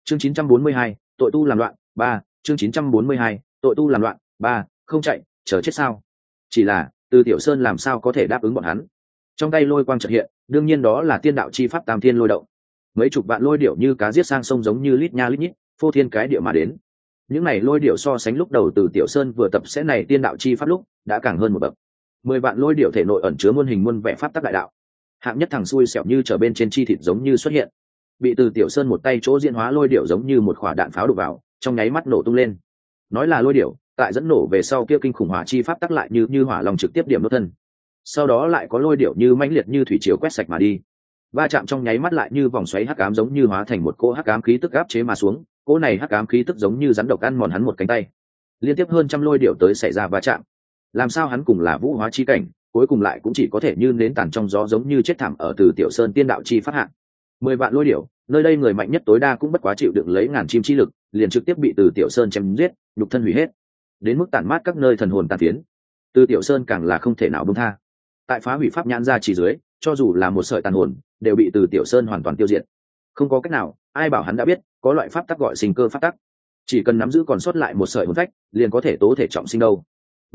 Chương 942, tội tu làm loạn, 3, chương 942, tội tu làm loạn, 3, không chạy, chờ chết sao? Chỉ là, Từ Tiểu Sơn làm sao có thể đáp ứng bọn hắn? Trong tay lôi quang chợt hiện, đương nhiên đó là tiên đạo chi pháp Tam Thiên Lôi Động. Mấy chục vạn lôi điểu như cá giết sang sông giống như lít nha lít nhít, phô thiên cái địa mà đến. Những này lôi điểu so sánh lúc đầu Từ Tiểu Sơn vừa tập sẽ này tiên đạo chi pháp lúc, đã càng hơn một bậc. 10 vạn lôi điểu thể nội ẩn chứa muôn hình muôn vẻ pháp tắc đại đạo. Hạng nhất thằng xui xẻo như trở bên trên chi thịt giống như xuất hiện, bị Từ Tiểu Sơn một tay chỗ diễn hóa lôi điểu giống như một quả đạn pháo đục vào, trong nháy mắt nổ tung lên. Nói là lôi điểu, tại dẫn nổ về sau kia kinh khủng hỏa chi pháp tắc lại như hỏa long trực tiếp điểm đốt thân. Sau đó lại có lôi điểu như mãnh liệt như thủy triều quét sạch mà đi. Va chạm trong nháy mắt lại như vòng xoáy hắc ám giống như hóa thành một cỗ hắc ám khí tức áp chế mà xuống, cỗ này hắc ám khí tức giống như rắn độc ăn mòn hắn một cánh tay. Liên tiếp hơn trăm lôi điểu tới xảy ra va chạm. Làm sao hắn cùng là vũ hóa chi cảnh, cuối cùng lại cũng chỉ có thể như nến tàn trong gió giống như chết thảm ở Từ Tiểu Sơn tiên đạo chi phát hạng. 10 vạn lôi điểu, nơi đây người mạnh nhất tối đa cũng bất quá chịu đựng lấy ngàn chim chi lực, liền trực tiếp bị Từ Tiểu Sơn chém giết, nhục thân hủy hết. Đến mức tản mát các nơi thần hồn tàn phiến. Từ Tiểu Sơn càng là không thể nào buông tha. Tại phá hủy pháp nhãn ra chỉ dưới, cho dù là một sợi tàn hồn, đều bị Từ Tiểu Sơn hoàn toàn tiêu diệt. Không có cách nào, ai bảo hắn đã biết, có loại pháp tắc gọi sinh cơ pháp tắc. Chỉ cần nắm giữ còn sót lại một sợi hồn phách, liền có thể tố thể trọng sinh đâu.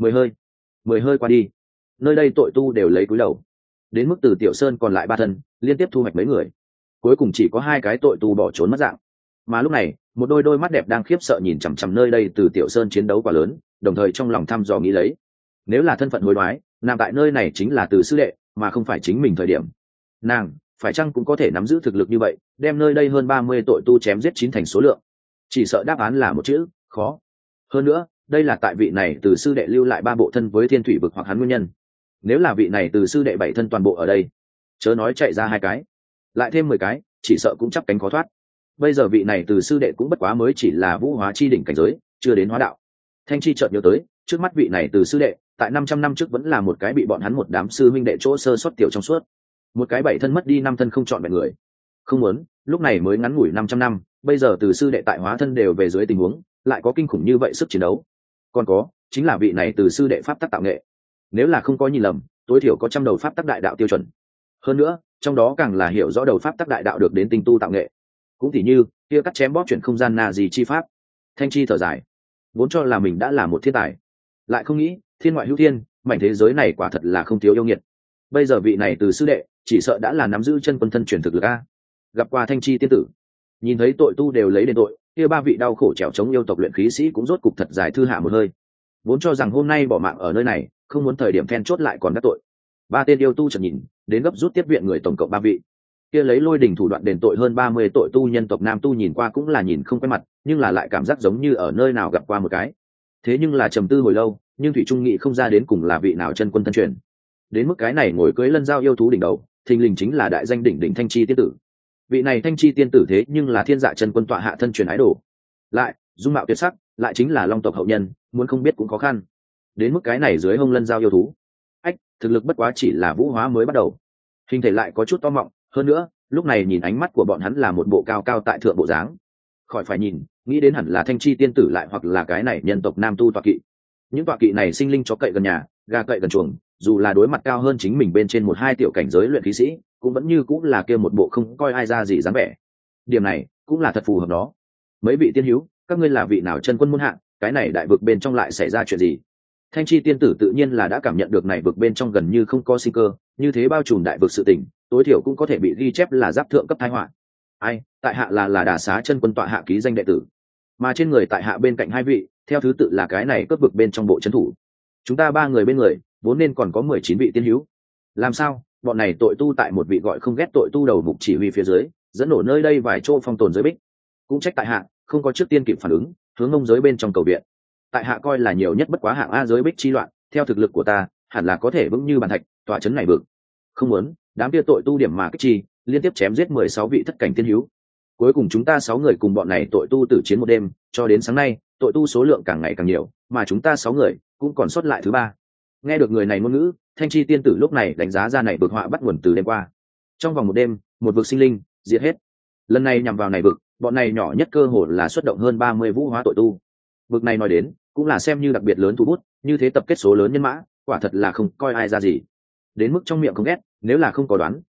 10 hơi qua đi, nơi đây tội tu đều lấy cúi đầu. Đến mức Từ Tiểu Sơn còn lại 3 thân, liên tiếp thu hoạch mấy người. Cuối cùng chỉ có 2 cái tội tu bỏ trốn mất dạng. Mà lúc này, một đôi mắt đẹp đang khiếp sợ nhìn chằm chằm nơi đây Từ Tiểu Sơn chiến đấu quá lớn, đồng thời trong lòng thăm dò nghĩ lấy, nếu là thân phận hối đoái, nằm tại nơi này chính là Từ sư đệ, mà không phải chính mình thời điểm. Nàng, phải chăng cũng có thể nắm giữ thực lực như vậy, đem nơi đây hơn 30 tội tu chém giết 9 thành số lượng? Chỉ sợ đáp án là một chữ, khó. Hơn nữa, đây là tại vị này Từ sư đệ lưu lại 3 bộ thân với Thiên Thủy vực hoặc hắn nguyên nhân. Nếu là vị này Từ sư đệ 7 thân toàn bộ ở đây, chớ nói chạy ra 2 cái, lại thêm 10 cái, chỉ sợ cũng chắp cánh khó thoát. Bây giờ vị này Từ sư đệ cũng bất quá mới chỉ là vũ hóa chi đỉnh cảnh giới, chưa đến hóa đạo. Thanh Chi chợt nhớ tới, trước mắt vị này Từ sư đệ, tại 500 năm trước vẫn là một cái bị bọn hắn một đám sư huynh đệ chỗ sơ xuất tiểu trong suốt. Một cái 7 thân mất đi 5 thân không chọn vẹn người. Không muốn, lúc này mới ngắn ngủi 500 năm, bây giờ Từ sư đệ tại hóa thân đều về dưới tình huống, lại có kinh khủng như vậy sức chiến đấu. Còn có, chính là vị này Từ sư đệ pháp tắc tạo nghệ. Nếu là không có nhìn lầm, tối thiểu có 100 đầu pháp tắc đại đạo tiêu chuẩn. Hơn nữa, trong đó càng là hiểu rõ đầu pháp tắc đại đạo được đến tinh tu tạo nghệ. Cũng tỉ như, kia cắt chém bóp chuyển không gian na gì chi pháp. Thanh Chi thở dài, vốn cho là mình đã là một thiên tài, lại không nghĩ, thiên ngoại hữu thiên, mảnh thế giới này quả thật là không thiếu yêu nghiệt. Bây giờ vị này Từ sư đệ, chỉ sợ đã là nắm giữ chân quân thân truyền thực lực a. Gặp qua Thanh Chi tiên tử, nhìn thấy tội tu đều lấy đền tội, kia 3 vị đau khổ trèo chống yêu tộc luyện khí sĩ cũng rốt cục thật dài thư hạ một hơi. Vốn cho rằng hôm nay bỏ mạng ở nơi này, không muốn thời điểm then chốt lại còn đắc tội. 3 tên yêu tu chợt nhìn, đến gấp rút tiếp viện người tổng cộng 3 vị. Kia lấy lôi đình thủ đoạn đền tội hơn 30 tội tu nhân tộc nam tu nhìn qua cũng là nhìn không quen mặt, nhưng là lại cảm giác giống như ở nơi nào gặp qua một cái. Thế nhưng là trầm tư hồi lâu, nhưng thủy trung nghị không ra đến cùng là vị nào chân quân thân truyền. Đến mức cái này ngồi cưới lân giao yêu thú đỉnh đầu, thình lình chính là đại danh đỉnh đỉnh Thanh Chi tiên tử. Vị này Thanh Chi tiên tử thế nhưng là thiên dạ chân quân tọa hạ thân truyền ái đồ, lại dung mạo tuyệt sắc, lại chính là long tộc hậu nhân, muốn không biết cũng khó khăn. Đến mức cái này dưới hông lân giao yêu thú, thực lực bất quá chỉ là vũ hóa mới bắt đầu, hình thể lại có chút to mọng, hơn nữa lúc này nhìn ánh mắt của bọn hắn là một bộ cao cao tại thượng bộ dáng, khỏi phải nhìn, nghĩ đến hẳn là Thanh Chi tiên tử lại hoặc là cái này nhân tộc nam tu tọa kỵ. Những tọa kỵ này sinh linh chó cậy gần nhà, gà cậy gần chuồng, dù là đối mặt cao hơn chính mình bên trên 1-2 tiểu cảnh giới luyện khí sĩ, cũng vẫn như cũng là kia một bộ không coi ai ra gì dáng vẻ. Điểm này cũng là thật phù hợp đó. Mấy vị tiên hữu, các ngươi là vị nào chân quân muôn hạng, cái này đại vực bên trong lại xảy ra chuyện gì? Thanh Chi tiên tử tự nhiên là đã cảm nhận được này vực bên trong gần như không có sinh cơ, như thế bao trùm đại vực sự tình, tối thiểu cũng có thể bị ghi chép là giáp thượng cấp tai họa. Ai, tại hạ là Đà Xá chân quân tọa hạ ký danh đệ tử, mà trên người tại hạ bên cạnh 2 vị, theo thứ tự là cái này cấp vực bên trong bộ trấn thủ. Chúng ta 3 người bên người, vốn nên còn có 19 vị tiên hữu. Làm sao, bọn này tội tu tại một vị gọi không ghét tội tu đầu mục chỉ huy phía dưới, dẫn nổ nơi đây vài chỗ phong tồn giới bích. Cũng trách tại hạ, không có trước tiên kịp phản ứng, hướng ngông giới bên trong cầu viện. Tại hạ coi là nhiều nhất bất quá hạng A giới bích chi loạn, theo thực lực của ta, hẳn là có thể vững như bàn thạch, tọa trấn này vực. Không muốn, đám kia tội tu điểm mà kích chi, liên tiếp chém giết 16 vị thất cảnh tiên hữu. Cuối cùng chúng ta 6 người cùng bọn này tội tu tử chiến một đêm, cho đến sáng nay, tội tu số lượng càng ngày càng nhiều, mà chúng ta 6 người cũng còn sót lại thứ 3. Nghe được người này ngôn ngữ, Thanh Chi tiên tử lúc này đánh giá ra này vực họa bắt nguồn từ đêm qua. Trong vòng một đêm, một vực sinh linh diệt hết. Lần này nhằm vào này vực, bọn này nhỏ nhất cơ hồ là xuất động hơn 30 vũ hóa tội tu. Vực này nói đến, cũng là xem như đặc biệt lớn thu bút, như thế tập kết số lớn nhân mã, quả thật là không coi ai ra gì. Đến mức trong miệng không ghét, nếu là không có đoán,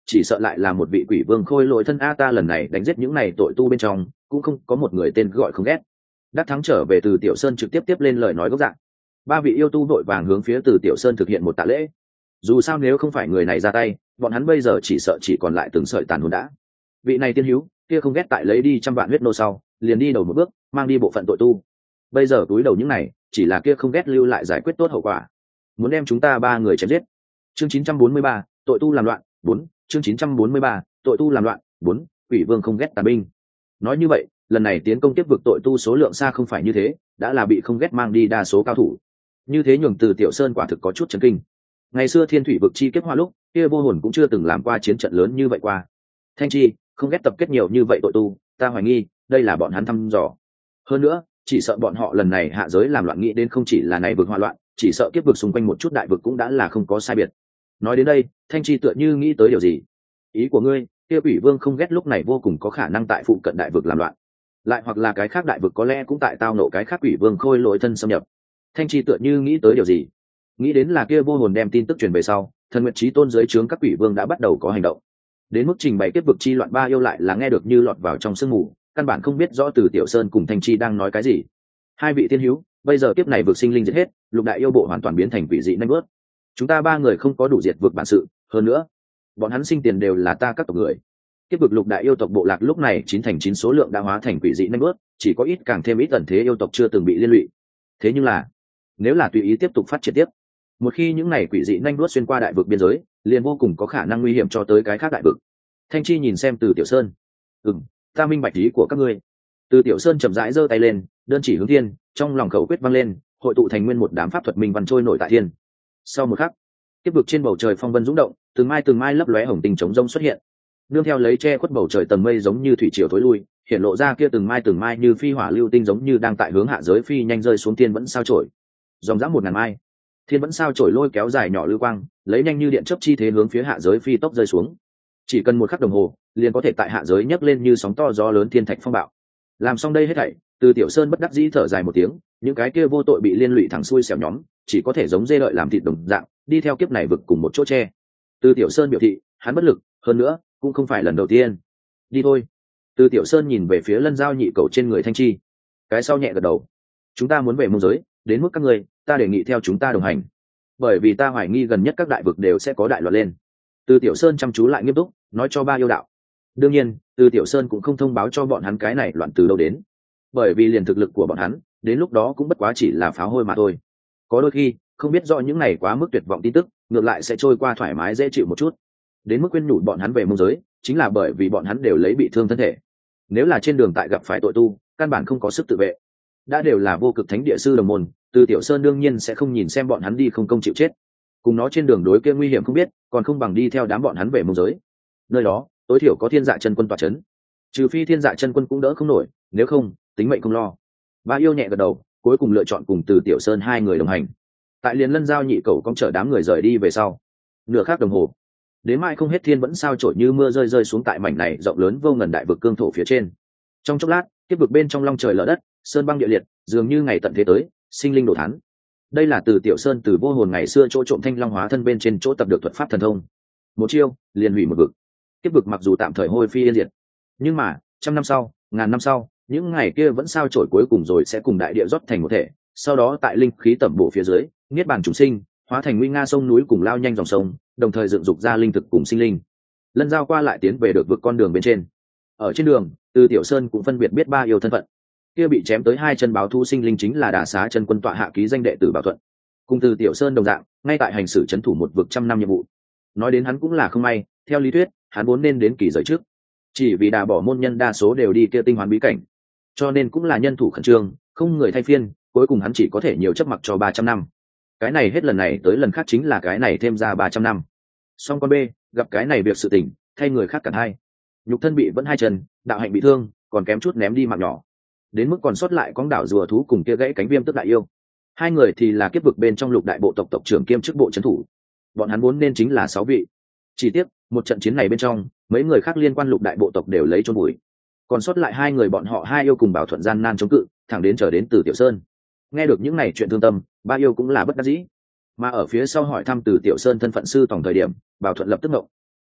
chỉ sợ lại là một vị quỷ vương khôi lỗi thân a, ta lần này đánh giết những này tội tu bên trong cũng không có một người tên gọi không ghét. Đắc Thắng trở về Từ Tiểu Sơn trực tiếp tiếp lên lời nói gốc dạng. Ba vị yêu tu vội vàng hướng phía Từ Tiểu Sơn thực hiện một tạ lễ. Dù sao nếu không phải người này ra tay, bọn hắn bây giờ chỉ sợ chỉ còn lại từng sợi tàn hồn đã. Vị này tiên hữu kia không ghét tại lấy đi 100 vạn huyết nô sau, liền đi đầu một bước, mang đi bộ phận tội tu. Bây giờ túi đầu những này, chỉ là kia không ghét lưu lại giải quyết tốt hậu quả. Muốn đem chúng ta ba người chém giết. Chương 943, tội tu làm loạn, 4, chương 943, tội tu làm loạn, 4, quỷ vương không ghét tàn binh. Nói như vậy, lần này tiến công tiếp vực tội tu số lượng xa không phải như thế, đã là bị không ghét mang đi đa số cao thủ. Như thế nhường Từ Tiểu Sơn quả thực có chút chấn kinh. Ngày xưa Thiên Thủy vực chi kiếp hoa lúc, kia vô hồn cũng chưa từng làm qua chiến trận lớn như vậy qua. Thanh chi, không ghét tập kết nhiều như vậy tội tu, ta hoài nghi, đây là bọn hắn thăm dò. Hơn nữa, chỉ sợ bọn họ lần này hạ giới làm loạn nghĩ đến không chỉ là này vực hoa loạn, chỉ sợ kiếp vực xung quanh một chút đại vực cũng đã là không có sai biệt. Nói đến đây, Thanh chi tựa như nghĩ tới điều gì. Ý của ngươi, kia quỷ vương không ghét lúc này vô cùng có khả năng tại phụ cận đại vực làm loạn, lại hoặc là cái khác đại vực có lẽ cũng tại tao nộ cái khác quỷ vương khôi lỗi thân xâm nhập. Thanh chi tựa như nghĩ tới điều gì, nghĩ đến là kia vô hồn đem tin tức truyền về sau, thần nguyện chí tôn dưới trướng các quỷ vương đã bắt đầu có hành động. Đến mức trình bày kiếp vực chi loạn, ba yêu lại là nghe được như lọt vào trong sương mù, căn bản không biết rõ Từ Tiểu Sơn cùng Thanh chi đang nói cái gì. Hai vị tiên hữu, bây giờ kiếp này vực sinh linh diệt hết, lục đại yêu bộ hoàn toàn biến thành quỷ dị nanh bớt. Chúng ta ba người không có đủ diệt vực bản sự, hơn nữa bọn hắn sinh tiền đều là ta các tộc người. Kiếp vực lục đại yêu tộc bộ lạc lúc này 9/9 số lượng đã hóa thành quỷ dị nanh bớt, chỉ có ít càng thêm ít tần thế yêu tộc chưa từng bị liên lụy. Thế nhưng là nếu là tùy ý tiếp tục phát triển tiếp, một khi những này quỷ dị nanh đuốt xuyên qua đại vực biên giới, liền vô cùng có khả năng nguy hiểm cho tới cái khác đại vực. Thanh chi nhìn xem Từ Tiểu Sơn. Ta minh bạch ý của các ngươi. Từ Tiểu Sơn chậm rãi giơ tay lên, đơn chỉ hướng thiên, trong lòng khẩu quyết vang lên, hội tụ thành nguyên một đám pháp thuật minh văn trôi nổi tại thiên. Sau một khắc, kiếp vực trên bầu trời phong vân dũng động, từng mai lấp lóe hồng tinh chống rông xuất hiện, nương theo lấy che khuất bầu trời tầng mây giống như thủy triều thối lui, hiện lộ ra kia từng mai như phi hỏa lưu tinh giống như đang tại hướng hạ giới phi nhanh rơi xuống thiên vẫn sao chổi. Dòng dã 1000 mai, thiên vẫn sao chổi lôi kéo dài nhỏ lưu quang, lấy nhanh như điện chớp chi thế hướng phía hạ giới phi tốc rơi xuống. Chỉ cần một khắc đồng hồ, liền có thể tại hạ giới nhấc lên như sóng to gió lớn thiên thạch phong bạo. Làm xong đây hết thảy, Từ Tiểu Sơn bất đắc dĩ thở dài một tiếng, những cái kia vô tội bị liên lụy thẳng xuôi xẻo nhóm, chỉ có thể giống dê đợi làm thịt đồng dạng, đi theo kiếp này vực cùng một chỗ che. Từ Tiểu Sơn biểu thị, hắn bất lực, hơn nữa, cũng không phải lần đầu tiên. Đi thôi. Từ Tiểu Sơn nhìn về phía Lân Giao nhị cầu trên người Thanh chi, cái sau nhẹ gật đầu. Chúng ta muốn về mông giới, đến mức các ngươi, ta đề nghị theo chúng ta đồng hành, bởi vì ta hoài nghi gần nhất các đại vực đều sẽ có đại loạn lên. Từ Tiểu Sơn chăm chú lại nghiêm túc, nói cho ba yêu đạo. Đương nhiên, Từ Tiểu Sơn cũng không thông báo cho bọn hắn cái này loạn từ đâu đến, bởi vì liền thực lực của bọn hắn, đến lúc đó cũng bất quá chỉ là pháo hôi mà thôi. Có đôi khi, không biết rõ những này quá mức tuyệt vọng tin tức, ngược lại sẽ trôi qua thoải mái dễ chịu một chút. Đến mức khuyên nhủ bọn hắn về mông giới, chính là bởi vì bọn hắn đều lấy bị thương thân thể. Nếu là trên đường tại gặp phải tội tu, căn bản không có sức tự vệ. Đã đều là vô cực thánh địa sư đồng môn, Từ Tiểu Sơn đương nhiên sẽ không nhìn xem bọn hắn đi không công chịu chết. Cùng nó trên đường đối kia nguy hiểm không biết, còn không bằng đi theo đám bọn hắn về mông giới. Nơi đó, tối thiểu có Thiên Dạ chân quân tọa chấn. Trừ phi Thiên Dạ chân quân cũng đỡ không nổi, nếu không, tính mệnh không lo. Ba yêu nhẹ gật đầu, cuối cùng lựa chọn cùng Từ Tiểu Sơn hai người đồng hành. Tại liền Lân Giao nhị cầu cong chở đám người rời đi về sau, nửa khắc đồng hồ, đến mai không hết thiên vẫn sao trổi như mưa rơi xuống tại mảnh này rộng lớn vô ngần đại vực cương thổ phía trên. Trong chốc lát, tiếp vực bên trong long trời lở đất, sơn băng địa liệt, dường như ngày tận thế tới, sinh linh đổ thán. Đây là Từ Tiểu Sơn từ vô hồn ngày xưa chỗ trộm thanh long hóa thân bên trên chỗ tập được thuật pháp thần thông, một chiêu liền hủy một vực. Tiếp vực mặc dù tạm thời hôi phi yên diệt, nhưng mà 100 năm sau, 1000 năm sau, những ngày kia vẫn sao trổi cuối cùng rồi sẽ cùng đại địa rót thành một thể, sau đó tại linh khí tẩm bổ phía dưới, niết bàn chúng sinh, hóa thành nguy nga sông núi cùng lao nhanh dòng sông, đồng thời dựng dục ra linh thực cùng sinh linh. Lân Giao qua lại tiến về được vượt con đường bên trên. Ở trên đường, Từ Tiểu Sơn cũng phân biệt biết ba yêu thân phận. Kia bị chém tới 2 chân báo thu sinh linh chính là Đà Xá chân quân tọa hạ ký danh đệ tử Bảo Thuận. Cùng Từ Tiểu Sơn đồng dạng, ngay tại hành xử trấn thủ một vực 100 năm nhiệm vụ. Nói đến hắn cũng là không may, theo lý thuyết, hắn vốn nên đến kỳ rời trước. Chỉ vì đà bỏ môn nhân đa số đều đi kia tinh hoán bí cảnh, cho nên cũng là nhân thủ khẩn trương, không người thay phiên, cuối cùng hắn chỉ có thể nhiều chấp mặc cho 300 năm. Cái này hết lần này tới lần khác chính là cái này thêm ra 300 năm. Song con B, gặp cái này việc sự tình, thay người khác cản hai. Nhục thân bị vẫn 2 chân, đạo hạnh bị thương, còn kém chút ném đi mạng nhỏ. Đến mức còn sót lại con đảo rùa thú cùng kia gãy cánh viêm tức đại yêu. 2 người thì là kiếp vực bên trong lục đại bộ tộc tộc trưởng kiêm chức bộ trấn thủ. Bọn hắn vốn nên chính là 6 vị. Chỉ tiếc, một trận chiến này bên trong, mấy người khác liên quan lục đại bộ tộc đều lấy chôn bụi. Còn sót lại 2 người bọn họ hai yêu cùng Bảo Thuận gian nan chống cự, thẳng đến chờ đến Từ Tiểu Sơn. Nghe được những này chuyện thương tâm, ba yêu cũng là bất đắc dĩ. Mà ở phía sau hỏi thăm Từ Tiểu Sơn thân phận sư tổng thời điểm, Bảo Thuận lập tức ngộng.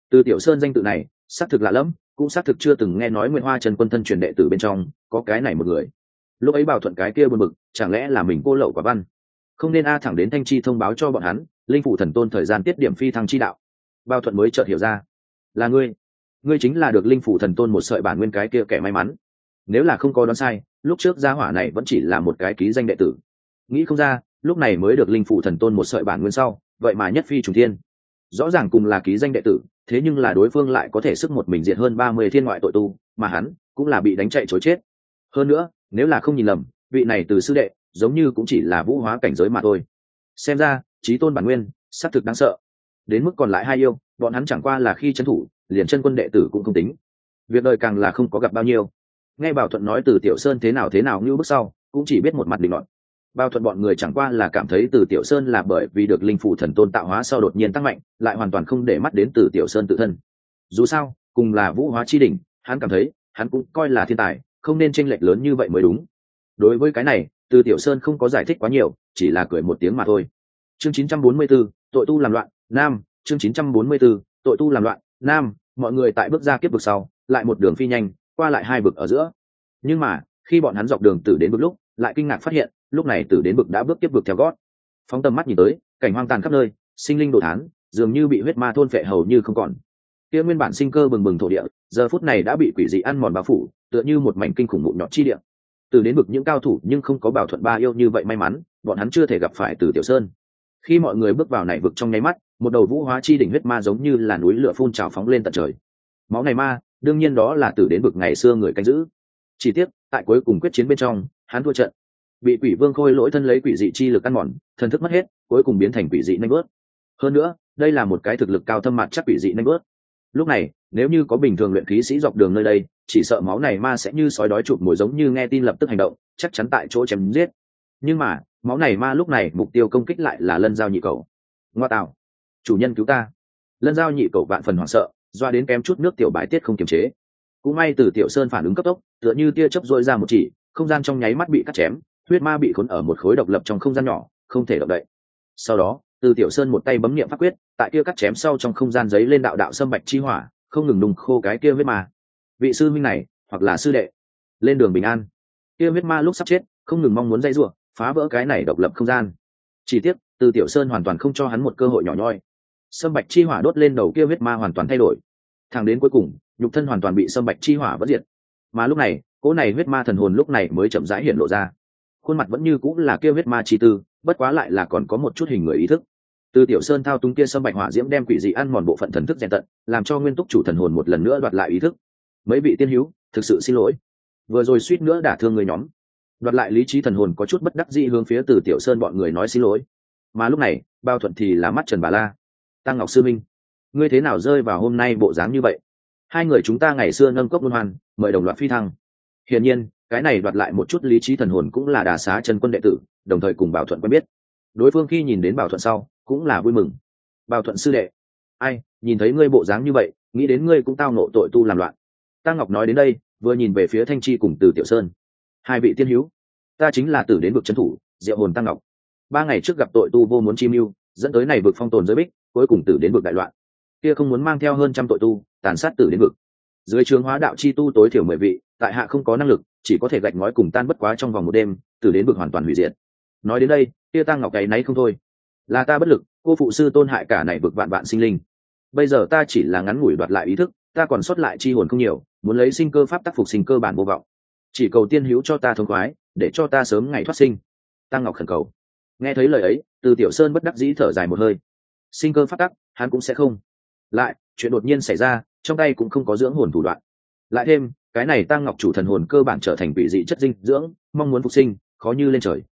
Từ Tiểu Sơn danh tự này xác thực lạ lẫm, cũng xác thực chưa từng nghe nói Nguyệt Hoa Trần Quân thân truyền đệ tử bên trong có cái này một người. Lúc ấy Bảo Thuận cái kia buồn bực, chẳng lẽ là mình cô lậu quả văn, không nên thẳng đến Thanh Chi thông báo cho bọn hắn linh phủ thần tôn thời gian tiết điểm phi thăng chi đạo. Bảo Thuận mới chợt hiểu ra, là ngươi chính là được linh phủ thần tôn một sợi bản nguyên cái kia kẻ may mắn. Nếu là không có đoán sai, lúc trước gia hỏa này vẫn chỉ là một cái ký danh đệ tử, nghĩ không ra lúc này mới được linh phủ thần tôn một sợi bản nguyên sau, vậy mà nhất phi trùng thiên. Rõ ràng cùng là ký danh đệ tử, thế nhưng là đối phương lại có thể sức một mình diệt hơn 30 thiên ngoại tội tu, mà hắn cũng là bị đánh chạy chối chết. Hơn nữa, nếu là không nhìn lầm, vị này từ sư đệ giống như cũng chỉ là vũ hóa cảnh giới mà thôi. Xem ra chí tôn bản nguyên xác thực đáng sợ. Đến mức còn lại hai yêu, bọn hắn chẳng qua là khi trấn thủ, liền chân quân đệ tử cũng không tính. Việc đời càng là không có gặp bao nhiêu. Nghe Bảo Thuận nói Từ Tiểu Sơn thế nào như bước sau, cũng chỉ biết một mặt định luận. Bảo Thuận bọn người chẳng qua là cảm thấy Từ Tiểu Sơn là bởi vì được linh phủ thần tôn tạo hóa sau đột nhiên tăng mạnh, lại hoàn toàn không để mắt đến Từ Tiểu Sơn tự thân. Dù sao, cùng là vũ hóa chi đỉnh, hắn cảm thấy hắn cũng coi là thiên tài, không nên chênh lệch lớn như vậy mới đúng. Đối với cái này, Từ Tiểu Sơn không có giải thích quá nhiều, chỉ là cười một tiếng mà thôi. Chương 944, tội tu làm loạn, nam. Chương 944, tội tu làm loạn, nam. Mọi người tại bước ra kiếp vực sau, lại một đường phi nhanh, qua lại hai vực ở giữa. Nhưng mà, khi bọn hắn dọc đường Tử đến vực lúc, lại kinh ngạc phát hiện, lúc này Tử đến vực đã bước kiếp vực theo gót. Phóng tầm mắt nhìn tới, cảnh hoang tàn khắp nơi, sinh linh đồ thán, dường như bị huyết ma thôn phệ hầu như không còn. Kia nguyên bản sinh cơ bừng bừng thổ địa, giờ phút này đã bị quỷ dị ăn mòn bao phủ, tựa như một mảnh kinh khủng mụn nhọt chi địa. Từ đến vực những cao thủ nhưng không có Bảo Thuận ba yêu như vậy may mắn, bọn hắn chưa thể gặp phải Từ Tiểu Sơn. Khi mọi người bước vào này vực trong nháy mắt, một đầu vũ hóa chi đỉnh huyết ma giống như là núi lửa phun trào phóng lên tận trời. Máu này ma, đương nhiên đó là Từ đến vực ngày xưa người canh giữ. Chỉ tiếc, tại cuối cùng quyết chiến bên trong, hắn thua trận, bị Quỷ Vương Khôi Lỗi thân lấy quỷ dị chi lực ăn mòn, thần thức mất hết, cuối cùng biến thành quỷ dị nhanh bớt. Hơn nữa, đây là một cái thực lực cao thâm mặt chắc quỷ dị nhanh bớt. Lúc này, nếu như có bình thường luyện khí sĩ dọc đường nơi đây, chỉ sợ máu này ma sẽ như sói đói chụp mồi giống như nghe tin lập tức hành động, chắc chắn tại chỗ chém giết. Nhưng mà, máu này ma lúc này mục tiêu công kích lại là Lân Giao nhị cẩu. Ngoa tạo, chủ nhân cứu ta! Lân Giao nhị cẩu vạn phần hoảng sợ, doa đến kém chút nước tiểu bài tiết không kiềm chế. Cũng may Từ Tiểu Sơn phản ứng cấp tốc, tựa như tia chớp dội ra một chỉ, không gian trong nháy mắt bị cắt chém, huyết ma bị khốn ở một khối độc lập trong không gian nhỏ, không thể động đậy. Sau đó, Từ Tiểu Sơn một tay bấm niệm pháp quyết, tại kia cắt chém sau trong không gian giấy lên đạo đạo sâm bạch chi hỏa, không ngừng nung khô cái kia huyết ma. Vị sư minh này, hoặc là sư đệ, lên đường bình an. Kia huyết ma lúc sắp chết, không ngừng mong muốn dây rủa, phá vỡ cái này độc lập không gian. Chỉ tiếc, Từ Tiểu Sơn hoàn toàn không cho hắn một cơ hội nhỏ nhoi. Sâm bạch chi hỏa đốt lên đầu kia huyết ma hoàn toàn thay đổi. Thẳng đến cuối cùng, nhục thân hoàn toàn bị sâm bạch chi hỏa vỡ diệt. Mà lúc này, cỗ này huyết ma thần hồn lúc này mới chậm rãi hiện lộ ra. Khuôn mặt vẫn như cũng là kia huyết ma chi tư, bất quá lại là còn có một chút hình người ý thức. Từ Tiểu Sơn thao túng kia sâm bạch hỏa diễm đem quỷ dị ăn mòn bộ phận thần thức rèn tận, làm cho nguyên túc chủ thần hồn một lần nữa đoạt lại ý thức. Mấy vị tiên hữu, thực sự xin lỗi, vừa rồi suýt nữa đả thương người nhóm. Đoạt lại lý trí thần hồn có chút bất đắc dĩ hướng phía Từ Tiểu Sơn bọn người nói xin lỗi. Mà lúc này, Bao Thuận thì là mắt Trần Bà La. Tăng Ngọc sư minh, ngươi thế nào rơi vào hôm nay bộ dáng như vậy? Hai người chúng ta ngày xưa nâng cốc luân hoan, mời đồng loạt phi thăng. Hiển nhiên, cái này đoạt lại một chút lý trí thần hồn cũng là Đà Xá Chân Quân đệ tử, đồng thời cùng Bảo Thuận quen biết. Đối phương khi nhìn đến Bảo Thuận sau, cũng là vui mừng. Bảo Thuận sư đệ, ai, nhìn thấy ngươi bộ dáng như vậy, nghĩ đến ngươi cũng tao nộ tội tu làm loạn. Tăng Ngọc nói đến đây, vừa nhìn về phía Thanh Chi cùng Từ Tiểu Sơn. Hai vị tiên hữu, ta chính là Tử đến vực trấn thủ, Diệu Hồn Tăng Ngọc. 3 ngày trước gặp tội tu vô muốn chi mưu, dẫn tới này vực phong tồn giới bích, cuối cùng Tử đến vực đại loạn. Kia không muốn mang theo hơn trăm tội tu, tàn sát Tử đến vực. Dưới trường hóa đạo chi tu tối thiểu 10 vị, tại hạ không có năng lực, chỉ có thể gạch ngói cùng tan bất quá trong vòng một đêm, Tử đến vực hoàn toàn hủy diệt. Nói đến đây, kia Tăng Ngọc cái nấy không thôi. Là ta bất lực, cô phụ sư tôn hại cả này vực vạn vạn sinh linh. Bây giờ ta chỉ là ngắn ngủi đoạt lại ý thức, ta còn sót lại chi hồn không nhiều, muốn lấy sinh cơ pháp tác phục sinh cơ bản vô vọng. Chỉ cầu tiên hữu cho ta thông khoái, để cho ta sớm ngày thoát sinh. Tăng Ngọc khẩn cầu. Nghe thấy lời ấy, Từ Tiểu Sơn bất đắc dĩ thở dài một hơi. Sinh cơ pháp tắc, hắn cũng sẽ không. Lại, chuyện đột nhiên xảy ra, trong tay cũng không có dưỡng hồn thủ đoạn. Lại thêm, cái này Tăng Ngọc chủ thần hồn cơ bản trở thành bị dị chất dinh dưỡng, mong muốn phục sinh, khó như lên trời.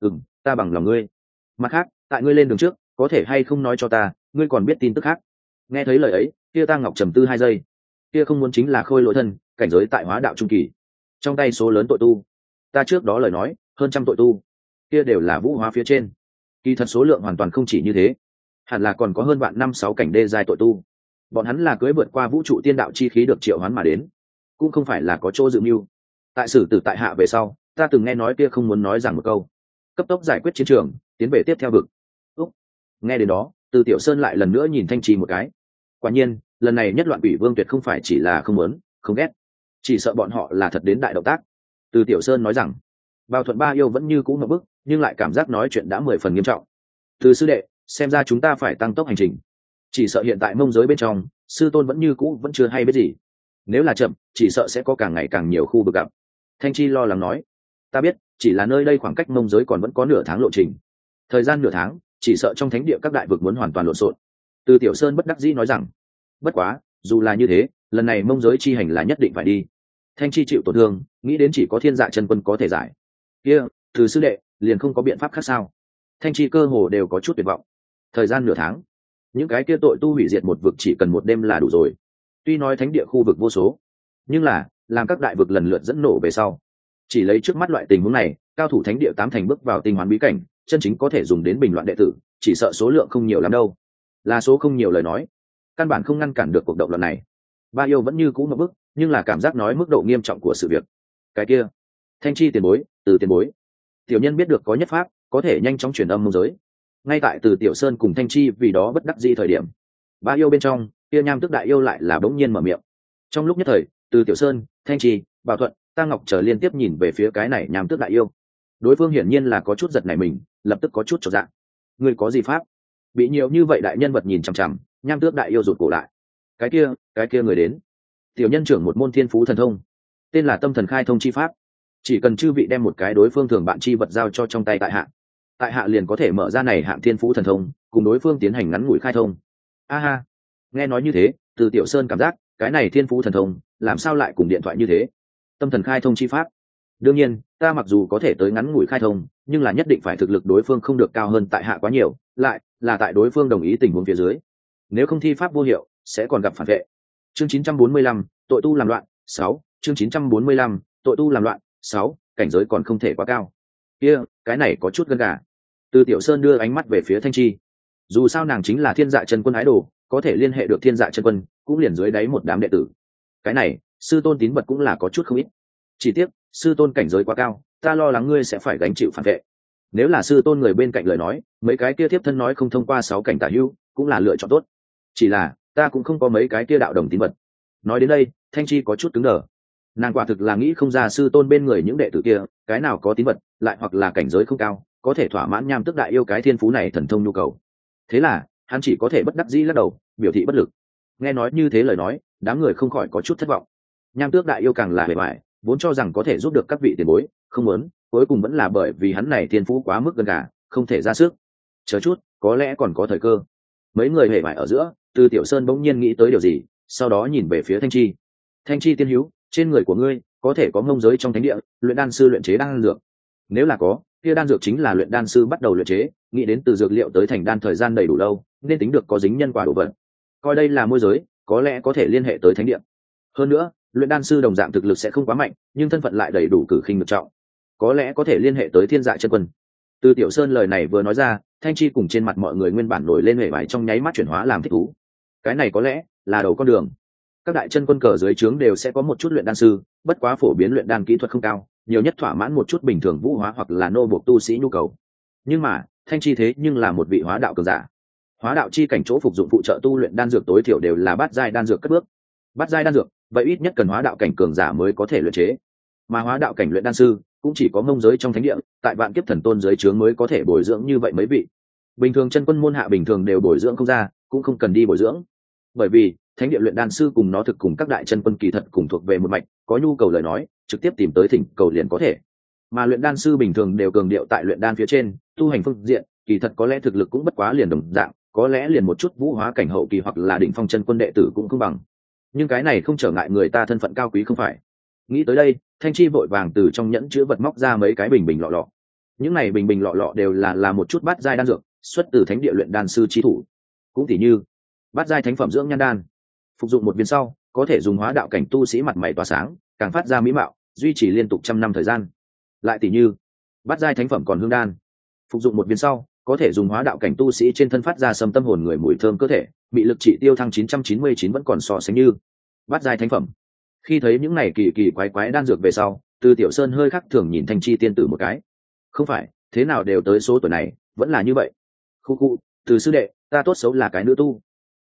Ta bằng lòng ngươi. Mặt khác, tại ngươi lên đường trước, có thể hay không nói cho ta, ngươi còn biết tin tức khác. Nghe thấy lời ấy, kia Tăng Ngọc trầm tư 2 giây. Kia không muốn chính là Khôi Lỗi thân, cảnh giới tại hóa đạo trung kỳ. Trong tay số lớn tội tu. Ta trước đó lời nói, hơn trăm tội tu. Kia đều là vũ hóa phía trên. Kỳ thật số lượng hoàn toàn không chỉ như thế. Hẳn là còn có hơn bạn 5-6 cảnh đê giai tội tu. Bọn hắn là cưỡi vượt qua vũ trụ tiên đạo chi khí được triệu hoán mà đến, cũng không phải là có chỗ dự mưu. Tại sử tử tại hạ về sau, ta từng nghe nói kia không muốn nói rằng một câu, cấp tốc giải quyết chiến trường, tiến về tiếp theo vực. Nghe đến đó, Từ Tiểu Sơn lại lần nữa nhìn Thanh Trì một cái. Quả nhiên, lần này nhất loạn quỷ vương tuyệt không phải chỉ là không muốn không ghét, chỉ sợ bọn họ là thật đến đại động tác. Từ Tiểu Sơn nói rằng Bao Thuận Ba yêu vẫn như cũ ngập bức, nhưng lại cảm giác nói chuyện đã 10 phần nghiêm trọng. Từ sư đệ, xem ra chúng ta phải tăng tốc hành trình. Chỉ sợ hiện tại mông giới bên trong, sư tôn vẫn như cũ vẫn chưa hay biết gì. Nếu là chậm, chỉ sợ sẽ có càng ngày càng nhiều khu vực gặp. Thanh Chi lo lắng nói, ta biết, chỉ là nơi đây khoảng cách mông giới còn vẫn có nửa tháng lộ trình. Thời gian nửa tháng, chỉ sợ trong thánh địa các đại vực muốn hoàn toàn lộn xộn. Từ Tiểu Sơn bất đắc dĩ nói rằng, bất quá, dù là như thế, lần này mông giới chi hành là nhất định phải đi. Thanh Chi chịu tổn thương, nghĩ đến chỉ có Thiên Dạ chân quân có thể giải. Kia, Từ sư đệ, liền không có biện pháp khác sao? Thanh Chi cơ hồ đều có chút tuyệt vọng. Thời gian nửa tháng, những cái kia tội tu hủy diệt một vực chỉ cần một đêm là đủ rồi. Tuy nói thánh địa khu vực vô số, nhưng là làm các đại vực lần lượt dẫn nổ về sau, chỉ lấy trước mắt loại tình huống này, cao thủ thánh địa 8 thành bước vào tinh hoán bí cảnh, chân chính có thể dùng đến bình loạn đệ tử, chỉ sợ số lượng không nhiều lắm đâu. Là số không nhiều lời nói, căn bản không ngăn cản được cuộc động loạn này. Ba yêu vẫn như cũ ngập bức, nhưng là cảm giác nói mức độ nghiêm trọng của sự việc. Cái kia, Thanh Chi tiền bối, Từ tiền bối, tiểu nhân biết được có nhất pháp có thể nhanh chóng truyền âm mông giới. Ngay tại Từ Tiểu Sơn cùng Thanh Chi vì đó bất đắc dĩ thời điểm, ba yêu bên trong kia nham tức đại yêu lại là bỗng nhiên mở miệng. Trong lúc nhất thời, Từ Tiểu Sơn, Thanh Chi, Bảo Thuận, Ta Ngọc chờ liên tiếp nhìn về phía cái này nham tức đại yêu. Đối phương hiển nhiên là có chút giật nảy mình, lập tức có chút chột dạ. Người có gì pháp? Bị nhiều như vậy đại nhân vật nhìn chằm chằm, nham tước đại yêu rụt cổ lại. Cái kia người đến, tiểu nhân trưởng một môn thiên phú thần thông, tên là Tâm Thần Khai Thông chi pháp. Chỉ cần chư vị đem một cái đối phương thường bạn chi vật giao cho trong tay tại hạ liền có thể mở ra này hạng thiên phú thần thông, cùng đối phương tiến hành ngắn ngủi khai thông. A ha, nghe nói như thế, Từ Tiểu Sơn cảm giác cái này thiên phú thần thông làm sao lại cùng điện thoại như thế? Tâm thần khai thông chi pháp, đương nhiên ta mặc dù có thể tới ngắn ngủi khai thông, nhưng là nhất định phải thực lực đối phương không được cao hơn tại hạ quá nhiều, lại là tại đối phương đồng ý tình huống phía dưới. Nếu không thi pháp vô hiệu, sẽ còn gặp phản vệ. Chương 945, tội tu làm loạn 6. Chương 945, tội tu làm loạn 6. Cảnh giới còn không thể quá cao. Kia, cái này có chút gân gà. Từ Tiểu Sơn đưa ánh mắt về phía Thanh Chi. Dù sao nàng chính là Thiên Dạ chân quân ái đồ, có thể liên hệ được Thiên Dạ chân quân, cũng liền dưới đáy một đám đệ tử. Cái này, sư tôn tín vật cũng là có chút không ít. Chỉ tiếc, sư tôn cảnh giới quá cao, ta lo lắng ngươi sẽ phải gánh chịu phản vệ. Nếu là sư tôn người bên cạnh lời nói, mấy cái kia tiếp thân nói không thông qua 6 cảnh tả hữu, cũng là lựa chọn tốt. Chỉ là, ta cũng không có mấy cái kia đạo đồng tín vật. Nói đến đây, Thanh Chi có chút cứng đờ. Nàng quả thực là nghĩ không ra sư tôn bên người những đệ tử kia, cái nào có tín vật, lại hoặc là cảnh giới không cao, có thể thỏa mãn nham tức đại yêu cái thiên phú này thần thông nhu cầu. Thế là, hắn chỉ có thể bất đắc dĩ lắc đầu, biểu thị bất lực. Nghe nói như thế lời nói, đám người không khỏi có chút thất vọng. Nham tước đại yêu càng là bề ngoài, vốn cho rằng có thể giúp được các vị tiền bối, không muốn, cuối cùng vẫn là bởi vì hắn này thiên phú quá mức gần gà, không thể ra sức. Chờ chút, có lẽ còn có thời cơ. Mấy người hề bại ở giữa, Từ Tiểu Sơn bỗng nhiên nghĩ tới điều gì, sau đó nhìn về phía Thanh Chi. Thanh Chi tiên hữu, trên người của ngươi có thể có ngông giới trong thánh địa, luyện đan sư luyện chế đan dược. Nếu là có, kia đan dược chính là luyện đan sư bắt đầu luyện chế, nghĩ đến từ dược liệu tới thành đan thời gian đầy đủ lâu, nên tính được có dính nhân quả đồ vật. Coi đây là môi giới, có lẽ có thể liên hệ tới thánh địa. Hơn nữa, luyện đan sư đồng dạng thực lực sẽ không quá mạnh, nhưng thân phận lại đầy đủ cử khinh ngược trọng, có lẽ có thể liên hệ tới Thiên Dạ chân quân. Từ Tiểu Sơn lời này vừa nói ra, Thanh Chi cùng trên mặt mọi người nguyên bản nổi lên hệ vải trong nháy mắt chuyển hóa làm thích thú. Cái này có lẽ là đầu con đường. Các đại chân quân cờ dưới trướng đều sẽ có một chút luyện đan sư, bất quá phổ biến luyện đan kỹ thuật không cao, nhiều nhất thỏa mãn một chút bình thường vũ hóa hoặc là nô buộc tu sĩ nhu cầu. Nhưng mà, Thanh Chi thế nhưng là một vị hóa đạo cường giả. Hóa đạo chi cảnh chỗ phục dụng phụ trợ tu luyện đan dược tối thiểu đều là bát giai đan dược cất bước. Bát giai đan dược, vậy ít nhất cần hóa đạo cảnh cường giả mới có thể luyện chế. Mà hóa đạo cảnh luyện đan sư cũng chỉ có mông giới trong thánh địa, tại vạn kiếp thần tôn giới trướng mới có thể bồi dưỡng như vậy mấy vị. Bình thường chân quân môn hạ bình thường đều bồi dưỡng không ra, cũng không cần đi bồi dưỡng. Bởi vì, thánh địa luyện đan sư cùng nó thực cùng các đại chân quân kỳ thật cùng thuộc về một mạch, có nhu cầu lời nói, trực tiếp tìm tới thỉnh cầu liền có thể. Mà luyện đan sư bình thường đều cường điệu tại luyện đan phía trên, tu hành phương diện, kỳ thật có lẽ thực lực cũng bất quá liền đồng dạng, có lẽ liền một chút vũ hóa cảnh hậu kỳ hoặc là đỉnh phong chân quân đệ tử cũng không bằng. Nhưng cái này không trở ngại người ta thân phận cao quý không phải. Nghĩ tới đây, Thanh Chi vội vàng từ trong nhẫn chứa vật móc ra mấy cái bình bình lọ lọ. Những này bình bình lọ lọ đều là một chút bát giai đan dược, xuất từ thánh địa luyện đan sư chi thủ. Cũng tỉ như bát giai thánh phẩm dưỡng nhan đan, phục dụng một viên sau, có thể dùng hóa đạo cảnh tu sĩ mặt mày tỏa sáng, càng phát ra mỹ mạo, duy trì liên tục 100 năm thời gian. Lại tỉ như bát giai thánh phẩm còn hương đan, phục dụng một viên sau, có thể dùng hóa đạo cảnh tu sĩ trên thân phát ra sâm tâm hồn người mùi thơm cơ thể, bị lực trị tiêu thăng 999 vẫn còn so sánh như bát giai thánh phẩm. Khi thấy những này kỳ kỳ quái quái đan dược về sau, Từ Tiểu Sơn hơi khắc thường nhìn Thanh Chi tiên tử một cái. Không phải, thế nào đều tới số tuổi này, vẫn là như vậy. Khu, Từ sư đệ, ta tốt xấu là cái nữ tu.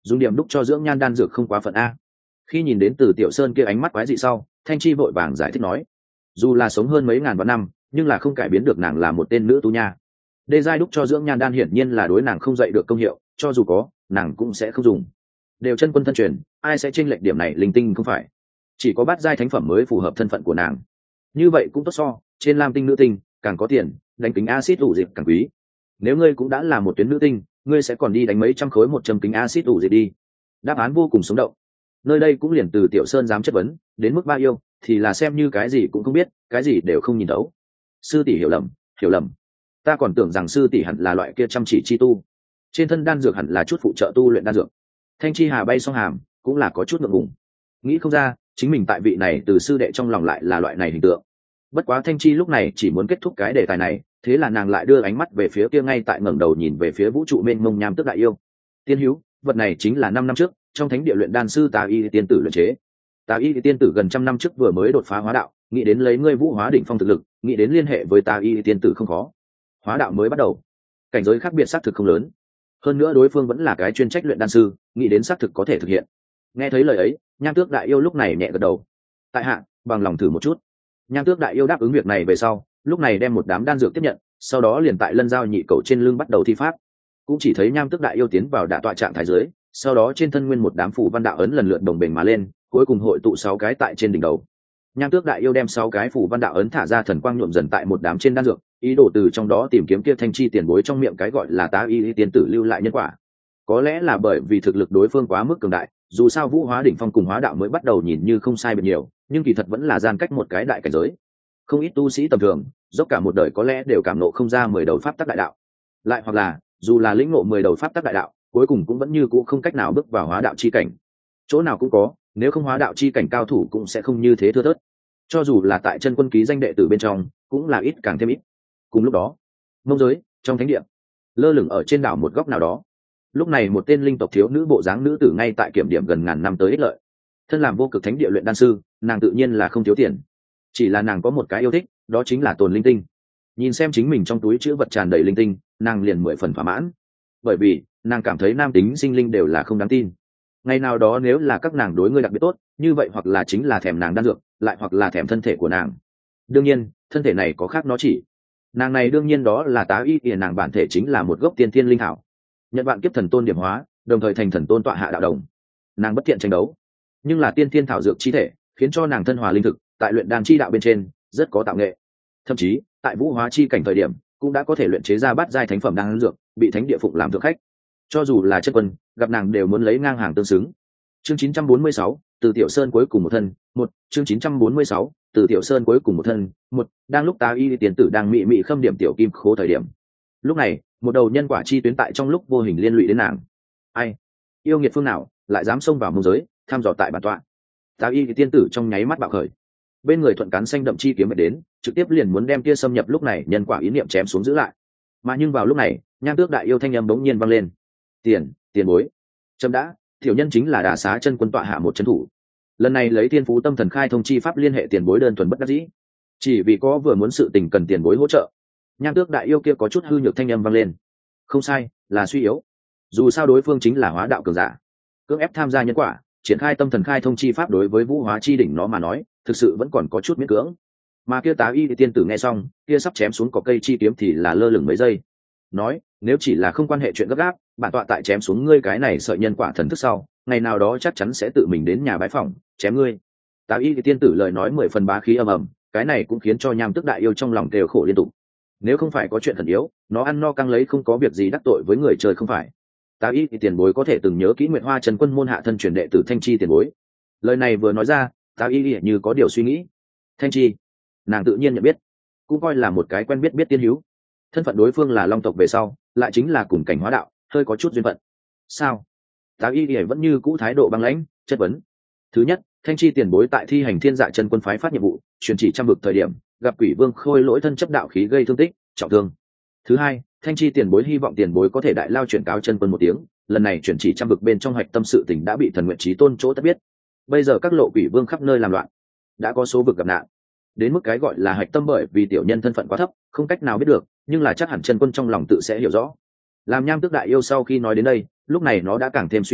dùng điểm đúc cho dưỡng nhan đan dược không quá phận a. Khi nhìn đến Từ Tiểu Sơn kia ánh mắt quái dị sau, Thanh Chi vội vàng giải thích nói, dù là sống hơn mấy ngàn vạn năm nhưng là không cải biến được nàng là một tên nữ tu nha. Đê giai đúc cho dưỡng nhan đan hiển nhiên là đối nàng không dạy được công hiệu, cho dù có nàng cũng sẽ không dùng. Đều chân quân thân truyền, ai sẽ chênh lệch điểm này linh tinh không phải, chỉ có bát giai thánh phẩm mới phù hợp thân phận của nàng. Như vậy cũng tốt, so trên lam tinh nữ tinh càng có tiền, đánh kính axit ủ dịch càng quý. Nếu ngươi cũng đã là một tuyến nữ tinh, ngươi sẽ còn đi đánh mấy trăm khối 100 kính axit ủ dịch đi. Đáp án vô cùng sống động. Nơi đây cũng liền Từ Tiểu Sơn dám chất vấn, đến mức ba yêu thì là xem như cái gì cũng không biết, cái gì đều không nhìn thấu. Sư tỷ hiểu lầm, hiểu lầm. Ta còn tưởng rằng sư tỷ hẳn là loại kia chăm chỉ chi tu, trên thân đan dược hẳn là chút phụ trợ tu luyện đan dược. Thanh Chi Hà bay xong hàm, cũng là có chút ngượng ngùng, nghĩ không ra chính mình tại vị này Từ sư đệ trong lòng lại là loại này hình tượng. Bất quá Thanh Chi lúc này chỉ muốn kết thúc cái đề tài này, thế là nàng lại đưa ánh mắt về phía kia ngay tại ngẩng đầu nhìn về phía vũ trụ mênh mông Nham Tước Đại Yêu. Tiên hữu, vật này chính là 5 năm trước trong thánh địa luyện đan sư Tà Y tiên tử luyện chế. Tà Y tiên tử gần trăm năm trước vừa mới đột phá hóa đạo, nghĩ đến lấy ngươi vũ hóa đỉnh phong thực lực, nghĩ đến liên hệ với Tà Y tiên tử không khó. Hóa đạo mới bắt đầu, cảnh giới khác biệt xác thực không lớn, hơn nữa đối phương vẫn là cái chuyên trách luyện đan sư, nghĩ đến xác thực có thể thực hiện. Nghe thấy lời ấy, Nham Tước Đại Yêu lúc này nhẹ gật đầu, tại hạ bằng lòng thử một chút. Nham Tước Đại Yêu đáp ứng việc này về sau, lúc này đem một đám đan dược tiếp nhận, sau đó liền tại lân giao nhị cầu trên lưng bắt đầu thi pháp. Cũng chỉ thấy Nham Tước Đại Yêu tiến vào đả tọa trạng thái dưới, sau đó trên thân nguyên một đám phù văn đạo ấn lần lượt đồng bền mà lên, cuối cùng hội tụ 6 cái tại trên đỉnh đầu. Nham Tước Đại Yêu đem 6 cái phù văn đạo ấn thả ra, thần quang nhuộm dần tại một đám trên đan dược, ý đồ từ trong đó tìm kiếm kia Thanh Chi tiền bối trong miệng cái gọi là Tà Y tiên tử lưu lại nhân quả. Có lẽ là bởi vì thực lực đối phương quá mức cường đại, dù sao vũ hóa đỉnh phong cùng hóa đạo mới bắt đầu nhìn như không sai biệt nhiều, nhưng kỳ thật vẫn là gian cách một cái đại cảnh giới. Không ít tu sĩ tầm thường dốc cả một đời có lẽ đều cảm nộ không ra 10 đầu pháp tắc đại đạo, lại hoặc là dù là lĩnh ngộ 10 đầu pháp tắc đại đạo, cuối cùng cũng vẫn như cũ không cách nào bước vào hóa đạo chi cảnh. Chỗ nào cũng có, nếu không hóa đạo chi cảnh cao thủ cũng sẽ không như thế thưa thớt. Cho dù là tại chân quân ký danh đệ tử bên trong, cũng là ít càng thêm ít. Cùng lúc đó, mông giới trong thánh địa, lơ lửng ở trên đảo một góc nào đó, lúc này một tên linh tộc thiếu nữ bộ dáng nữ tử ngay tại kiểm điểm gần ngàn năm tới ích lợi. Thân làm vô cực thánh địa luyện đan sư, nàng tự nhiên là không thiếu tiền, chỉ là nàng có một cái yêu thích, đó chính là tồn linh tinh. Nhìn xem chính mình trong túi chữ vật tràn đầy linh tinh, nàng liền 10 phần thỏa mãn, bởi vì nàng cảm thấy nam tính sinh linh đều là không đáng tin. Ngày nào đó nếu là các nàng đối ngươi đặc biệt tốt, như vậy hoặc là chính là thèm nàng đan dược, lại hoặc là thèm thân thể của nàng. Đương nhiên thân thể này có khác, nó chỉ nàng này đương nhiên đó là Tá Y, nàng bản thể chính là một gốc tiên thiên linh thảo, nhận vạn kiếp thần tôn điểm hóa, đồng thời thành thần tôn tọa hạ đạo đồng. Nàng bất thiện tranh đấu, nhưng là tiên thiên thảo dược chi thể khiến cho nàng thân hòa linh thực, tại luyện đan chi đạo bên trên rất có tạo nghệ, thậm chí tại vũ hóa chi cảnh thời điểm cũng đã có thể luyện chế ra bát giai thánh phẩm đan dược, bị thánh địa phụng làm thượng khách. Cho dù là chân quân gặp nàng đều muốn lấy ngang hàng tương xứng. Chương 946, Từ Tiểu Sơn cuối cùng một thân, một chương 946, Từ Tiểu Sơn cuối cùng một thân, một. Đang lúc Tá Y tiền tử đang mị mị khâm điểm tiểu kim khố thời điểm, lúc này một đầu nhân quả chi tuyến tại trong lúc vô hình liên lụy đến nàng. Ai, yêu nghiệt phương nào lại dám xông vào mông giới thăm dò tại bản tọa? Tá Y tiên tử trong nháy mắt bạo khởi, bên người thuận cán xanh đậm chi kiếm đến, trực tiếp liền muốn đem kia xâm nhập lúc này nhân quả ý niệm chém xuống giữ lại. Mà nhưng vào lúc này, Nham Tước Đại Yêu thanh âm bỗng nhiên vang lên: tiền bối, chấm đã, tiểu nhân chính là Đà Xá chân quân tọa hạ một chân thủ, lần này lấy thiên phú tâm thần khai thông chi pháp liên hệ tiền bối đơn thuần bất đắc dĩ, chỉ vì có vừa muốn sự tình cần tiền bối hỗ trợ. Nham Tước Đại Yêu kia có chút hư nhược thanh âm vang lên. Không sai, là suy yếu, dù sao đối phương chính là hóa đạo cường giả, cưỡng ép tham gia nhân quả triển khai tâm thần khai thông chi pháp, đối với vũ hóa chi đỉnh nó mà nói thực sự vẫn còn có chút miễn cưỡng. Mà kia Tá Y tiên tử nghe xong, kia sắp chém xuống cỏ cây chi kiếm thì là lơ lửng mấy giây, nói: nếu chỉ là không quan hệ chuyện gấp gáp, bản tọa tại chém xuống ngươi cái này sợi nhân quả thần thức sau, ngày nào đó chắc chắn sẽ tự mình đến nhà bái phỏng chém ngươi. Tá Y tiên tử lời nói 10 phần bá khí ầm ầm, cái này cũng khiến cho Nham Tước Đại Yêu trong lòng đều khổ liên tục. Nếu không phải có chuyện thần yếu, nó ăn no căng lấy không có việc gì đắc tội với người trời không phải. Tá Y tiền bối có thể từng nhớ kỹ Nguyệt Hoa Trần Quân môn hạ thân truyền đệ tử Thanh Chi tiền bối. Lời này vừa nói ra, Tá Y như có điều suy nghĩ. Thanh Chi, nàng tự nhiên nhận biết, cũng coi là một cái quen biết tiên hữu. Thân phận đối phương là long tộc về sau, lại chính là cùng cảnh hóa đạo, hơi có chút duyên phận. Sao? Tá Y vẫn như cũ thái độ băng lãnh, chất vấn. Thứ nhất, Thanh Chi tiền bối tại thi hành Thiên Dạ Chân Quân phái phát nhiệm vụ, truyền chỉ trăm vực thời điểm, gặp Quỷ Vương Khôi lỗi thân chấp đạo khí gây thương tích, trọng thương. Thứ hai, Thanh Chi tiền bối hy vọng tiền bối có thể đại lao chuyển cáo Chân Quân một tiếng, lần này truyền chỉ trăm vực bên trong hạch tâm sự tình đã bị Thần Nguyện Chí Tôn chỗ tất biết. Bây giờ các lộ quỷ vương khắp nơi làm loạn, đã có số vực gặp nạn, đến mức cái gọi là hạch tâm bởi vì tiểu nhân thân phận quá thấp, không cách nào biết được, nhưng là chắc hẳn Chân Quân trong lòng tự sẽ hiểu rõ. Làm Nham Tước Đại Yêu sau khi nói đến đây, lúc này nó đã càng thêm suy yếu,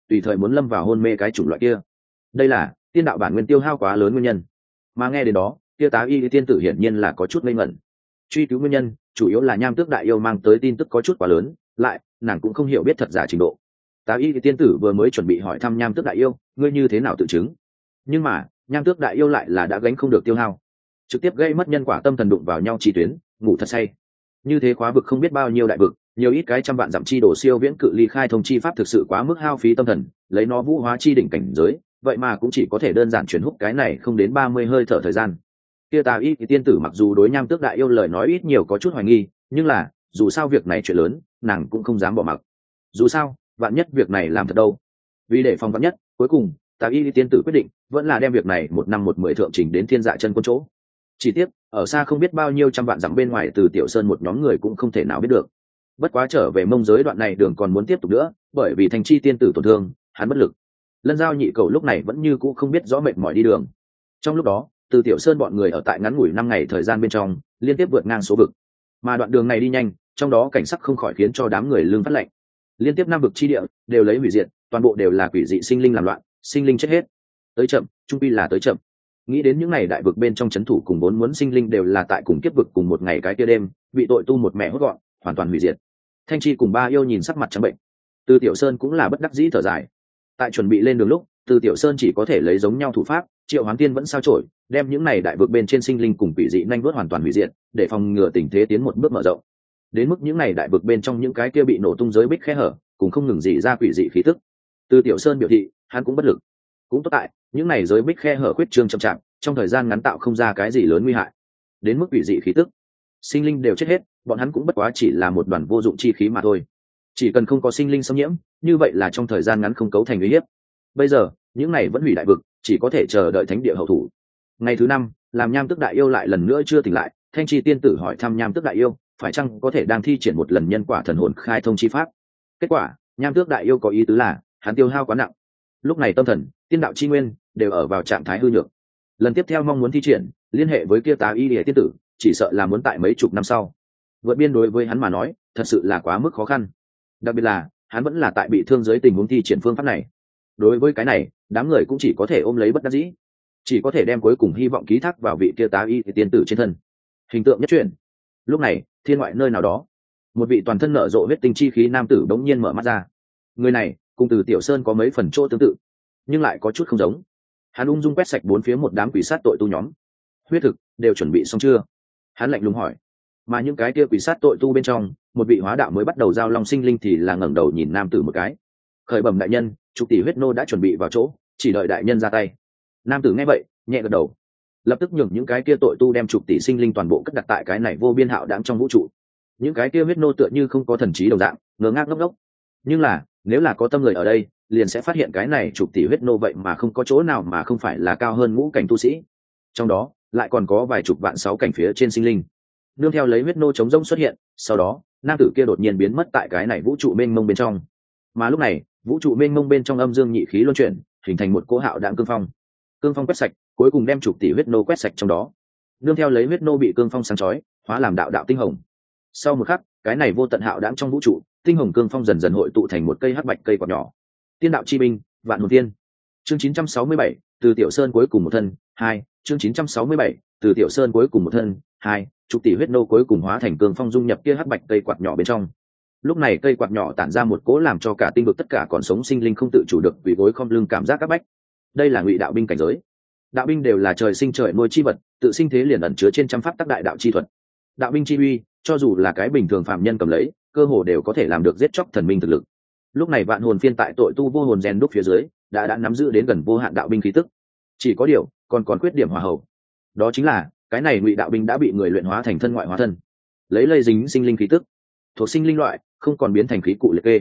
tùy thời muốn lâm vào hôn mê cái chủng loại kia. Đây là tiên đạo bản nguyên tiêu hao quá lớn nguyên nhân. Mà nghe đến đó, kia tá y tiên tử hiển nhiên là có chút ngây ngẩn. Truy cứu nguyên nhân chủ yếu là Nham Tước Đại Yêu mang tới tin tức có chút quá lớn, lại nàng cũng không hiểu biết thật giả trình độ. Tá y tiên tử vừa mới chuẩn bị hỏi thăm Nham Tước Đại Yêu, ngươi như thế nào tự chứng, nhưng mà Nham Tước Đại Yêu lại là đã gánh không được tiêu hao, trực tiếp gây mất nhân quả, tâm thần đụng vào nhau chi tuyến, ngủ thật say. Như thế khóa vực không biết bao nhiêu đại vực, nhiều ít cái trăm vạn dặm chi đổ siêu viễn cự ly khai thông chi pháp thực sự quá mức hao phí tâm thần, lấy nó vũ hóa chi đỉnh cảnh giới, vậy mà cũng chỉ có thể đơn giản chuyển hút cái này không đến 30 hơi thở thời gian. Kia Tà Y thì tiên tử mặc dù đối Nham Tước Đại Yêu lời nói ít nhiều có chút hoài nghi, nhưng là dù sao việc này chuyện lớn, nàng cũng không dám bỏ mặc. Dù sao vạn nhất việc này làm thật đâu. Vì để phòng vạn nhất, cuối cùng Tà Y tiên tử quyết định vẫn là đem việc này một năm một mười thượng trình đến Thiên Dạ chân quân chỗ. Chỉ tiếc ở xa không biết bao nhiêu trăm vạn dặm bên ngoài Từ Tiểu Sơn một nhóm người cũng không thể nào biết được. Bất quá trở về Mông giới đoạn này đường còn muốn tiếp tục nữa, bởi vì Thành Chi tiên tử tổn thương, hắn bất lực. Lân Giao Nhị Cầu lúc này vẫn như cũ không biết rõ mệt mỏi đi đường. Trong lúc đó, Từ Tiểu Sơn bọn người ở tại ngắn ngủi 5 ngày thời gian bên trong, liên tiếp vượt ngang số vực. Mà đoạn đường này đi nhanh, trong đó cảnh sắc không khỏi khiến cho đám người lưng phát lạnh. Liên tiếp 5 vực chi địa đều lấy hủy diệt, toàn bộ đều là quỷ dị sinh linh làm loạn, sinh linh chết hết. Tới chậm, trung quy là tới chậm. Nghĩ đến những ngày đại vực bên trong chấn thủ cùng vốn muốn sinh linh đều là tại cùng kiếp vực cùng một ngày cái kia đêm, bị tội tu một mẹ hốt gọn, hoàn toàn hủy diệt. Thanh Chi cùng Ba Yêu nhìn sắc mặt trắng bệnh. Từ Tiểu Sơn cũng là bất đắc dĩ thở dài. Tại chuẩn bị lên đường lúc, Từ Tiểu Sơn chỉ có thể lấy giống nhau thủ pháp, Triệu Hoán Tiên vẫn sao chổi, đem những này đại vực bên trên sinh linh cùng quỷ dị nhanh vớt hoàn toàn hủy diệt, để phòng ngừa tình thế tiến một bước mở rộng. Đến mức những này đại vực bên trong những cái kia bị nổ tung giới bích khe hở, cũng không ngừng dị ra quỷ dị khí tức. Từ Tiểu Sơn biểu thị, hắn cũng bất lực. Cũng tốt tại, những này giới bích khe hở khuyết trương chậm chạp, trong thời gian ngắn tạo không ra cái gì lớn nguy hại. Đến mức quỷ dị khí tức, sinh linh đều chết hết, bọn hắn cũng bất quá chỉ là một đoàn vô dụng chi khí mà thôi. Chỉ cần không có sinh linh xâm nhiễm, như vậy là trong thời gian ngắn không cấu thành uy hiếp. Bây giờ, những này vẫn hủy đại vực, chỉ có thể chờ đợi thánh địa hậu thủ. Ngày thứ 5, làm Nham Tước Đại Yêu lại lần nữa chưa tỉnh lại, Thanh Chi tiên tử hỏi thăm Nham Tước Đại Yêu, phải chăng có thể đang thi triển một lần nhân quả thần hồn khai thông chi pháp. Kết quả, Nham Tước Đại Yêu có ý tứ là, hắn tiêu hao quá nặng. Lúc này tâm thần, tiên đạo chi nguyên đều ở vào trạng thái hư nhược. Lần tiếp theo mong muốn thi triển, liên hệ với kia Tá Y Liễu tiên tử, chỉ sợ là muốn tại mấy chục năm sau. Vượt biên đối với hắn mà nói, thật sự là quá mức khó khăn. Đặc biệt là, hắn vẫn là tại bị thương dưới tình huống thi triển phương pháp này. Đối với cái này, đám người cũng chỉ có thể ôm lấy bất đắc dĩ, chỉ có thể đem cuối cùng hy vọng ký thác vào vị kia Tá Y tiên tử trên thân. Hình tượng nhất truyện. Lúc này, thiên ngoại nơi nào đó, một vị toàn thân nở rộ huyết tinh chi khí nam tử bỗng nhiên mở mắt ra. Người này cùng Từ Tiểu Sơn có mấy phần chỗ tương tự, nhưng lại có chút không giống. Hắn ung dung quét sạch bốn phía một đám quỷ sát tội tu nhóm. Huyết thực đều chuẩn bị xong chưa? Hắn lạnh lùng hỏi. Mà những cái kia quỷ sát tội tu bên trong, một vị hóa đạo mới bắt đầu giao long sinh linh thì là ngẩng đầu nhìn nam tử một cái. Khởi bẩm đại nhân, chục tỷ huyết nô đã chuẩn bị vào chỗ, chỉ đợi đại nhân ra tay. Nam tử nghe vậy, nhẹ gật đầu, lập tức nhường những cái kia tội tu đem chục tỷ sinh linh toàn bộ cất đặt tại cái này vô biên hạo đãng trong vũ trụ. Những cái kia huyết nô tựa như không có thần trí đồng dạng, ngơ ngác ngốc ngốc. Nhưng là, nếu là có tâm người ở đây, liền sẽ phát hiện cái này chục tỷ huyết nô vậy mà không có chỗ nào mà không phải là cao hơn ngũ cảnh tu sĩ. Trong đó, lại còn có vài chục vạn 6 cảnh phía trên sinh linh. Nương theo lấy huyết nô chống rông xuất hiện, sau đó, nam tử kia đột nhiên biến mất tại cái này vũ trụ mênh mông bên trong. Mà lúc này, vũ trụ mênh mông bên trong âm dương nhị khí luân chuyển, hình thành một cỗ hạo đãng cương phong. Cương phong quét sạch, cuối cùng đem chục tỷ huyết nô quét sạch trong đó. Nương theo lấy huyết nô bị cương phong sáng chói, hóa làm đạo đạo tinh hồng. Sau một khắc, cái này vô tận hạo đãng trong vũ trụ, tinh hồng cương phong dần dần hội tụ thành một cây hắc bạch cây quạt nhỏ. Tiên đạo chi binh, vạn hồn tiên. Chương 967, Từ Tiểu Sơn cuối cùng một thân, 2, chương 967, Từ Tiểu Sơn cuối cùng một thân, 2, chục tỷ huyết nô cuối cùng hóa thành cương phong dung nhập kia hắc bạch cây quạt nhỏ bên trong. Lúc này cây quạt nhỏ tản ra một cỗ làm cho cả tinh vực tất cả còn sống sinh linh không tự chủ được quỳ gối khom lưng cảm giác các bách. Đây là ngụy đạo binh cảnh giới. Đạo binh đều là trời sinh trời nuôi chi vật, tự sinh thế liền ẩn chứa trên trăm pháp tác đại đạo chi thuật. Đạo binh chi uy, cho dù là cái bình thường phạm nhân cầm lấy, cơ hồ đều có thể làm được giết chóc thần minh thực lực. Lúc này vạn hồn phiên tại tội tu vô hồn rèn đúc phía dưới, đã nắm giữ đến gần vô hạn đạo binh khí tức. Chỉ có điều, còn khuyết điểm hòa hậu. Đó chính là, cái này ngụy đạo binh đã bị người luyện hóa thành thân ngoại hóa thân, lấy lây dính sinh linh khí tức, thuộc sinh linh loại, không còn biến thành khí cụ liệt kê.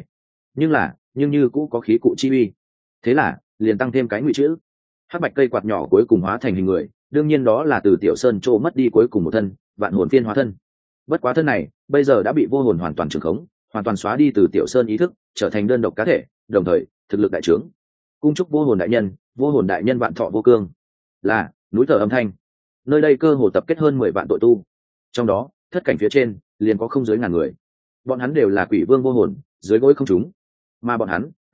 Nhưng như cũ có khí cụ chi uy. Thế là, liền tăng thêm cái ngụy chữ. Hắc bạch cây quạt nhỏ cuối cùng hóa thành hình người, đương nhiên đó là Từ Tiểu Sơn trô mất đi cuối cùng một thân, vạn hồn phiên hóa thân. Bất quá thân này, bây giờ đã bị vô hồn hoàn toàn trừng khống, hoàn toàn xóa đi Từ Tiểu Sơn ý thức, trở thành đơn độc cá thể, đồng thời thực lực đại trướng. Cung chúc vô hồn đại nhân vạn thọ vô cương. Là núi thở âm thanh. Nơi đây cơ hồ tập kết hơn 10 vạn tội tu, trong đó thất cảnh phía trên liền có không dưới ngàn người. Bọn hắn đều là quỷ vương vô hồn, dưới gối không chúng, mà bọn hắn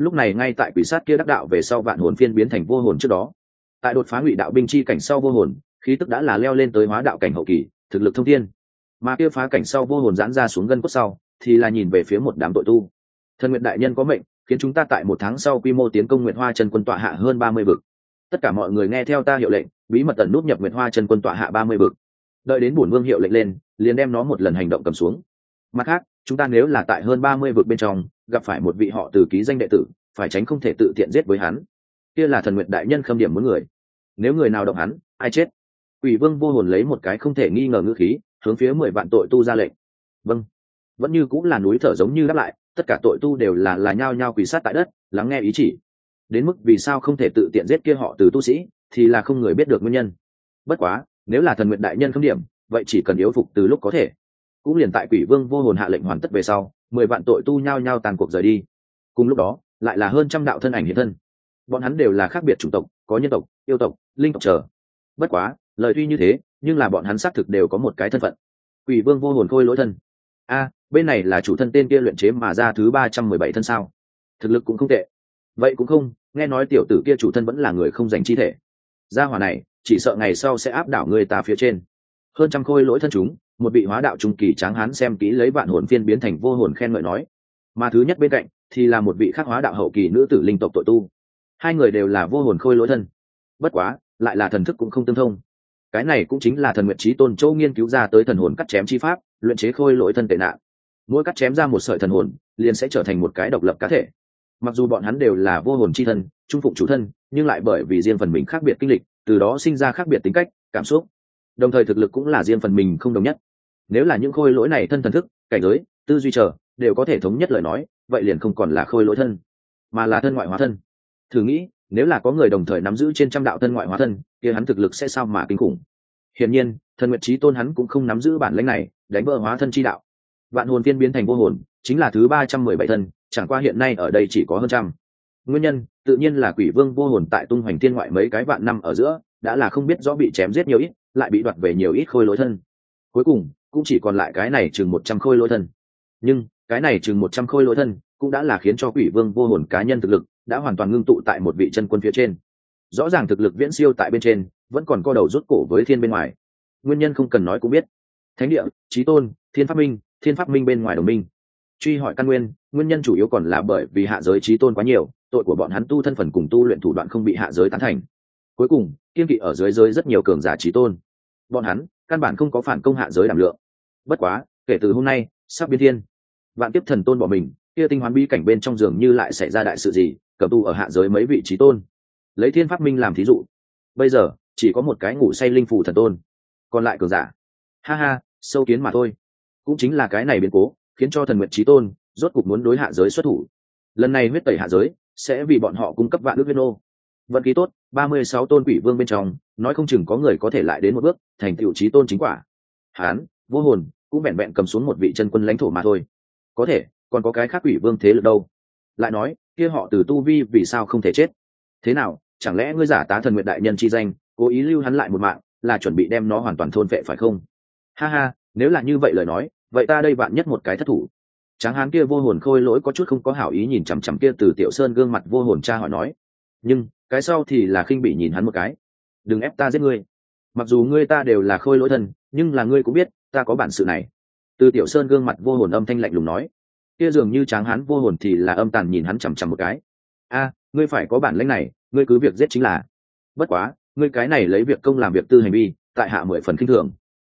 lúc này ngay tại quỷ sát kia đắc đạo về sau vạn hồn phiên biến thành vô hồn trước đó, tại đột phá ngụy đạo binh chi cảnh sau vô hồn khí tức đã là leo lên tới hóa đạo cảnh hậu kỳ, thực lực thông thiên. Mà kia phá cảnh sau vô hồn giãn ra xuống gân cốt sau thì là nhìn về phía một đám tội tu. Thần Nguyệt đại nhân có mệnh, khiến chúng ta tại 1 tháng sau quy mô tiến công Nguyệt Hoa Chân Quân tọa hạ hơn 30 vực. Tất cả mọi người nghe theo ta hiệu lệnh, bí mật tẩn nút nhập Nguyệt Hoa Chân Quân tọa hạ 30 vực. Đợi đến bổn vương hiệu lệnh lên, liền đem nó một lần hành động cầm xuống. Mặt khác, chúng ta nếu là tại hơn 30 vực bên trong gặp phải một vị họ Từ ký danh đệ tử, phải tránh không thể tự tiện giết với hắn. Kia là Thần Nguyệt đại nhân khâm điểm muốn người. Nếu người nào động hắn, ai chết. Quỷ Vương vô hồn lấy một cái không thể nghi ngờ ngữ khí, hướng phía 10 vạn tội tu ra lệnh. Vâng. Vẫn như cũng là núi thở giống như đáp lại, tất cả tội tu đều là nhao nhao quỳ sát tại đất, lắng nghe ý chỉ. Đến mức vì sao không thể tự tiện giết kia họ Từ tu sĩ, thì là không người biết được nguyên nhân. Bất quá, nếu là Thần Nguyệt đại nhân khâm điểm, vậy chỉ cần yếu phục từ lúc có thể. Cũng liền tại Quỷ Vương vô hồn hạ lệnh hoàn tất về sau, 10 vạn tội tu nhao nhao tàn cuộc rời đi. Cùng lúc đó, lại là hơn trăm đạo thân ảnh hiện thân. Bọn hắn đều là khác biệt chủng tộc, có nhân tộc, yêu tộc, linh tộc trở. Bất quá, lời tuy như thế, nhưng là bọn hắn xác thực đều có một cái thân phận. Quỷ Vương vô hồn khôi lỗi thân. Bên này là chủ thân tên kia luyện chế mà ra thứ 317 thân sao? Thực lực cũng không tệ. Vậy cũng không, nghe nói tiểu tử kia chủ thân vẫn là người không giành chi thể. Gia hỏa này, chỉ sợ ngày sau sẽ áp đảo người ta phía trên. Hơn trăm khôi lỗi thân chúng, một vị hóa đạo trung kỳ tráng hán xem kỹ lấy vạn hồn phiên biến thành vô hồn khen ngợi nói. Mà thứ nhất bên cạnh thì là một vị khắc hóa đạo hậu kỳ nữ tử linh tộc tội tu. Hai người đều là vô hồn khôi lỗi thân. Bất quá, lại là thần thức cũng không tương thông. Cái này cũng chính là Thần Nguyệt Chí Tôn Châu nghiên cứu ra tới thần hồn cắt chém chi pháp, luyện chế khôi lỗi thân tệ nạn. Mỗi cắt chém ra một sợi thần hồn, liền sẽ trở thành một cái độc lập cá thể. Mặc dù bọn hắn đều là vô hồn chi thân, trung phụng chủ thân, nhưng lại bởi vì riêng phần mình khác biệt kinh lịch, từ đó sinh ra khác biệt tính cách, cảm xúc. Đồng thời thực lực cũng là riêng phần mình không đồng nhất. Nếu là những khôi lỗi này thân thần thức, cảnh giới, tư duy trở đều có thể thống nhất lời nói, vậy liền không còn là khôi lỗi thân, mà là thân ngoại hóa thân. Thử nghĩ, nếu là có người đồng thời nắm giữ trên trăm đạo thân ngoại hóa thân, kia hắn thực lực sẽ sao mà kinh khủng. Hiển nhiên, Thần Nguyệt Chí Tôn hắn cũng không nắm giữ bản lĩnh này, đánh vỡ hóa thân chi đạo. Vạn hồn phiên biến thành vô hồn, chính là thứ 317 thân, chẳng qua hiện nay ở đây chỉ có hơn trăm. Nguyên nhân, tự nhiên là Quỷ Vương vô hồn tại tung hoành thiên ngoại mấy cái vạn năm ở giữa, đã là không biết rõ bị chém giết nhiều ít, lại bị đoạt về nhiều ít khôi lỗi thân. Cuối cùng, cũng chỉ còn lại cái này chừng 100 khôi lỗi thân. Nhưng, cái này chừng 100 khôi lỗi thân, cũng đã là khiến cho Quỷ Vương vô hồn cá nhân thực lực đã hoàn toàn ngưng tụ tại một vị chân quân phía trên. Rõ ràng thực lực viễn siêu tại bên trên, vẫn còn co đầu rút cổ với thiên bên ngoài. Nguyên nhân không cần nói cũng biết. Thánh địa, Chí Tôn, Thiên Pháp Minh bên ngoài đồng minh. Truy hỏi căn nguyên, nguyên nhân chủ yếu còn là bởi vì hạ giới Chí Tôn quá nhiều, tội của bọn hắn tu thân phần cùng tu luyện thủ đoạn không bị hạ giới tán thành. Cuối cùng, kiên kỵ ở dưới giới rất nhiều cường giả Chí Tôn. Bọn hắn căn bản không có phản công hạ giới đảm lượng. Bất quá, kể từ hôm nay, sắp biến thiên, vạn kiếp thần tôn bỏ mình, kia tinh hoán bi cảnh bên trong giường như lại xảy ra đại sự gì, cầm tu ở hạ giới mấy vị Chí Tôn. Lấy Thiên Pháp Minh làm thí dụ, bây giờ chỉ có một cái ngủ say linh phù thần tôn, còn lại cường giả, ha ha, sâu kiến mà thôi. Cũng chính là cái này biến cố, khiến cho Thần Nguyệt Chí Tôn rốt cục muốn đối hạ giới xuất thủ. Lần này huyết tẩy hạ giới, sẽ vì bọn họ cung cấp vạn ước huyết nô. Vận khí tốt, 36 tôn quỷ vương bên trong, nói không chừng có người có thể lại đến một bước, thành tựu Chí Tôn chính quả. Hán, vô hồn, cũng vẹn vẹn cầm xuống một vị chân quân lãnh thổ mà thôi. Có thể, còn có cái khác quỷ vương thế lực đâu? Lại nói, kia họ Từ tu vi vì sao không thể chết? Thế nào, chẳng lẽ ngươi giả tá Thần Nguyệt đại nhân chi danh, cố ý lưu hắn lại một mạng, là chuẩn bị đem nó hoàn toàn thôn phệ phải không? Ha ha, nếu là như vậy lời nói, vậy ta đây bạn nhất một cái thất thủ. Tráng hán kia vô hồn khôi lỗi có chút không có hảo ý nhìn chằm chằm kia Từ Tiểu Sơn gương mặt vô hồn tra hỏi nói. Nhưng, cái sau thì là khinh bị nhìn hắn một cái. Đừng ép ta giết ngươi. Mặc dù ngươi ta đều là khôi lỗi thân, nhưng là ngươi cũng biết, ta có bản sự này. Từ Tiểu Sơn gương mặt vô hồn âm thanh lạnh lùng nói. Kia dường như tráng hán vô hồn thì là âm tàn nhìn hắn chằm chằm một cái. Ngươi phải có bản lĩnh này, ngươi cứ việc giết chính là. Bất quá, ngươi cái này lấy việc công làm việc tư hành vi, tại hạ 10 phần khinh thường.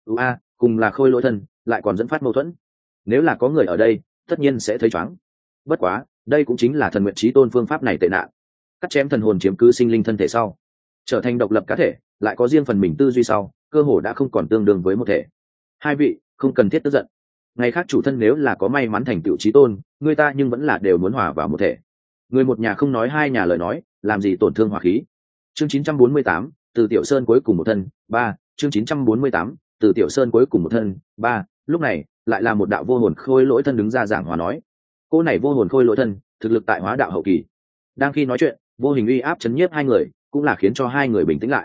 Cùng là khôi lỗi thân, lại còn dẫn phát mâu thuẫn. Nếu là có người ở đây, tất nhiên sẽ thấy choáng. Bất quá, đây cũng chính là Thần Nguyệt Chí Tôn phương pháp này tệ nạn. Cắt chém thần hồn chiếm cứ sinh linh thân thể sau, trở thành độc lập cá thể, lại có riêng phần mình tư duy sau, cơ hồ đã không còn tương đương với một thể. Hai vị, không cần thiết tức giận. Ngày khác chủ thân nếu là có may mắn thành tựu Chí Tôn, người ta nhưng vẫn là đều muốn hòa vào một thể. Người một nhà không nói hai nhà lời nói, làm gì tổn thương hòa khí. Chương 948, Từ Tiểu Sơn cuối cùng một thân, 3, chương 948, Từ Tiểu Sơn cuối cùng một thân, 3, lúc này, lại là một đạo vô hồn khôi lỗi thân đứng ra giảng hòa nói. Cô này vô hồn khôi lỗi thân, thực lực tại hóa đạo hậu kỳ. Đang khi nói chuyện, vô hình uy áp chấn nhiếp hai người, cũng là khiến cho hai người bình tĩnh lại.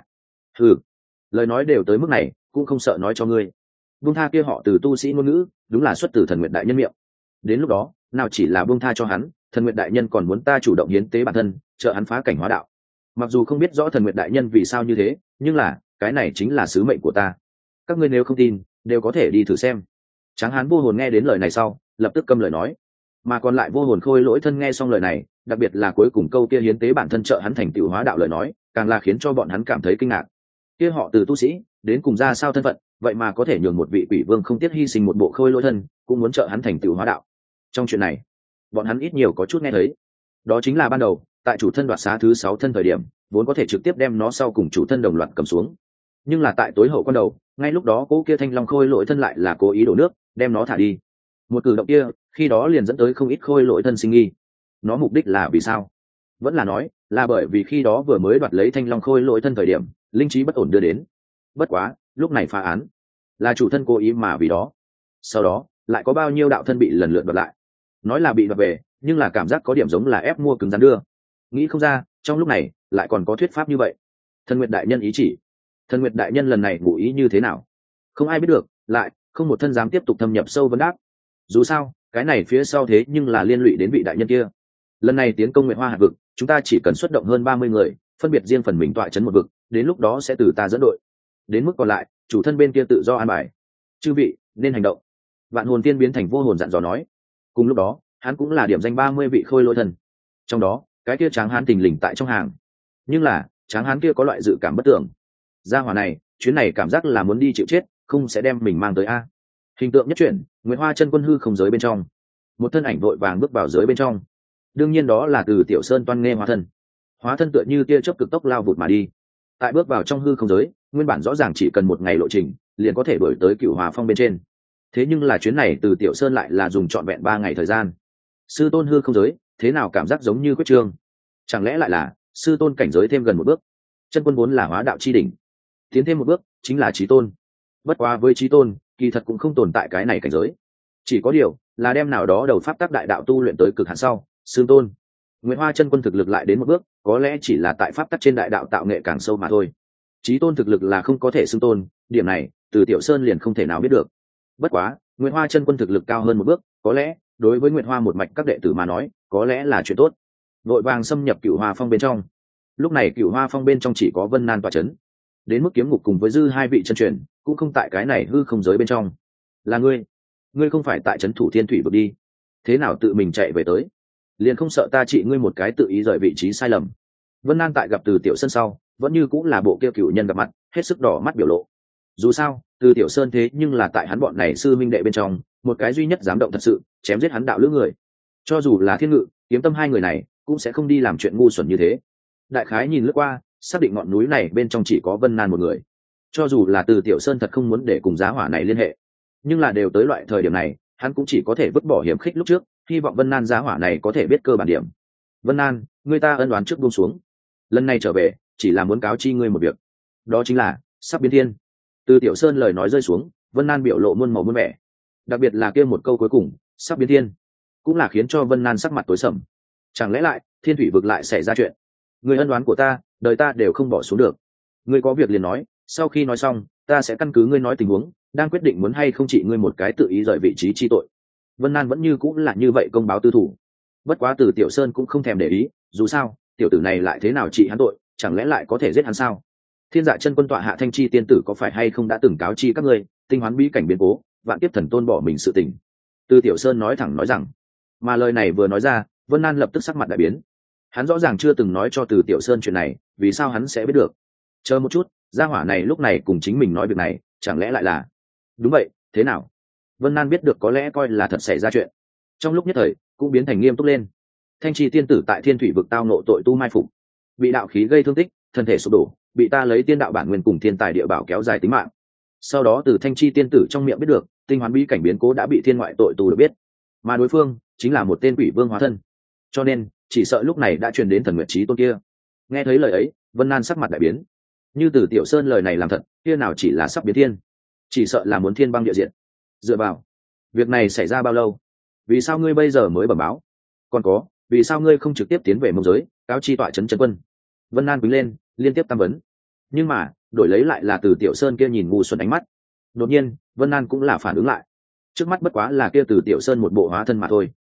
Lời nói đều tới mức này, cũng không sợ nói cho ngươi. Buông tha kia họ Từ tu sĩ ngôn ngữ, đúng là xuất từ Thần Nguyệt đại nhân miệng. Đến lúc đó, nào chỉ là buông tha cho hắn, thần nguyện đại nhân còn muốn ta chủ động hiến tế bản thân trợ hắn phá cảnh hóa đạo. Mặc dù không biết rõ thần nguyện đại nhân vì sao như thế, nhưng là cái này chính là sứ mệnh của ta. Các ngươi nếu không tin đều có thể đi thử xem. Tráng hán vô hồn nghe đến lời này sau lập tức câm lời nói, mà còn lại vô hồn khôi lỗi thân nghe xong lời này, đặc biệt là cuối cùng câu kia hiến tế bản thân trợ hắn thành tựu hóa đạo lời nói, càng là khiến cho bọn hắn cảm thấy kinh ngạc. Kia họ từ tu sĩ đến cùng ra sao thân phận, vậy mà có thể nhường một vị quỷ vương không tiếc hy sinh một bộ khôi lỗi thân cũng muốn trợ hắn thành tựu hóa đạo. Trong chuyện này bọn hắn ít nhiều có chút nghe thấy. Đó chính là ban đầu tại chủ thân đoạt xá thứ 6 thân thời điểm vốn có thể trực tiếp đem nó sau cùng chủ thân đồng loạt cầm xuống, nhưng là tại tối hậu quan đầu ngay lúc đó cố kia thanh long khôi lỗi thân lại là cố ý đổ nước đem nó thả đi. Một cử động kia khi đó liền dẫn tới không ít khôi lỗi thân sinh nghi. Nó mục đích là vì sao? Vẫn là nói là bởi vì khi đó vừa mới đoạt lấy thanh long khôi lỗi thân thời điểm linh trí bất ổn đưa đến. Bất quá lúc này phá án là chủ thân cố ý mà vì đó, sau đó lại có bao nhiêu đạo thân bị lần lượt đoạt lại. Nói là bị đoạt về, nhưng là cảm giác có điểm giống là ép mua cứng rắn đưa. Nghĩ không ra trong lúc này lại còn có thuyết pháp như vậy. Thần Nguyệt đại nhân ý chỉ, thần Nguyệt đại nhân lần này ngụ ý như thế nào không ai biết được, lại không một thân dám tiếp tục thâm nhập sâu vấn đáp. Dù sao cái này phía sau thế nhưng là liên lụy đến vị đại nhân kia. Lần này tiến công Nguyệt Hoa hạt vực chúng ta chỉ cần xuất động hơn 30 người, phân biệt riêng phần mình tọa chấn một vực, đến lúc đó sẽ từ ta dẫn đội, đến mức còn lại chủ thân bên kia tự do an bài. Chư vị nên hành động. Vạn hồn tiên biến thành vô hồn dặn dò nói. Cùng lúc đó hắn cũng là điểm danh 30 vị khôi lỗi thần, trong đó cái kia tráng hán tình lình tại trong hàng. Nhưng là tráng hán kia có loại dự cảm bất tưởng, gia hỏa này chuyến này cảm giác là muốn đi chịu chết, không sẽ đem mình mang tới a. Hình tượng nhất chuyển, Nguyệt Hoa chân quân hư không giới bên trong, một thân ảnh vội vàng bước vào giới bên trong. Đương nhiên đó là Từ Tiểu Sơn toan nghe hóa thân tựa như tia chớp cực tốc lao vụt mà đi. Tại bước vào trong hư không giới, nguyên bản rõ ràng chỉ cần một ngày lộ trình liền có thể đuổi tới Cửu Hòa Phong bên trên, thế nhưng là chuyến này Từ Tiểu Sơn lại là dùng trọn vẹn 3 ngày thời gian. Sư tôn hư không giới thế nào cảm giác giống như quyết trương? Chẳng lẽ lại là sư tôn cảnh giới thêm gần một bước? Chân quân vốn là hóa đạo chi đỉnh, tiến thêm một bước chính là chí tôn. Bất quá với chí tôn kỳ thật cũng không tồn tại cái này cảnh giới, chỉ có điều là đem nào đó đầu pháp tác đại đạo tu luyện tới cực hạn sau, sư tôn Nguyễn Hoa chân quân thực lực lại đến một bước, có lẽ chỉ là tại pháp tắc trên đại đạo tạo nghệ càng sâu mà thôi. Chí tôn thực lực là không có thể xưng tôn, điểm này Từ Tiểu Sơn liền không thể nào biết được. Bất quá Nguyễn Hoa chân quân thực lực cao hơn một bước, có lẽ đối với Nguyễn Hoa một mạch các đệ tử mà nói có lẽ là chuyện tốt. Vội vàng xâm nhập Cửu Hoa Phong bên trong. Lúc này Cửu Hoa Phong bên trong chỉ có Vân Nan tọa chấn, đến mức Kiếm Ngục cùng với Dư hai vị chân truyền cũng không tại cái này hư không giới bên trong. Là ngươi không phải tại trấn thủ Thiên Thủy vực đi, thế nào tự mình chạy về tới? Liền không sợ ta trị ngươi một cái tự ý rời vị trí sai lầm? Vân Nan tại gặp Từ Tiểu Sơn sau vẫn như cũng là bộ kia cửu nhân gặp mặt, hết sức đỏ mắt biểu lộ. Dù sao Từ Tiểu Sơn thế nhưng là tại hắn bọn này sư minh đệ bên trong một cái duy nhất dám động thật sự chém giết hắn đạo lữ người. Cho dù là Thiên Ngự, Kiếm Tâm hai người này cũng sẽ không đi làm chuyện ngu xuẩn như thế. Đại khái nhìn lướt qua, xác định ngọn núi này bên trong chỉ có Vân Nan một người. Cho dù là Từ Tiểu Sơn thật không muốn để cùng giá hỏa này liên hệ, nhưng là đều tới loại thời điểm này hắn cũng chỉ có thể vứt bỏ hiểm khích lúc trước, hy vọng Vân Nan giá hỏa này có thể biết cơ bản điểm. Vân Nan, người ta ân đoán trước buông xuống, lần này trở về chỉ là muốn cáo chi ngươi một việc, đó chính là sắp biến thiên. Từ Tiểu Sơn lời nói rơi xuống, Vân Nan biểu lộ muôn màu muôn vẻ, đặc biệt là kia một câu cuối cùng sắp biến thiên cũng là khiến cho Vân Nan sắc mặt tối sầm. Chẳng lẽ lại Thiên Thủy vực lại xảy ra chuyện? Người ân đoán của ta đời ta đều không bỏ xuống được, ngươi có việc liền nói, sau khi nói xong ta sẽ căn cứ ngươi nói tình huống đang quyết định muốn hay không trị ngươi một cái tự ý rời vị trí chi tội. Vân Nan vẫn như cũng là như vậy công báo tư thủ. Bất quá Từ Tiểu Sơn cũng không thèm để ý, dù sao tiểu tử này lại thế nào trị hắn tội, chẳng lẽ lại có thể giết hắn sao? Thiên Dạ chân quân tọa hạ Thanh Chi tiên tử có phải hay không đã từng cáo chi các ngươi tinh hoán bí cảnh biến cố, vạn kiếp thần tôn bỏ mình sự tình? Từ Tiểu Sơn nói thẳng nói rằng. Mà lời này vừa nói ra, Vân Nan lập tức sắc mặt đại biến. Hắn rõ ràng chưa từng nói cho Từ Tiểu Sơn chuyện này, vì sao hắn sẽ biết được? Chờ một chút, gia hỏa này lúc này cùng chính mình nói việc này, chẳng lẽ lại là... Đúng vậy, thế nào? Vân Nan biết được có lẽ coi là thật xảy ra chuyện, trong lúc nhất thời cũng biến thành nghiêm túc lên. Thanh Chi tiên tử tại Thiên Thủy vực tao nộ tội tu mai phục, bị đạo khí gây thương tích, thân thể sụp đổ, bị ta lấy tiên đạo bản nguyên cùng thiên tài địa bảo kéo dài tính mạng. Sau đó từ Thanh Chi tiên tử trong miệng biết được tinh hoán bí cảnh biến cố đã bị thiên ngoại tội tu được biết, mà đối phương chính là một tên quỷ vương hóa thân, cho nên chỉ sợ lúc này đã truyền đến thần nguyệt chí tôn kia. Nghe thấy lời ấy, Vân Nan sắc mặt đại biến. Như Từ Tiểu Sơn lời này làm thật, kia nào chỉ là sắp biến thiên, chỉ sợ là muốn thiên băng địa diện. Dựa vào việc này xảy ra bao lâu, vì sao ngươi bây giờ mới bẩm báo? Còn có, vì sao ngươi không trực tiếp tiến về mông giới cáo chi tọa trấn chân quân? Vân Nan quỳ lên liên tiếp tam vấn, nhưng mà đổi lấy lại là Từ Tiểu Sơn kia nhìn ngu xuẩn ánh mắt. Đột nhiên Vân Nan cũng là phản ứng lại, trước mắt bất quá là kia Từ Tiểu Sơn một bộ hóa thân mà thôi,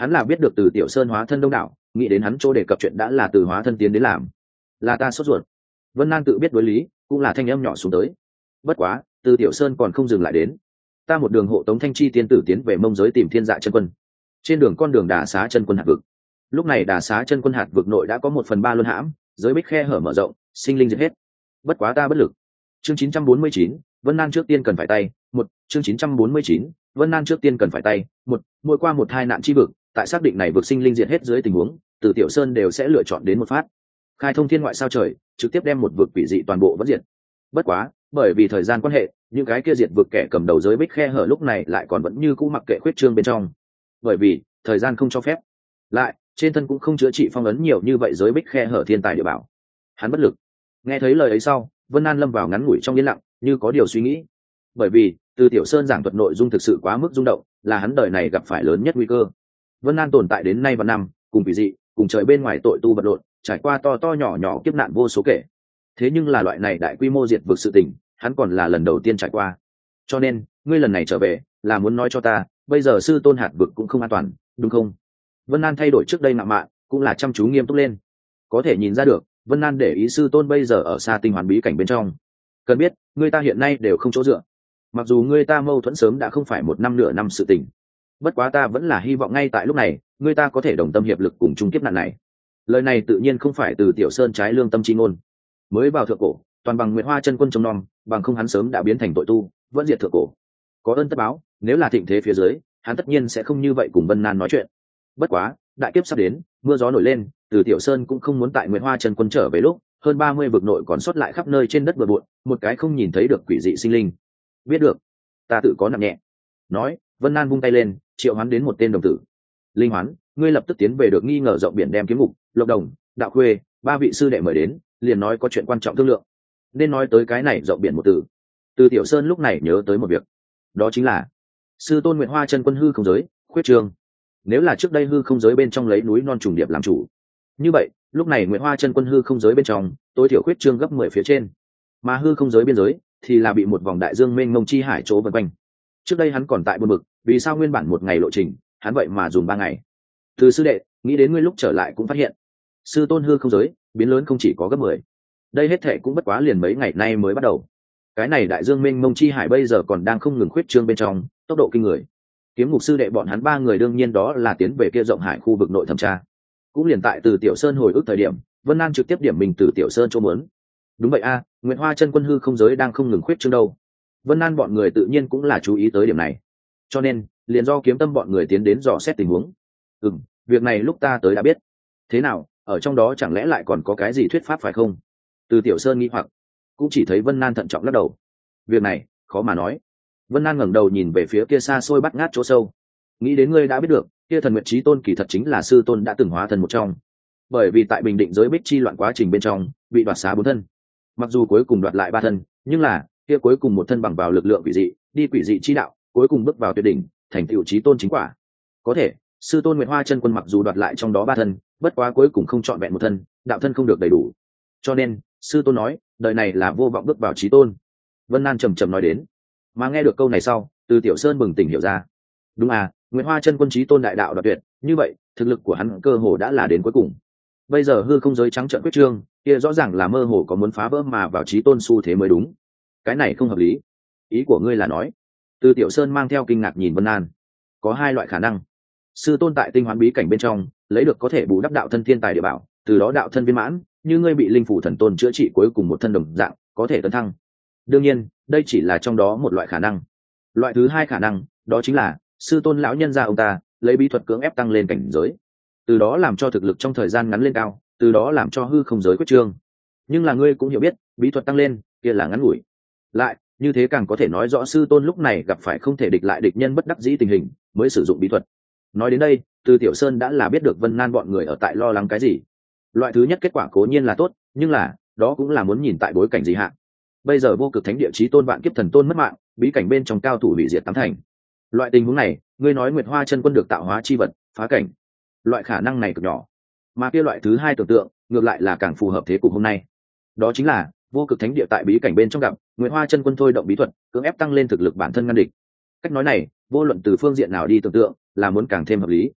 Hắn là biết được từ tiểu sơn hóa thân đông đảo, nghĩ đến hắn chỗ đề cập chuyện đã là từ hóa thân tiến đến làm, là ta sốt ruột. Vân Nan tự biết đối lý, cũng là thanh âm nhỏ xuống tới. Bất quá từ tiểu sơn còn không dừng lại đến, ta một đường hộ tống Thanh Chi tiên tử tiến về Mông giới tìm Thiên Dạ chân quân. Trên đường con đường Đà Xá chân quân hạt vực, lúc này Đà Xá chân quân hạt vực nội đã có 1/3 luân hãm, giới bích khe hở mở rộng, sinh linh diệt hết. Bất quá ta bất lực. Chương 949, Vân Nan trước tiên cần phải tay. Chương 949, Vân Nan trước tiên cần phải tay. Mỗi qua một hai nạn chi vực, tại xác định này vực sinh linh diệt hết dưới tình huống, từ tiểu sơn đều sẽ lựa chọn đến một phát khai thông thiên ngoại sao trời, trực tiếp đem một vực quỷ dị toàn bộ vẫn diệt. Bất quá bởi vì thời gian quan hệ, những cái kia diệt vực kẻ cầm đầu giới bích khe hở lúc này lại còn vẫn như cũ mặc kệ khuyết trương bên trong, bởi vì thời gian không cho phép, lại trên thân cũng không chữa trị phong ấn nhiều như vậy giới bích khe hở thiên tài địa bảo. Hắn bất lực. Nghe thấy lời ấy sau, Vân An lâm vào ngắn ngủi trong yên lặng, như có điều suy nghĩ. Bởi vì từ tiểu sơn giảng thuật nội dung thực sự quá mức rung động, là hắn đời này gặp phải lớn nhất nguy cơ. Vân An tồn tại đến nay và năm, cùng quỷ dị, cùng trời bên ngoài tội tu vật lộn, trải qua to to nhỏ nhỏ kiếp nạn vô số kể. Thế nhưng là loại này đại quy mô diệt vực sự tình, hắn còn là lần đầu tiên trải qua. Cho nên ngươi lần này trở về là muốn nói cho ta, bây giờ sư tôn hạt vực cũng không an toàn, đúng không? Vân An thay đổi trước đây ngạo mạn, cũng là chăm chú nghiêm túc lên. Có thể nhìn ra được, Vân An để ý sư tôn bây giờ ở xa tinh hoàn bí cảnh bên trong. Cần biết, người ta hiện nay đều không chỗ dựa. Mặc dù người ta mâu thuẫn sớm đã không phải một năm nửa năm sự tình, bất quá ta vẫn là hy vọng ngay tại lúc này, người ta có thể đồng tâm hiệp lực cùng chung kiếp nạn này. Lời này tự nhiên không phải từ tiểu sơn trái lương tâm chi ngôn. Mới vào thượng cổ, toàn bằng Nguyệt Hoa chân quân trông nom, bằng không hắn sớm đã biến thành tội tu, vẫn diệt thượng cổ. Có ơn tất báo, nếu là thịnh thế phía dưới, hắn tất nhiên sẽ không như vậy cùng Vân Nan nói chuyện. Bất quá đại kiếp sắp đến, mưa gió nổi lên, từ tiểu sơn cũng không muốn tại Nguyệt Hoa chân quân trở về lúc hơn 30 vực nội còn sót lại khắp nơi trên đất bừa bộn, một cái không nhìn thấy được quỷ dị sinh linh. Biết được, ta tự có nặng nhẹ. Nói, Vân Nan vung tay lên, triệu hoán đến một tên đồng tử. Linh Hoán, ngươi lập tức tiến về được nghi ngờ rộng biển đem kiếm ngục, Lộc Đồng, Đạo Khuê, 3 vị sư đệ mời đến, liền nói có chuyện quan trọng thương lượng. Nên nói tới cái này rộng biển một từ. Từ tiểu sơn lúc này nhớ tới một việc, đó chính là sư tôn Nguyệt Hoa chân quân hư không giới khuyết trường. Nếu là trước đây hư không giới bên trong lấy núi non trùng điệp làm chủ, như vậy lúc này Nguyệt Hoa chân quân hư không giới bên trong tối thiểu khuyết trương gấp 10 phía trên, mà hư không giới biên giới thì là bị một vòng đại dương mênh mông chi hải chỗ vần quanh. Trước đây hắn còn tại buồn bực, vì sao nguyên bản một ngày lộ trình hắn vậy mà dùng 3 ngày. Từ sư đệ nghĩ đến ngươi lúc trở lại cũng phát hiện sư tôn hư không giới biến lớn không chỉ có gấp 10. Đây hết thệ cũng bất quá liền mấy ngày nay mới bắt đầu. Cái này đại dương mênh mông chi hải bây giờ còn đang không ngừng khuyết trương bên trong, tốc độ kinh người. Kiếm ngục sư đệ bọn hắn 3 người đương nhiên đó là tiến về kia rộng hải khu vực nội thẩm tra. Cũng liền tại từ tiểu sơn hồi ức thời điểm, Vân An trực tiếp điểm mình từ tiểu sơn chỗ muốn. Đúng vậy a, Nguyệt Hoa chân quân hư không giới đang không ngừng khuyết trương đâu. Vân An bọn người tự nhiên cũng là chú ý tới điểm này, cho nên liền do kiếm tâm bọn người tiến đến dò xét tình huống. Việc này lúc ta tới đã biết. Thế nào, ở trong đó chẳng lẽ lại còn có cái gì thuyết pháp phải không? Từ tiểu sơn nghi hoặc, cũng chỉ thấy Vân An thận trọng lắc đầu. Việc này khó mà nói. Vân An ngẩng đầu nhìn về phía kia xa xôi bắt ngát chỗ sâu. Nghĩ đến ngươi đã biết được, kia thần nguyệt chí tôn kỳ thật chính là sư tôn đã từng hóa thân một trong. Bởi vì tại bình định giới bích chi loạn quá trình bên trong, bị đoạt xá 4 thân. Mặc dù cuối cùng đoạt lại 3 thân, nhưng là kia cuối cùng một thân bằng vào lực lượng quỷ dị, đi quỷ dị chi đạo, cuối cùng bước vào tuyệt đỉnh, thành tựu chí tôn chính quả. Có thể, sư tôn Nguyệt Hoa chân quân mặc dù đoạt lại trong đó 3 thân, bất quá cuối cùng không chọn vẹn một thân, đạo thân không được đầy đủ. Cho nên, sư tôn nói, đời này là vô vọng bước vào chí tôn. Vân An trầm trầm nói đến. Mà nghe được câu này sau, từ tiểu sơn bừng tỉnh hiểu ra. Đúng à, Nguyệt Hoa chân quân chí tôn đại đạo đoạt tuyệt, như vậy thực lực của hắn cơ hồ đã là đến cuối cùng. Bây giờ hư không giới trắng trợn quyết trương, kia rõ ràng là mơ hồ có muốn phá vỡ mà vào chí tôn xu thế mới đúng. Cái này không hợp lý. Ý của ngươi là nói? Từ tiểu sơn mang theo kinh ngạc nhìn Vân An. Có 2 loại khả năng. Sư tôn tại tinh hoán bí cảnh bên trong lấy được có thể bù đắp đạo thân thiên tài địa bảo, từ đó đạo thân viên mãn, như ngươi bị linh phủ thần tôn chữa trị cuối cùng một thân đồng dạng, có thể tấn thăng. Đương nhiên, đây chỉ là trong đó một loại khả năng. Loại thứ 2 khả năng, đó chính là sư tôn lão nhân gia ông ta lấy bí thuật cưỡng ép tăng lên cảnh giới, từ đó làm cho thực lực trong thời gian ngắn lên cao, từ đó làm cho hư không giới quyết trương. Nhưng là ngươi cũng hiểu biết, bí thuật tăng lên kia là ngắn ngủi. Lại, như thế càng có thể nói rõ sư tôn lúc này gặp phải không thể địch lại địch nhân bất đắc dĩ tình hình, mới sử dụng bí thuật. Nói đến đây, từ tiểu sơn đã là biết được Vân Nan bọn người ở tại lo lắng cái gì. Loại thứ nhất kết quả cố nhiên là tốt, nhưng là đó cũng là muốn nhìn tại bối cảnh gì hạ. Bây giờ vô cực thánh địa chí tôn vạn kiếp thần tôn mất mạng, bí cảnh bên trong cao thủ bị diệt 8 thành. Loại tình huống này, ngươi nói Nguyệt Hoa chân quân được tạo hóa chi vật phá cảnh, loại khả năng này cực nhỏ. Mà kia loại thứ 2 tưởng tượng ngược lại là càng phù hợp thế cục hôm nay. Đó chính là vô cực thánh địa tại bí cảnh bên trong gặp Nguyệt Hoa chân quân thôi động bí thuật cưỡng ép tăng lên thực lực bản thân ngăn địch. Cách nói này vô luận từ phương diện nào đi tưởng tượng là muốn càng thêm hợp lý.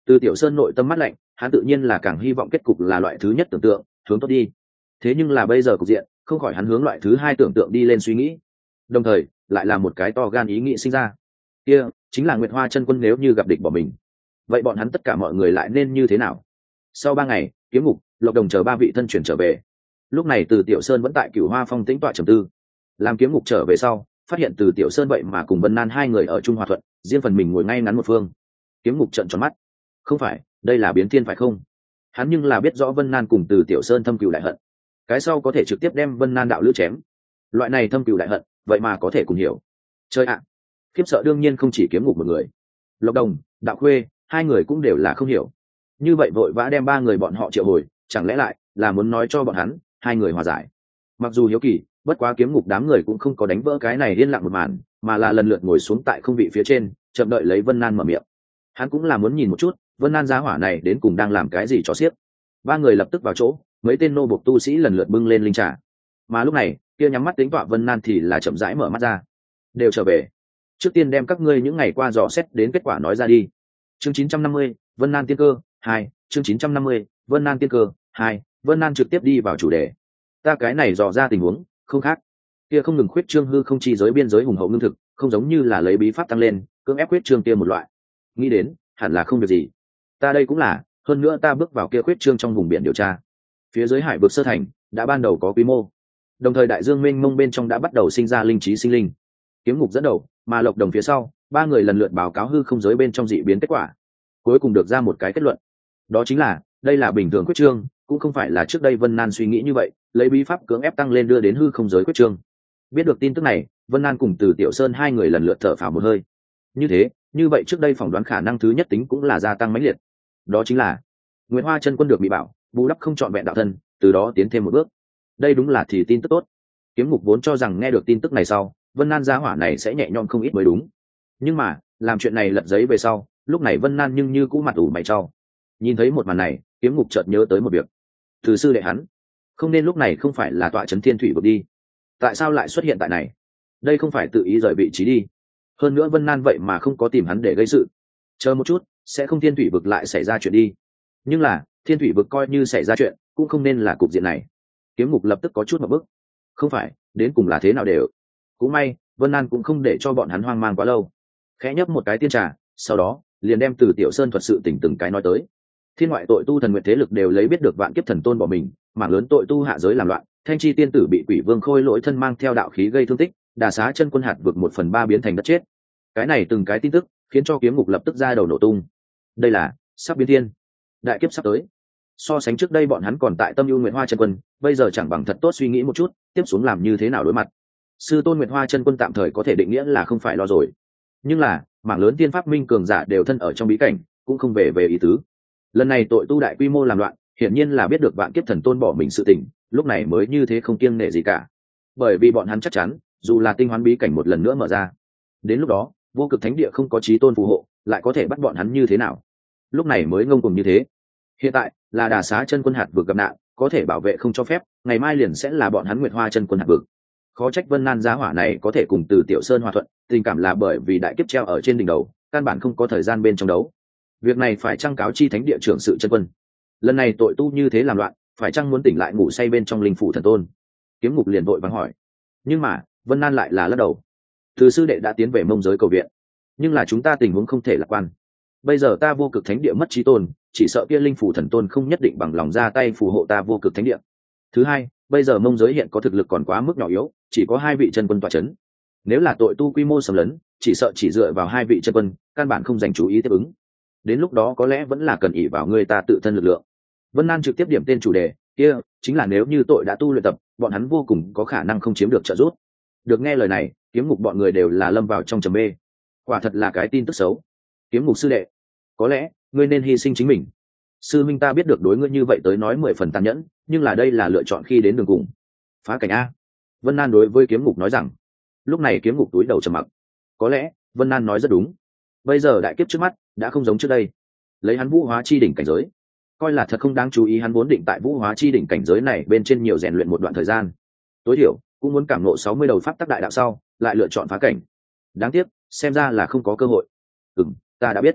Từ Tiểu Sơn nội tâm mắt lạnh, hắn tự nhiên là càng hy vọng kết cục là loại thứ nhất tưởng tượng, hướng tốt đi. Thế nhưng là bây giờ cục diện, không khỏi hắn hướng loại thứ hai tưởng tượng đi lên suy nghĩ. Đồng thời, lại là một cái to gan ý nghĩ sinh ra. Kia, chính là Nguyệt Hoa chân quân nếu như gặp địch bỏ mình. Vậy bọn hắn tất cả mọi người lại nên như thế nào? Sau 3 ngày, Kiếm Ngục, Lộc Đồng chờ 3 vị thân chuyển trở về. Lúc này Từ Tiểu Sơn vẫn tại Cửu Hoa Phong tĩnh tọa trầm tư. Làm Kiếm Ngục trở về sau, phát hiện Từ Tiểu Sơn vậy mà cùng Vân Nan hai người ở Trung Hòa Thuận, riêng phần mình ngồi ngay ngắn một phương. Kiếm Ngục trợn tròn mắt. Không phải, đây là biến thiên phải không? Hắn nhưng là biết rõ Vân Nan cùng Từ Tiểu Sơn thâm cừu đại hận, cái sau có thể trực tiếp đem Vân Nan đạo lữ chém. Loại này thâm cừu đại hận, vậy mà có thể cùng hiểu. Chơi ạ. Khiếp sợ đương nhiên không chỉ Kiếm Ngục một người. Lộc Đồng, Đạo Khuê, hai người cũng đều là không hiểu. Như vậy vội vã đem 3 người bọn họ triệu hồi, chẳng lẽ lại là muốn nói cho bọn hắn hai người hòa giải? Mặc dù hiếu kỳ, bất quá Kiếm Ngục đám người cũng không có đánh vỡ cái này yên lặng một màn, mà là lần lượt ngồi xuống tại không vị phía trên, chậm đợi lấy Vân Nan mở miệng. Hắn cũng là muốn nhìn một chút Vân Nan giá hỏa này đến cùng đang làm cái gì cho xiếc. 3 người lập tức vào chỗ, mấy tên nô bộc tu sĩ lần lượt bưng lên linh trà. Mà lúc này, kia nhắm mắt tính tọa Vân Nan thì là chậm rãi mở mắt ra. Đều trở về. Trước tiên đem các ngươi những ngày qua dò xét đến kết quả nói ra đi. Chương 950, Vân Nan tiên cơ 2, chương 950, Vân Nan tiên cơ 2, Vân Nan trực tiếp đi vào chủ đề. Ta cái này dò ra tình huống, không khác. Kia không ngừng khuyết trương hư không chi giới biên giới hùng hậu lương thực, không giống như là lấy bí pháp tăng lên, cưỡng ép khuyết trương kia một loại. Nghĩ đến, hẳn là không việc gì. Ta đây cũng là, hơn nữa ta bước vào kia khuyết trương trong vùng biển điều tra. Phía dưới hải vực sơ thành đã ban đầu có quy mô. Đồng thời đại dương mênh mông bên trong đã bắt đầu sinh ra linh trí sinh linh. Kiếm Ngục dẫn đầu, mà Lộc Đồng phía sau, 3 người lần lượt báo cáo hư không giới bên trong dị biến kết quả. Cuối cùng được ra một cái kết luận. Đó chính là, đây là bình thường quyết trương, cũng không phải là trước đây Vân Nan suy nghĩ như vậy, lấy bí pháp cưỡng ép tăng lên đưa đến hư không giới quyết trương. Biết được tin tức này, Vân Nan cùng Từ Tiểu Sơn hai người lần lượt thở phào một hơi. Như thế, như vậy trước đây phỏng đoán khả năng thứ nhất tính cũng là gia tăng mãnh liệt. Đó chính là Nguyễn Hoa chân quân được bị bảo, bù đắp không trọn vẹn đạo thân, từ đó tiến thêm một bước. Đây đúng là thì tin tức tốt. Kiếm Ngục vốn cho rằng nghe được tin tức này sau, Vân Nan gia hỏa này sẽ nhẹ nhõm không ít mới đúng. Nhưng mà, làm chuyện này lật giấy về sau, lúc này Vân Nan nhưng như cũ mặt ủ mày trao. Nhìn thấy một màn này, Kiếm Ngục chợt nhớ tới một việc. Từ sư đệ hắn, không nên lúc này không phải là tọa trấn thiên thủy vực đi. Tại sao lại xuất hiện tại này? Đây không phải tự ý rời vị trí đi. Hơn nữa Vân Nan vậy mà không có tìm hắn để gây sự. Chờ một chút, sẽ không thiên thủy vực lại xảy ra chuyện đi. Nhưng là, thiên thủy vực coi như xảy ra chuyện, cũng không nên là cục diện này. Kiếm Ngục lập tức có chút một bức. Không phải, đến cùng là thế nào đều. Cũng may, Vân Nan cũng không để cho bọn hắn hoang mang quá lâu. Khẽ nhấp một cái tiên trà, sau đó liền đem Từ Tiểu Sơn thuật sự tỉnh từng cái nói tới. Thiên ngoại tội tu thần nguyện thế lực đều lấy biết được vạn kiếp thần tôn bỏ mình, mảng lớn tội tu hạ giới làm loạn, Thanh Chi tiên tử bị Quỷ Vương Khôi Lỗi thân mang theo đạo khí gây thương tích, Đà Xá chân quân hạt vực 1/3 biến thành đất chết. Cái này từng cái tin tức khiến cho Kiếm Ngục lập tức ra đầu nổ tung. Đây là sắp biến thiên, đại kiếp sắp tới. So sánh trước đây bọn hắn còn tại Tâm Ưu Nguyệt Hoa chân quân, bây giờ chẳng bằng thật tốt suy nghĩ một chút, tiếp xuống làm như thế nào đối mặt. Sư tôn Nguyệt Hoa chân quân tạm thời có thể định nghĩa là không phải lo rồi, nhưng là mảng lớn tiên pháp minh cường giả đều thân ở trong bí cảnh, cũng không về ý tứ. Lần này tội tu đại quy mô làm loạn, hiển nhiên là biết được vạn kiếp thần tôn bỏ mình sự tình, lúc này mới như thế không kiêng nể gì cả. Bởi vì bọn hắn chắc chắn, dù là tinh hoán bí cảnh một lần nữa mở ra, đến lúc đó vô cực thánh địa không có chí tôn phù hộ, lại có thể bắt bọn hắn như thế nào? Lúc này mới ngông cuồng như thế. Hiện tại là Đà Xá chân quân hạt vực gặp nạn, có thể bảo vệ không cho phép, ngày mai liền sẽ là bọn hắn Nguyệt Hoa chân quân hạt vực. Khó trách Vân Nan giá hỏa này có thể cùng Từ Tiểu Sơn hòa thuận, tình cảm là bởi vì đại kiếp treo ở trên đỉnh đầu, căn bản không có thời gian bên trong đấu. Việc này phải chăng cáo chi thánh địa trưởng sự chân quân? Lần này tội tu như thế làm loạn, phải chăng muốn tỉnh lại ngủ say bên trong linh phủ thần tôn? Kiếm Ngục liền vội vàng hỏi. Nhưng mà Vân Nan lại là lắc đầu. Từ sư đệ đã tiến về mông giới cầu viện, nhưng là chúng ta tình huống không thể lạc quan. Bây giờ ta vô cực thánh địa mất trí tôn, chỉ sợ kia linh phủ thần tôn không nhất định bằng lòng ra tay phù hộ ta vô cực thánh địa. Thứ hai, bây giờ mông giới hiện có thực lực còn quá mức nhỏ yếu, chỉ có 2 vị chân quân tọa chấn. Nếu là tội tu quy mô xâm lấn, chỉ sợ chỉ dựa vào 2 vị chân quân, căn bản không dành chú ý tiếp ứng. Đến lúc đó có lẽ vẫn là cần ỷ vào người ta tự thân lực lượng. Vân Nan trực tiếp điểm tên chủ đề, kia chính là nếu như tội đã tu luyện tập, bọn hắn vô cùng có khả năng không chiếm được trợ giúp. Được nghe lời này, Kiếm Ngục bọn người đều là lâm vào trong trầm mê. Quả thật là cái tin tức xấu. Kiếm Ngục sư đệ, có lẽ ngươi nên hy sinh chính mình. Sư minh ta biết được đối ngươi như vậy tới nói 10 phần tàn nhẫn, nhưng là đây là lựa chọn khi đến đường cùng. Phá cảnh a. Vân Nan đối với Kiếm Ngục nói rằng. Lúc này Kiếm Ngục túi đầu trầm mặc. Có lẽ Vân Nan nói rất đúng. Bây giờ đại kiếp trước mắt đã không giống trước đây. Lấy hắn vũ hóa chi đỉnh cảnh giới, coi là thật không đáng chú ý, hắn vốn định tại vũ hóa chi đỉnh cảnh giới này bên trên nhiều rèn luyện một đoạn thời gian, tối thiểu cũng muốn cảm ngộ 60 đầu pháp tắc đại đạo sau lại lựa chọn phá cảnh. Đáng tiếc xem ra là không có cơ hội. Ta đã biết.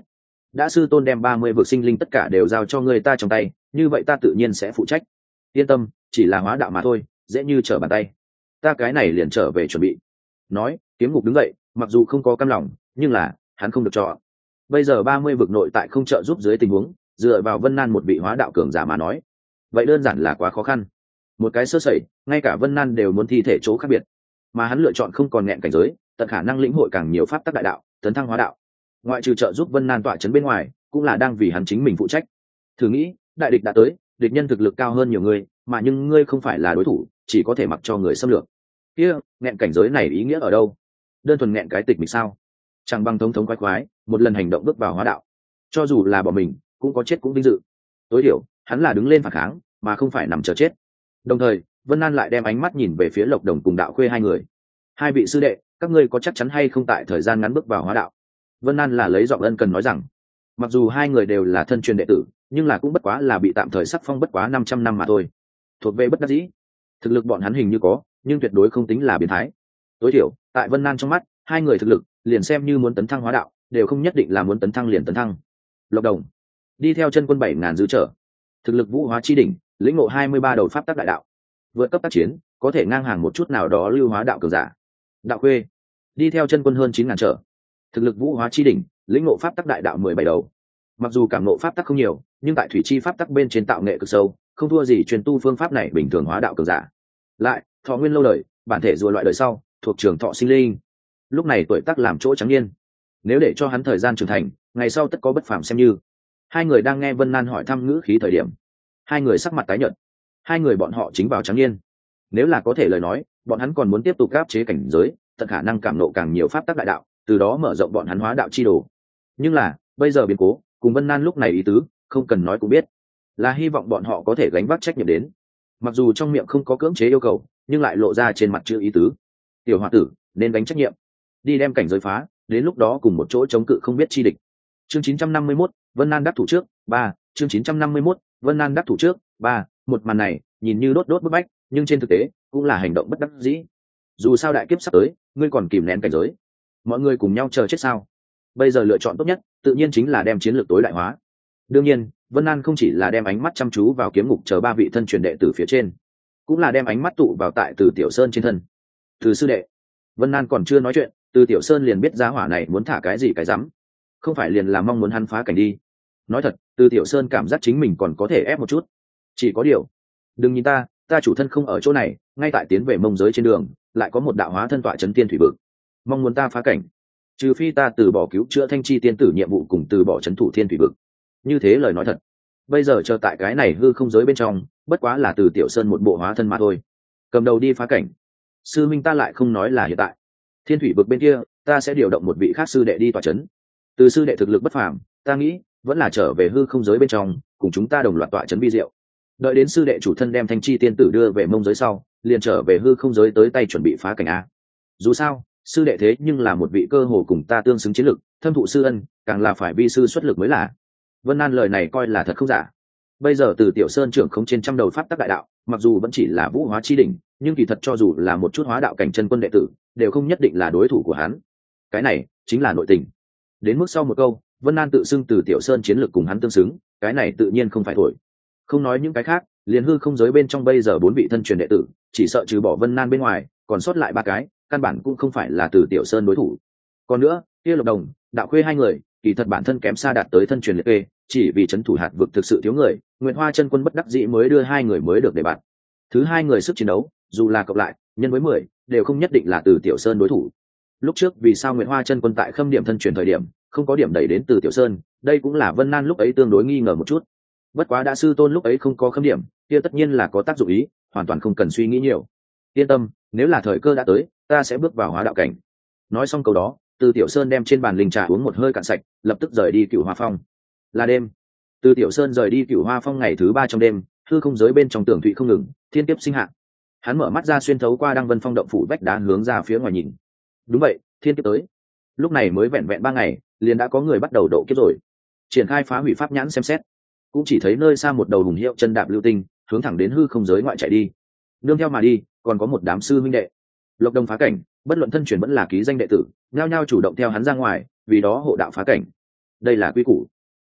đã sư tôn đem 30 vực sinh linh tất cả đều giao cho người ta trong tay, như vậy ta tự nhiên sẽ phụ trách. Yên tâm, chỉ là hóa đạo mà thôi, dễ như trở bàn tay, ta cái này liền trở về chuẩn bị. Nói, kiếm ngục đứng dậy, mặc dù không có cam lòng, nhưng là hắn không được chọn. Bây giờ 30 vực nội tại không trợ giúp dưới tình huống, dựa vào Vân Nan một vị hóa đạo cường giả mà nói, vậy đơn giản là quá khó khăn. Một cái sơ sẩy, ngay cả Vân Nan đều muốn thi thể chỗ khác biệt, mà hắn lựa chọn không còn nghẹn cảnh giới, tận khả năng lĩnh hội càng nhiều pháp tắc đại đạo, tấn thăng hóa đạo. Ngoại trừ trợ giúp Vân Nan tọa chấn bên ngoài, cũng là đang vì hắn chính mình phụ trách. Thử nghĩ, đại địch đã tới, địch nhân thực lực cao hơn nhiều người, mà nhưng ngươi không phải là đối thủ, chỉ có thể mặc cho người xâm lược. Kia, nghẹn cảnh giới này ý nghĩa ở đâu? Đơn thuần nghẹn cái tịch mình sao? Chẳng bằng thống thống khoái khoái, một lần hành động bước vào hóa đạo. Cho dù là bỏ mình, cũng có chết cũng vinh dự. Tối thiểu, hắn là đứng lên phản kháng, mà không phải nằm chờ chết. Đồng thời, Vân An lại đem ánh mắt nhìn về phía Lộc Đồng cùng Đạo Khuê hai người. Hai vị sư đệ, các ngươi có chắc chắn hay không tại thời gian ngắn bước vào hóa đạo? Vân An là lấy giọng ân cần nói rằng, mặc dù hai người đều là thân truyền đệ tử, nhưng là cũng bất quá là bị tạm thời sắc phong bất quá 500 năm mà thôi, thuộc về bất đắc dĩ. Thực lực bọn hắn hình như có, nhưng tuyệt đối không tính là biến thái. Tối thiểu, tại Vân An trong mắt, hai người thực lực liền xem như muốn tấn thăng hóa đạo, đều không nhất định là muốn tấn thăng liền tấn thăng. Lộc Đồng đi theo chân quân 7000 dư trở, thực lực vũ hóa chi đỉnh, lĩnh ngộ 23 đầu pháp tắc đại đạo, vượt cấp tác chiến, có thể ngang hàng một chút nào đó lưu hóa đạo cường giả. Đạo Khuê đi theo chân quân hơn 9000 trở, thực lực vũ hóa chi đỉnh, lĩnh ngộ pháp tắc đại đạo 17 đầu. Mặc dù cảm ngộ pháp tắc không nhiều, nhưng tại thủy chi pháp tắc bên trên tạo nghệ cực sâu, không thua gì truyền tu phương pháp này bình thường hóa đạo cường giả. Lại, thọ nguyên lâu đời, bản thể rùa loại đời sau, thuộc trường thọ sinh linh. Lúc này tuổi tác làm chỗ trắng niên, nếu để cho hắn thời gian trưởng thành, ngày sau tất có bất phàm xem như. Hai người đang nghe Vân Nan hỏi thăm ngữ khí thời điểm, hai người sắc mặt tái nhợt. Hai người bọn họ chính vào trắng niên, nếu là có thể lời nói, bọn hắn còn muốn tiếp tục áp chế cảnh giới, tận khả năng cảm nộ càng nhiều pháp tắc đại đạo, từ đó mở rộng bọn hắn hóa đạo chi đồ. Nhưng là, bây giờ biến cố, cùng Vân Nan lúc này ý tứ, không cần nói cũng biết, là hy vọng bọn họ có thể gánh vác trách nhiệm đến. Mặc dù trong miệng không có cưỡng chế yêu cầu, nhưng lại lộ ra trên mặt chữ ý tứ. Tiểu hòa tử, nên gánh trách nhiệm, đi đem cảnh giới phá, đến lúc đó cùng một chỗ chống cự không biết chi địch. Chương 951, Vân Nan đắc thủ trước, 3, chương 951, Vân Nan đắc thủ trước, 3, một màn này, nhìn như đốt đốt bức bách, nhưng trên thực tế, cũng là hành động bất đắc dĩ. Dù sao đại kiếp sắp tới, ngươi còn kìm nén cảnh giới, mọi người cùng nhau chờ chết sao? Bây giờ lựa chọn tốt nhất, tự nhiên chính là đem chiến lược tối đại hóa. Đương nhiên, Vân An không chỉ là đem ánh mắt chăm chú vào kiếm ngục chờ ba vị thân truyền đệ tử phía trên, cũng là đem ánh mắt tụ vào tại Từ Tiểu Sơn trên thân. Từ sư đệ, Vân An còn chưa nói chuyện, Từ Tiểu Sơn liền biết giá hỏa này muốn thả cái gì cái rắm, không phải liền là mong muốn hắn phá cảnh đi. Nói thật, Từ Tiểu Sơn cảm giác chính mình còn có thể ép một chút. Chỉ có điều, đừng nhìn ta chủ thân không ở chỗ này, ngay tại tiến về mông giới trên đường, lại có một đạo hóa thân tọa trấn tiên thủy vực, mong muốn ta phá cảnh, trừ phi ta từ bỏ cứu chữa Thanh Chi tiên tử nhiệm vụ cùng từ bỏ trấn thủ thiên thủy vực. Như thế lời nói thật, bây giờ chờ tại cái này hư không giới bên trong, bất quá là Từ Tiểu Sơn một bộ hóa thân mà thôi, cầm đầu đi phá cảnh. Sư minh ta lại không nói là hiện tại, thiên thủy vực bên kia ta sẽ điều động một vị khác sư đệ đi tọa trấn. Từ sư đệ thực lực bất phàm, ta nghĩ vẫn là trở về hư không giới bên trong, cùng chúng ta đồng loạt tọa trấn vi diệu. Đợi đến sư đệ chủ thân đem Thanh Chi tiên tử đưa về mông giới sau, liền trở về hư không giới tới tay chuẩn bị phá cảnh a. Dù sao, sư đệ thế nhưng là một vị cơ hồ cùng ta tương xứng chiến lực, thâm thụ sư ân, càng là phải vi sư xuất lực mới là. Vân An lời này coi là thật không giả. Bây giờ Từ Tiểu Sơn trưởng không trên trăm đầu pháp tắc đại đạo, mặc dù vẫn chỉ là vũ hóa chi đỉnh, nhưng kỳ thật cho dù là một chút hóa đạo cảnh chân quân đệ tử, đều không nhất định là đối thủ của hắn. Cái này chính là nội tình. Đến mức sau một câu, Vân An tự xưng Từ Tiểu Sơn chiến lực cùng hắn tương xứng, cái này tự nhiên không phải thổi. Không nói những cái khác, liền hư không giới bên trong bây giờ 4 vị thân truyền đệ tử, chỉ sợ trừ bỏ Vân Nan bên ngoài, còn sót lại 3 cái, căn bản cũng không phải là Từ Tiểu Sơn đối thủ. Còn nữa, kia Lộc Đồng, Đạo Khuê hai người, kỳ thật bản thân kém xa đạt tới thân truyền liệt kê, chỉ vì trấn thủ hạt vực thực sự thiếu người, Nguyệt Hoa chân quân bất đắc dĩ mới đưa hai người mới được để bạn. Thứ hai người sức chiến đấu, dù là cộng lại, nhân với 10, đều không nhất định là Từ Tiểu Sơn đối thủ. Lúc trước vì sao Nguyệt Hoa chân quân tại khâm điểm thân truyền thời điểm, không có điểm đẩy đến Từ Tiểu Sơn, đây cũng là Vân Nan lúc ấy tương đối nghi ngờ một chút. Bất quá đã sư tôn lúc ấy không có khâm điểm, kia tất nhiên là có tác dụng ý, hoàn toàn không cần suy nghĩ nhiều. Yên tâm, nếu là thời cơ đã tới, ta sẽ bước vào hóa đạo cảnh. Nói xong câu đó, Từ Tiểu Sơn đem trên bàn linh trà uống một hơi cạn sạch, lập tức rời đi Cửu Hoa Phong. Là đêm, Từ Tiểu Sơn rời đi Cửu Hoa Phong ngày thứ 3 trong đêm, hư không giới bên trong tường thụy không ngừng, thiên kiếp sinh hạ. Hắn mở mắt ra xuyên thấu qua Đăng Vân Phong động phủ vách đá hướng ra phía ngoài nhìn. Đúng vậy, thiên kiếp tới. Lúc này mới vẹn vẹn 3 ngày, liền đã có người bắt đầu độ kiếp rồi. Triển khai phá hủy pháp nhãn xem xét, cũng chỉ thấy nơi xa một đầu hùng hiệu chân đạp lưu tinh, hướng thẳng đến hư không giới ngoại chạy đi. Nương theo mà đi, còn có một đám sư huynh đệ. Lộc Đồng phá cảnh, bất luận thân truyền vẫn là ký danh đệ tử, nhao nhao chủ động theo hắn ra ngoài, vì đó hộ đạo phá cảnh. Đây là quy củ.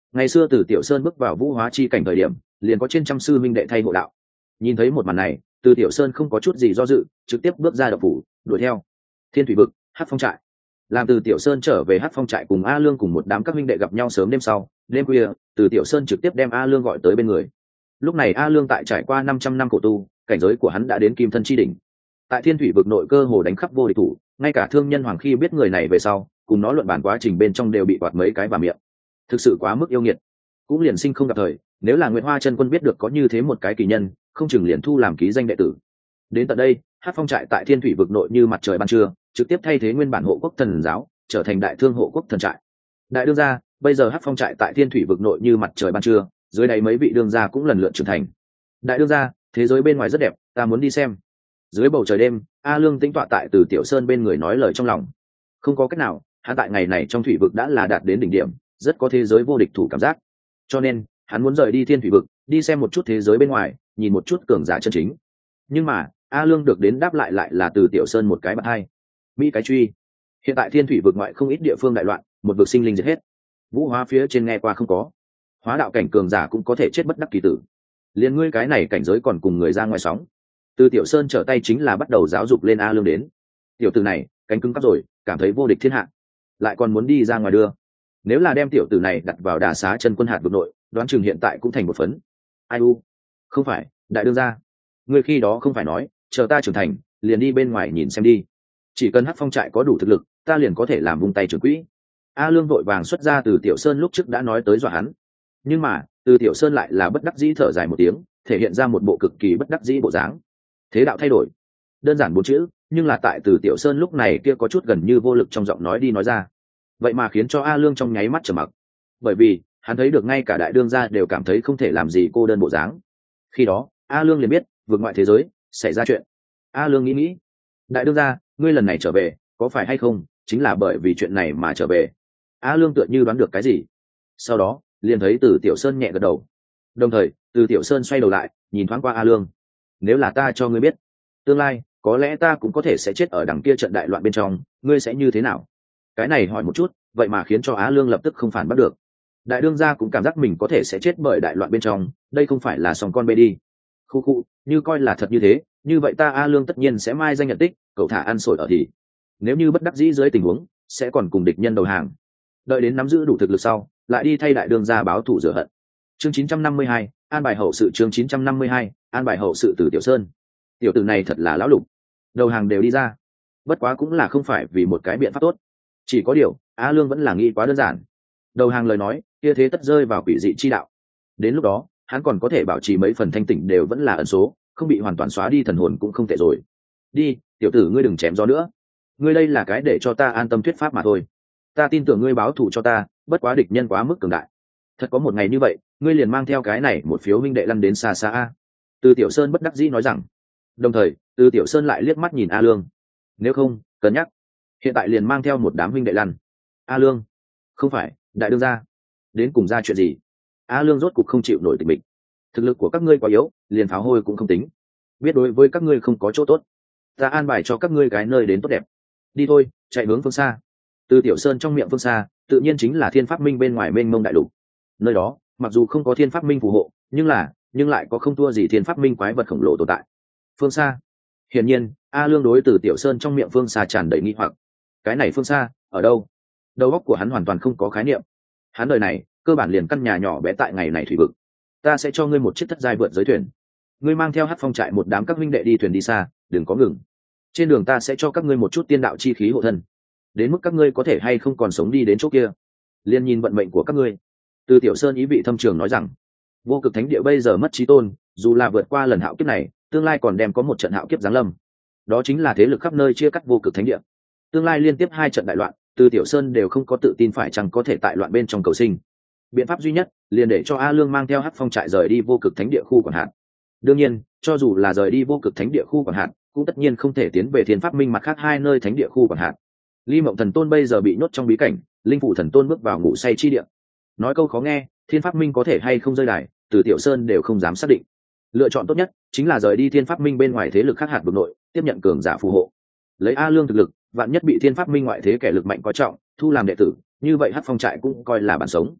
Ngày xưa Từ Tiểu Sơn bước vào vũ hóa chi cảnh thời điểm, liền có trên trăm sư minh đệ thay hộ đạo. Nhìn thấy một màn này, Từ Tiểu Sơn không có chút gì do dự, trực tiếp bước ra động phủ, đuổi theo. Thiên Thủy Vực, Hắc Phong trại. Làm Từ Tiểu Sơn trở về Hắc Phong trại cùng A Lương cùng một đám các minh đệ gặp nhau sớm đêm sau, đêm khuya, Từ Tiểu Sơn trực tiếp đem A Lương gọi tới bên người. Lúc này A Lương tại trải qua 500 năm khổ tu, cảnh giới của hắn đã đến Kim Thân chi đỉnh. Tại Thiên Thủy Vực nội cơ hồ đánh khắp vô địch thủ, ngay cả Thương Nhân Hoàng khi biết người này về sau, cùng nó luận bản quá trình bên trong đều bị quạt mấy cái vào miệng. Thực sự quá mức yêu nghiệt, cũng liền sinh không gặp thời, nếu là Nguyệt Hoa Chân Quân biết được có như thế một cái kỳ nhân, không chừng liền thu làm ký danh đệ tử. Đến tận đây, Hắc Phong trại tại Thiên Thủy Vực nội như mặt trời ban trưa, trực tiếp thay thế nguyên bản Hộ Quốc Thần giáo, trở thành Đại Thương Hộ Quốc Thần trại. Đại đương gia, bây giờ Hắc Phong trại tại Thiên Thủy Vực nội như mặt trời ban trưa, dưới đáy mấy vị đương gia cũng lần lượt trưởng thành. Đại đương gia, thế giới bên ngoài rất đẹp, ta muốn đi xem. Dưới bầu trời đêm, A Lương tĩnh tọa tại Từ Tiểu Sơn bên người nói lời trong lòng. Không có cách nào, hắn tại ngày này trong thủy vực đã là đạt đến đỉnh điểm, rất có thế giới vô địch thủ cảm giác. Cho nên, hắn muốn rời đi Thiên Thủy Vực, đi xem một chút thế giới bên ngoài, nhìn một chút cường giả chân chính. Nhưng mà, A Lương được đến đáp lại là Từ Tiểu Sơn một cái bạt hai. Mỹ cái truy. Hiện tại Thiên Thủy Vực ngoại không ít địa phương đại loạn, một vực sinh linh diệt hết. Vũ hóa phía trên nghe qua không có. Hóa đạo cảnh cường giả cũng có thể chết bất đắc kỳ tử. Liên ngươi cái này cảnh giới còn cùng người ra ngoài sóng. Từ Tiểu Sơn trở tay chính là bắt đầu giáo dục lên A Lương đến. Tiểu tử này, cánh cứng cắp rồi, cảm thấy vô địch thiên hạ, lại còn muốn đi ra ngoài đưa. Nếu là đem tiểu tử này đặt vào Đà Xá Chân Quân hạt vực nội, đoán chừng hiện tại cũng thành một phấn. Ai u? Không phải, đại đương gia, ngươi khi đó không phải nói, chờ ta trưởng thành, liền đi bên ngoài nhìn xem đi. Chỉ cần Hắc Phong trại có đủ thực lực, ta liền có thể làm vung tay trưởng quỹ. A Lương vội vàng xuất ra Từ Tiểu Sơn lúc trước đã nói tới dọa hắn. Nhưng mà, Từ Tiểu Sơn lại là bất đắc dĩ thở dài một tiếng, thể hiện ra một bộ cực kỳ bất đắc dĩ bộ dáng. Thế đạo thay đổi, đơn giản 4 chữ, nhưng là tại Từ Tiểu Sơn lúc này kia có chút gần như vô lực trong giọng nói đi nói ra. Vậy mà khiến cho A Lương trong nháy mắt trầm mặc, bởi vì hắn thấy được ngay cả đại đương gia đều cảm thấy không thể làm gì cô đơn bộ dáng. Khi đó, A Lương liền biết vượt ngoại thế giới xảy ra chuyện. A Lương nghĩ, đại đương gia, ngươi lần này trở về, có phải hay không chính là bởi vì chuyện này mà trở về? A Lương tựa như đoán được cái gì, sau đó liền thấy Từ Tiểu Sơn nhẹ gật đầu. Đồng thời, Từ Tiểu Sơn xoay đầu lại, nhìn thoáng qua A Lương. Nếu là ta cho ngươi biết, tương lai có lẽ ta cũng có thể sẽ chết ở đằng kia trận đại loạn bên trong, ngươi sẽ như thế nào? Cái này hỏi một chút, vậy mà khiến cho Á Lương lập tức không phản bắt được. Đại đương gia cũng cảm giác mình có thể sẽ chết bởi đại loạn bên trong, đây không phải là sòng con bê đi. Khu khu, như coi là thật như thế, như vậy ta A Lương tất nhiên sẽ mai danh nhận tích, cậu thả ăn sổi ở thì. Nếu như bất đắc dĩ dưới tình huống, sẽ còn cùng địch nhân đầu hàng. Đợi đến nắm giữ đủ thực lực sau, lại đi thay đại đương gia báo thù rửa hận. Chương 952, an bài hậu sự. Chương 952, an bài hậu sự Từ Tiểu Sơn. Tiểu tử này thật là lão lục, đầu hàng đều đi ra. Bất quá cũng là không phải vì một cái biện pháp tốt. Chỉ có điều, Á Lương vẫn là nghĩ quá đơn giản. Đầu hàng lời nói, kia thế tất rơi vào quỷ dị chi đạo. Đến lúc đó, hắn còn có thể bảo trì mấy phần thanh tỉnh đều vẫn là ẩn số, không bị hoàn toàn xóa đi thần hồn cũng không tệ rồi. Đi, tiểu tử ngươi đừng chém gió nữa. Ngươi đây là cái để cho ta an tâm thuyết pháp mà thôi. Ta tin tưởng ngươi báo thù cho ta, bất quá địch nhân quá mức cường đại. Thật có một ngày như vậy, ngươi liền mang theo cái này một phiếu huynh đệ lăn đến xa xa a. Từ Tiểu Sơn bất đắc dĩ nói rằng. Đồng thời, Từ Tiểu Sơn lại liếc mắt nhìn A Lương. Nếu không, cân nhắc, hiện tại liền mang theo một đám huynh đệ lăn. A Lương, không phải, đại đương gia, đến cùng ra chuyện gì? A Lương rốt cục không chịu nổi tình mình. Thực lực của các ngươi quá yếu, liền pháo hôi cũng không tính. Biết đối với các ngươi không có chỗ tốt, ta an bài cho các ngươi cái nơi đến tốt đẹp. Đi thôi, chạy hướng phương xa. Từ Tiểu Sơn trong miệng phương xa, tự nhiên chính là Thiên Pháp Minh bên ngoài mênh mông đại lục. Nơi đó, mặc dù không có Thiên Pháp Minh phù hộ, nhưng lại có không thua gì Thiên Pháp Minh quái vật khổng lồ tồn tại. Phương xa. Hiển nhiên, A Lương đối Từ Tiểu Sơn trong miệng phương xa tràn đầy nghi hoặc. Cái này phương xa, ở đâu? Đầu óc của hắn hoàn toàn không có khái niệm. Hắn đời này, cơ bản liền căn nhà nhỏ bé tại ngày này thủy vực. Ta sẽ cho ngươi một chiếc thất giai vượt giới thuyền. Ngươi mang theo Hắc Phong trại một đám các huynh đệ đi thuyền đi xa, đừng có ngừng. Trên đường ta sẽ cho các ngươi một chút tiên đạo chi khí hộ thân. Đến mức các ngươi có thể hay không còn sống đi đến chỗ kia, liên nhìn vận mệnh của các ngươi. Từ Tiểu Sơn ý vị thâm trường nói rằng, vô cực thánh địa bây giờ mất chí tôn, dù là vượt qua lần hạo kiếp này, tương lai còn đem có một trận hạo kiếp giáng lâm. Đó chính là thế lực khắp nơi chia cắt vô cực thánh địa. Tương lai liên tiếp 2 trận đại loạn, Từ Tiểu Sơn đều không có tự tin phải chăng có thể tại loạn bên trong cầu sinh. Biện pháp duy nhất, liền để cho A Lương mang theo Hắc Phong trại rời đi vô cực thánh địa khu quản hạt. Đương nhiên, cho dù là rời đi vô cực thánh địa khu quản hạt, cũng tất nhiên không thể tiến về Thiên Pháp Minh mặt khác 2 nơi thánh địa khu quản hạt. Ly Mộng Thần Tôn bây giờ bị nhốt trong bí cảnh, Linh Phủ Thần Tôn bước vào ngủ say chi địa. Nói câu khó nghe, Thiên Pháp Minh có thể hay không rơi đài, Từ Tiểu Sơn đều không dám xác định. Lựa chọn tốt nhất chính là rời đi Thiên Pháp Minh bên ngoài thế lực khác hạt vực nội, tiếp nhận cường giả phù hộ. Lấy A Lương thực lực, vạn nhất bị Thiên Pháp Minh ngoại thế kẻ lực mạnh coi trọng, thu làm đệ tử, như vậy Hắc Phong trại cũng coi là bản sống.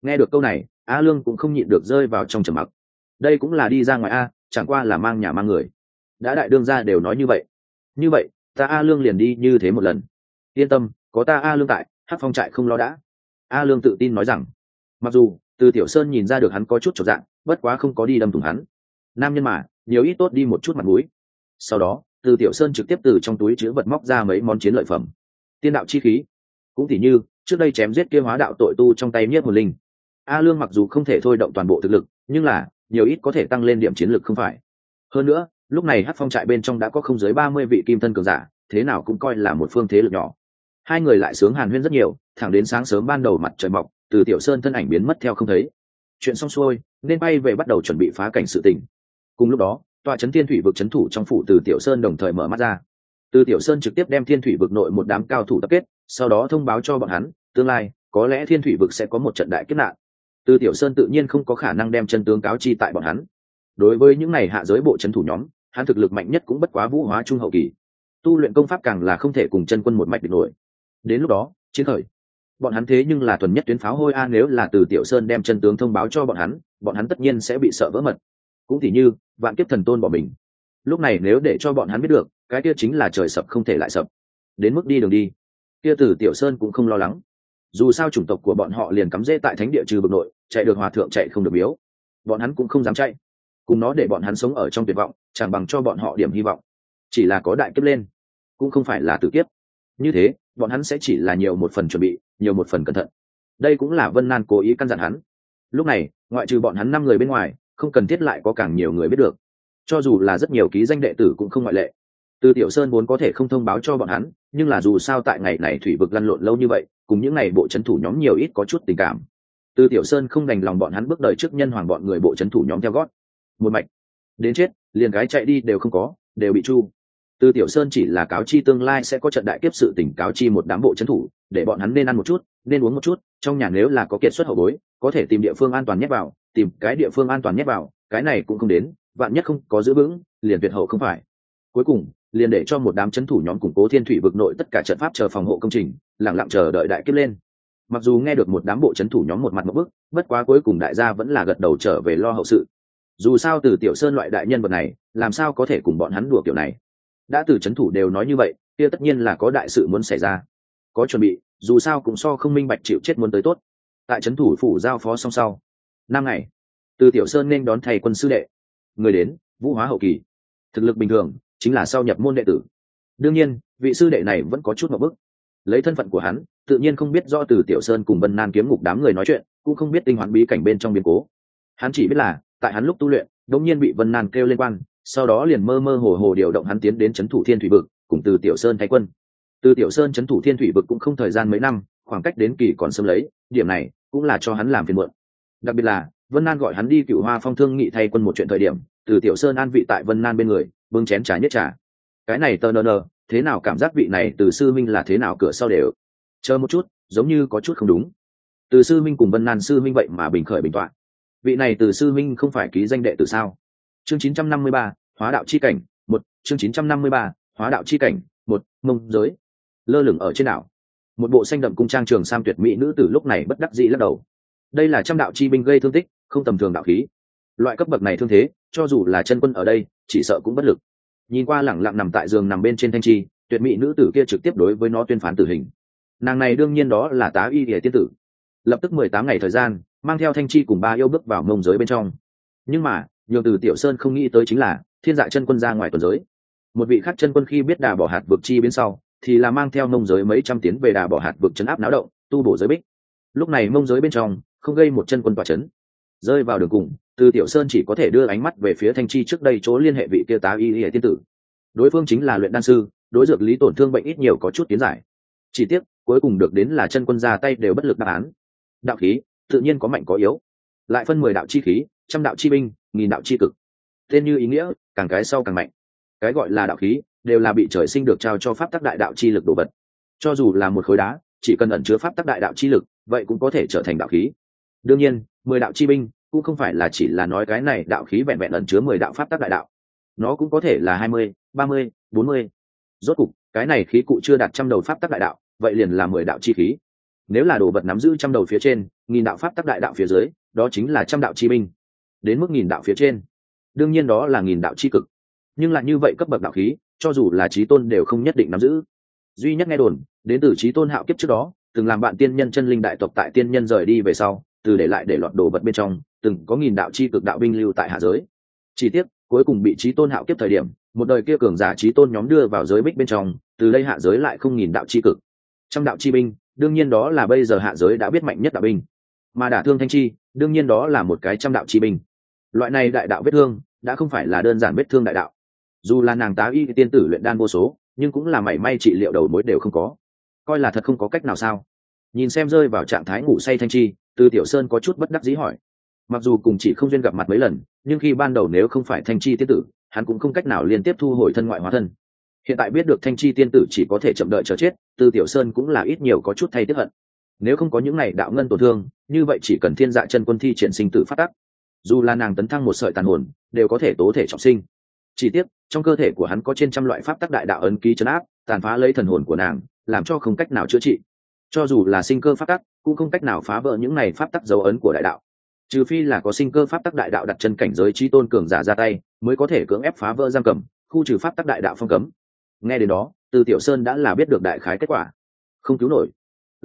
Nghe được câu này, A Lương cũng không nhịn được rơi vào trong trầm mặc. Đây cũng là đi ra ngoài a, chẳng qua là mang nhà mang người. Đã đại đương gia đều nói như vậy, như vậy ta A Lương liền đi như thế một lần. Yên tâm, có ta A Lương tại, Hắc Phong trại không lo đã. A Lương tự tin nói rằng. Mặc dù Từ Tiểu Sơn nhìn ra được hắn có chút chột dạng, bất quá không có đi đâm thủng hắn. Nam nhân mà, nhiều ít tốt đi một chút mặt mũi. Sau đó, Từ Tiểu Sơn trực tiếp từ trong túi chứa vật móc ra mấy món chiến lợi phẩm. Tiên đạo chi khí, cũng tỉ như trước đây chém giết kia hóa đạo tội tu trong tay Nhiếp Hồn Linh. A Lương mặc dù không thể thôi động toàn bộ thực lực, nhưng là nhiều ít có thể tăng lên điểm chiến lực không phải. Hơn nữa, lúc này Hắc Phong trại bên trong đã có không dưới 30 vị kim thân cường giả, thế nào cũng coi là một phương thế lực nhỏ. Hai người lại sướng hàn huyên rất nhiều, thẳng đến sáng sớm ban đầu mặt trời mọc, Từ Tiểu Sơn thân ảnh biến mất theo không thấy. Chuyện xong xuôi, nên bay về bắt đầu chuẩn bị phá cảnh sự tình. Cùng lúc đó, tọa trấn Thiên Thủy vực trấn thủ trong phủ Từ Tiểu Sơn đồng thời mở mắt ra. Từ Tiểu Sơn trực tiếp đem Thiên Thủy vực nội một đám cao thủ tập kết, sau đó thông báo cho bọn hắn, tương lai có lẽ Thiên Thủy vực sẽ có một trận đại kiếp nạn. Từ Tiểu Sơn tự nhiên không có khả năng đem chân tướng cáo chi tại bọn hắn. Đối với những này hạ giới bộ trấn thủ nhóm, hắn thực lực mạnh nhất cũng bất quá vũ hóa trung hậu kỳ, tu luyện công pháp càng là không thể cùng chân quân một mạch địch nổi. Đến lúc đó, chiến khởi. Bọn hắn thế nhưng là thuần nhất tuyến pháo hôi a, nếu là Từ Tiểu Sơn đem chân tướng thông báo cho bọn hắn tất nhiên sẽ bị sợ vỡ mật. Cũng tỉ như vạn kiếp thần tôn bỏ mình. Lúc này nếu để cho bọn hắn biết được, cái kia chính là trời sập không thể lại sập. Đến mức đi đường đi, kia Từ Tiểu Sơn cũng không lo lắng. Dù sao chủng tộc của bọn họ liền cắm rễ tại thánh địa trừ vực nội, chạy được hòa thượng chạy không được miếu. Bọn hắn cũng không dám chạy. Cùng nó để bọn hắn sống ở trong tuyệt vọng, chẳng bằng cho bọn họ điểm hy vọng. Chỉ là có đại kiếp lên, cũng không phải là tử kiếp. Như thế, bọn hắn sẽ chỉ là nhiều một phần chuẩn bị, nhiều một phần cẩn thận. Đây cũng là Vân Nan cố ý căn dặn hắn. Lúc này, ngoại trừ bọn hắn 5 người bên ngoài, không cần thiết lại có càng nhiều người biết được. Cho dù là rất nhiều ký danh đệ tử cũng không ngoại lệ. Từ Tiểu Sơn vốn có thể không thông báo cho bọn hắn, nhưng là dù sao tại ngày này thủy vực lăn lộn lâu như vậy, cùng những ngày bộ trấn thủ nhóm nhiều ít có chút tình cảm. Từ Tiểu Sơn không đành lòng bọn hắn bước đời trước nhân hoàng bọn người bộ trấn thủ nhóm theo gót. Một mạch đến chết, liền gái chạy đi đều không có, đều bị chu. Từ Tiểu Sơn chỉ là cáo chi tương lai sẽ có trận đại kiếp sự tình, cáo chi một đám bộ trấn thủ, để bọn hắn nên ăn một chút, nên uống một chút, trong nhà nếu là có kiệt xuất hậu bối, có thể tìm địa phương an toàn nhét vào, tìm cái địa phương an toàn nhét vào, cái này cũng không đến, vạn nhất không có giữ vững, liền tuyệt hậu không phải. Cuối cùng, liền để cho một đám trấn thủ nhóm củng cố Thiên Thủy vực nội tất cả trận pháp chờ phòng hộ công trình, lặng lặng chờ đợi đại kiếp lên. Mặc dù nghe được một đám bộ trấn thủ nhóm một mặt một bức, bất quá cuối cùng đại gia vẫn là gật đầu trở về lo hậu sự. Dù sao Từ Tiểu Sơn loại đại nhân vật này, làm sao có thể cùng bọn hắn đùa kiểu này. Đã từ trấn thủ đều nói như vậy, kia tất nhiên là có đại sự muốn xảy ra. Có chuẩn bị, dù sao cũng so không minh bạch chịu chết muốn tới tốt. Tại trấn thủ phủ giao phó xong sau 5 ngày, Từ Tiểu Sơn nên đón thầy quân sư đệ. Người đến, vũ hóa hậu kỳ, thực lực bình thường, chính là sau nhập môn đệ tử. Đương nhiên, vị sư đệ này vẫn có chút ngượng bức. Lấy thân phận của hắn, tự nhiên không biết do Từ Tiểu Sơn cùng Vân Nan kiếm ngục đám người nói chuyện, cũng không biết tinh hoán bí cảnh bên trong biến cố. Hắn chỉ biết là, tại hắn lúc tu luyện, đống nhiên bị Vân Nan kêu lên quan, sau đó liền mơ mơ hồ hồ điều động hắn tiến đến trấn thủ Thiên Thủy vực, cùng Từ Tiểu Sơn thay quân. Từ Tiểu Sơn trấn thủ Thiên Thủy vực cũng không thời gian mấy năm, khoảng cách đến kỳ còn sớm lấy, điểm này cũng là cho hắn làm phiền muộn. Đặc biệt là, Vân Nan gọi hắn đi Cửu Hoa Phong thương nghị thay quân một chuyện thời điểm, Từ Tiểu Sơn an vị tại Vân Nan bên người, bưng chén trà nhất trà. Cái này tờ nờ, thế nào cảm giác vị này Từ sư minh là thế nào cửa sau đều. Chờ một chút, giống như có chút không đúng. Từ sư minh cùng Vân Nan sư minh vậy mà bình khởi bình tọa. Vị này Từ sư minh không phải ký danh đệ tử sao? Chương 953, Hóa đạo chi cảnh, 1, chương 953, Hóa đạo chi cảnh, 1, Mông giới. Lơ lửng ở trên đảo, một bộ xanh đậm cung trang trường sam tuyệt mỹ nữ tử lúc này bất đắc dĩ lắc đầu. Đây là trăm đạo chi binh gây thương tích, không tầm thường đạo khí. Loại cấp bậc này thương thế, cho dù là chân quân ở đây, chỉ sợ cũng bất lực. Nhìn qua lẳng lặng nằm tại giường nằm bên trên thanh chi, tuyệt mỹ nữ tử kia trực tiếp đối với nó tuyên phán tử hình. Nàng này đương nhiên đó là Tá Y Liễu tiên tử. Lập tức 18 ngày thời gian, mang theo thanh chi cùng 3 yêu bước vào Mông giới bên trong. Nhưng mà, nhường Từ Tiểu Sơn không nghĩ tới chính là, Thiên Dạ chân quân ra ngoài tuần giới. Một vị khác chân quân khi biết Đà Bỏ Hạt vực chi biến sau, thì là mang theo Mông giới mấy trăm tiến về Đà Bỏ Hạt vực trấn áp náo động, tu bổ giới bích. Lúc này Mông giới bên trong không gây một chân quân tọa trấn. Rơi vào đường cùng, Từ Tiểu Sơn chỉ có thể đưa ánh mắt về phía thanh chi trước đây chỗ liên hệ vị kia Tá Y Liễu tiên tử. Đối phương chính là luyện đan sư, đối dược lý tổn thương bệnh ít nhiều có chút tiến giải. Chỉ tiếc, cuối cùng được đến là chân quân ra tay đều bất lực đáp án. Đạo khí, tự nhiên có mạnh có yếu. Lại phân 10 đạo chi khí, trăm đạo chi binh, nghìn đạo chi cực. Tên như ý nghĩa, càng cái sau càng mạnh. Cái gọi là đạo khí, đều là bị trời sinh được trao cho pháp tắc đại đạo chi lực đồ vật. Cho dù là một khối đá, chỉ cần ẩn chứa pháp tắc đại đạo chi lực, vậy cũng có thể trở thành đạo khí. Đương nhiên, 10 đạo chi binh cũng không phải là chỉ là nói cái này đạo khí vẹn vẹn ẩn chứa 10 đạo pháp tắc đại đạo. Nó cũng có thể là 20, 30, 40. Rốt cục, cái này khí cụ chưa đạt trăm đầu pháp tắc đại đạo, vậy liền là 10 đạo chi khí. nếu là đồ vật nắm giữ trăm đầu phía trên, nghìn đạo pháp tắc đại đạo phía dưới, đó chính là trăm đạo chi binh. Đến mức nghìn đạo phía trên, đương nhiên đó là nghìn đạo chi cực. Nhưng lại như vậy cấp bậc đạo khí, cho dù là chí tôn đều không nhất định nắm giữ. Duy nhất nghe đồn, đến từ chí tôn hạo kiếp trước đó, từng làm bạn tiên nhân chân linh đại tộc tại tiên nhân rời đi về sau, từ để lại để lọt đồ vật bên trong, từng có nghìn đạo chi cực đạo binh lưu tại hạ giới. Chỉ tiếc, cuối cùng bị chí tôn hạo kiếp thời điểm, một đời kia cường giả chí tôn nhóm đưa vào giới bích bên trong, từ đây hạ giới lại không nghìn đạo chi cực. Trăm đạo chi binh, đương nhiên đó là bây giờ hạ giới đã biết mạnh nhất đạo binh. Mà đả thương Thanh Chi, đương nhiên đó là một cái trăm đạo chi binh. Loại này đại đạo vết thương, đã không phải là đơn giản vết thương đại đạo. Dù là nàng tá y tiên tử luyện đan vô số, nhưng cũng là mảy may trị liệu đầu mối đều không có. Coi là thật không có cách nào sao? Nhìn xem rơi vào trạng thái ngủ say Thanh Chi, Từ Tiểu Sơn có chút bất đắc dĩ hỏi. Mặc dù cùng chỉ không duyên gặp mặt mấy lần, nhưng khi ban đầu nếu không phải Thanh Chi tiên tử, hắn cũng không cách nào liên tiếp thu hồi thân ngoại hóa thân. Hiện tại biết được Thanh Chi tiên tử chỉ có thể chậm đợi chờ chết, Từ Tiểu Sơn cũng là ít nhiều có chút thay tiếc hận. Nếu không có những này đạo ngân tổn thương, như vậy chỉ cần Thiên Dạ chân quân thi triển sinh tử phát tắc, dù là nàng tấn thăng một sợi tàn hồn, đều có thể tố thể trọng sinh. Chỉ tiếc, trong cơ thể của hắn có trên trăm loại pháp tắc đại đạo ấn ký trấn áp, tàn phá lấy thần hồn của nàng, làm cho không cách nào chữa trị. Cho dù là sinh cơ pháp tắc, cũng không cách nào phá vỡ những này pháp tắc dấu ấn của đại đạo. Trừ phi là có sinh cơ pháp tắc đại đạo đặt chân cảnh giới chí tôn cường giả ra tay, mới có thể cưỡng ép phá vỡ giam cầm, khu trừ pháp tắc đại đạo phong cấm. Nghe đến đó, Từ Tiểu Sơn đã là biết được đại khái kết quả. Không cứu nổi.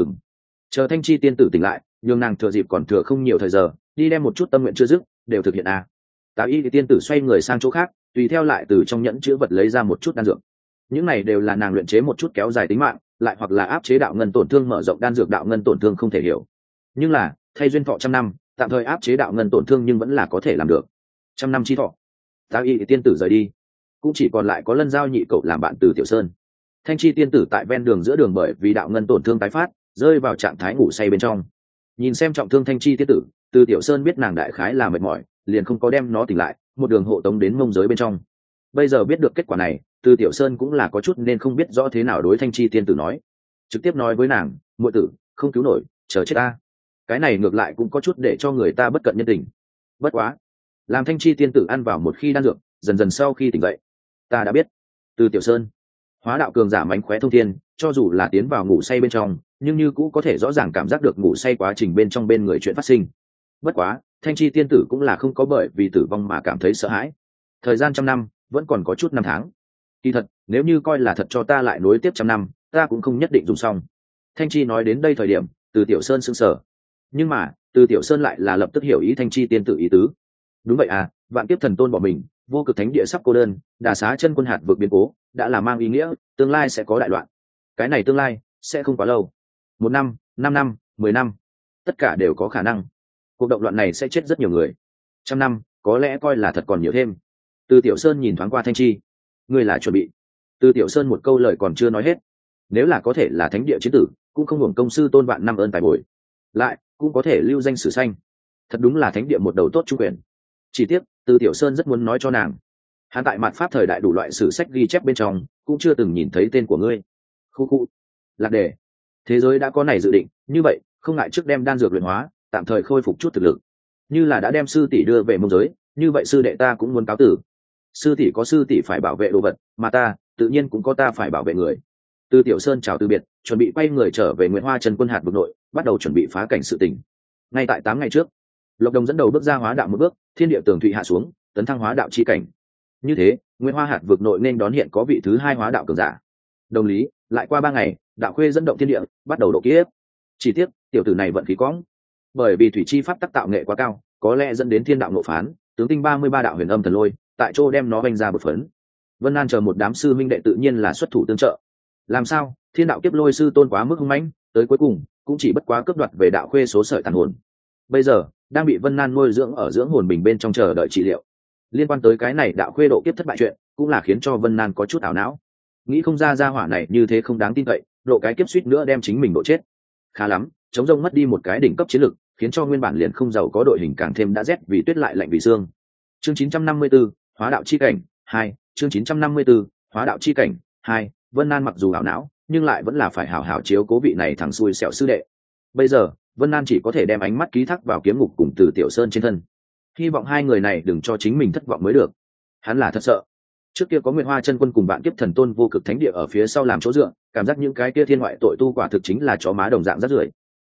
Chờ Thanh Chi tiên tử tỉnh lại, nhường nàng thừa dịp còn thừa không nhiều thời giờ, đi đem một chút tâm nguyện chưa dứt đều thực hiện a. Tá y tiên tử xoay người sang chỗ khác, tùy theo lại từ trong nhẫn chứa vật lấy ra một chút đan dược. Những này đều là nàng luyện chế một chút kéo dài tính mạng, lại hoặc là áp chế đạo ngân tổn thương mở rộng đan dược đạo ngân tổn thương không thể hiểu. Nhưng là, thay duyên thọ trăm năm, tạm thời áp chế đạo ngân tổn thương nhưng vẫn là có thể làm được. Trăm năm chi thọ. Tá y tiên tử rời đi, cũng chỉ còn lại có Lân Giao nhị cậu làm bạn Từ Tiểu Sơn. Thanh Chi tiên tử tại ven đường giữa đường bởi vì đạo ngân tổn thương tái phát, rơi vào trạng thái ngủ say bên trong. Nhìn xem trọng thương Thanh Chi tiên tử, Từ Tiểu Sơn biết nàng đại khái là mệt mỏi, liền không có đem nó tỉnh lại, một đường hộ tống đến mông giới bên trong. Bây giờ biết được kết quả này, Từ Tiểu Sơn cũng là có chút nên không biết rõ thế nào đối Thanh Chi tiên tử nói, trực tiếp nói với nàng, muội tử, không cứu nổi, chờ chết ta. Cái này ngược lại cũng có chút để cho người ta bất cận nhân tình. Bất quá, làm Thanh Chi tiên tử ăn vào một khi đan dược, dần dần sau khi tỉnh dậy, ta đã biết. Từ Tiểu Sơn, hóa đạo cường giả mánh khóe thông thiên, cho dù là tiến vào ngủ say bên trong, nhưng như cũ có thể rõ ràng cảm giác được ngủ say quá trình bên trong bên người chuyện phát sinh. Bất quá, Thanh Chi tiên tử cũng là không có bởi vì tử vong mà cảm thấy sợ hãi. Thời gian trăm năm, vẫn còn có chút năm tháng. Kỳ thật, nếu như coi là thật cho ta lại nối tiếp trăm năm, ta cũng không nhất định dùng xong. Thanh Chi nói đến đây thời điểm, Từ Tiểu Sơn sững sờ. Nhưng mà, Từ Tiểu Sơn lại là lập tức hiểu ý Thanh Chi tiên tử ý tứ. Đúng vậy à, vạn kiếp thần tôn bỏ mình, vô cực thánh địa sắp cô đơn, đả xá chân quân hạt vượt biến cố, đã là mang ý nghĩa tương lai sẽ có đại loạn. Cái này tương lai sẽ không quá lâu, 1 năm, 5 năm, 10 năm, tất cả đều có khả năng. Cuộc động loạn này sẽ chết rất nhiều người. 100 năm, có lẽ coi là thật còn nhiều thêm. Từ Tiểu Sơn nhìn thoáng qua Thanh Chi, ngươi là chuẩn bị. Từ Tiểu Sơn một câu lời còn chưa nói hết. Nếu là có thể là thánh địa chiến tử, cũng không hưởng công sư tôn vạn năm ơn tài bồi, lại cũng có thể lưu danh sử xanh. Thật đúng là thánh địa một đầu tốt trung quyền. Chỉ tiếc, Từ Tiểu Sơn rất muốn nói cho nàng, hắn tại mạt pháp thời đại đủ loại sử sách ghi chép bên trong, cũng chưa từng nhìn thấy tên của ngươi. Khu lạc đề. Thế giới đã có này dự định, như vậy không ngại trước đem đan dược luyện hóa, tạm thời khôi phục chút thực lực. Như là đã đem sư tỷ đưa về mông giới, như vậy sư đệ ta cũng muốn cáo tử. Sư tỷ có sư tỷ phải bảo vệ đồ vật, mà ta tự nhiên cũng có ta phải bảo vệ người. Từ Tiểu Sơn chào từ biệt, chuẩn bị quay người trở về Nguyệt Hoa Trần Quân hạt vực nội, bắt đầu chuẩn bị phá cảnh sự tình. Ngay tại 8 ngày trước, Lộc Đồng dẫn đầu bước ra hóa đạo một bước, thiên địa tường thụy hạ xuống, tấn thăng hóa đạo chi cảnh. Như thế, Nguyệt Hoa hạt vực nội nên đón hiện có vị thứ 2 hóa đạo cường giả. Đồng lý, lại qua 3 ngày, đạo khuê dẫn động thiên địa, bắt đầu độ kiếp. Chỉ tiếc, tiểu tử này vận khí quõng, bởi vì thủy chi pháp tác tạo nghệ quá cao, có lẽ dẫn đến thiên đạo nộ phán, tướng tinh 33 đạo huyền âm thần lôi, tại chỗ đem nó vênh ra bột phấn. Vân An chờ một đám sư minh đệ tự nhiên là xuất thủ tương trợ. Làm sao, thiên đạo kiếp lôi sư tôn quá mức hung mãnh, tới cuối cùng cũng chỉ bất quá cướp đoạt về đạo khuê số sợi tàn hồn. Bây giờ đang bị Vân An nuôi dưỡng ở dưỡng hồn bình bên trong chờ đợi trị liệu. Liên quan tới cái này đạo khuê độ kiếp thất bại chuyện, cũng là khiến cho Vân An có chút ảo não. Nghĩ không ra hỏa này như thế không đáng tin cậy, độ cái kiếp suýt nữa đem chính mình độ chết. Khá lắm, chống rông mất đi một cái đỉnh cấp chiến lực, khiến cho nguyên bản liền không giàu có đội hình càng thêm đã rét vì tuyết lại lạnh vì xương. Chương 954, Hóa đạo chi cảnh 2, chương 954, Hóa đạo chi cảnh 2. Vân An mặc dù ảo não, nhưng lại vẫn là phải hảo hảo chiếu cố vị này thằng xui xẻo sư đệ. Bây giờ, Vân An chỉ có thể đem ánh mắt ký thác vào kiếm ngục cùng Từ Tiểu Sơn trên thân. Hy vọng hai người này đừng cho chính mình thất vọng mới được. Hắn là thật sợ. Trước kia có Nguyệt Hoa chân quân cùng Vạn Kiếp Thần Tôn vô cực thánh địa ở phía sau làm chỗ dựa, cảm giác những cái kia thiên ngoại tội tu quả thực chính là chó má đồng dạng rất rưởi.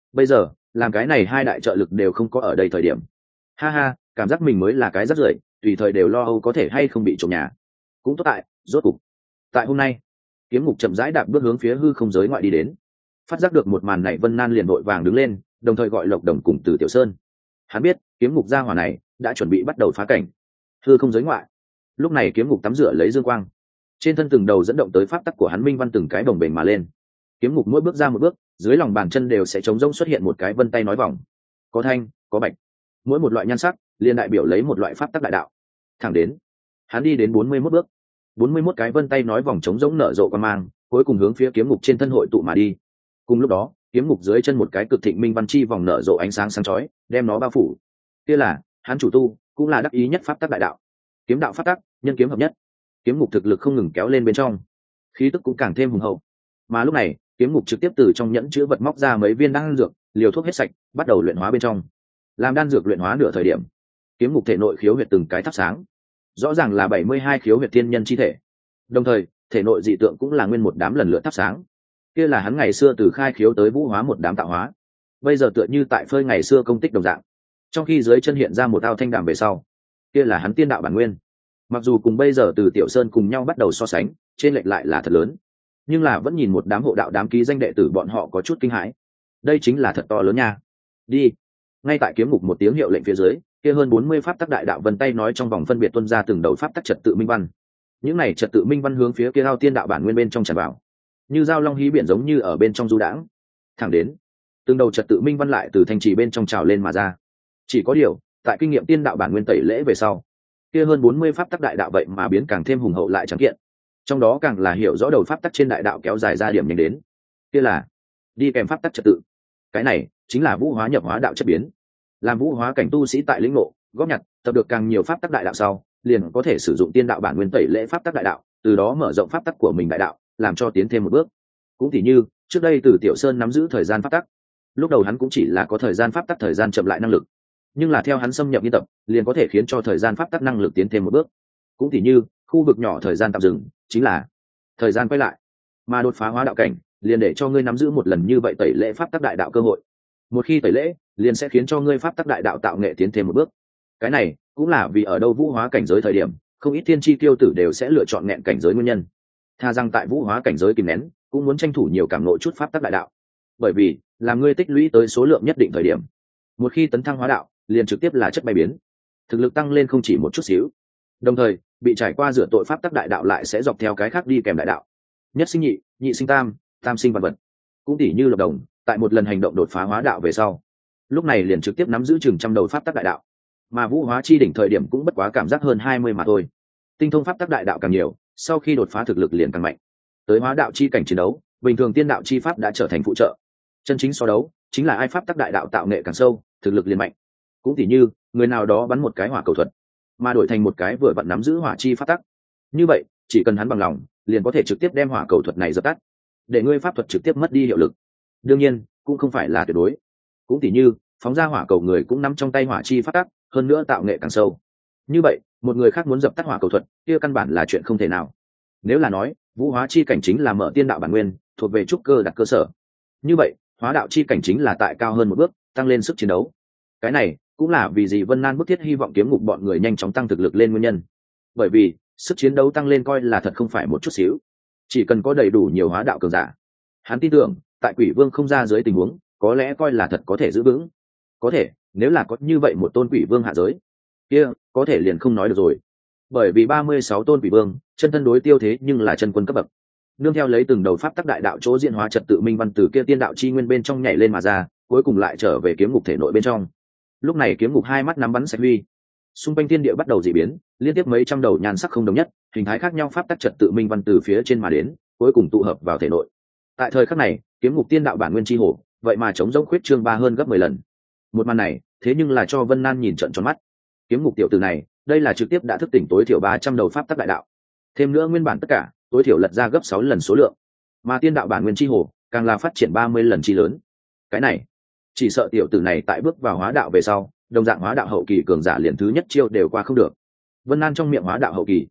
bây giờ làm cái này hai đại trợ lực đều không có ở đây thời điểm, ha ha, cảm giác mình mới là cái rắc rưởi, tùy thời đều lo âu có thể hay không bị trộm nhà. Cũng tốt tại rốt cục tại hôm nay, kiếm ngục chậm rãi đạp bước hướng phía hư không giới ngoại đi đến. Phát giác được một màn này, Vân Nan liền vội vàng đứng lên, đồng thời gọi Lộc Đồng cùng Từ Tiểu Sơn. Hắn biết kiếm ngục gia hỏa này đã chuẩn bị bắt đầu phá cảnh. Hư không giới ngoại, lúc này kiếm ngục tắm rửa lấy dương quang, trên thân từng đầu dẫn động tới pháp tắc của hắn minh văn từng cái bồng bềnh mà lên. Kiếm ngục mỗi bước ra một bước, dưới lòng bàn chân đều sẽ trống rỗng xuất hiện một cái vân tay nói vòng, có thanh có bạch, mỗi một loại nhan sắc liền đại biểu lấy một loại pháp tắc đại đạo. Thẳng đến hắn đi đến 41 bước, 41 cái vân tay nói vòng trống rỗng nở rộ quan mang, cuối cùng hướng phía kiếm ngục trên thân hội tụ mà đi. Cùng lúc đó, kiếm ngục dưới chân một cái cực thịnh minh văn chi vòng nở rộ ánh sáng sáng chói, đem nó bao phủ. Kia là hắn chủ tu, cũng là đắc ý nhất pháp tắc đại đạo. Kiếm đạo pháp tắc, nhân kiếm hợp nhất. Kiếm ngục thực lực không ngừng kéo lên bên trong, khí tức cũng càng thêm hùng hậu. Mà lúc này, kiếm ngục trực tiếp từ trong nhẫn chứa vật móc ra mấy viên đan dược, liều thuốc hết sạch, bắt đầu luyện hóa bên trong. Làm đan dược luyện hóa nửa thời điểm, kiếm ngục thể nội khiếu huyệt từng cái thắp sáng, rõ ràng là 72 khiếu huyệt thiên nhân chi thể. Đồng thời, thể nội dị tượng cũng là nguyên một đám lần lượt thắp sáng. Kia là hắn ngày xưa từ khai khiếu tới vũ hóa một đám tạo hóa, bây giờ tựa như tại phơi ngày xưa công tích đồng dạng. Trong khi dưới chân hiện ra một ao thanh đàm về sau, kia là hắn tiên đạo bản nguyên. Mặc dù cùng bây giờ Từ Tiểu Sơn cùng nhau bắt đầu so sánh, trên lệch lại là thật lớn, nhưng là vẫn nhìn một đám hộ đạo đám ký danh đệ tử bọn họ có chút kinh hãi. Đây chính là thật to lớn nha. Đi. Ngay tại kiếm ngục một tiếng hiệu lệnh phía dưới, kia hơn 40 pháp tắc đại đạo vân tay nói trong vòng phân biệt tuôn ra từng đầu pháp tắc trật tự minh văn. Những này trật tự minh văn hướng phía kia ao tiên đạo bản nguyên bên trong tràn vào, như dao long hí biển giống như ở bên trong du đãng. Thẳng đến từng đầu trật tự minh văn lại từ thanh trì bên trong trào lên mà ra. Chỉ có điều, tại kinh nghiệm tiên đạo bản nguyên tẩy lễ về sau, kia hơn 40 pháp tắc đại đạo vậy mà biến càng thêm hùng hậu lại trắng kiện. Trong đó càng là hiểu rõ đầu pháp tắc trên đại đạo kéo dài ra điểm nhanh đến. Kia là đi kèm pháp tắc trật tự. Cái này chính là vũ hóa nhập hóa đạo chất biến. Làm vũ hóa cảnh tu sĩ tại lĩnh ngộ, góp nhặt, tập được càng nhiều pháp tắc đại đạo sau, liền có thể sử dụng tiên đạo bản nguyên tẩy lễ pháp tắc đại đạo, từ đó mở rộng pháp tắc của mình đại đạo, làm cho tiến thêm một bước. Cũng tỉ như trước đây Từ Tiểu Sơn nắm giữ thời gian pháp tắc, lúc đầu hắn cũng chỉ là có thời gian pháp tắc thời gian chậm lại năng lực, nhưng là theo hắn xâm nhập nghiên tập, liền có thể khiến cho thời gian pháp tắc năng lực tiến thêm một bước. Cũng tỉ như khu vực nhỏ thời gian tạm dừng, chính là thời gian quay lại, mà đột phá hóa đạo cảnh liền để cho ngươi nắm giữ một lần như vậy tẩy lễ pháp tắc đại đạo cơ hội. Một khi tẩy lễ, liền sẽ khiến cho ngươi pháp tắc đại đạo tạo nghệ tiến thêm một bước. Cái này cũng là vì ở đâu vũ hóa cảnh giới thời điểm, không ít thiên chi tiêu tử đều sẽ lựa chọn nghẹn cảnh giới nguyên nhân. Tha rằng tại vũ hóa cảnh giới kìm nén, cũng muốn tranh thủ nhiều cảm ngộ chút pháp tắc đại đạo. Bởi vì, làm ngươi tích lũy tới số lượng nhất định thời điểm, một khi tấn thăng hóa đạo, liền trực tiếp là chất bay biến, thực lực tăng lên không chỉ một chút xíu. Đồng thời, bị trải qua rửa tội pháp tắc đại đạo lại sẽ dọc theo cái khác đi kèm đại đạo. Nhất sinh nhị, nhị sinh tam, tam sinh vạn vật. Cũng tỉ như Lộc Đồng, tại một lần hành động đột phá hóa đạo về sau, lúc này liền trực tiếp nắm giữ chừng trăm đầu pháp tắc đại đạo, mà vũ hóa chi đỉnh thời điểm cũng bất quá cảm giác hơn 20 mà thôi. Tinh thông pháp tắc đại đạo càng nhiều, sau khi đột phá thực lực liền càng mạnh. Tới hóa đạo chi cảnh chiến đấu, bình thường tiên đạo chi pháp đã trở thành phụ trợ. Chân chính so đấu, chính là ai pháp tắc đại đạo tạo nghệ càng sâu, thực lực liền mạnh. Cũng tỉ như người nào đó bắn một cái hỏa cầu thuật, mà đổi thành một cái vừa vặn nắm giữ hỏa chi pháp tắc. Như vậy, chỉ cần hắn bằng lòng, liền có thể trực tiếp đem hỏa cầu thuật này dập tắt, để ngươi pháp thuật trực tiếp mất đi hiệu lực. Đương nhiên, cũng không phải là tuyệt đối. Cũng tỉ như phóng ra hỏa cầu người cũng nắm trong tay hỏa chi pháp tắc, hơn nữa tạo nghệ càng sâu. Như vậy, một người khác muốn dập tắt hỏa cầu thuật, kia căn bản là chuyện không thể nào. Nếu là nói, vũ hóa chi cảnh chính là mở tiên đạo bản nguyên, thuộc về trúc cơ đặt cơ sở. Như vậy, hóa đạo chi cảnh chính là tại cao hơn một bước, tăng lên sức chiến đấu. Cái này cũng là vì gì Vân Nan bức thiết hy vọng kiếm ngục bọn người nhanh chóng tăng thực lực lên nguyên nhân. Bởi vì, sức chiến đấu tăng lên coi là thật không phải một chút xíu. Chỉ cần có đầy đủ nhiều hóa đạo cường giả, hắn tin tưởng, tại Quỷ Vương không ra dưới tình huống, có lẽ coi là thật có thể giữ vững. Có thể, nếu là có như vậy một tôn Quỷ Vương hạ giới, kia có thể liền không nói được rồi. Bởi vì 36 tôn Quỷ Vương, chân thân đối tiêu thế nhưng là chân quân cấp bậc. Nương theo lấy từng đầu pháp tắc đại đạo chỗ diễn hóa trật tự minh văn từ kia tiên đạo chi nguyên bên trong nhảy lên mà ra, cuối cùng lại trở về kiếm ngục thể nội bên trong. Lúc này kiếm ngục hai mắt nắm bắn sạch huy, xung quanh thiên địa bắt đầu dị biến, liên tiếp mấy trăm đầu nhan sắc không đồng nhất, hình thái khác nhau pháp tắc trật tự minh văn từ phía trên mà đến, cuối cùng tụ hợp vào thể nội. Tại thời khắc này, kiếm ngục tiên đạo bản nguyên chi hồ, vậy mà chống rỗng khuyết trương 3 hơn gấp 10 lần. Một màn này, thế nhưng là cho Vân Nan nhìn trợn tròn mắt. Kiếm ngục tiểu tử này, đây là trực tiếp đã thức tỉnh tối thiểu 300 đầu pháp tắc đại đạo. Thêm nữa nguyên bản tất cả, tối thiểu lật ra gấp 6 lần số lượng. Mà tiên đạo bản nguyên chi hồ, càng là phát triển 30 lần chi lớn. Cái này, chỉ sợ tiểu tử này tại bước vào hóa đạo về sau, đồng dạng hóa đạo hậu kỳ cường giả liền thứ nhất chiêu đều qua không được. Vân Nan trong miệng hóa đạo hậu kỳ,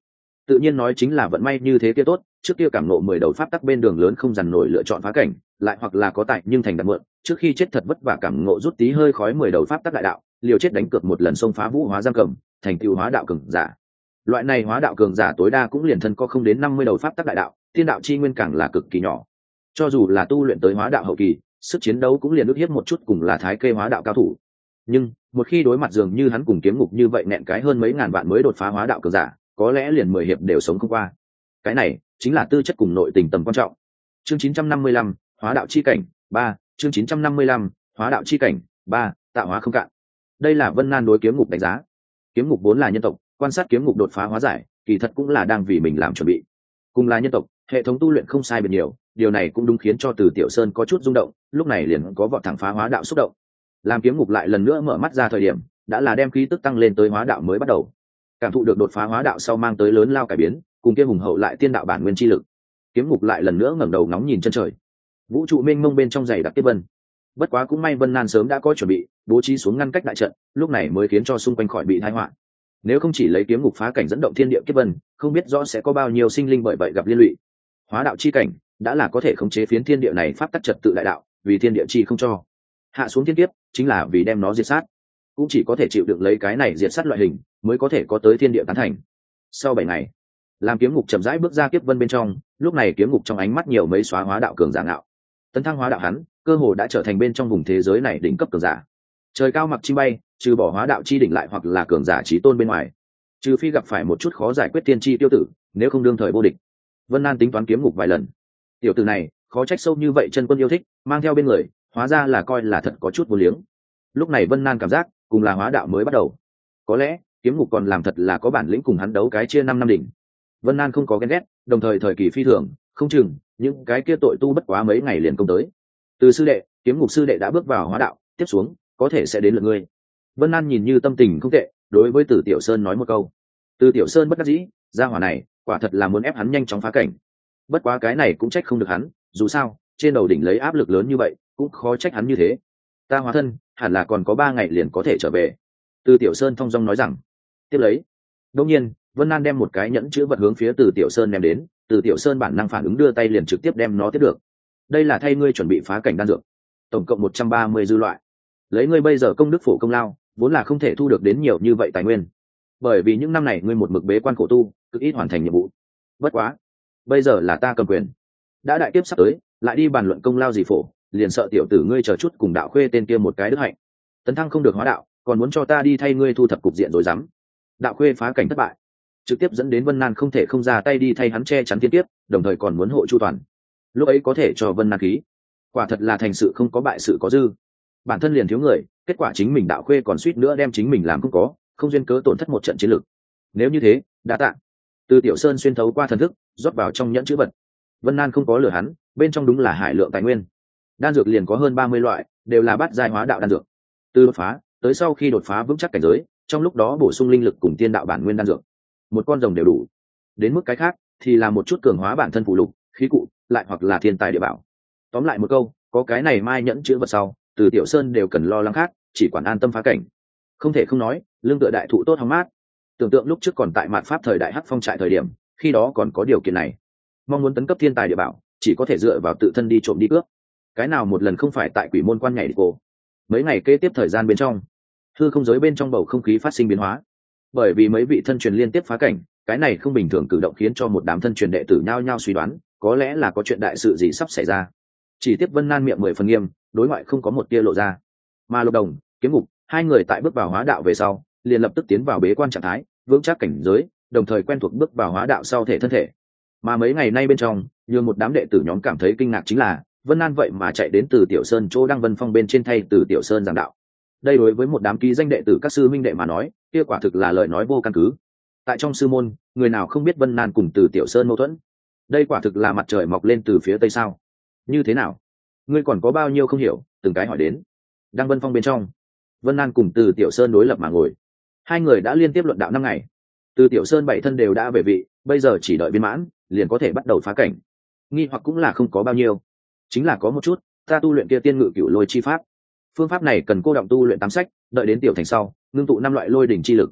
tự nhiên nói chính là vận may như thế kia tốt, trước kia cảm ngộ 10 đầu pháp tắc bên đường lớn không dằn nổi lựa chọn phá cảnh, lại hoặc là có tài nhưng thành đặt mượn, trước khi chết thật vất vả cảm ngộ rút tí hơi khói 10 đầu pháp tắc đại đạo, liều chết đánh cược một lần xông phá vũ hóa giam cầm, thành tựu hóa đạo cường giả. Loại này hóa đạo cường giả tối đa cũng liền thân có không đến 50 đầu pháp tắc đại đạo, thiên đạo chi nguyên càng là cực kỳ nhỏ. Cho dù là tu luyện tới hóa đạo hậu kỳ, sức chiến đấu cũng liền ước hiếp một chút cùng là thái kê hóa đạo cao thủ. Nhưng một khi đối mặt dường như hắn cùng kiếm ngục như vậy nẹn cái hơn mấy ngàn vạn mới đột phá hóa đạo cường giả, có lẽ liền 10 hiệp đều sống không qua. Cái này chính là tư chất cùng nội tình tầm quan trọng. Chương 955, hóa đạo chi cảnh 3, chương 955, hóa đạo chi cảnh 3, tạo hóa không cạn. Đây là Vân Nan đối kiếm ngục đánh giá. Kiếm ngục vốn là nhân tộc, quan sát kiếm ngục đột phá hóa giải, kỳ thật cũng là đang vì mình làm chuẩn bị. Cùng là nhân tộc, hệ thống tu luyện không sai biệt nhiều, điều này cũng đúng khiến cho Từ Tiểu Sơn có chút rung động, lúc này liền có vọt thẳng phá hóa đạo xúc động. Làm kiếm ngục lại lần nữa mở mắt ra thời điểm, đã là đem khí tức tăng lên tới hóa đạo mới bắt đầu. Cảm thụ được đột phá hóa đạo sau mang tới lớn lao cải biến, cùng kia hùng hậu lại tiên đạo bản nguyên chi lực. Kiếm ngục lại lần nữa ngẩng đầu ngóng nhìn chân trời. Vũ trụ mênh mông bên trong dày đặc tiếp vân. Bất quá cũng may Vân Nan sớm đã có chuẩn bị, bố trí xuống ngăn cách đại trận, lúc này mới khiến cho xung quanh khỏi bị tai họa. Nếu không chỉ lấy kiếm ngục phá cảnh dẫn động thiên địa kiếp vân, không biết rõ sẽ có bao nhiêu sinh linh bởi vậy gặp liên lụy. Hóa đạo chi cảnh đã là có thể khống chế phiến thiên địa này pháp tắc trật tự đại đạo, vì thiên địa chi không cho hạ xuống thiên kiếp, chính là vì đem nó diệt sát. Cũng chỉ có thể chịu đựng lấy cái này diệt sát loại hình, mới có thể có tới thiên địa tán thành. Sau 7 ngày, làm kiếm ngục chậm rãi bước ra kiếp vân bên trong, lúc này kiếm ngục trong ánh mắt nhiều mấy xóa hóa đạo cường giả ngạo. Tấn thăng hóa đạo hắn, cơ hồ đã trở thành bên trong vùng thế giới này đỉnh cấp cường giả. Trời cao mặc chim bay, trừ bỏ hóa đạo chi đỉnh lại hoặc là cường giả chí tôn bên ngoài, trừ phi gặp phải một chút khó giải quyết tiên chi tiêu tử, nếu không đương thời vô địch. Vân Nan tính toán kiếm ngục vài lần. Tiểu tử này, khó trách sâu như vậy chân quân yêu thích, mang theo bên người, hóa ra là coi là thật có chút vô liếng. Lúc này Vân Nan cảm giác, cùng là hóa đạo mới bắt đầu. Có lẽ, kiếm ngục còn làm thật là có bản lĩnh cùng hắn đấu cái chia 5 năm đỉnh. Vân Nan không có ghen ghét, đồng thời thời kỳ phi thường, không chừng những cái kia tội tu bất quá mấy ngày liền công tới. Từ sư đệ, kiếm ngục sư đệ đã bước vào hóa đạo, tiếp xuống có thể sẽ đến lượt ngươi. Vân Nan nhìn như tâm tình không tệ, đối với Từ Tiểu Sơn nói một câu. Từ Tiểu Sơn bất đắc dĩ, gia hỏa này quả thật là muốn ép hắn nhanh chóng phá cảnh. Bất quá cái này cũng trách không được hắn, dù sao trên đầu đỉnh lấy áp lực lớn như vậy, cũng khó trách hắn như thế. Ta hóa thân hẳn là còn có 3 ngày liền có thể trở về. Từ Tiểu Sơn thong dong nói rằng. Tiếp lấy, đương nhiên Vân Nan đem một cái nhẫn chứa vật hướng phía Từ Tiểu Sơn ném đến, Từ Tiểu Sơn bản năng phản ứng đưa tay liền trực tiếp đem nó tiếp được. Đây là thay ngươi chuẩn bị phá cảnh đan dược, tổng cộng 130 dư loại. Lấy ngươi bây giờ công đức phổ công lao, vốn là không thể thu được đến nhiều như vậy tài nguyên. Bởi vì những năm này ngươi một mực bế quan khổ tu, cực ít hoàn thành nhiệm vụ. Bất quá, bây giờ là ta cầm quyền, đã đại kiếp sắp tới, lại đi bàn luận công lao gì phổ, liền sợ tiểu tử ngươi chờ chút cùng đạo khuê tên kia một cái đức hạnh. Tấn thăng không được hóa đạo, còn muốn cho ta đi thay ngươi thu thập cục diện rồi dám. Đạo khuê phá cảnh thất bại, trực tiếp dẫn đến Vân Nan không thể không ra tay đi thay hắn che chắn thiên kiếp, đồng thời còn muốn hộ chu toàn. Lúc ấy có thể cho Vân Nan khí, quả thật là thành sự không có bại sự có dư. Bản thân liền thiếu người, kết quả chính mình đạo khuê còn suýt nữa đem chính mình làm không có, không duyên cớ tổn thất một trận chiến lược. Nếu như thế, đã tạ. Từ Tiểu Sơn xuyên thấu qua thần thức, rót vào trong nhẫn chữ vật. Vân Nan không có lừa hắn, bên trong đúng là hải lượng tài nguyên. Đan dược liền có hơn 30 loại, đều là bát giai hóa đạo đan dược. Từ đột phá tới sau khi đột phá vững chắc cảnh giới, trong lúc đó bổ sung linh lực cùng tiên đạo bản nguyên đan dược, một con rồng đều đủ. Đến mức cái khác thì là một chút cường hóa bản thân phụ lục, khí cụ, lại hoặc là thiên tài địa bảo. Tóm lại một câu, có cái này mai nhẫn chữ vật sau, Từ Tiểu Sơn đều cần lo lắng khác, chỉ quản an tâm phá cảnh. Không thể không nói, lương tựa đại thụ tốt hóng mát. Tưởng tượng lúc trước còn tại mạt pháp thời đại Hắc Phong trại thời điểm, khi đó còn có điều kiện này. Mong muốn tấn cấp thiên tài địa bảo, chỉ có thể dựa vào tự thân đi trộm đi cướp. Cái nào một lần không phải tại quỷ môn quan nhảy đi cổ. Mấy ngày kế tiếp thời gian bên trong, hư không giới bên trong bầu không khí phát sinh biến hóa. Bởi vì mấy vị thân truyền liên tiếp phá cảnh, cái này không bình thường cử động khiến cho một đám thân truyền đệ tử nhao nhao suy đoán, có lẽ là có chuyện đại sự gì sắp xảy ra. Chỉ tiếp Vân Nan miệng 10 phần nghiêm, đối ngoại không có một tia lộ ra. Mà Lục Đồng, Kiếm Ngục, hai người tại bước vào hóa đạo về sau, liền lập tức tiến vào bế quan trạng thái, vững chắc cảnh giới, đồng thời quen thuộc bước vào hóa đạo sau thể thân thể. Mà mấy ngày nay bên trong, như một đám đệ tử nhóm cảm thấy kinh ngạc chính là, Vân An vậy mà chạy đến Từ Tiểu Sơn chỗ Đăng Vân Phong bên trên thay Từ Tiểu Sơn giảng đạo. Đây đối với một đám ký danh đệ tử các sư minh đệ mà nói, kia quả thực là lời nói vô căn cứ. Tại trong sư môn, người nào không biết Vân An cùng Từ Tiểu Sơn mâu thuẫn? Đây quả thực là mặt trời mọc lên từ phía tây sao? Như thế nào? Ngươi còn có bao nhiêu không hiểu, từng cái hỏi đến. Đăng Vân Phong bên trong, Vân An cùng Từ Tiểu Sơn đối lập mà ngồi. Hai người đã liên tiếp luận đạo 5 ngày. Từ Tiểu Sơn 7 thân đều đã về vị, bây giờ chỉ đợi viên mãn, liền có thể bắt đầu phá cảnh. Nghi hoặc cũng là không có bao nhiêu, chính là có một chút, ta tu luyện kia tiên ngự cửu lôi chi pháp. Phương pháp này cần cô động tu luyện 8 sách, đợi đến tiểu thành sau, ngưng tụ 5 loại lôi đỉnh chi lực.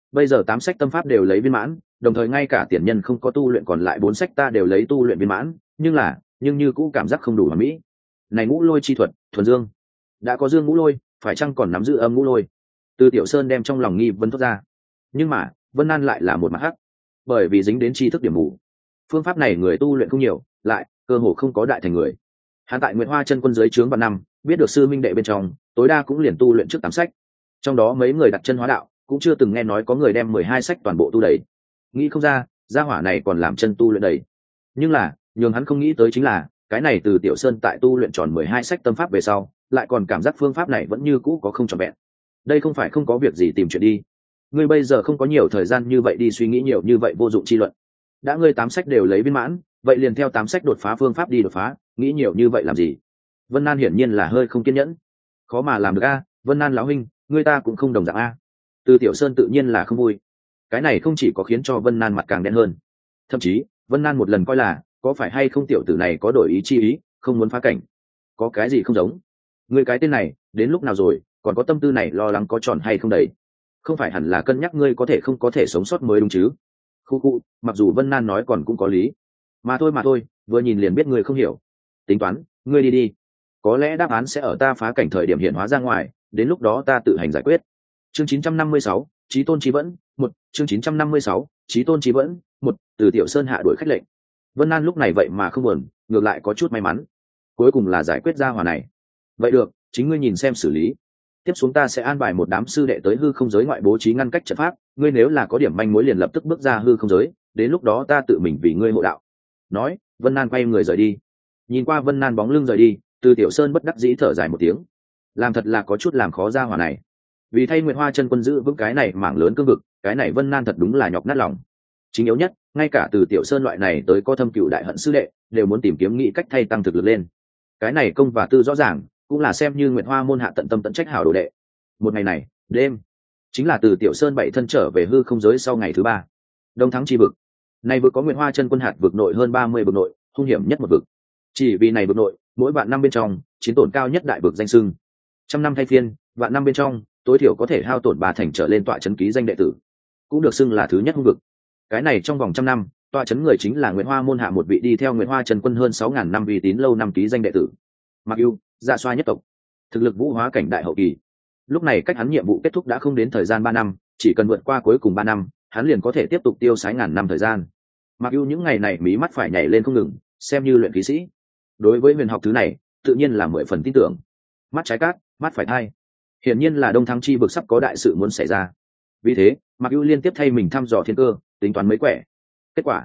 bây giờ 8 sách tâm pháp đều lấy viên mãn, đồng thời ngay cả tiền nhân không có tu luyện còn lại 4 sách ta đều lấy tu luyện viên mãn, nhưng như cũ cảm giác không đủ hoàn mỹ. Này ngũ lôi chi thuật, thuần dương, đã có dương ngũ lôi, phải chăng còn nắm giữ âm ngũ lôi? Từ Tiểu Sơn đem trong lòng nghi vấn thốt ra. Nhưng mà, Vân Nan lại là một mặt hắc, bởi vì dính đến tri thức điểm mù. Phương pháp này người tu luyện không nhiều, lại cơ hồ không có đại thành người. Hắn tại Nguyệt Hoa Chân Quân dưới trướng vạn năm, biết được sư minh đệ bên trong, tối đa cũng liền tu luyện trước 8 sách. Trong đó mấy người đặt chân hóa đạo, cũng chưa từng nghe nói có người đem 12 sách toàn bộ tu đầy. Nghĩ không ra, gia hỏa này còn làm chân tu luyện đầy. Nhưng là, nhường hắn không nghĩ tới chính là, cái này Từ Tiểu Sơn tại tu luyện tròn 12 sách tâm pháp về sau, lại còn cảm giác phương pháp này vẫn như cũ có không trọn vẹn. Đây không phải không có việc gì tìm chuyện đi. Ngươi bây giờ không có nhiều thời gian như vậy đi suy nghĩ nhiều như vậy vô dụng chi luận. Đã ngươi 8 sách đều lấy viên mãn, vậy liền theo 8 sách đột phá phương pháp đi đột phá, nghĩ nhiều như vậy làm gì? Vân Nan hiển nhiên là hơi không kiên nhẫn. Khó mà làm được a, Vân Nan lão huynh, ngươi ta cũng không đồng dạng a. Từ Tiểu Sơn tự nhiên là không vui. Cái này không chỉ có khiến cho Vân Nan mặt càng đen hơn, thậm chí Vân Nan một lần coi là có phải hay không tiểu tử này có đổi ý chi ý, không muốn phá cảnh. Có cái gì không giống? Ngươi cái tên này, đến lúc nào rồi, còn có tâm tư này lo lắng có tròn hay không đấy? Không phải hẳn là cân nhắc ngươi có thể không có thể sống sót mới đúng chứ? Khu, mặc dù Vân Nan nói còn cũng có lý. Mà thôi, vừa nhìn liền biết ngươi không hiểu. Tính toán, ngươi đi đi. Có lẽ đáp án sẽ ở ta phá cảnh thời điểm hiện hóa ra ngoài, đến lúc đó ta tự hành giải quyết. Chương 956, Chí Tôn Chí Vẫn, 1, chương 956, Chí Tôn Chí Vẫn, 1, Từ Tiểu Sơn hạ đuổi khách lệnh. Vân Nan lúc này vậy mà không buồn, ngược lại có chút may mắn. Cuối cùng là giải quyết ra hỏa này. Vậy được, chính ngươi nhìn xem xử lý. Tiếp xuống ta sẽ an bài một đám sư đệ tới hư không giới ngoại bố trí ngăn cách trận pháp, ngươi nếu là có điểm manh mối liền lập tức bước ra hư không giới, đến lúc đó ta tự mình vì ngươi hộ đạo. Nói, Vân Nan quay người rời đi. Nhìn qua Vân Nan bóng lưng rời đi, Từ Tiểu Sơn bất đắc dĩ thở dài một tiếng. Làm thật là có chút làm khó ra hỏa này. Vì thay Nguyệt Hoa Chân Quân giữ vững cái này mảng lớn cương vực, cái này Vân Nan thật đúng là nhọc nát lòng. Chính yếu nhất, ngay cả Từ Tiểu Sơn loại này tới có thâm cựu đại hận sư đệ, đều muốn tìm kiếm nghĩ cách thay tăng thực lực lên. Cái này công và tư rõ ràng, cũng là xem như Nguyệt Hoa môn hạ tận tâm tận trách hảo đồ đệ. Một ngày này, đêm, chính là Từ Tiểu Sơn bảy thân trở về hư không giới sau ngày thứ 3. Đông Thắng chi vực. Này vực có Nguyệt Hoa Chân Quân hạt vực nội hơn 30 vực nội, hung hiểm nhất một vực. Chỉ vì này vực nội, mỗi vạn năm bên trong, chiến tổn cao nhất đại vực danh xưng. Trăm năm thay phiên, vạn năm bên trong, tối thiểu có thể hao tổn 3 thành trở lên tọa chấn ký danh đệ tử, cũng được xưng là thứ nhất hung vực. Cái này trong vòng trăm năm, tọa chấn người chính là Nguyệt Hoa môn hạ một vị đi theo Nguyệt Hoa Chân Quân hơn 6000 năm uy tín lâu năm ký danh đệ tử. Mặc Ưu, Dạ Xoa nhất tộc, thực lực vũ hóa cảnh đại hậu kỳ. Lúc này cách hắn nhiệm vụ kết thúc đã không đến thời gian 3 năm, chỉ cần vượt qua cuối cùng 3 năm, hắn liền có thể tiếp tục tiêu sái ngàn năm thời gian. Mặc Ưu những ngày này mí mắt phải nhảy lên không ngừng, xem như luyện khí sĩ. Đối với huyền học thứ này, tự nhiên là 10 phần tin tưởng. Mắt trái cát, mắt phải thai. Hiển nhiên là Đông Thắng chi vực sắp có đại sự muốn xảy ra. Vì thế, Mặc Ưu liên tiếp thay mình thăm dò thiên cơ, tính toán mấy quẻ. Kết quả,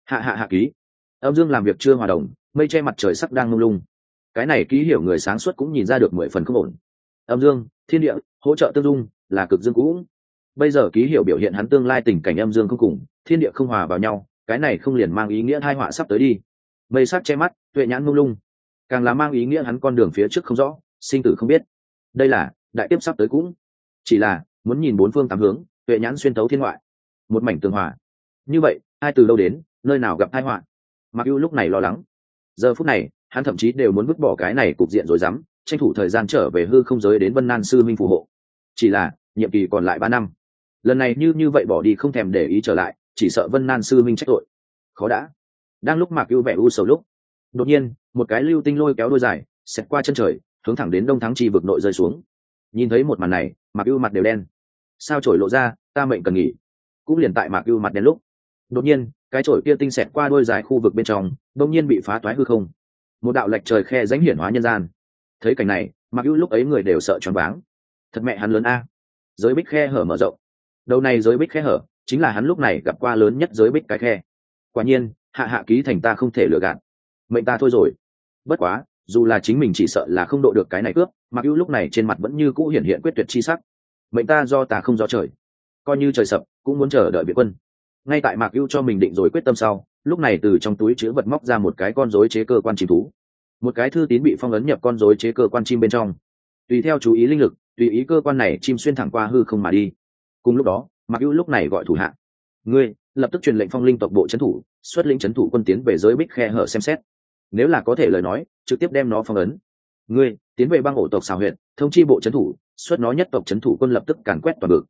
hạ ký. Âm dương làm việc chưa hòa đồng, mây che mặt trời sắc đang mông lung. Cái này ký hiểu người sáng suốt cũng nhìn ra được 10 phần không ổn. Âm dương, thiên địa, hỗ trợ tương dung, là cực dương cũ. Bây giờ ký hiểu biểu hiện hắn tương lai tình cảnh âm dương không cùng, thiên địa không hòa vào nhau, cái này không liền mang ý nghĩa tai họa sắp tới đi. Mây sắc che mắt, tuệ nhãn mông lung, càng là mang ý nghĩa hắn con đường phía trước không rõ, sinh tử không biết. Đây là đại tiếp sắp tới cũng. Chỉ là muốn nhìn bốn phương tám hướng, tuệ nhãn xuyên thấu thiên ngoại, một mảnh tường hòa. Như vậy, hai từ đâu đến, nơi nào gặp tai họa? Mặc Ưu lúc này lo lắng. Giờ phút này, hắn thậm chí đều muốn vứt bỏ cái này cục diện rồi dám, tranh thủ thời gian trở về hư không giới đến Vân Nan sư minh phù hộ. Chỉ là, nhiệm kỳ còn lại 3 năm. Lần này như vậy bỏ đi không thèm để ý trở lại, chỉ sợ Vân Nan sư minh trách tội. Khó đã. Đang lúc Mạc Ưu vẻ u sầu lúc, đột nhiên, một cái lưu tinh lôi kéo đôi dài, xẹt qua chân trời, hướng thẳng đến Đông Thắng chi vực nội rơi xuống. Nhìn thấy một màn này, Mạc Ưu mặt đều đen. Sao chổi lộ ra, ta mệnh cần nghỉ. Cũng liền tại Mạc Ưu mặt đen lúc, đột nhiên, cái chổi kia tinh xẹt qua đôi dài khu vực bên trong, đột nhiên bị phá toái hư không. Một đạo lệch trời khe rãnh hiển hóa nhân gian. Thấy cảnh này, Mạc Ưu lúc ấy người đều sợ choáng váng. Thật mẹ hắn lớn a. Giới bích khe hở mở rộng. Đầu này giới bích khe hở, chính là hắn lúc này gặp qua lớn nhất giới bích cái khe. Quả nhiên, hạ ký thành ta không thể lừa gạt. Mệnh ta thôi rồi. Bất quá, dù là chính mình chỉ sợ là không độ được cái này cướp, Mạc Ưu lúc này trên mặt vẫn như cũ hiện quyết tuyệt chi sắc. Mệnh ta do ta không do trời. Coi như trời sập, cũng muốn chờ đợi viện quân. Ngay tại Mạc Ưu cho mình định rồi quyết tâm sau, lúc này từ trong túi chứa vật móc ra một cái con rối chế cơ quan chim thú. Một cái thư tín bị phong ấn nhập con rối chế cơ quan chim bên trong. Tùy theo chú ý linh lực, tùy ý cơ quan này chim xuyên thẳng qua hư không mà đi. Cùng lúc đó, Mạc Ưu lúc này gọi thủ hạ. Ngươi, lập tức truyền lệnh phong linh tộc bộ trấn thủ, xuất lĩnh trấn thủ quân tiến về giới bích khe hở xem xét. Nếu là có thể lời nói, trực tiếp đem nó phong ấn. Ngươi, tiến về băng ổ tộc xào huyện, thông chi bộ trấn thủ, xuất nó nhất tộc trấn thủ quân lập tức càn quét toàn vực.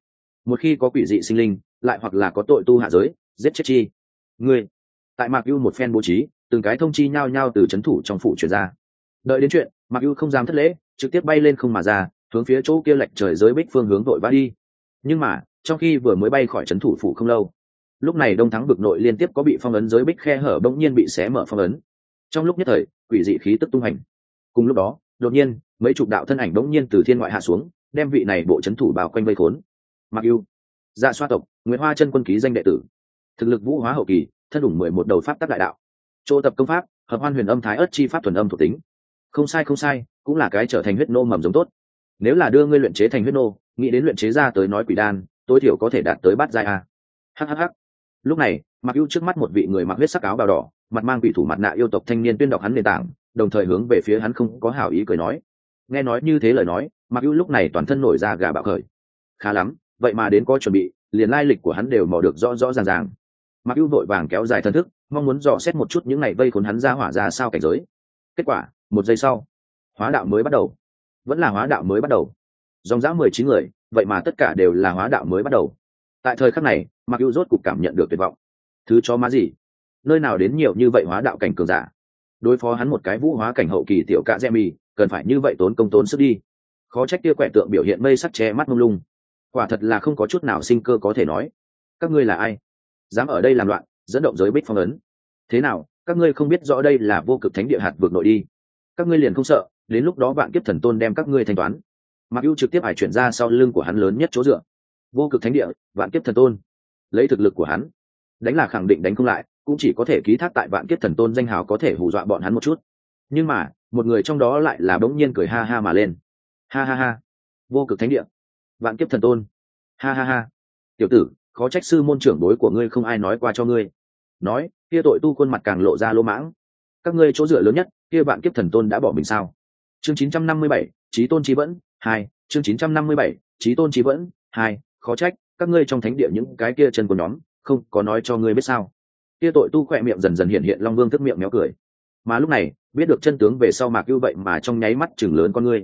một khi có quỷ dị sinh linh lại hoặc là có tội tu hạ giới giết chết chi. Ngươi tại Mạc Ưu một phen bố trí, từng cái thông chi nhao nhao từ trấn thủ trong phủ truyền ra. Đợi đến chuyện, Mạc Ưu không dám thất lễ, trực tiếp bay lên không mà ra, hướng phía chỗ kia lệch trời giới bích phương hướng vội vã đi. Nhưng mà trong khi vừa mới bay khỏi trấn thủ phủ không lâu, lúc này Đông Thắng vực nội liên tiếp có bị phong ấn giới bích khe hở bỗng nhiên bị xé mở phong ấn. Trong lúc nhất thời, quỷ dị khí tức tung hành. Cùng lúc đó, đột nhiên mấy chục đạo thân ảnh bỗng nhiên từ thiên ngoại hạ xuống, đem vị này bộ trấn thủ bao quanh vây khốn. Mạc Ưu, Dạ Xoa tộc, Nguyễn Hoa chân quân ký danh đệ tử, thực lực vũ hóa hậu kỳ, thân đủng 11 đầu pháp tắc đại đạo, chỗ tập công pháp hợp hoan huyền âm thái ất chi pháp thuần âm thuộc tính. Không sai không sai, cũng là cái trở thành huyết nô mầm giống tốt. Nếu là đưa ngươi luyện chế thành huyết nô, nghĩ đến luyện chế ra tới nói quỷ đan, tối thiểu có thể đạt tới bát giai a. Hắc. Lúc này, Mạc Ưu trước mắt một vị người mặc huyết sắc áo bào đỏ, mặt mang quỷ thủ mặt nạ yêu tộc thanh niên tuyên đọc hắn nền tảng, đồng thời hướng về phía hắn không có hảo ý cười nói. Nghe nói như thế lời nói, Mạc Ưu lúc này toàn thân nổi da gà bạo khởi. Khá lắm, vậy mà đến có chuẩn bị, liền lai lịch của hắn đều mò được rõ rõ ràng ràng. Mạc Ưu vội vàng kéo dài thân thức, mong muốn dò xét một chút những này vây khốn hắn ra hỏa ra sao cảnh giới. Kết quả, một giây sau, hóa đạo mới bắt đầu. Vẫn là hóa đạo mới bắt đầu. Dòng dã 19 người, vậy mà tất cả đều là hóa đạo mới bắt đầu. Tại thời khắc này, Mạc Ưu rốt cục cảm nhận được tuyệt vọng. Thứ cho má gì? Nơi nào đến nhiều như vậy hóa đạo cảnh cường giả? Đối phó hắn một cái vũ hóa cảnh hậu kỳ tiểu cạ Gemi, cần phải như vậy tốn công tốn sức đi. Khó trách kia quẻ tượng biểu hiện mây sắc che mắt mông lung. Quả thật là không có chút nào sinh cơ có thể nói. Các ngươi là ai? Dám ở đây làm loạn, dẫn động giới bích phong ấn? Thế nào, các ngươi không biết rõ đây là vô cực thánh địa hạt vực nội đi? Các ngươi liền không sợ, đến lúc đó vạn kiếp thần tôn đem các ngươi thanh toán. Mạc Ưu trực tiếp hải chuyển ra sau lưng của hắn lớn nhất chỗ dựa. Vô cực thánh địa, vạn kiếp thần tôn. Lấy thực lực của hắn, đánh là khẳng định đánh không lại, cũng chỉ có thể ký thác tại vạn kiếp thần tôn danh hào có thể hù dọa bọn hắn một chút. Nhưng mà, một người trong đó lại là bỗng nhiên cười ha ha mà lên. Ha. Vô cực thánh địa, vạn kiếp thần tôn. Ha. Tiểu tử, khó trách sư môn trưởng đối của ngươi không ai nói qua cho ngươi. Nói, kia tội tu khuôn mặt càng lộ ra lỗ mãng. Các ngươi chỗ dựa lớn nhất, kia vạn kiếp thần tôn đã bỏ mình sao? Chương 957, Chí Tôn Chí Vẫn 2, chương 957, Chí Tôn Chí Vẫn 2, khó trách các ngươi trong thánh địa những cái kia chân của nhóm không có nói cho ngươi biết sao? Kia tội tu khỏe miệng dần dần hiện Long Vương thức miệng méo cười. Mà lúc này, biết được chân tướng về sau Mạc Ưu vậy mà trong nháy mắt chừng lớn con ngươi.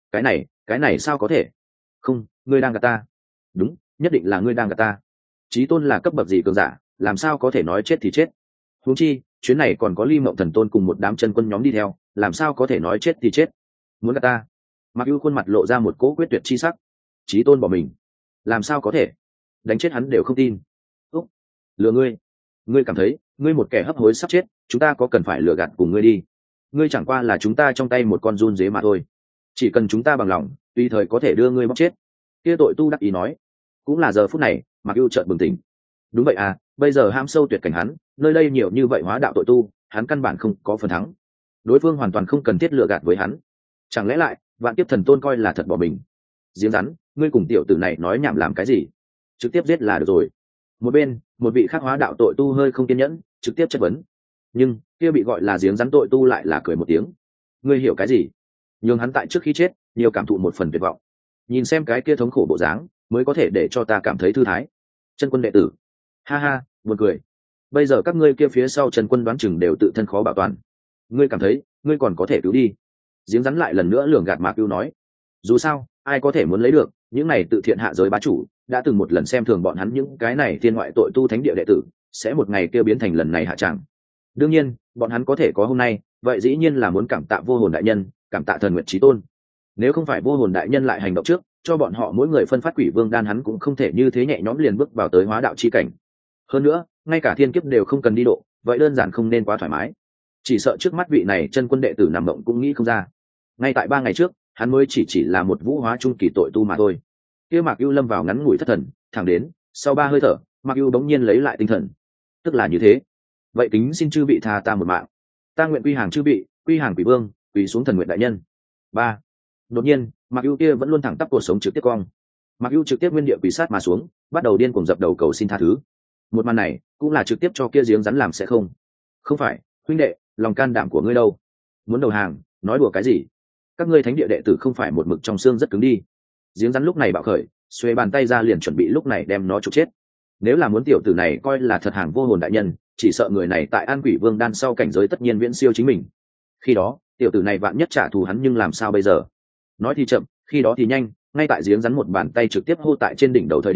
Cái này sao có thể? Không, ngươi đang gạt ta. Đúng, nhất định là ngươi đang gạt ta. Chí Tôn là cấp bậc gì cường giả, làm sao có thể nói chết thì chết? Huống chi, chuyến này còn có Ly Mộng Thần Tôn cùng một đám chân quân nhóm đi theo, làm sao có thể nói chết thì chết? Muốn gạt ta? Mạc Ưu khuôn mặt lộ ra một cỗ quyết tuyệt chi sắc. Chí Tôn bỏ mình, làm sao có thể? Đánh chết hắn đều không tin. Úc, lừa ngươi. Ngươi cảm thấy, ngươi một kẻ hấp hối sắp chết, chúng ta có cần phải lừa gạt cùng ngươi đi? Ngươi chẳng qua là chúng ta trong tay một con giun dế mà thôi. Chỉ cần chúng ta bằng lòng, tùy thời có thể đưa ngươi bóc chết. Kia tội tu đắc ý nói. Cũng là giờ phút này, Mạc Ưu chợt bừng tỉnh. Đúng vậy à, bây giờ ham sâu tuyệt cảnh hắn, nơi đây nhiều như vậy hóa đạo tội tu, hắn căn bản không có phần thắng. Đối phương hoàn toàn không cần thiết lừa gạt với hắn. Chẳng lẽ lại, vạn kiếp thần tôn coi là thật bỏ mình? Giếng rắn, ngươi cùng tiểu tử này nói nhảm làm cái gì? Trực tiếp giết là được rồi. Một bên, một vị khác hóa đạo tội tu hơi không kiên nhẫn, trực tiếp chất vấn. Nhưng kia bị gọi là giếng rắn tội tu lại là cười một tiếng. Ngươi hiểu cái gì? Nhưng hắn tại trước khi chết, nhiều cảm thụ một phần tuyệt vọng. Nhìn xem cái kia thống khổ bộ dáng, mới có thể để cho ta cảm thấy thư thái. Chân quân đệ tử. Ha, buồn cười. Bây giờ các ngươi kia phía sau chân quân đoán chừng đều tự thân khó bảo toàn. Ngươi cảm thấy, ngươi còn có thể cứu đi? Giếng rắn lại lần nữa lường gạt Mạc Ưu nói. Dù sao, ai có thể muốn lấy được, những này tự thiện hạ giới bá chủ, đã từng một lần xem thường bọn hắn những cái này thiên ngoại tội tu thánh địa đệ tử, sẽ một ngày kia biến thành lần này hạ tràng. Đương nhiên, bọn hắn có thể có hôm nay, vậy dĩ nhiên là muốn cảm tạ Vô Hồn đại nhân, cảm tạ Thần Nguyệt Chí Tôn. Nếu không phải Vô Hồn đại nhân lại hành động trước, cho bọn họ mỗi người phân phát quỷ vương đan, hắn cũng không thể như thế nhẹ nhõm liền bước vào tới hóa đạo chi cảnh. Hơn nữa, ngay cả thiên kiếp đều không cần đi độ, vậy đơn giản không nên quá thoải mái. Chỉ sợ trước mắt vị này chân quân đệ tử nằm mộng cũng nghĩ không ra. Ngay tại 3 ngày trước, hắn mới chỉ là một vũ hóa trung kỳ tội tu mà thôi. Kia Mạc Ưu lâm vào ngắn ngủi thất thần, thẳng đến sau 3 hơi thở, Mạc Ưu bỗng nhiên lấy lại tinh thần. Tức là như thế. Vậy kính xin chư vị tha ta một mạng. Ta nguyện quy hàng chư vị, quy hàng quỷ vương, quỳ xuống Thần Nguyện đại nhân. 3. Đột nhiên, Mạc Ưu kia vẫn luôn thẳng tắp cuộc sống trực tiếp cong. Mạc Ưu trực tiếp nguyên địa quỳ sát mà xuống, bắt đầu điên cuồng dập đầu cầu xin tha thứ. Một màn này, cũng là trực tiếp cho kia giếng rắn làm sẽ không. Không phải, huynh đệ, lòng can đảm của ngươi đâu? Muốn đầu hàng, nói đùa cái gì? Các ngươi thánh địa đệ tử không phải một mực trong xương rất cứng đi. Giếng rắn lúc này bạo khởi, xuề bàn tay ra liền chuẩn bị lúc này đem nó trục chết. Nếu là muốn tiểu tử này coi là thật hàng Vô Hồn đại nhân, chỉ sợ người này tại An Quỷ Vương đan sau cảnh giới tất nhiên viễn siêu chính mình. Khi đó, tiểu tử này vạn nhất trả thù hắn, nhưng làm sao bây giờ? Nói thì chậm, khi đó thì nhanh, ngay tại giếng rắn một bàn tay trực tiếp hô tại trên đỉnh đầu thời điểm,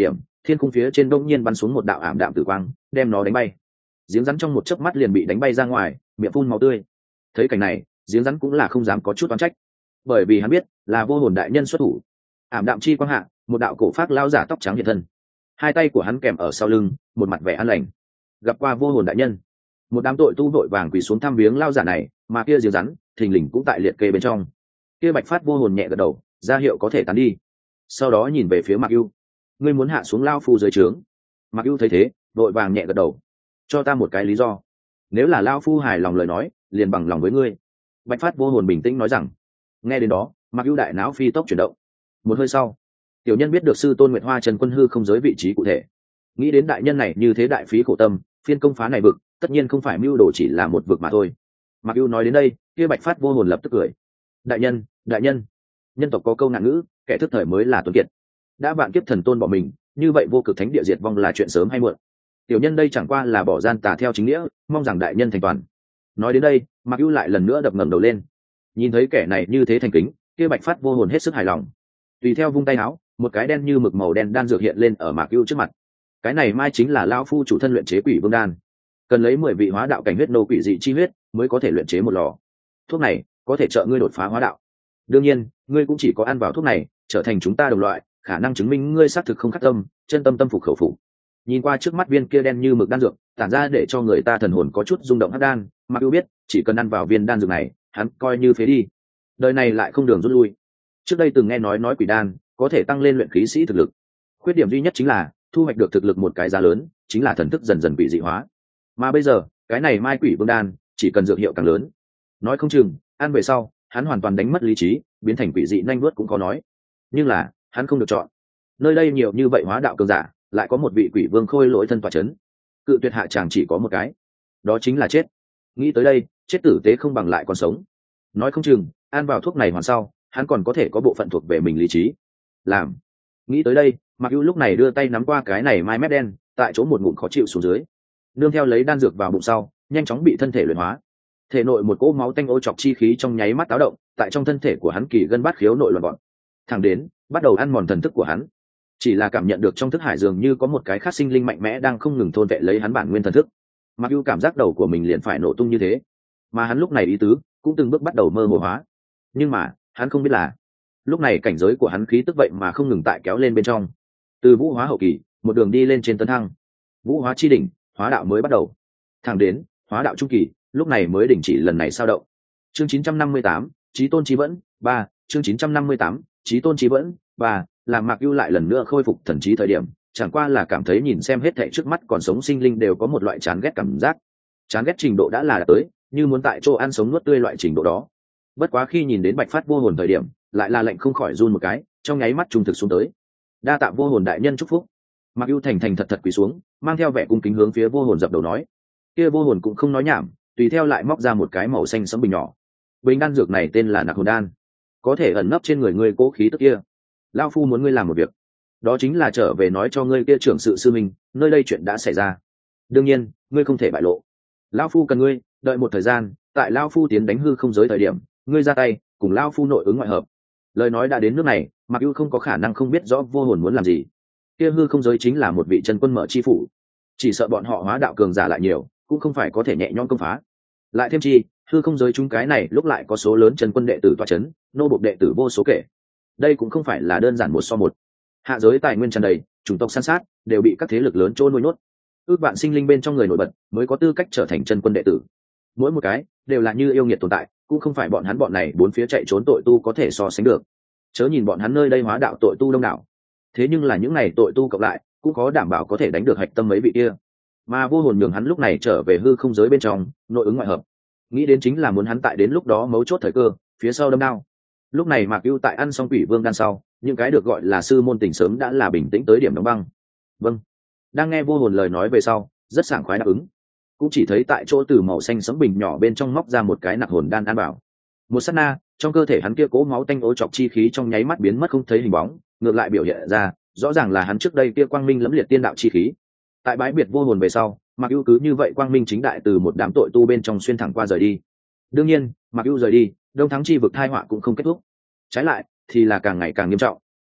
thiên khung phía trên đông nhiên bắn xuống một đạo ảm đạm tử quang, đem nó đánh bay. Giếng rắn trong một chớp mắt liền bị đánh bay ra ngoài, miệng phun máu tươi. Thấy cảnh này, giếng rắn cũng là không dám có chút oán trách, bởi vì hắn biết là vô hồn đại nhân xuất thủ. Ảm đạm chi quang hạ, một đạo cổ phác lão giả tóc trắng hiện thân, hai tay của hắn kèm ở sau lưng, một mặt vẻ an lành. Gặp qua vô hồn đại nhân. Một đám tội tu vội vàng quỳ xuống thăm viếng lão giả này, mà kia giếng rắn thình lình cũng tại liệt kê bên trong. Kia Bạch Phát vô hồn nhẹ gật đầu, ra hiệu có thể tán đi. Sau đó nhìn về phía Mạc Ưu, ngươi muốn hạ xuống lao phu dưới trướng? Mạc Ưu thấy thế, vội vàng nhẹ gật đầu, cho ta một cái lý do, nếu là lao phu hài lòng lời nói, liền bằng lòng với ngươi. Bạch Phát vô hồn bình tĩnh nói rằng. Nghe đến đó, Mạc Ưu đại não phi tốc chuyển động. Một hơi sau, tiểu nhân biết được sư tôn Nguyệt Hoa Trần Quân hư không giới vị trí cụ thể. Nghĩ đến đại nhân này như thế đại phí khổ tâm, phiên công phá này vực, tất nhiên không phải mưu đồ chỉ là một vực mà thôi. Mạc Ưu nói đến đây, kia Bạch Phát vô hồn lập tức cười. Đại nhân, đại nhân, nhân tộc có câu ngạn ngữ, kẻ thức thời mới là tuấn kiệt. Đã vạn kiếp thần tôn bỏ mình, như vậy vô cực thánh địa diệt vong là chuyện sớm hay muộn. Tiểu nhân đây chẳng qua là bỏ gian tà theo chính nghĩa, mong rằng đại nhân thành toàn. Nói đến đây, Mạc Ưu lại lần nữa đập ngẩng đầu lên. Nhìn thấy kẻ này như thế thành kính, kia Bạch Phát vô hồn hết sức hài lòng. Tùy theo vung tay áo, một cái đen như mực màu đen đan dược hiện lên ở Mạc Ưu trước mặt. Cái này mai chính là lão phu chủ thân luyện chế Quỷ Vương đan, cần lấy 10 vị hóa đạo cảnh huyết nô quỷ dị chi huyết mới có thể luyện chế một lò. Thuốc này có thể trợ ngươi đột phá hóa đạo. Đương nhiên, ngươi cũng chỉ có ăn vào thuốc này, trở thành chúng ta đồng loại, khả năng chứng minh ngươi xác thực không khắc tâm, chân tâm tâm phục khẩu phục. Nhìn qua trước mắt viên kia đen như mực đan dược, tản ra để cho người ta thần hồn có chút rung động hắc đan, Mạc Ưu biết, chỉ cần ăn vào viên đan dược này, hắn coi như phế đi. Đời này lại không đường rút lui. Trước đây từng nghe nói quỷ đan có thể tăng lên luyện khí sĩ thực lực. Khuyết điểm duy nhất chính là thu hoạch được thực lực một cái giá lớn, chính là thần thức dần dần bị dị hóa. Mà bây giờ, cái này mai Quỷ Vương đan, chỉ cần dược hiệu càng lớn, nói không chừng, ăn về sau, hắn hoàn toàn đánh mất lý trí, biến thành quỷ dị nhanh vuốt cũng có nói. Nhưng là, hắn không được chọn. Nơi đây nhiều như vậy hóa đạo cường giả, lại có một vị Quỷ Vương khôi lỗi thân tọa chấn. Cự tuyệt hạ chàng chỉ có một cái, đó chính là chết. Nghĩ tới đây, chết tử tế không bằng lại còn sống. Nói không chừng, ăn vào thuốc này hoàn sau, hắn còn có thể có bộ phận thuộc về mình lý trí. Làm. Nghĩ tới đây, Mạc Ưu lúc này đưa tay nắm qua cái này mai mép đen, tại chỗ một ngụm khó chịu xuống dưới. Nương theo lấy đan dược vào bụng sau, nhanh chóng bị thân thể luyện hóa. Thể nội một cỗ máu tanh ô chọc chi khí trong nháy mắt táo động, tại trong thân thể của hắn kỳ gân bát khiếu nội loạn gọn. Thẳng đến, bắt đầu ăn mòn thần thức của hắn. Chỉ là cảm nhận được trong thức hải dường như có một cái khác sinh linh mạnh mẽ đang không ngừng thôn vệ lấy hắn bản nguyên thần thức. Mạc Ưu cảm giác đầu của mình liền phải nổ tung như thế. Mà hắn lúc này ý tứ cũng từng bước bắt đầu mơ hồ hóa. Nhưng mà, hắn không biết là, lúc này cảnh giới của hắn khí tức vậy mà không ngừng tại kéo lên bên trong. Từ vũ hóa hậu kỳ, một đường đi lên trên tấn thăng. Vũ hóa chi đỉnh, hóa đạo mới bắt đầu. Thẳng đến hóa đạo trung kỳ, lúc này mới đình chỉ lần này sao động. Chương 958, Chí Tôn Chí Vẫn 3, chương 958, Chí Tôn Chí Vẫn 3, làm Mạc Ưu lại lần nữa khôi phục thần trí thời điểm, chẳng qua là cảm thấy nhìn xem hết thảy trước mắt còn sống sinh linh đều có một loại chán ghét cảm giác. Chán ghét trình độ đã là tới, như muốn tại chỗ ăn sống nuốt tươi loại trình độ đó. Bất quá khi nhìn đến Bạch Phát vô hồn thời điểm, lại là lệnh không khỏi run một cái, trong nháy mắt trung thực xuống tới. Đa tạ vô hồn đại nhân chúc phúc. Mạc Ưu thành thành thật thật quỳ xuống, mang theo vẻ cung kính hướng phía vô hồn dập đầu nói. Kia vô hồn cũng không nói nhảm, tùy theo lại móc ra một cái màu xanh sẫm bình nhỏ. Bình đan dược này tên là Nặc Hồn đan, có thể ẩn nấp trên người ngươi cố khí tức kia. Lão phu muốn ngươi làm một việc, đó chính là trở về nói cho ngươi kia trưởng sự sư minh, nơi đây chuyện đã xảy ra. Đương nhiên, ngươi không thể bại lộ. Lão phu cần ngươi đợi một thời gian, tại lão phu tiến đánh hư không giới thời điểm, ngươi ra tay, cùng lão phu nội ứng ngoại hợp. Lời nói đã đến nước này, Mạc Ưu không có khả năng không biết rõ vô hồn muốn làm gì. Kia hư không giới chính là một vị chân quân mở chi phủ, chỉ sợ bọn họ hóa đạo cường giả lại nhiều, cũng không phải có thể nhẹ nhõm công phá. Lại thêm chi, hư không giới chúng cái này lúc lại có số lớn chân quân đệ tử tọa chấn, nô bộc đệ tử vô số kể. Đây cũng không phải là đơn giản một so một. Hạ giới tài nguyên tràn đầy, chủng tộc san sát, đều bị các thế lực lớn trôn nuôi nhốt. Ước vạn sinh linh bên trong người nổi bật mới có tư cách trở thành chân quân đệ tử. Mỗi một cái đều là như yêu nghiệt tồn tại, cũng không phải bọn hắn bọn này bốn phía chạy trốn tội tu có thể so sánh được. Chớ nhìn bọn hắn nơi đây hóa đạo tội tu đông đảo, thế nhưng là những này tội tu cộng lại cũng có đảm bảo có thể đánh được hạch tâm mấy vị kia. Mà vô hồn nhường hắn lúc này trở về hư không giới bên trong, nội ứng ngoại hợp, nghĩ đến chính là muốn hắn tại đến lúc đó mấu chốt thời cơ, phía sau đâm đao. Lúc này Mạc Ưu tại ăn xong Quỷ Vương đan sau, những cái được gọi là sư môn tình sớm đã là bình tĩnh tới điểm đóng băng. Vâng. Đang nghe vô hồn lời nói về sau, rất sảng khoái đáp ứng. Cũng chỉ thấy tại chỗ từ màu xanh sẫm bình nhỏ bên trong móc ra một cái Nặc Hồn đan ăn vào. Một sát na, trong cơ thể hắn kia cố máu tanh ố chọc chi khí trong nháy mắt biến mất không thấy hình bóng, ngược lại biểu hiện ra, rõ ràng là hắn trước đây kia quang minh lẫm liệt tiên đạo chi khí. Tại bãi biệt vô hồn về sau, Mạc Ưu cứ như vậy quang minh chính đại từ một đám tội tu bên trong xuyên thẳng qua rời đi. Đương nhiên, Mạc Ưu rời đi, Đông Thắng chi vực tai họa cũng không kết thúc, trái lại thì là càng ngày càng nghiêm trọng.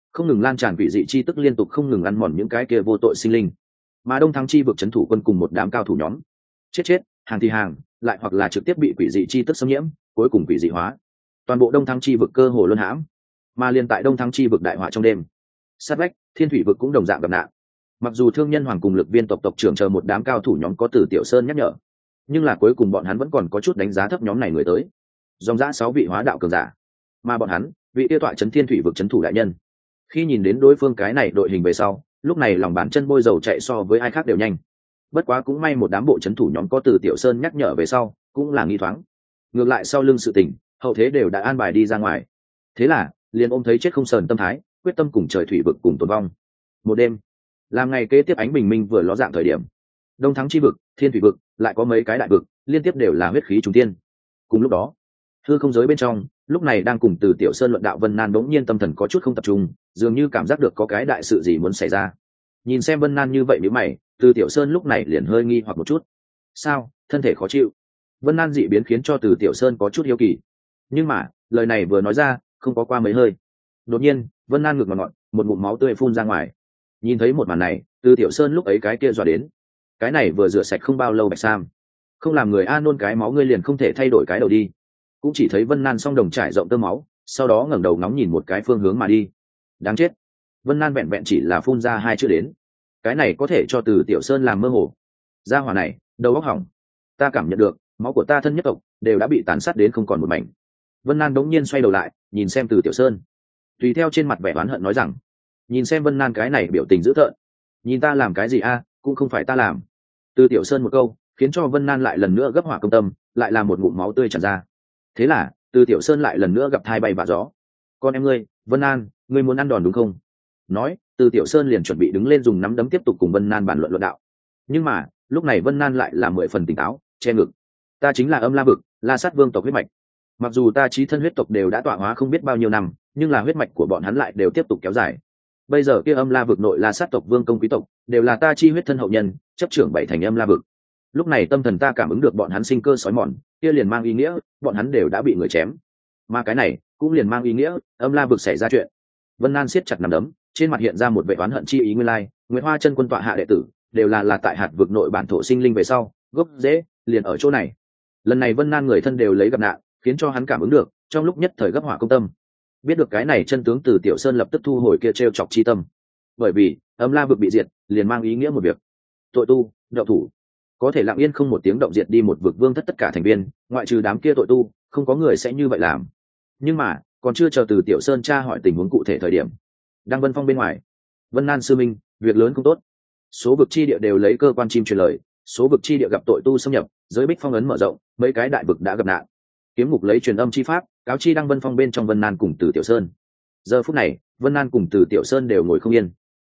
không ngừng lan tràn quỷ dị chi tức liên tục không ngừng ăn mòn những cái kia vô tội sinh linh. Mà Đông Thắng chi vực trấn thủ quân cùng một đám cao thủ nhóm, chết, hàng thì hàng, lại hoặc là trực tiếp bị quỷ dị chi tức xâm nhiễm, cuối cùng quỷ dị hóa. Toàn bộ Đông Thắng chi vực cơ hồ luân hãm. Mà liên tại Đông Thắng chi vực đại họa trong đêm, sát vách Thiên Thủy vực cũng đồng dạng gặp nạn. Mặc dù Thương Nhân Hoàng cùng Lực Viên tộc tộc trưởng chờ một đám cao thủ nhóm có Từ Tiểu Sơn nhắc nhở, nhưng là cuối cùng bọn hắn vẫn còn có chút đánh giá thấp nhóm này người tới. Dòng dã 6 vị hóa đạo cường giả, mà bọn hắn, vị tiêu tọa trấn Thiên Thủy vực trấn thủ đại nhân, khi nhìn đến đối phương cái này đội hình về sau, lúc này lòng bàn chân bôi dầu chạy so với ai khác đều nhanh. Bất quá cũng may một đám bộ trấn thủ nhóm có Từ Tiểu Sơn nhắc nhở về sau, cũng là nghi thoáng. Ngược lại sau lưng sự tình, hậu thế đều đã an bài đi ra ngoài. Thế là liền ôm thấy chết không sờn tâm thái, quyết tâm cùng trời thủy vực cùng tồn vong. Một đêm, làm ngày kế tiếp ánh bình minh vừa ló dạng thời điểm, Đông Thắng chi vực, Thiên Thủy vực, lại có mấy cái đại vực, liên tiếp đều là huyết khí trùng tiên. Cùng lúc đó, hư không giới bên trong, lúc này đang cùng Từ Tiểu Sơn luận đạo Vân Nan bỗng nhiên tâm thần có chút không tập trung, dường như cảm giác được có cái đại sự gì muốn xảy ra. Nhìn xem Vân Nan như vậy nhíu mày, Từ Tiểu Sơn lúc này liền hơi nghi hoặc một chút. Sao, thân thể khó chịu? Vân Nan dị biến khiến cho Từ Tiểu Sơn có chút hiếu kỳ. Nhưng mà, lời này vừa nói ra, không có qua mấy hơi. Đột nhiên, Vân Nan ngực ngọt, một ngụm máu tươi phun ra ngoài. Nhìn thấy một màn này, Từ Tiểu Sơn lúc ấy cái kia dọa đến. Cái này vừa rửa sạch không bao lâu bạch sam, không làm người a nôn cái máu ngươi liền không thể thay đổi cái đầu đi. Cũng chỉ thấy Vân Nan song đồng trải rộng tơ máu, sau đó ngẩng đầu ngóng nhìn một cái phương hướng mà đi. Đáng chết. Vân Nan vẹn vẹn chỉ là phun ra 2 chữ đến. Cái này có thể cho Từ Tiểu Sơn làm mơ hồ. Gia hỏa này, đầu óc hỏng. Ta cảm nhận được, máu của ta thân nhất tộc đều đã bị tàn sát đến không còn một mảnh. Vân Nan đống nhiên xoay đầu lại, nhìn xem Từ Tiểu Sơn. Tùy theo trên mặt vẻ oán hận nói rằng, nhìn xem Vân Nan cái này biểu tình dữ tợn. Nhìn ta làm cái gì a, cũng không phải ta làm. Từ Tiểu Sơn một câu, khiến cho Vân Nan lại lần nữa gấp hỏa công tâm, lại là một ngụm máu tươi tràn ra. Thế là, Từ Tiểu Sơn lại lần nữa gặp thai bay vạ gió. Con em ngươi, Vân Nan, ngươi muốn ăn đòn đúng không? Nói, Từ Tiểu Sơn liền chuẩn bị đứng lên dùng nắm đấm tiếp tục cùng Vân Nan bàn luận luận đạo. Nhưng mà, lúc này Vân Nan lại là 10 phần tỉnh táo, che ngực. Ta chính là Âm La vực, La Sát Vương tộc huyết mạch. Mặc dù ta chí thân huyết tộc đều đã tọa hóa không biết bao nhiêu năm, nhưng là huyết mạch của bọn hắn lại đều tiếp tục kéo dài. Bây giờ kia Âm La vực nội La Sát tộc vương công quý tộc, đều là ta chi huyết thân hậu nhân, chấp trưởng 7 thành Âm La vực. Lúc này tâm thần ta cảm ứng được bọn hắn sinh cơ sói mòn, kia liền mang ý nghĩa bọn hắn đều đã bị người chém. Mà cái này cũng liền mang ý nghĩa Âm La vực xảy ra chuyện. Vân Nan siết chặt nắm đấm, trên mặt hiện ra một vẻ oán hận chi ý nguyên lai, Nguyệt Hoa chân quân tọa hạ đệ tử, đều là tại hạt vực nội bản thổ sinh linh về sau, gốc rễ liền ở chỗ này. Lần này Vân Nan người thân đều lấy gặp nạn, khiến cho hắn cảm ứng được, trong lúc nhất thời gấp hỏa công tâm. Biết được cái này chân tướng Từ Tiểu Sơn lập tức thu hồi kia trêu chọc chi tâm. Bởi vì, Âm La vực bị diệt, liền mang ý nghĩa một việc. Tội tu, đạo thủ, có thể lặng yên không một tiếng động diệt đi một vực vương thất tất cả thành viên, ngoại trừ đám kia tội tu, không có người sẽ như vậy làm. Nhưng mà, còn chưa chờ Từ Tiểu Sơn tra hỏi tình huống cụ thể thời điểm, đang Vân Phong bên ngoài, Vân Nan sư minh, việc lớn không tốt. Số vực chi địa đều lấy cơ quan chim truyền lời, số vực chi địa gặp tội tu xâm nhập, giới bích phong ấn mở rộng, mấy cái đại vực đã gặp nạn. Kiếm ngục lấy truyền âm chi pháp, cáo chi đăng Vân Phong bên trong Vân Nan cùng Từ Tiểu Sơn. Giờ phút này, Vân Nan cùng Từ Tiểu Sơn đều ngồi không yên.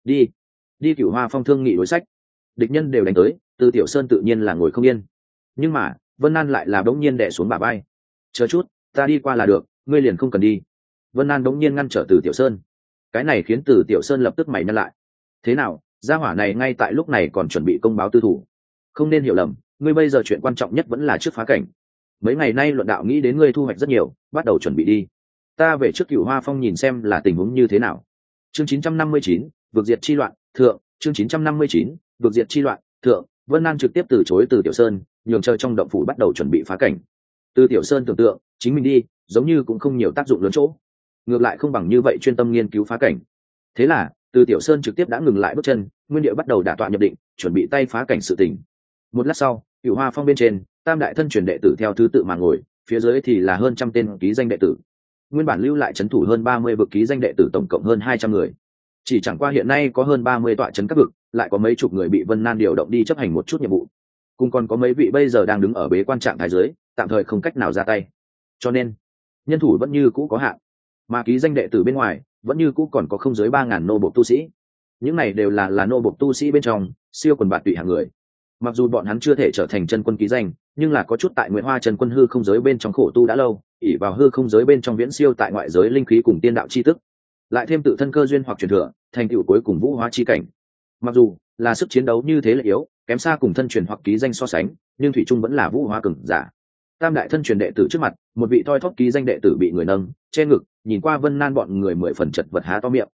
Đi Cửu Hoa Phong thương nghị đối sách. Địch nhân đều đánh tới, Từ Tiểu Sơn tự nhiên là ngồi không yên. Nhưng mà, Vân Nan lại là bỗng nhiên đè xuống bả vai. Chờ chút, ta đi qua là được, ngươi liền không cần đi. Vân Nan bỗng nhiên ngăn trở Từ Tiểu Sơn. Cái này khiến Từ Tiểu Sơn lập tức mày nhăn lại. Thế nào, gia hỏa này ngay tại lúc này còn chuẩn bị công báo tư thủ. Không nên hiểu lầm, ngươi bây giờ chuyện quan trọng nhất vẫn là trước phá cảnh. Mấy ngày nay luận đạo nghĩ đến ngươi thu hoạch rất nhiều, bắt đầu chuẩn bị đi. Ta về trước Cửu Hoa Phong nhìn xem là tình huống như thế nào. Chương 959, vực diệt chi loạn, thượng, chương 959, vực diệt chi loạn, thượng. Vân Nan trực tiếp từ chối Từ Tiểu Sơn, nhường chờ trong động phủ bắt đầu chuẩn bị phá cảnh. Từ Tiểu Sơn tưởng tượng, chính mình đi, giống như cũng không nhiều tác dụng lớn chỗ. Ngược lại không bằng như vậy chuyên tâm nghiên cứu phá cảnh. Thế là, Từ Tiểu Sơn trực tiếp đã ngừng lại bước chân, nguyên địa bắt đầu đả tọa nhập định, chuẩn bị tay phá cảnh sự tình. Một lát sau, Cửu Hoa Phong bên trên, tam đại thân truyền đệ tử theo thứ tự mà ngồi, phía dưới thì là hơn 100 tên ký danh đệ tử. Nguyên bản lưu lại trấn thủ hơn 30 vực ký danh đệ tử tổng cộng hơn 200 người. Chỉ chẳng qua hiện nay có hơn 30 tọa trấn các vực, lại có mấy chục người bị Vân Nan điều động đi chấp hành một chút nhiệm vụ. Cùng còn có mấy vị bây giờ đang đứng ở bế quan trạng thái dưới, tạm thời không cách nào ra tay. Cho nên, nhân thủ vẫn như cũ có hạn. Mà ký danh đệ tử bên ngoài, vẫn như cũ còn có không dưới 3000 nô bộc tu sĩ. Những này đều là nô bộc tu sĩ bên trong, siêu quần bạt tụy hạng người. Mặc dù bọn hắn chưa thể trở thành chân quân ký danh, nhưng là có chút tại Nguyệt Hoa chân quân hư không giới bên trong khổ tu đã lâu, ỷ vào hư không giới bên trong viễn siêu tại ngoại giới linh khí cùng tiên đạo chi tức, lại thêm tự thân cơ duyên hoặc truyền thừa, thành tựu cuối cùng vũ hóa chi cảnh. Mặc dù là sức chiến đấu như thế là yếu, kém xa cùng thân truyền hoặc ký danh so sánh, nhưng thủy chung vẫn là vũ hóa cường giả. Tam đại thân truyền đệ tử trước mặt, một vị thoi thóp ký danh đệ tử bị người nâng che ngực, nhìn qua Vân Nan bọn người 10 phần chật vật há to miệng.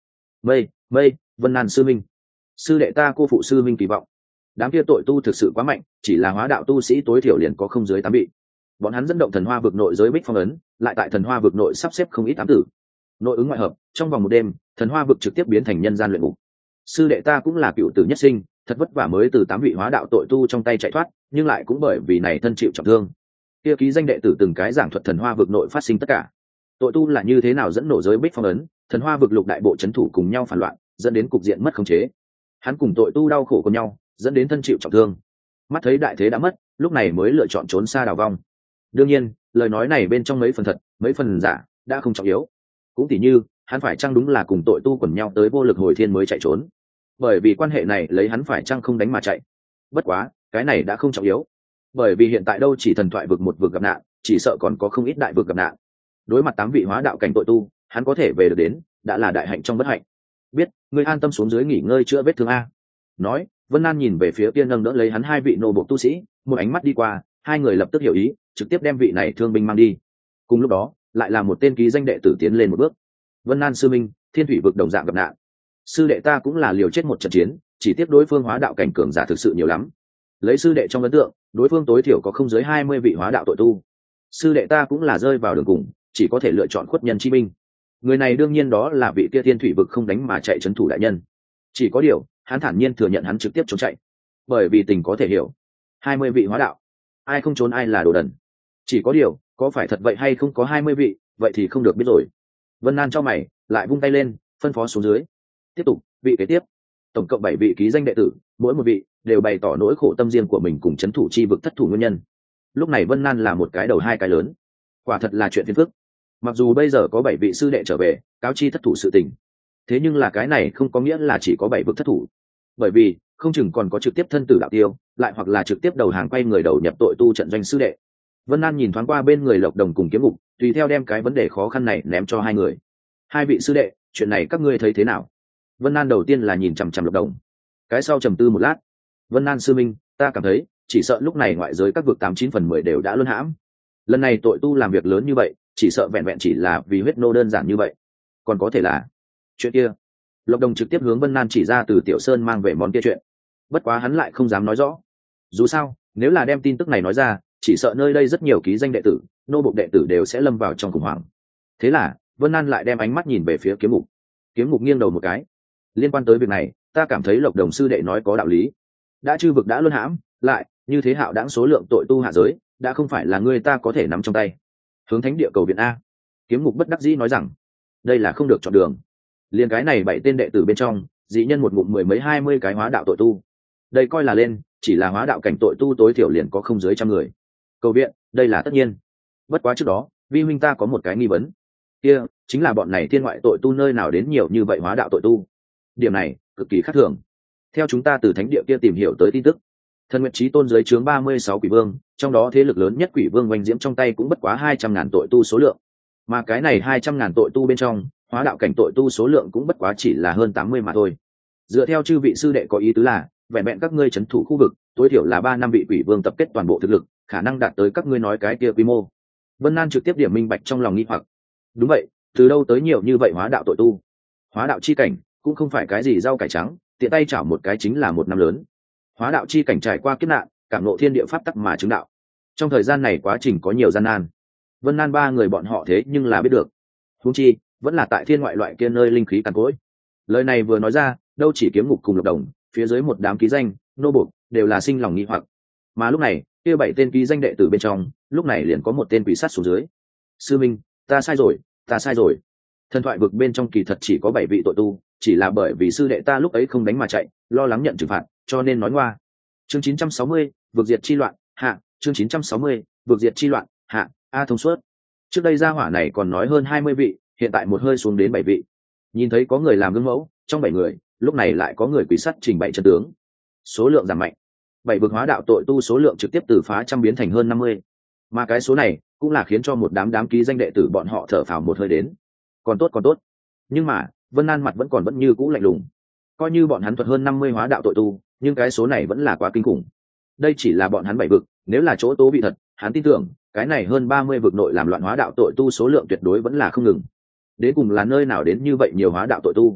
Mây, Vân Nan sư minh, sư đệ ta cô phụ sư minh kỳ vọng. Đám kia tội tu thực sự quá mạnh, chỉ là hóa đạo tu sĩ tối thiểu liền có không dưới 8 vị. Bọn hắn dẫn động thần hoa vực nội giới bích phong ấn, lại tại thần hoa vực nội sắp xếp không ít ám tử. Nội ứng ngoại hợp, trong vòng một đêm, thần hoa vực trực tiếp biến thành nhân gian luyện ngục. Sư đệ ta cũng là cựu tử nhất sinh, thật vất vả mới từ 8 vị hóa đạo tội tu trong tay chạy thoát, nhưng lại cũng bởi vì này thân chịu trọng thương. Kia ký danh đệ tử từng cái giảng thuật thần hoa vực nội phát sinh tất cả. Tội tu là như thế nào dẫn nổ giới bích phong ấn, thần hoa vực lục đại bộ chấn thủ cùng nhau phản loạn, dẫn đến cục diện mất khống chế. Hắn cùng tội tu đau khổ cùng nhau, dẫn đến thân chịu trọng thương. Mắt thấy đại thế đã mất, lúc này mới lựa chọn trốn xa đào vong. Đương nhiên, lời nói này bên trong mấy phần thật, mấy phần giả, đã không trọng yếu. Cũng tỉ như, hắn phải chăng đúng là cùng tội tu quần nhau tới vô lực hồi thiên mới chạy trốn. Bởi vì quan hệ này lấy hắn phải chăng không đánh mà chạy. Bất quá, cái này đã không trọng yếu. Bởi vì hiện tại đâu chỉ thần thoại vực một vực gặp nạn, chỉ sợ còn có không ít đại vực gặp nạn. Đối mặt 8 vị hóa đạo cảnh tội tu, hắn có thể về được đến, đã là đại hạnh trong bất hạnh. Biết, ngươi an tâm xuống dưới nghỉ ngơi chữa vết thương a. Nói, Vân An nhìn về phía kia nâng đỡ lấy hắn 2 vị nô bộc tu sĩ, một ánh mắt đi qua, 2 người lập tức hiểu ý, trực tiếp đem vị này thương binh mang đi. Cùng lúc đó, lại là một tên ký danh đệ tử tiến lên một bước. Vân An sư minh, thiên thủy vực đồng dạng gặp nạn. Sư đệ ta cũng là liều chết một trận chiến, chỉ tiếc đối phương hóa đạo cảnh cường giả thực sự nhiều lắm. Lấy sư đệ trong ấn tượng, đối phương tối thiểu có không dưới 20 vị hóa đạo tội tu. Sư đệ ta cũng là rơi vào đường cùng, chỉ có thể lựa chọn khuất nhân chi binh. Người này đương nhiên đó là vị kia thiên thủy vực không đánh mà chạy trấn thủ đại nhân. Chỉ có điều, hắn thản nhiên thừa nhận hắn trực tiếp trốn chạy, bởi vì tình có thể hiểu. 20 vị hóa đạo, ai không trốn ai là đồ đần. Chỉ có điều, có phải thật vậy hay không có 20 vị, vậy thì không được biết rồi. Vân An cho mày, lại vung tay lên, phân phó xuống dưới. Tiếp tục, vị kế tiếp. Tổng cộng 7 vị ký danh đệ tử, mỗi một vị đều bày tỏ nỗi khổ tâm riêng của mình cùng trấn thủ chi vực thất thủ nguyên nhân. Lúc này Vân An là một cái đầu 2 cái lớn, quả thật là chuyện phiền phức. Mặc dù bây giờ có 7 vị sư đệ trở về, cáo chi thất thủ sự tình, thế nhưng là cái này không có nghĩa là chỉ có 7 vực thất thủ, bởi vì không chừng còn có trực tiếp thân tử đạo tiêu, lại hoặc là trực tiếp đầu hàng quay người đầu nhập tội tu trận doanh sư đệ. Vân An nhìn thoáng qua bên người Lộc Đồng cùng Kiếm Ngục, tùy theo đem cái vấn đề khó khăn này ném cho 2 người. 2 vị sư đệ, chuyện này các ngươi thấy thế nào? Vân An đầu tiên là nhìn chằm chằm Lộc Đồng, cái sau trầm tư một lát. Vân An sư minh, ta cảm thấy chỉ sợ lúc này ngoại giới các vực 89/10 đều đã luân hãm. Lần này tội tu làm việc lớn như vậy, chỉ sợ vẹn vẹn chỉ là vì huyết nô đơn giản như vậy, còn có thể là chuyện kia. Lộc Đồng trực tiếp hướng Vân An chỉ ra từ Tiểu Sơn mang về món kia chuyện. Bất quá hắn lại không dám nói rõ. Dù sao, nếu là đem tin tức này nói ra, chỉ sợ nơi đây rất nhiều ký danh đệ tử, nô bộc đệ tử đều sẽ lâm vào trong khủng hoảng. Thế là, Vân An lại đem ánh mắt nhìn về phía Kiếm Ngục. Kiếm Ngục nghiêng đầu một cái. Liên quan tới việc này, ta cảm thấy Lộc Đồng sư đệ nói có đạo lý. Đã chư vực đã luân hãm, lại như thế hạo đãng số lượng tội tu hạ giới, đã không phải là người ta có thể nắm trong tay. Hướng thánh địa cầu viện a. Kiếm Ngục bất đắc dĩ nói rằng, đây là không được chọn đường. Liên cái này 7 tên đệ tử bên trong, dị nhân một ngụm 10 mấy 20 cái hóa đạo tội tu. Đây coi là lên, chỉ là hóa đạo cảnh tội tu tối thiểu liền có không dưới 100 người. Cầu viện, đây là tất nhiên. Bất quá trước đó, vi huynh ta có một cái nghi vấn. Kia, chính là bọn này thiên ngoại tội tu nơi nào đến nhiều như vậy hóa đạo tội tu. Điểm này, cực kỳ khác thường. Theo chúng ta từ thánh địa kia tìm hiểu tới tin tức, Thần Nguyệt Chí Tôn dưới trướng 36 quỷ vương, trong đó thế lực lớn nhất quỷ vương oanh diễm trong tay cũng bất quá 200.000 tội tu số lượng. Mà cái này 200.000 tội tu bên trong, hóa đạo cảnh tội tu số lượng cũng bất quá chỉ là hơn 80 mà thôi. Dựa theo chư vị sư đệ có ý tứ là, vẹn vẹn các ngươi trấn thủ khu vực, tối thiểu là 3 năm vị quỷ vương tập kết toàn bộ thực lực, khả năng đạt tới các ngươi nói cái kia quy mô. Vân An trực tiếp điểm minh bạch trong lòng nghi hoặc. Đúng vậy, từ đâu tới nhiều như vậy hóa đạo tội tu? Hóa đạo chi cảnh cũng không phải cái gì rau cải trắng, tiện tay chảo một cái chính là một năm lớn. Hóa đạo chi cảnh trải qua kiếp nạn, cảm ngộ thiên địa pháp tắc mà chứng đạo. Trong thời gian này quá trình có nhiều gian nan. Vân An 3 người bọn họ thế nhưng là biết được. Huống chi, vẫn là tại thiên ngoại loại kia nơi linh khí cằn cỗi. Lời này vừa nói ra, đâu chỉ Kiếm Ngục cùng Lộc Đồng, phía dưới một đám ký danh, nô buộc, đều là sinh lòng nghi hoặc. Mà lúc này, kia 7 tên ký danh đệ tử bên trong, lúc này liền có một tên quỷ sát xuống dưới. Sư minh, ta sai rồi. Thần thoại vực bên trong kỳ thật chỉ có 7 vị tội tu, chỉ là bởi vì sư đệ ta lúc ấy không đánh mà chạy, lo lắng nhận trừng phạt, cho nên nói ngoa. Chương 960, vực diệt chi loạn, hạ, chương 960, vực diệt chi loạn, hạ, a thông suốt. Trước đây gia hỏa này còn nói hơn 20 vị, hiện tại một hơi xuống đến 7 vị. Nhìn thấy có người làm gương mẫu, trong 7 người, lúc này lại có người quỷ sắt trình bày chân tướng. Số lượng giảm mạnh. 7 vực hóa đạo tội tu số lượng trực tiếp từ phá trăm biến thành hơn 50. Mà cái số này cũng là khiến cho một đám ký danh đệ tử bọn họ thở phào một hơi đến. Còn tốt. Nhưng mà, Vân An mặt vẫn như cũ lạnh lùng. Coi như bọn hắn thuật hơn 50 hóa đạo tội tu, nhưng cái số này vẫn là quá kinh khủng. Đây chỉ là bọn hắn 7 vực, nếu là chỗ tố bị thật, hắn tin tưởng, cái này hơn 30 vực nội làm loạn hóa đạo tội tu số lượng tuyệt đối vẫn là không ngừng. Đến cùng là nơi nào đến như vậy nhiều hóa đạo tội tu?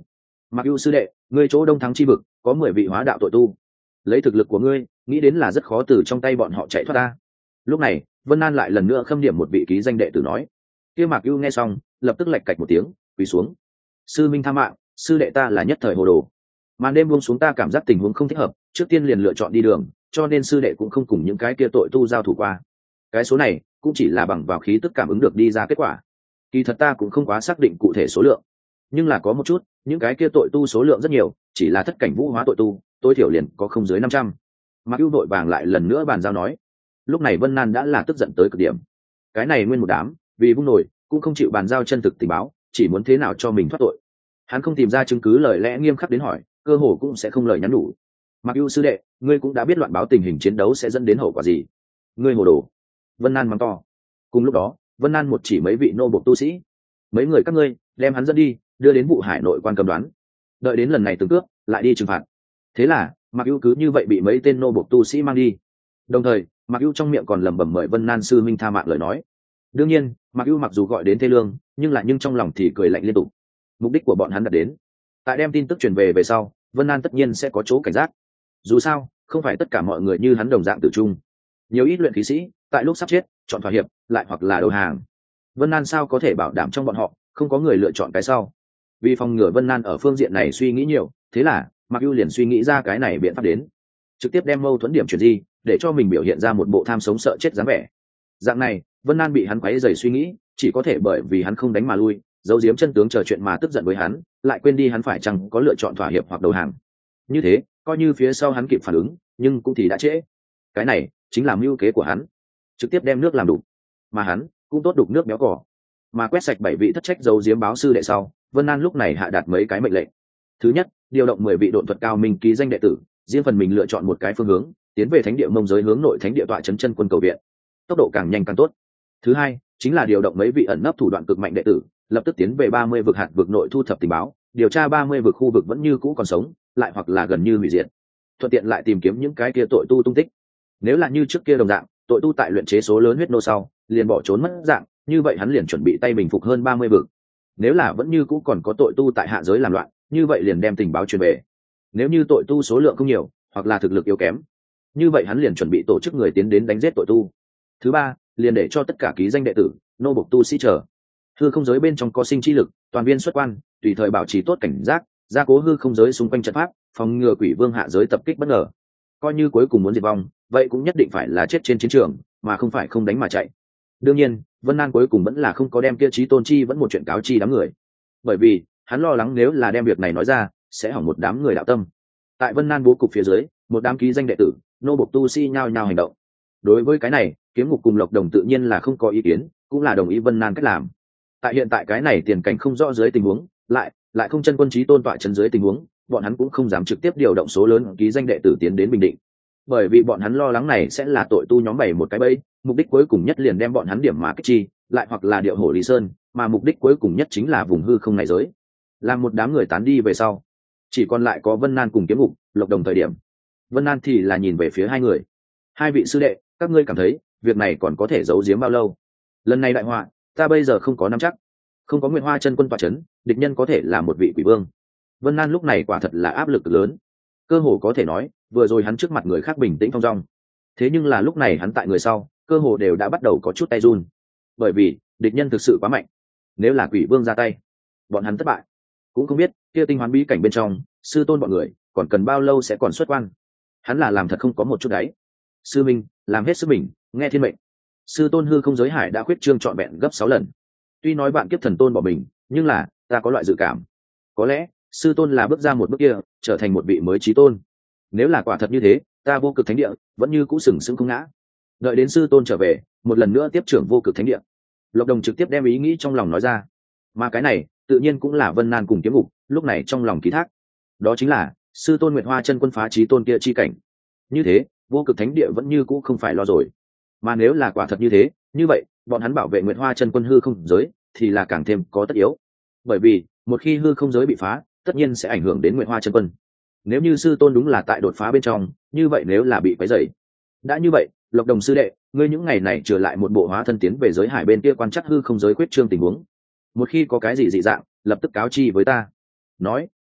Mặc ưu sư đệ, ngươi chỗ Đông Thắng chi vực có 10 vị hóa đạo tội tu, lấy thực lực của ngươi nghĩ đến là rất khó từ trong tay bọn họ chạy thoát ta. Lúc này Vân An lại lần nữa khâm điểm một vị ký danh đệ tử nói. Kia Mạc Ưu nghe xong lập tức lạch cạch một tiếng quỳ xuống. Sư minh tha mạng, sư đệ ta là nhất thời hồ đồ, màn đêm buông xuống ta cảm giác tình huống không thích hợp, trước tiên liền lựa chọn đi đường, cho nên sư đệ cũng không cùng những cái kia tội tu giao thủ qua. Cái số này cũng chỉ là bằng vào khí tức cảm ứng được đi ra kết quả, kỳ thật ta cũng không quá xác định cụ thể số lượng, nhưng là có một chút, những cái kia tội tu số lượng rất nhiều, chỉ là thất cảnh vũ hóa tội tu tối thiểu liền có không dưới 500. Mạc Ưu vội vàng lại lần nữa bàn giao nói. Lúc này Vân Nan đã là tức giận tới cực điểm, cái này nguyên một đám vì vung nổi cũng không chịu bàn giao chân thực tình báo, chỉ muốn thế nào cho mình thoát tội. Hắn không tìm ra chứng cứ, lời lẽ nghiêm khắc đến hỏi, cơ hồ cũng sẽ không lời nhắn nhủ. Mặc Ưu sư đệ, ngươi cũng đã biết loạn báo tình hình chiến đấu sẽ dẫn đến hậu quả gì, ngươi hồ đồ. Vân Nan mắng to. Cùng lúc đó Vân Nan một chỉ mấy vị nô bộc tu sĩ, mấy người các ngươi đem hắn dẫn đi, đưa đến vụ hải nội quan cầm đoán, đợi đến lần này từng cướp lại đi trừng phạt. Thế là Mặc Ưu cứ như vậy bị mấy tên nô bộc tu sĩ mang đi, đồng thời Mặc Ưu trong miệng còn lẩm bẩm mời Vân Nan sư minh tha mạng lời nói. Đương nhiên Mặc Ưu mặc dù gọi đến thê lương, nhưng trong lòng thì cười lạnh liên tục. Mục đích của bọn hắn đạt đến, tại đem tin tức truyền về sau, Vân An tất nhiên sẽ có chỗ cảnh giác. Dù sao không phải tất cả mọi người như hắn đồng dạng tử trung, nhiều ít luyện khí sĩ tại lúc sắp chết chọn thỏa hiệp lại hoặc là đầu hàng. Vân An sao có thể bảo đảm trong bọn họ không có người lựa chọn cái sau. Vì phòng ngừa Vân An ở phương diện này suy nghĩ nhiều, thế là Mặc Ưu liền suy nghĩ ra cái này biện pháp đến, trực tiếp đem mâu thuẫn điểm chuyển di, để cho mình biểu hiện ra một bộ tham sống sợ chết dáng vẻ. Dạng này Vân An bị hắn quấy rầy suy nghĩ, chỉ có thể bởi vì hắn không đánh mà lui, giấu giếm chân tướng chờ chuyện mà tức giận với hắn, lại quên đi hắn phải chăng có lựa chọn thỏa hiệp hoặc đầu hàng. Như thế coi như phía sau hắn kịp phản ứng, nhưng cũng thì đã trễ. Cái này chính là mưu kế của hắn, trực tiếp đem nước làm đục, mà hắn cũng tốt đục nước béo cỏ. Mà quét sạch 7 vị thất trách giấu giếm báo sư đệ sau, Vân An lúc này hạ đạt mấy cái mệnh lệnh. Thứ nhất, điều động 10 vị độn thuật cao minh ký danh đệ tử, riêng phần mình lựa chọn một cái phương hướng, tiến về thánh địa Mông giới hướng nội thánh địa tọa trấn chân quân cầu viện, tốc độ càng nhanh càng tốt. Thứ hai, chính là điều động mấy vị ẩn nấp thủ đoạn cực mạnh đệ tử, lập tức tiến về 30 vực hạt vực nội thu thập tình báo, điều tra 30 vực khu vực vẫn như cũ còn sống, lại hoặc là gần như hủy diệt, thuận tiện lại tìm kiếm những cái kia tội tu tung tích. Nếu là như trước kia đồng dạng, tội tu tại luyện chế số lớn huyết nô sau liền bỏ trốn mất dạng, như vậy hắn liền chuẩn bị tay bình phục hơn 30 vực. Nếu là vẫn như cũ còn có tội tu tại hạ giới làm loạn, như vậy liền đem tình báo truyền về. Nếu như tội tu số lượng không nhiều hoặc là thực lực yếu kém, như vậy hắn liền chuẩn bị tổ chức người tiến đến đánh giết tội tu. Thứ ba, liền để cho tất cả ký danh đệ tử, nô bộc tu sĩ chờ hư không giới bên trong có sinh chi lực, toàn viên xuất quan, tùy thời bảo trì tốt cảnh giác, gia cố hư không giới xung quanh trận pháp, phòng ngừa quỷ vương hạ giới tập kích bất ngờ. Coi như cuối cùng muốn diệt vong, vậy cũng nhất định phải là chết trên chiến trường, mà không phải không đánh mà chạy. Đương nhiên Vân An cuối cùng vẫn là không có đem kia Chí Tôn Chi vẫn một chuyện cáo chi đám người, bởi vì hắn lo lắng nếu là đem việc này nói ra sẽ hỏng một đám người đạo tâm. Tại Vân An bố cục phía dưới, một đám ký danh đệ tử, nô bộc tu sĩ nhao nhao hành động. Đối với cái này Kiếm Ngục cùng Lộc Đồng tự nhiên là không có ý kiến, cũng là đồng ý Vân An cách làm. Tại hiện tại cái này tiền cảnh không rõ dưới tình huống, lại không chân quân Chí Tôn tọa chân dưới tình huống, bọn hắn cũng không dám trực tiếp điều động số lớn ký danh đệ tử tiến đến Bình Định, bởi vì bọn hắn lo lắng này sẽ là tội tu nhóm bày một cái bẫy, mục đích cuối cùng nhất liền đem bọn hắn điểm mà kích chi, lại hoặc là điệu hổ Lý Sơn, mà mục đích cuối cùng nhất chính là vùng hư không này giới. Làm một đám người tán đi về sau, chỉ còn lại có Vân An cùng Kiếm Ngục, Lộc Đồng thời điểm. Vân An thì là nhìn về phía hai người. Hai vị sư đệ, các ngươi cảm thấy việc này còn có thể giấu giếm bao lâu? Lần này đại họa, ta bây giờ không có nắm chắc. Không có Nguyệt Hoa chân quân tọa chấn, địch nhân có thể là một vị quỷ vương. Vân An lúc này quả thật là áp lực lớn. Cơ hồ có thể nói, vừa rồi hắn trước mặt người khác bình tĩnh thong dong. Thế nhưng là lúc này hắn tại người sau, cơ hồ đều đã bắt đầu có chút tay run. Bởi vì, địch nhân thực sự quá mạnh. Nếu là quỷ vương ra tay, bọn hắn thất bại. Cũng không biết, kia tinh hoán bí cảnh bên trong, sư tôn bọn người, còn cần bao lâu sẽ còn xuất quan. Hắn là làm thật không có một chút đáy. Sư minh, làm hết sức mình, nghe thiên mệnh. Sư tôn hư không giới hải đã khuyết trương trọn vẹn gấp 6 lần. Tuy nói bạn kiếp thần tôn bỏ mình, nhưng là, ta có loại dự cảm. Có lẽ, sư tôn là bước ra một bước kia, trở thành một vị mới chí tôn. Nếu là quả thật như thế, ta vô cực thánh địa vẫn như cũ sừng sững không ngã. Đợi đến sư tôn trở về, một lần nữa tiếp trưởng vô cực thánh địa. Lộc Đồng trực tiếp đem ý nghĩ trong lòng nói ra, mà cái này tự nhiên cũng là Vân An cùng Kiếm Ngục lúc này trong lòng ký thác. Đó chính là sư tôn Nguyệt Hoa chân quân phá chí tôn kia chi cảnh. Như thế, vô cực thánh địa vẫn như cũ không phải lo rồi. Mà nếu là quả thật như thế, như vậy bọn hắn bảo vệ Nguyệt Hoa chân quân hư không giới thì là càng thêm có tất yếu. Bởi vì một khi hư không giới bị phá, tất nhiên sẽ ảnh hưởng đến Nguyệt Hoa chân quân. Nếu như sư tôn đúng là tại đột phá bên trong, như vậy nếu là bị quấy rầy, đã như vậy, Lộc Đồng sư đệ, ngươi những ngày này trở lại một bộ hóa thân tiến về giới hải bên kia quan chắc hư không giới quyết trương tình huống. Một khi có cái gì dị dạng, lập tức cáo chi với ta. Nói,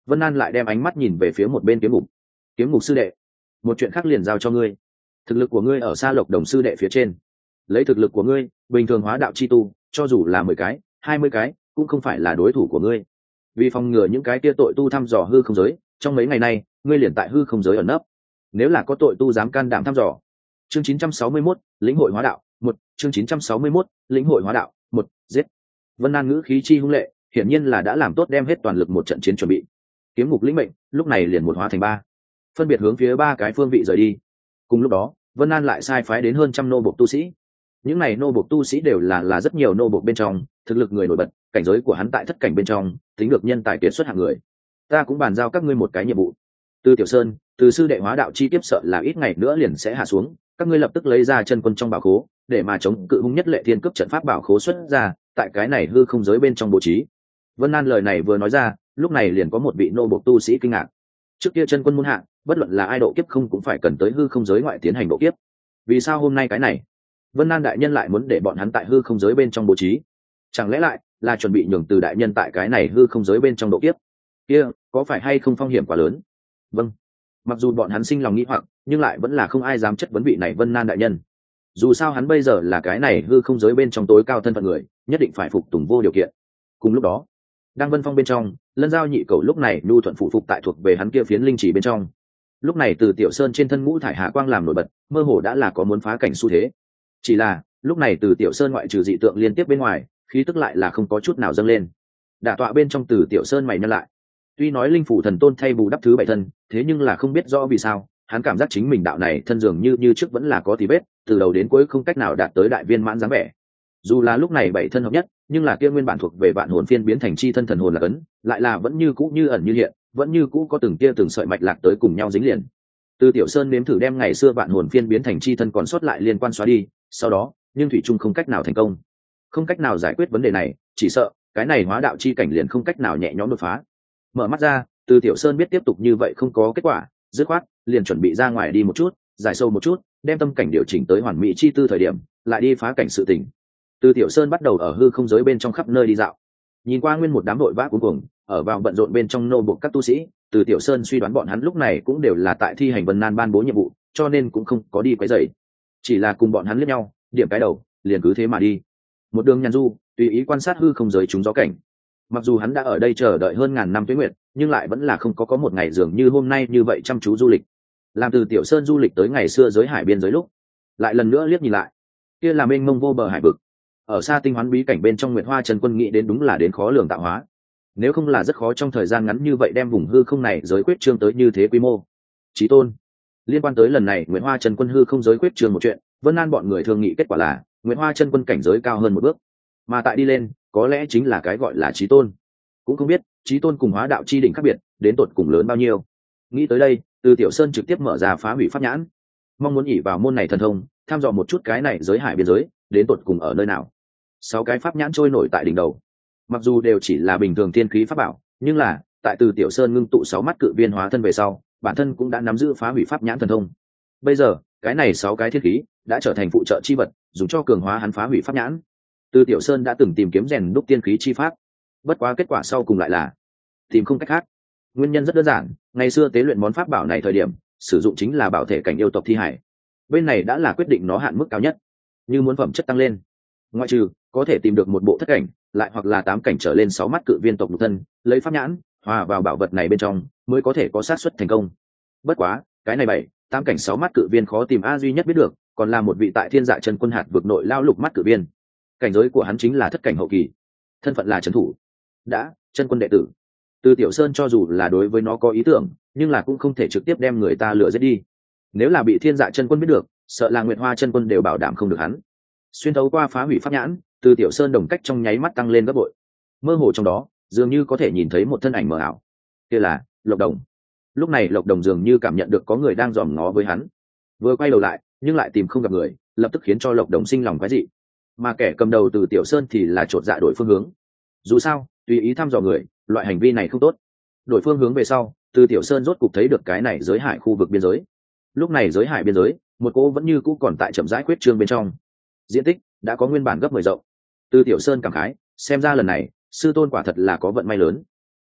Vân An lại đem ánh mắt nhìn về phía một bên kiếm ngục sư đệ, một chuyện khác liền giao cho ngươi. Thực lực của ngươi ở xa Lộc Đồng sư đệ phía trên, lấy thực lực của ngươi bình thường hóa đạo chi tu cho dù là 10 cái 20 cái cũng không phải là đối thủ của ngươi. Vì phòng ngừa những cái kia tội tu thăm dò hư không giới, trong mấy ngày nay ngươi liền tại hư không giới ẩn nấp. Nếu là có tội tu dám can đảm thăm dò. Chương 961, lĩnh hội hóa đạo 1. Chương 961, lĩnh hội hóa đạo 1. Giết. Vân An ngữ khí chi hung lệ, hiển nhiên là đã làm tốt đem hết toàn lực một trận chiến chuẩn bị. Kiếm ngục lĩnh mệnh lúc này liền một hóa thành 3, phân biệt hướng phía 3 cái phương vị rời đi. Cùng lúc đó, Vân An lại sai phái đến hơn trăm nô bộc tu sĩ. Những này nô bộc tu sĩ đều là rất nhiều nô bộc bên trong thực lực người nổi bật, cảnh giới của hắn tại thất cảnh bên trong tính được nhân tài kiệt xuất hạng người. Ta cũng bàn giao các ngươi một cái nhiệm vụ. Từ Tiểu Sơn, từ sư đệ hóa đạo chi tiếp sợ là ít ngày nữa liền sẽ hạ xuống, các ngươi lập tức lấy ra chân quân trong bảo khố để mà chống cự hung nhất lệ thiên cướp trận pháp bảo khố xuất ra, tại cái này hư không giới bên trong bố trí. Vân An lời này vừa nói ra, lúc này liền có một vị nô bộc tu sĩ kinh ngạc. Trước kia chân quân muôn hạ, bất luận là ai độ kiếp không cũng phải cần tới hư không giới ngoại tiến hành độ kiếp. Vì sao hôm nay cái này Vân An đại nhân lại muốn để bọn hắn tại hư không giới bên trong bố trí? Chẳng lẽ lại là chuẩn bị nhường từ đại nhân tại cái này hư không giới bên trong độ kiếp? Kia có phải hay không phong hiểm quá lớn? Vâng. Mặc dù bọn hắn sinh lòng nghĩ hoặc, nhưng lại vẫn là không ai dám chất vấn vị này Vân An đại nhân. Dù sao hắn bây giờ là cái này hư không giới bên trong tối cao thân phận người, nhất định phải phục tùng vô điều kiện. Cùng lúc đó, đang Vân Phong bên trong, Lân Giao nhị cầu lúc này nhu thuận phụ phục tại thuộc về hắn kia phiến linh chỉ bên trong. Lúc này từ Tiểu Sơn trên thân ngũ thải hạ quang làm nổi bật, mơ hồ đã là có muốn phá cảnh xu thế. Chỉ là lúc này từ Tiểu Sơn ngoại trừ dị tượng liên tiếp bên ngoài, khí tức lại là không có chút nào dâng lên. Đả tọa bên trong từ Tiểu Sơn mày nhăn lại. Tuy nói linh phủ thần tôn thay bù đắp thứ 7 thân, thế nhưng là không biết rõ vì sao hắn cảm giác chính mình đạo này thân dường như trước vẫn là có tí vết, từ đầu đến cuối không cách nào đạt tới đại viên mãn dáng vẻ. Dù là lúc này 7 thân hợp nhất, nhưng là kia nguyên bản thuộc về vạn hồn phiên biến thành chi thân thần hồn là cấn, lại là vẫn như cũ như ẩn như hiện, vẫn như cũ có từng tia từng sợi mạch lạc tới cùng nhau dính liền. Từ Tiểu Sơn nếm thử đem ngày xưa vạn hồn phiên biến thành chi thân còn sót lại liên quan xóa đi, sau đó, nhưng thủy chung không cách nào thành công, không cách nào giải quyết vấn đề này, chỉ sợ cái này hóa đạo chi cảnh liền không cách nào nhẹ nhõm đột phá. Mở mắt ra, Từ Tiểu Sơn biết tiếp tục như vậy không có kết quả, dứt khoát liền chuẩn bị ra ngoài đi một chút, giải sâu một chút, đem tâm cảnh điều chỉnh tới hoàn mỹ chi tư thời điểm, lại đi phá cảnh sự tình. Từ Tiểu Sơn bắt đầu ở hư không giới bên trong khắp nơi đi dạo, nhìn qua nguyên một đám đội vã cuống cuồng, ở vào bận rộn bên trong nô buộc các tu sĩ. Từ Tiểu Sơn suy đoán bọn hắn lúc này cũng đều là tại thi hành Vân Nan ban bố nhiệm vụ, cho nên cũng không có đi quấy rầy, chỉ là cùng bọn hắn liếc nhau, điểm cái đầu, liền cứ thế mà đi. Một đường nhàn du, tùy ý quan sát hư không giới chúng gió cảnh. Mặc dù hắn đã ở đây chờ đợi hơn ngàn năm tuế nguyệt, nhưng lại vẫn là không có một ngày dường như hôm nay như vậy chăm chú du lịch. Làm Từ Tiểu Sơn du lịch tới ngày xưa giới hải biên giới lúc, lại lần nữa liếc nhìn lại, kia là mênh mông vô bờ hải vực. Ở xa tinh hoán bí cảnh bên trong, Nguyệt Hoa Chân Quân nghĩ đến đúng là đến khó lường tạo hóa. Nếu không là rất khó trong thời gian ngắn như vậy đem vùng hư không này giới quyết trương tới như thế quy mô. Chí tôn, liên quan tới lần này Nguyệt Hoa Chân Quân hư không giới quyết trương một chuyện, Vân An bọn người thương nghị kết quả là Nguyệt Hoa Chân Quân cảnh giới cao hơn một bước, mà tại đi lên có lẽ chính là cái gọi là chí tôn. Cũng không biết chí tôn cùng hóa đạo chi đỉnh khác biệt đến tột cùng lớn bao nhiêu. Nghĩ tới đây, Từ Tiểu Sơn trực tiếp mở ra phá hủy pháp nhãn, mong muốn ỉ vào môn này thần thông, tham dò một chút cái này giới hải biên giới đến tột cùng ở nơi nào. 6 cái pháp nhãn trôi nổi tại đỉnh đầu, mặc dù đều chỉ là bình thường thiên khí pháp bảo, nhưng là tại Từ Tiểu Sơn ngưng tụ 6 mắt cự viên hóa thân về sau, bản thân cũng đã nắm giữ phá hủy pháp nhãn thần thông. Bây giờ cái này 6 cái thiên khí đã trở thành phụ trợ chi vật, dùng cho cường hóa hắn phá hủy pháp nhãn. Từ Tiểu Sơn đã từng tìm kiếm rèn đúc tiên khí chi pháp, bất quá kết quả sau cùng lại là tìm không cách khác. Nguyên nhân rất đơn giản, ngày xưa tế luyện món pháp bảo này thời điểm sử dụng chính là bảo thể cảnh yêu tộc thi hải, bên này đã là quyết định nó hạn mức cao nhất. Như muốn phẩm chất tăng lên, ngoại trừ có thể tìm được một bộ thất cảnh, lại hoặc là 8 cảnh trở lên 6 mắt cự viên tộc nhục thân, lấy pháp nhãn hòa vào bảo vật này bên trong mới có thể có xác suất thành công. Bất quá cái này 7, 8 cảnh 6 mắt cự viên khó tìm, duy nhất biết được còn là một vị tại Thiên Dạ Chân Quân hạt vực nội lao lục mắt cự viên, cảnh giới của hắn chính là thất cảnh hậu kỳ, thân phận là trấn thủ đã chân quân đệ tử. Từ Tiểu Sơn cho dù là đối với nó có ý tưởng, nhưng là cũng không thể trực tiếp đem người ta lừa giết đi. Nếu là bị Thiên Dạ Chân Quân biết được, sợ là Nguyệt Hoa Chân Quân đều bảo đảm không được hắn. Xuyên thấu qua phá hủy pháp nhãn, Từ Tiểu Sơn đồng cách trong nháy mắt tăng lên gấp bội. Mơ hồ trong đó, dường như có thể nhìn thấy một thân ảnh mờ ảo. Kia là Lộc Đồng. Lúc này Lộc Đồng dường như cảm nhận được có người đang dòm ngó với hắn, vừa quay đầu lại, nhưng lại tìm không gặp người, lập tức khiến cho Lộc Đồng sinh lòng quái dị. Mà kẻ cầm đầu Từ Tiểu Sơn thì là chột dạ đổi phương hướng. Dù sao, tùy ý thăm dò người, loại hành vi này không tốt. Đổi phương hướng về sau, Từ Tiểu Sơn rốt cục thấy được cái này giới hải khu vực biên giới. Lúc này giới hải biên giới, một cỗ vẫn như cũ còn tại chậm rãi quyết trương bên trong, diện tích đã có nguyên bản gấp 10 rộng. Từ Tiểu Sơn cảm khái, xem ra lần này sư tôn quả thật là có vận may lớn.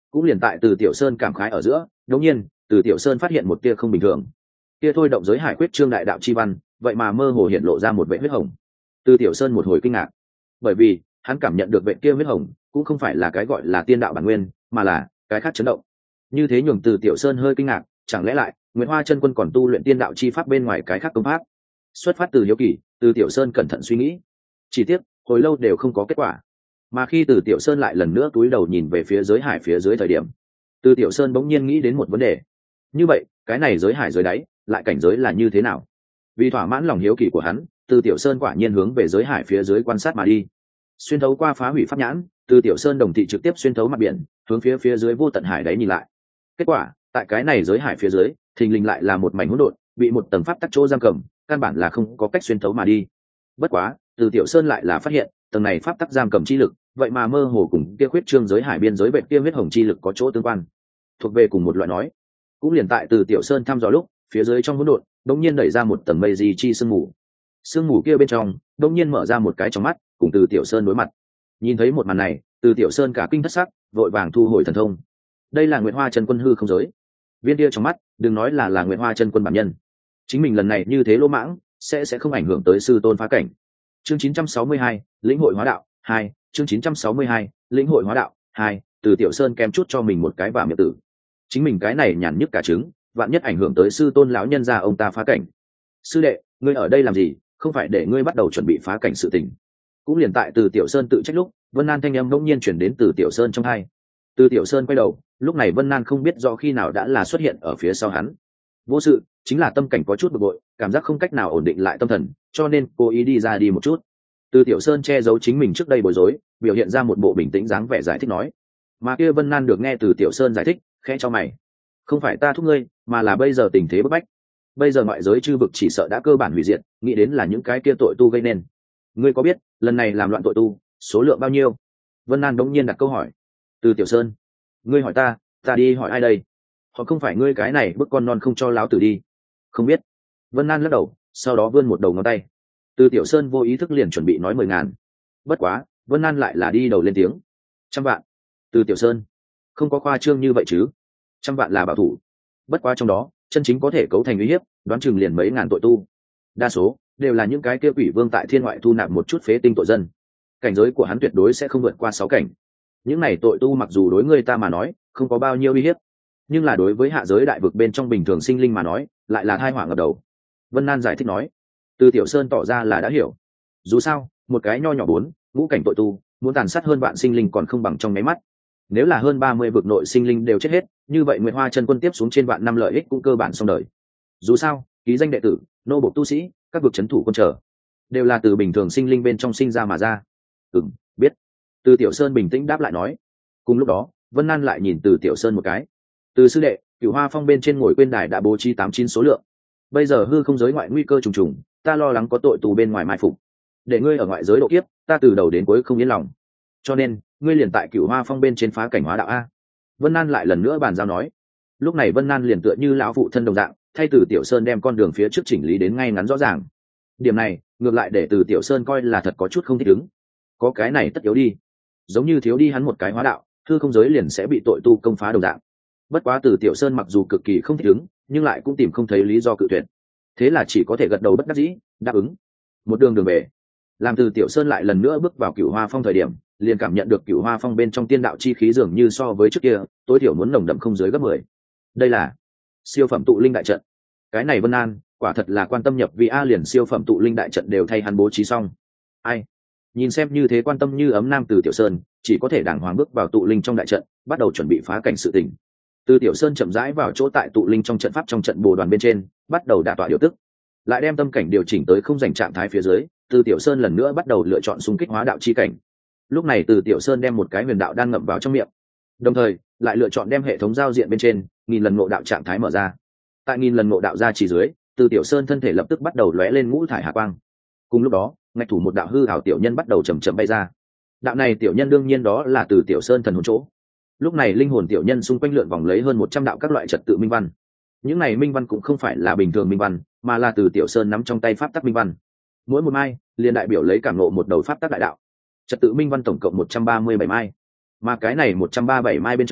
cũng liền tại Từ Tiểu Sơn cảm khái ở giữa, đột nhiên Từ Tiểu Sơn phát hiện một tia không bình thường. Tia thôi động giới hải quyết trương đại đạo chi văn, vậy mà mơ hồ hiện lộ ra một vệ huyết hồng. Từ Tiểu Sơn một hồi kinh ngạc, bởi vì hắn cảm nhận được vệ kia huyết hồng cũng không phải là cái gọi là tiên đạo bản nguyên, mà là cái khác chấn động. Như thế nhường Từ Tiểu Sơn hơi kinh ngạc, chẳng lẽ lại Nguyệt Hoa chân quân còn tu luyện tiên đạo chi pháp bên ngoài cái khác công pháp? Xuất phát từ hiếu kỳ, Từ Tiểu Sơn cẩn thận suy nghĩ, chỉ tiếc hồi lâu đều không có kết quả. Mà khi Từ Tiểu Sơn lại lần nữa cúi đầu nhìn về phía giới hải phía dưới thời điểm, Từ Tiểu Sơn bỗng nhiên nghĩ đến một vấn đề. Như vậy cái này giới hải dưới đáy lại cảnh giới là như thế nào? Vì thỏa mãn lòng hiếu kỳ của hắn, Từ Tiểu Sơn quả nhiên hướng về giới hải phía dưới quan sát mà đi. Xuyên thấu qua phá hủy pháp nhãn, Từ Tiểu Sơn đồng thị trực tiếp xuyên thấu mặt biển, hướng phía dưới vô tận hải đáy nhìn lại. Kết quả tại cái này giới hải phía dưới thình lình lại là một mảnh hỗn độn, bị một tầng pháp tắc chỗ giam cầm, căn bản là không có cách xuyên thấu mà đi. Bất quá Từ Tiểu Sơn lại là phát hiện tầng này pháp tắc giam cầm chi lực vậy mà mơ hồ cùng kia khuyết trương giới hải biên giới bệnh kia huyết hồng chi lực có chỗ tương quan, thuộc về cùng một loại nói. Cũng liền tại Từ Tiểu Sơn thăm dò lúc, phía dưới trong hỗn độn đống nhiên đẩy ra một tầng mây gì chi sương mù. Sương mù kia bên trong đống nhiên mở ra một cái trong mắt, cùng Từ Tiểu Sơn đối mặt. Nhìn thấy một màn này, Từ Tiểu Sơn cả kinh thất sắc, vội vàng thu hồi thần thông. Đây là Nguyệt Hoa chân quân hư không giới. Viên kia trong mắt, đừng nói là Nguyệt Hoa chân quân bản nhân, chính mình lần này như thế lỗ mãng sẽ không ảnh hưởng tới sư tôn phá cảnh. Chương 962, lĩnh hội hóa đạo 2, chương 962, lĩnh hội hóa đạo 2, Từ Tiểu Sơn kém chút cho mình một cái vào miệng tử. Chính mình cái này nhàn nhức cả trứng, vạn nhất ảnh hưởng tới sư tôn lão nhân gia ông ta phá cảnh. Sư đệ, ngươi ở đây làm gì? Không phải để ngươi bắt đầu chuẩn bị phá cảnh sự tình. Cũng liền tại Từ Tiểu Sơn tự trách lúc, Vân Nan thanh âm bỗng nhiên chuyển đến Từ Tiểu Sơn trong tai. Từ Tiểu Sơn quay đầu, lúc này Vân Nan không biết do khi nào đã là xuất hiện ở phía sau hắn. Vô sự, chính là tâm cảnh có chút bực bội, cảm giác không cách nào ổn định lại tâm thần, cho nên cố ý đi ra đi một chút. Từ Tiểu Sơn che giấu chính mình trước đây bối rối, biểu hiện ra một bộ bình tĩnh dáng vẻ giải thích nói. Mà kia Vân Nan được nghe Từ Tiểu Sơn giải thích, khẽ cho mày. Không phải ta thúc ngươi, mà là bây giờ tình thế bức bách. Bây giờ ngoại giới chư vực chỉ sợ đã cơ bản hủy diệt, nghĩ đến là những cái kia tội tu gây nên. Ngươi có biết lần này làm loạn tội tu số lượng bao nhiêu? Vân Nan đống nhiên đặt câu hỏi. Từ Tiểu Sơn, ngươi hỏi ta đi hỏi ai đây? Họ không phải ngươi cái này bức con non không cho láo tử đi. Không biết. Vân Nan lắc đầu, sau đó vươn một đầu ngón tay. Từ Tiểu Sơn vô ý thức liền chuẩn bị nói 10.000. Bất quá Vân Nan lại là đi đầu lên tiếng. 100 vạn. Từ Tiểu Sơn, không có khoa trương như vậy chứ? 100 vạn là bảo thủ. Bất quá trong đó chân chính có thể cấu thành uy hiếp, đoán chừng liền mấy ngàn tội tu. Đa số đều là những cái kia quỷ vương tại thiên ngoại thu nạp một chút phế tinh tội dân. Cảnh giới của hắn tuyệt đối sẽ không vượt qua 6 cảnh. Những này tội tu mặc dù đối người ta mà nói không có bao nhiêu uy hiếp, nhưng là đối với hạ giới đại vực bên trong bình thường sinh linh mà nói lại là tai họa ngập đầu. Vân Nan giải thích nói. Từ Tiểu Sơn tỏ ra là đã hiểu. Dù sao một cái nho nhỏ 4, ngũ cảnh tội tu muốn tàn sát hơn vạn sinh linh còn không bằng trong nháy mắt. Nếu là hơn 30 vực nội sinh linh đều chết hết, như vậy Nguyệt Hoa chân quân tiếp xuống trên vạn năm lợi ích cũng cơ bản xong đời. Dù sao ký danh đệ tử, nô bộc tu sĩ, các vực trấn thủ quân trở đều là từ bình thường sinh linh bên trong sinh ra mà ra. Biết. Từ Tiểu Sơn bình tĩnh đáp lại nói. Cùng lúc đó Vân Nan lại nhìn Từ Tiểu Sơn một cái. Từ sư đệ, Cửu Hoa Phong bên trên ngồi quên đài đã bố trí 89 số lượng. Bây giờ hư không giới ngoại nguy cơ trùng trùng, ta lo lắng có tội tù bên ngoài mai phục. Để ngươi ở ngoại giới độ kiếp, ta từ đầu đến cuối không yên lòng. Cho nên ngươi liền tại Cửu Hoa Phong bên trên phá cảnh hóa đạo a. Vân Nan lại lần nữa bàn giao nói. Lúc này Vân Nan liền tựa như lão phụ thân đồng dạng, thay Từ Tiểu Sơn đem con đường phía trước chỉnh lý đến ngay ngắn rõ ràng. Điểm này ngược lại để Từ Tiểu Sơn coi là thật có chút không thích ứng. Có cái này tất yếu đi, giống như thiếu đi hắn một cái hóa đạo, hư không giới liền sẽ bị tội tu công phá đồng dạng. Bất quá Từ Tiểu Sơn mặc dù cực kỳ không thích ứng, nhưng lại cũng tìm không thấy lý do cự tuyệt, thế là chỉ có thể gật đầu bất đắc dĩ đáp ứng. Một đường về, làm Từ Tiểu Sơn lại lần nữa bước vào Cửu Hoa Phong thời điểm, liền cảm nhận được Cửu Hoa Phong bên trong tiên đạo chi khí dường như so với trước kia tối thiểu muốn nồng đậm không dưới gấp 10. Đây là siêu phẩm tụ linh đại trận. Cái này Vân An quả thật là quan tâm nhập vì a, liền siêu phẩm tụ linh đại trận đều thay hắn bố trí xong. Ai nhìn xem như thế quan tâm như ấm nam Từ Tiểu Sơn, chỉ có thể đàng hoàng bước vào tụ linh trong đại trận, bắt đầu chuẩn bị phá cảnh sự tình. Từ Tiểu Sơn chậm rãi vào chỗ tại tụ linh trong trận pháp trong trận bồ đoàn bên trên, bắt đầu đả tọa điều tức, lại đem tâm cảnh điều chỉnh tới không dành trạng thái phía dưới. Từ Tiểu Sơn lần nữa bắt đầu lựa chọn xung kích hóa đạo chi cảnh. Lúc này Từ Tiểu Sơn đem một cái huyền đạo đan ngậm vào trong miệng, đồng thời lại lựa chọn đem hệ thống giao diện bên trên nghìn lần ngộ đạo trạng thái mở ra. Tại nghìn lần ngộ đạo ra chỉ dưới, Từ Tiểu Sơn thân thể lập tức bắt đầu lóe lên ngũ thải hà quang. Cùng lúc đó ngạch thủ một đạo hư ảo tiểu nhân bắt đầu chậm chậm bay ra. Đạo này tiểu nhân đương nhiên đó là Từ Tiểu Sơn thần hồn chỗ. Lúc này linh hồn tiểu nhân xung quanh lượn vòng lấy hơn 100 đạo các loại trật tự minh văn. Những này minh văn cũng không phải là bình thường minh văn, mà là Từ Tiểu Sơn nắm trong tay pháp tắc minh văn. Mỗi một mai liền đại biểu lấy cảm ngộ một đầu pháp tắc đại đạo. Trật tự minh văn tổng cộng 137 mai, mà cái này 137 mai bên trong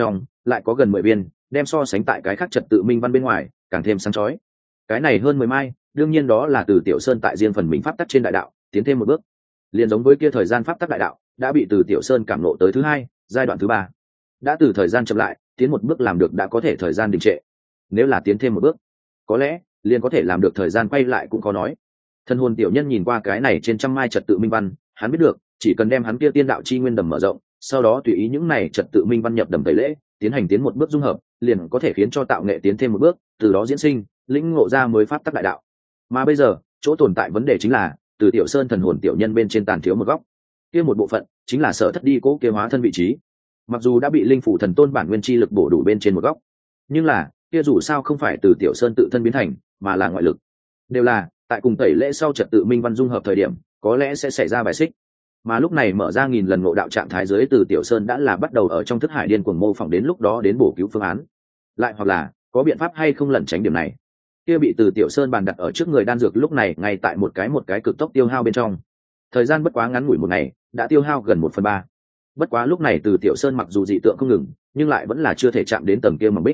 lại có gần 10 viên, đem so sánh tại cái khác trật tự minh văn bên ngoài càng thêm sáng chói. Cái này hơn 10 mai, đương nhiên đó là từ Tiểu Sơn tại riêng phần mình pháp tắc trên đại đạo tiến thêm một bước. Liền giống với kia thời gian pháp tắc đại đạo đã bị từ Tiểu Sơn cảm ngộ tới thứ hai, giai đoạn thứ ba. Đã từ thời gian chậm lại, tiến một bước làm được đã có thể thời gian đình trệ. Nếu là tiến thêm một bước, có lẽ liền có thể làm được thời gian quay lại cũng khó nói. Thần hồn tiểu nhân nhìn qua cái này trên trăm mai trật tự minh văn, hắn biết được, chỉ cần đem hắn kia tiên đạo chi nguyên đầm mở rộng, sau đó tùy ý những này trật tự minh văn nhập đầm tẩy lễ, tiến một bước dung hợp, liền có thể khiến cho tạo nghệ tiến thêm một bước, từ đó diễn sinh, lĩnh ngộ ra mới pháp tắc đại đạo. Mà bây giờ, chỗ tồn tại vấn đề chính là, từ Tiểu Sơn thần hồn tiểu nhân bên trên tàn thiếu một góc. Kia một bộ phận, chính là sở thất đi cố kia hóa thân vị trí. Mặc dù đã bị linh phủ thần tôn bản nguyên chi lực bổ đủ bên trên một góc, nhưng là, kia dù sao không phải từ Tiểu Sơn tự thân biến thành, mà là ngoại lực. Đều là tại cùng tẩy lễ sau trật tự minh văn dung hợp thời điểm, có lẽ sẽ xảy ra bài xích. Mà lúc này mở ra nghìn lần ngộ đạo trạng thái dưới từ Tiểu Sơn đã là bắt đầu ở trong thức hải điên cuồng mô phỏng đến lúc đó đến bổ cứu phương án. Lại hoặc là, có biện pháp hay không lẩn tránh điểm này. Kia bị từ Tiểu Sơn bàn đặt ở trước người đan dược lúc này ngay tại một cái cực tốc tiêu hao bên trong. Thời gian bất quá ngắn ngủi một ngày, đã tiêu hao gần 1/3. Bất quá lúc này từ Tiểu Sơn mặc dù dị tượng không ngừng, nhưng lại vẫn là chưa thể chạm đến tầng kia mầm bích.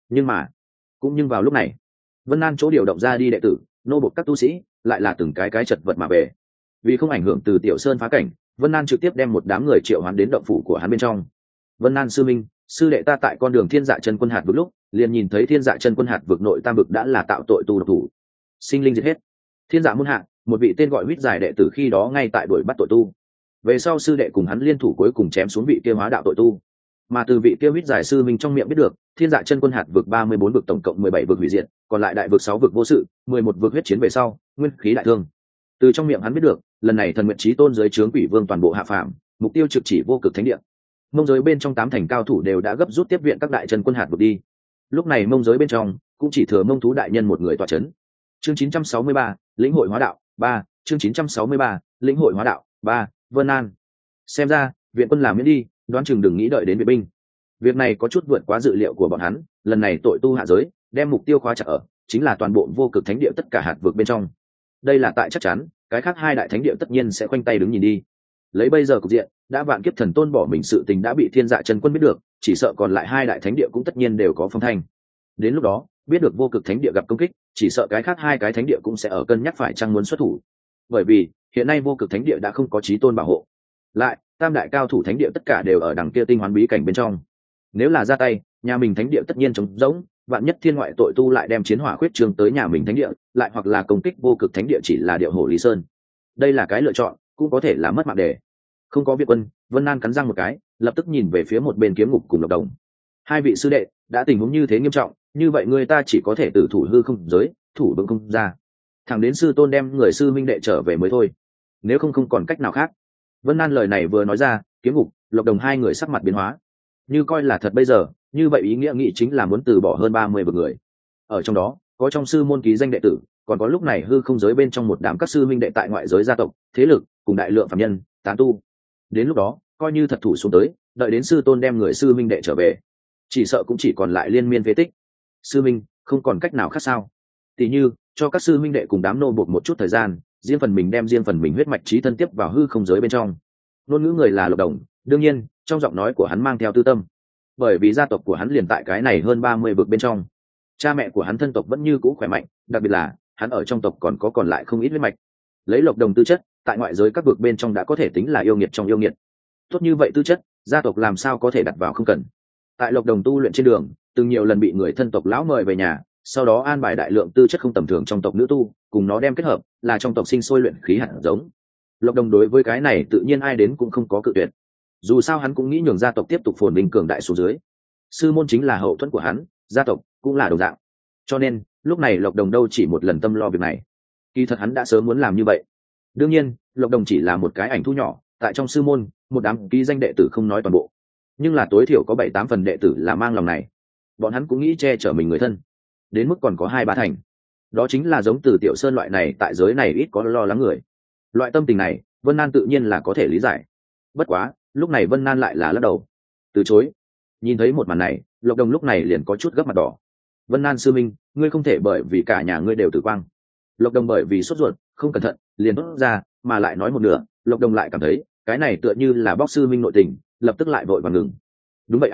Nhưng vào lúc này, Vân Nan chỗ điều động ra đi đệ tử, nô bộc các tu sĩ, lại là từng cái chật vật mà về. Vì không ảnh hưởng từ Tiểu Sơn phá cảnh, Vân Nan trực tiếp đem một đám người triệu hoán đến động phủ của hắn bên trong. Vân Nan sư minh, sư đệ ta tại con đường Thiên Dạ Chân Quân hạt vực lúc, liền nhìn thấy Thiên Dạ Chân Quân hạt vực nội tam vực đã là tạo tội tu độc thủ, sinh linh diệt hết. Thiên Dạ môn hạ, một vị tên gọi Huyết Giải đệ tử khi đó ngay tại đuổi bắt tội tu. Về sau sư đệ cùng hắn liên thủ cuối cùng chém xuống vị kia hóa đạo tội tu. Mà từ vị kia Huyết Giải sư minh trong miệng biết được, Thiên Dạ Chân Quân hạt vực 34 vực tổng cộng 17 vực hủy diệt, còn lại đại vực 6 vực vô sự, 11 vực huyết chiến về sau, nguyên khí đại thương. Từ trong miệng hắn biết được, lần này thần nguyện chí tôn dưới trướng quỷ vương toàn bộ hạ phàm, mục tiêu trực chỉ vô cực thánh địa. Mông giới bên trong 8 thành cao thủ đều đã gấp rút tiếp viện các đại chân quân hạt vực đi. Lúc này mông giới bên trong cũng chỉ thừa Mông thú đại nhân một người tọa chấn. Chương 963, lĩnh hội hóa đạo 3, chương 963, lĩnh hội hóa đạo 3, Vân An. Xem ra, viện quân làm miễn đi, đoán chừng đừng nghĩ đợi đến viện binh. Việc này có chút vượt quá dự liệu của bọn hắn, lần này tội tu hạ giới, đem mục tiêu khóa chặt ở, chính là toàn bộ vô cực thánh địa tất cả hạt vực bên trong. Đây là tại chắc chắn, cái khác hai đại thánh địa tất nhiên sẽ khoanh tay đứng nhìn đi. Lấy bây giờ cục diện, đã vạn kiếp thần tôn bỏ mình sự tình đã bị Thiên Dạ Chân Quân biết được, chỉ sợ còn lại hai đại thánh địa cũng tất nhiên đều có phong thanh. Đến lúc đó, biết được vô cực thánh địa gặp công kích, chỉ sợ cái khác hai cái thánh địa cũng sẽ ở cân nhắc phải chăng muốn xuất thủ. Bởi vì, hiện nay vô cực thánh địa đã không có chí tôn bảo hộ. Lại, tam đại cao thủ thánh địa tất cả đều ở đằng kia tinh hoán bí cảnh bên trong. Nếu là ra tay, nhà mình thánh địa tất nhiên trống rỗng, vạn nhất thiên ngoại tội tu lại đem chiến hỏa khuyết trương tới nhà mình thánh địa, lại hoặc là công kích vô cực thánh địa chỉ là điệu hổ Lý Sơn. Đây là cái lựa chọn, cũng có thể là mất mạng đề. Không có viện quân, Vân Nan cắn răng một cái, lập tức nhìn về phía một bên Kiếm Ngục cùng Lộc Đồng. Hai vị sư đệ, đã tình huống như thế nghiêm trọng, như vậy người ta chỉ có thể tử thủ hư không giới, thủ vững không ra. Thẳng đến sư tôn đem người sư minh đệ trở về mới thôi. Nếu không còn cách nào khác. Vân Nan lời này vừa nói ra, Kiếm Ngục, Lộc Đồng hai người sắc mặt biến hóa. Như coi là thật bây giờ, như vậy ý nghĩa nghĩ chính là muốn từ bỏ hơn 30 vực người. Ở trong đó, có trong sư môn ký danh đệ tử, còn có lúc này hư không giới bên trong một đám các sư minh đệ tại ngoại giới gia tộc, thế lực, cùng đại lượng phạm nhân, tán tu. Đến lúc đó, coi như thật thủ xuống tới, đợi đến sư tôn đem người sư minh đệ trở về, chỉ sợ cũng chỉ còn lại liên miên phế tích. Sư minh, không còn cách nào khác sao? Tỷ như, cho các sư minh đệ cùng đám nô buộc một chút thời gian, riêng phần mình đem riêng phần mình huyết mạch trí thân tiếp vào hư không giới bên trong. Ngôn ngữ người là Lộc Đồng, đương nhiên, trong giọng nói của hắn mang theo tư tâm. Bởi vì gia tộc của hắn liền tại cái này hơn 30 vực bên trong. Cha mẹ của hắn thân tộc vẫn như cũ khỏe mạnh, đặc biệt là hắn ở trong tộc còn lại không ít huyết mạch. Lấy Lộc Đồng tư chất, tại ngoại giới các vực bên trong đã có thể tính là yêu nghiệt trong yêu nghiệt. Tốt như vậy tư chất, gia tộc làm sao có thể đặt vào không cần. Tại Lộc Đồng tu luyện trên đường, từng nhiều lần bị người thân tộc lão mời về nhà, sau đó an bài đại lượng tư chất không tầm thường trong tộc nữ tu, cùng nó đem kết hợp, là trong tộc sinh sôi luyện khí hạt giống. Lộc Đồng đối với cái này tự nhiên ai đến cũng không có cự tuyệt. Dù sao hắn cũng nghĩ nhường gia tộc tiếp tục phồn vinh cường đại xuống dưới. Sư môn chính là hậu thuẫn của hắn, gia tộc cũng là đồng dạng. Cho nên, lúc này Lộc Đồng đâu chỉ một lần tâm lo việc này. Kỳ thật hắn đã sớm muốn làm như vậy. Đương nhiên, Lộc Đồng chỉ là một cái ảnh thu nhỏ, tại trong sư môn, một đám ký danh đệ tử không nói toàn bộ, nhưng là tối thiểu có 7-8 phần đệ tử là mang lòng này. Bọn hắn cũng nghĩ che chở mình người thân, đến mức còn có 2-3 thành. Đó chính là giống Từ Tiểu Sơn loại này tại giới này ít có lo lắng người. Loại tâm tình này, Vân Nan tự nhiên là có thể lý giải. Bất quá, lúc này Vân Nan lại là lắc đầu, từ chối. Nhìn thấy một màn này, Lộc Đồng lúc này liền có chút gấp mặt đỏ. Vân Nan sư minh, ngươi không thể bởi vì cả nhà ngươi đều tử quang. Lộc Đồng bởi vì sốt ruột, không cẩn thận, liền thốt ra, mà lại nói một nửa, Lộc Đồng lại cảm thấy, cái này tựa như là bóc sư minh nội tình, lập tức lại vội vàng ngừng. Đúng vậy a,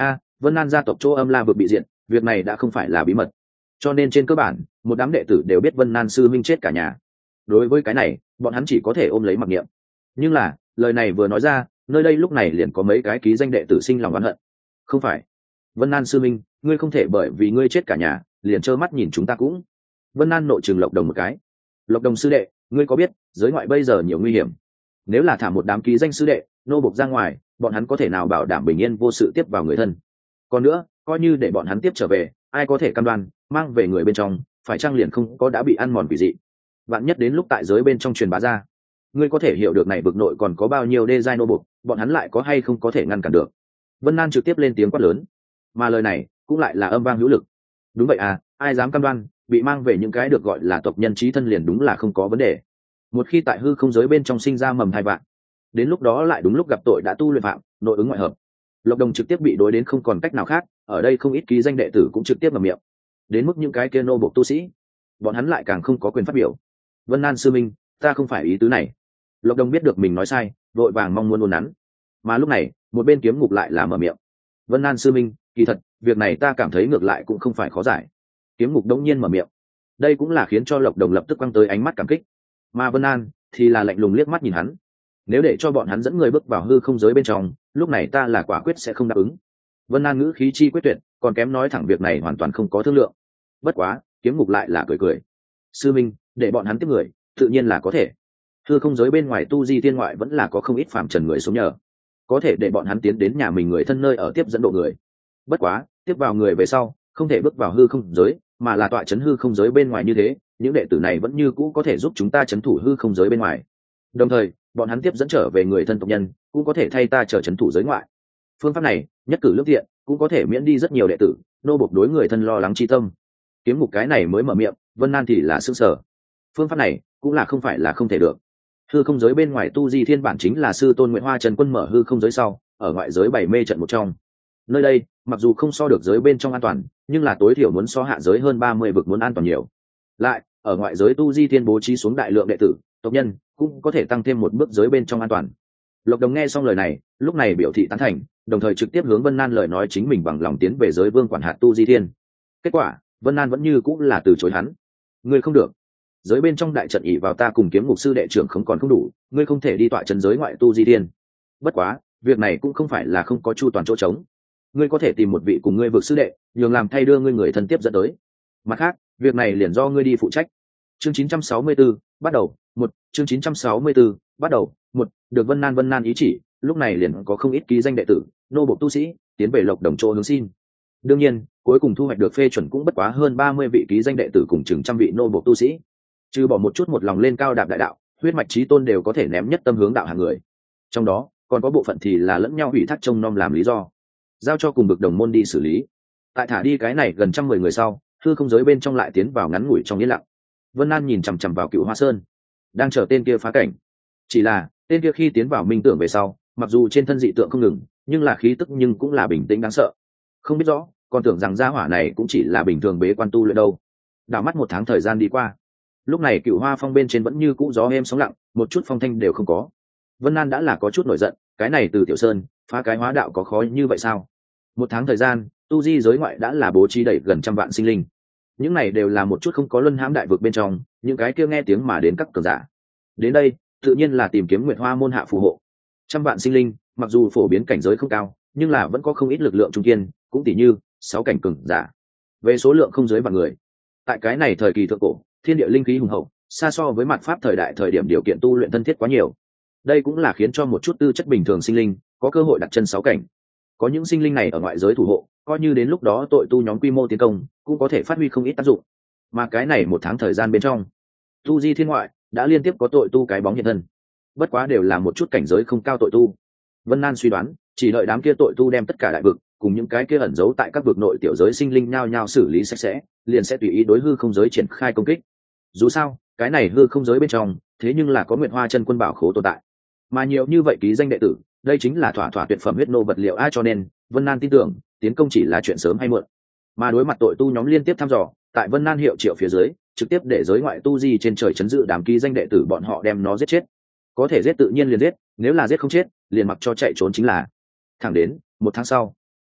Vân An gia tộc chỗ Âm La vực bị diện, việc này đã không phải là bí mật, cho nên trên cơ bản một đám đệ tử đều biết Vân An sư minh chết cả nhà. Đối với cái này bọn hắn chỉ có thể ôm lấy mặc niệm. Nhưng là lời này vừa nói ra, nơi đây lúc này liền có mấy cái ký danh đệ tử sinh lòng oán hận. Không phải, Vân An sư minh, ngươi không thể bởi vì ngươi chết cả nhà liền trơ mắt nhìn chúng ta cũng. Vân An nội trừng Lộc Đồng một cái. Lộc Đồng sư đệ, ngươi có biết giới ngoại bây giờ nhiều nguy hiểm, nếu là thả một đám ký danh sư đệ nô bộc ra ngoài, bọn hắn có thể nào bảo đảm bình yên vô sự tiếp vào người thân? Còn nữa, coi như để bọn hắn tiếp trở về, ai có thể cam đoan mang về người bên trong phải trang liền không có đã bị ăn mòn quỷ dị? Vạn nhất đến lúc tại giới bên trong truyền bá ra, ngươi có thể hiểu được này vực nội còn có bao nhiêu đê giai nô bộc, bọn hắn lại có hay không có thể ngăn cản được? Vân An trực tiếp lên tiếng quát lớn, mà lời này cũng lại là âm vang hữu lực. Đúng vậy à, ai dám cam đoan bị mang về những cái được gọi là tộc nhân chí thân liền đúng là không có vấn đề. Một khi tại hư không giới bên trong sinh ra mầm thai vạn, đến lúc đó lại đúng lúc gặp tội đã tu luyện phạm, nội ứng ngoại hợp, Lộc Đồng trực tiếp bị đối đến không còn cách nào khác. Ở đây không ít ký danh đệ tử cũng trực tiếp ngậm miệng. Đến mức những cái kia nô bộc tu sĩ, bọn hắn lại càng không có quyền phát biểu. Vân An sư minh, ta không phải ý tứ này. Lộc Đồng biết được mình nói sai, vội vàng mong muốn uốn nắn. Mà lúc này một bên Kiếm Ngục lại là mở miệng. Vân An sư minh, kỳ thật việc này ta cảm thấy ngược lại cũng không phải khó giải. Kiếm Ngục đống nhiên mở miệng. Đây cũng là khiến cho Lộc Đồng lập tức quăng tới ánh mắt cảm kích. Mà Vân An thì là lạnh lùng liếc mắt nhìn hắn. Nếu để cho bọn hắn dẫn người bước vào hư không giới bên trong, lúc này ta là quả quyết sẽ không đáp ứng. Vân An ngữ khí chi quyết tuyệt, còn kém nói thẳng việc này hoàn toàn không có thương lượng. Bất quá Kiếm Ngục lại là cười cười. Sư minh, để bọn hắn tiếp người tự nhiên là có thể. Hư không giới bên ngoài tu di thiên ngoại vẫn là có không ít phàm trần người sống nhờ, có thể để bọn hắn tiến đến nhà mình người thân nơi ở tiếp dẫn độ người. Bất quá tiếp vào người về sau không thể bước vào hư không giới, mà là tọa chấn hư không giới bên ngoài, như thế những đệ tử này vẫn như cũ có thể giúp chúng ta chấn thủ hư không giới bên ngoài. Đồng thời bọn hắn tiếp dẫn trở về người thân tộc nhân cũng có thể thay ta chờ chấn thủ giới ngoại. Phương pháp này nhất cử lương thiện, cũng có thể miễn đi rất nhiều đệ tử nô bộc đối người thân lo lắng chi tâm. Kiếm Ngục cái này mới mở miệng, Vân An thì là sững sờ. Phương pháp này cũng là không phải là không thể được. Hư không giới bên ngoài tu di thiên bản chính là sư tôn Nguyễn Hoa Trần Quân mở hư không giới sau ở ngoại giới 7 mê trận một trong. Nơi đây mặc dù không so được giới bên trong an toàn, nhưng là tối thiểu muốn so hạ giới hơn 30 vực muốn an toàn nhiều. Lại ở ngoại giới tu di thiên bố trí xuống đại lượng đệ tử tộc nhân cũng có thể tăng thêm một bước giới bên trong an toàn. Lộc Đồng nghe xong lời này lúc này biểu thị tán thành, đồng thời trực tiếp hướng Vân An lời nói chính mình bằng lòng tiến về giới vương quản hạt tu di thiên. Kết quả Vân An vẫn như cũng là từ chối hắn. Ngươi không được, giới bên trong đại trận ỷ vào ta cùng Kiếm Ngục sư đệ trưởng không còn không đủ, ngươi không thể đi tọa chân giới ngoại tu di thiên. Bất quá việc này cũng không phải là không có chu toàn chỗ trống, ngươi có thể tìm một vị cùng ngươi vực sư đệ nhường làm thay đưa ngươi người thân tiếp dẫn tới. Mặt khác việc này liền do ngươi đi phụ trách. Chương 964, bắt đầu. Chương 964, bắt đầu. Được Vân An ý chỉ, lúc này liền có không ít ký danh đệ tử nô bộc tu sĩ tiến về Lộc Đồng chỗ hướng xin. Đương nhiên cuối cùng thu hoạch được phê chuẩn cũng bất quá hơn 30 vị ký danh đệ tử cùng chừng trăm vị nô bộc tu sĩ, trừ bỏ một chút một lòng lên cao đạp đại đạo huyết mạch chí tôn đều có thể ném nhất tâm hướng đạo hàng người. Trong đó còn có bộ phận thì là lẫn nhau ủy thác trông nom làm lý do, giao cho cùng bực đồng môn đi xử lý. Tại thả đi cái này gần 110 người sau, hư không giới bên trong lại tiến vào ngắn ngủi trong yên lặng. Vân An nhìn chằm chằm vào Cựu Hoa Sơn, đang chờ tên kia phá cảnh. Chỉ là tên kia khi tiến vào minh tưởng về sau, mặc dù trên thân dị tượng không ngừng, nhưng là khí tức nhưng cũng là bình tĩnh đáng sợ. Không biết rõ còn tưởng rằng gia hỏa này cũng chỉ là bình thường bế quan tu luyện đâu. Đảo mắt 1 tháng thời gian đi qua, lúc này Cựu Hoa Phong bên trên vẫn như cũ gió êm sóng lặng, một chút phong thanh đều không có. Vân An đã là có chút nổi giận, cái này từ Tiểu Sơn phá cái hóa đạo có khó như vậy sao? 1 tháng thời gian, tu di giới ngoại đã là bố trí đẩy gần 100 vạn sinh linh. Những này đều là một chút không có luân hãm đại vực bên trong, những cái kia nghe tiếng mà đến các cường giả. Đến đây, tự nhiên là tìm kiếm Nguyệt Hoa môn hạ phù hộ. 100 vạn sinh linh, mặc dù phổ biến cảnh giới không cao, nhưng là vẫn có không ít lực lượng trung kiên, cũng tỷ như 6 cảnh cường giả. Về số lượng không dưới vạn người. Tại cái này thời kỳ thượng cổ, thiên địa linh khí hùng hậu, xa so với mặt pháp thời đại thời điểm điều kiện tu luyện thân thiết quá nhiều. Đây cũng là khiến cho một chút tư chất bình thường sinh linh có cơ hội đặt chân 6 cảnh. Có những sinh linh này ở ngoại giới thủ hộ, coi như đến lúc đó tội tu nhóm quy mô tiến công cũng có thể phát huy không ít tác dụng. Mà cái này 1 tháng thời gian bên trong, tu di thiên ngoại đã liên tiếp có tội tu cái bóng hiện thân, bất quá đều là một chút cảnh giới không cao tội tu. Vân An suy đoán chỉ đợi đám kia tội tu đem tất cả đại vực cùng những cái kia ẩn giấu tại các vực nội tiểu giới sinh linh nhao nhao xử lý sạch sẽ, liền sẽ tùy ý đối hư không giới triển khai công kích. Dù sao cái này hư không giới bên trong thế nhưng là có Nguyệt Hoa chân quân bảo khố tồn tại, mà nhiều như vậy ký danh đệ tử, đây chính là thỏa thỏa tuyệt phẩm huyết nô vật liệu cho nên Vân An tin tưởng tiến công chỉ là chuyện sớm hay muộn. Mà đối mặt tội tu nhóm liên tiếp thăm dò, tại Vân An hiệu triệu phía dưới, trực tiếp để giới ngoại tu di trên trời chấn giữ đám ký danh đệ tử bọn họ đem nó giết chết. Có thể giết tự nhiên liền giết, nếu là giết không chết liền mặc cho chạy trốn chính là. Thẳng đến 1 tháng sau,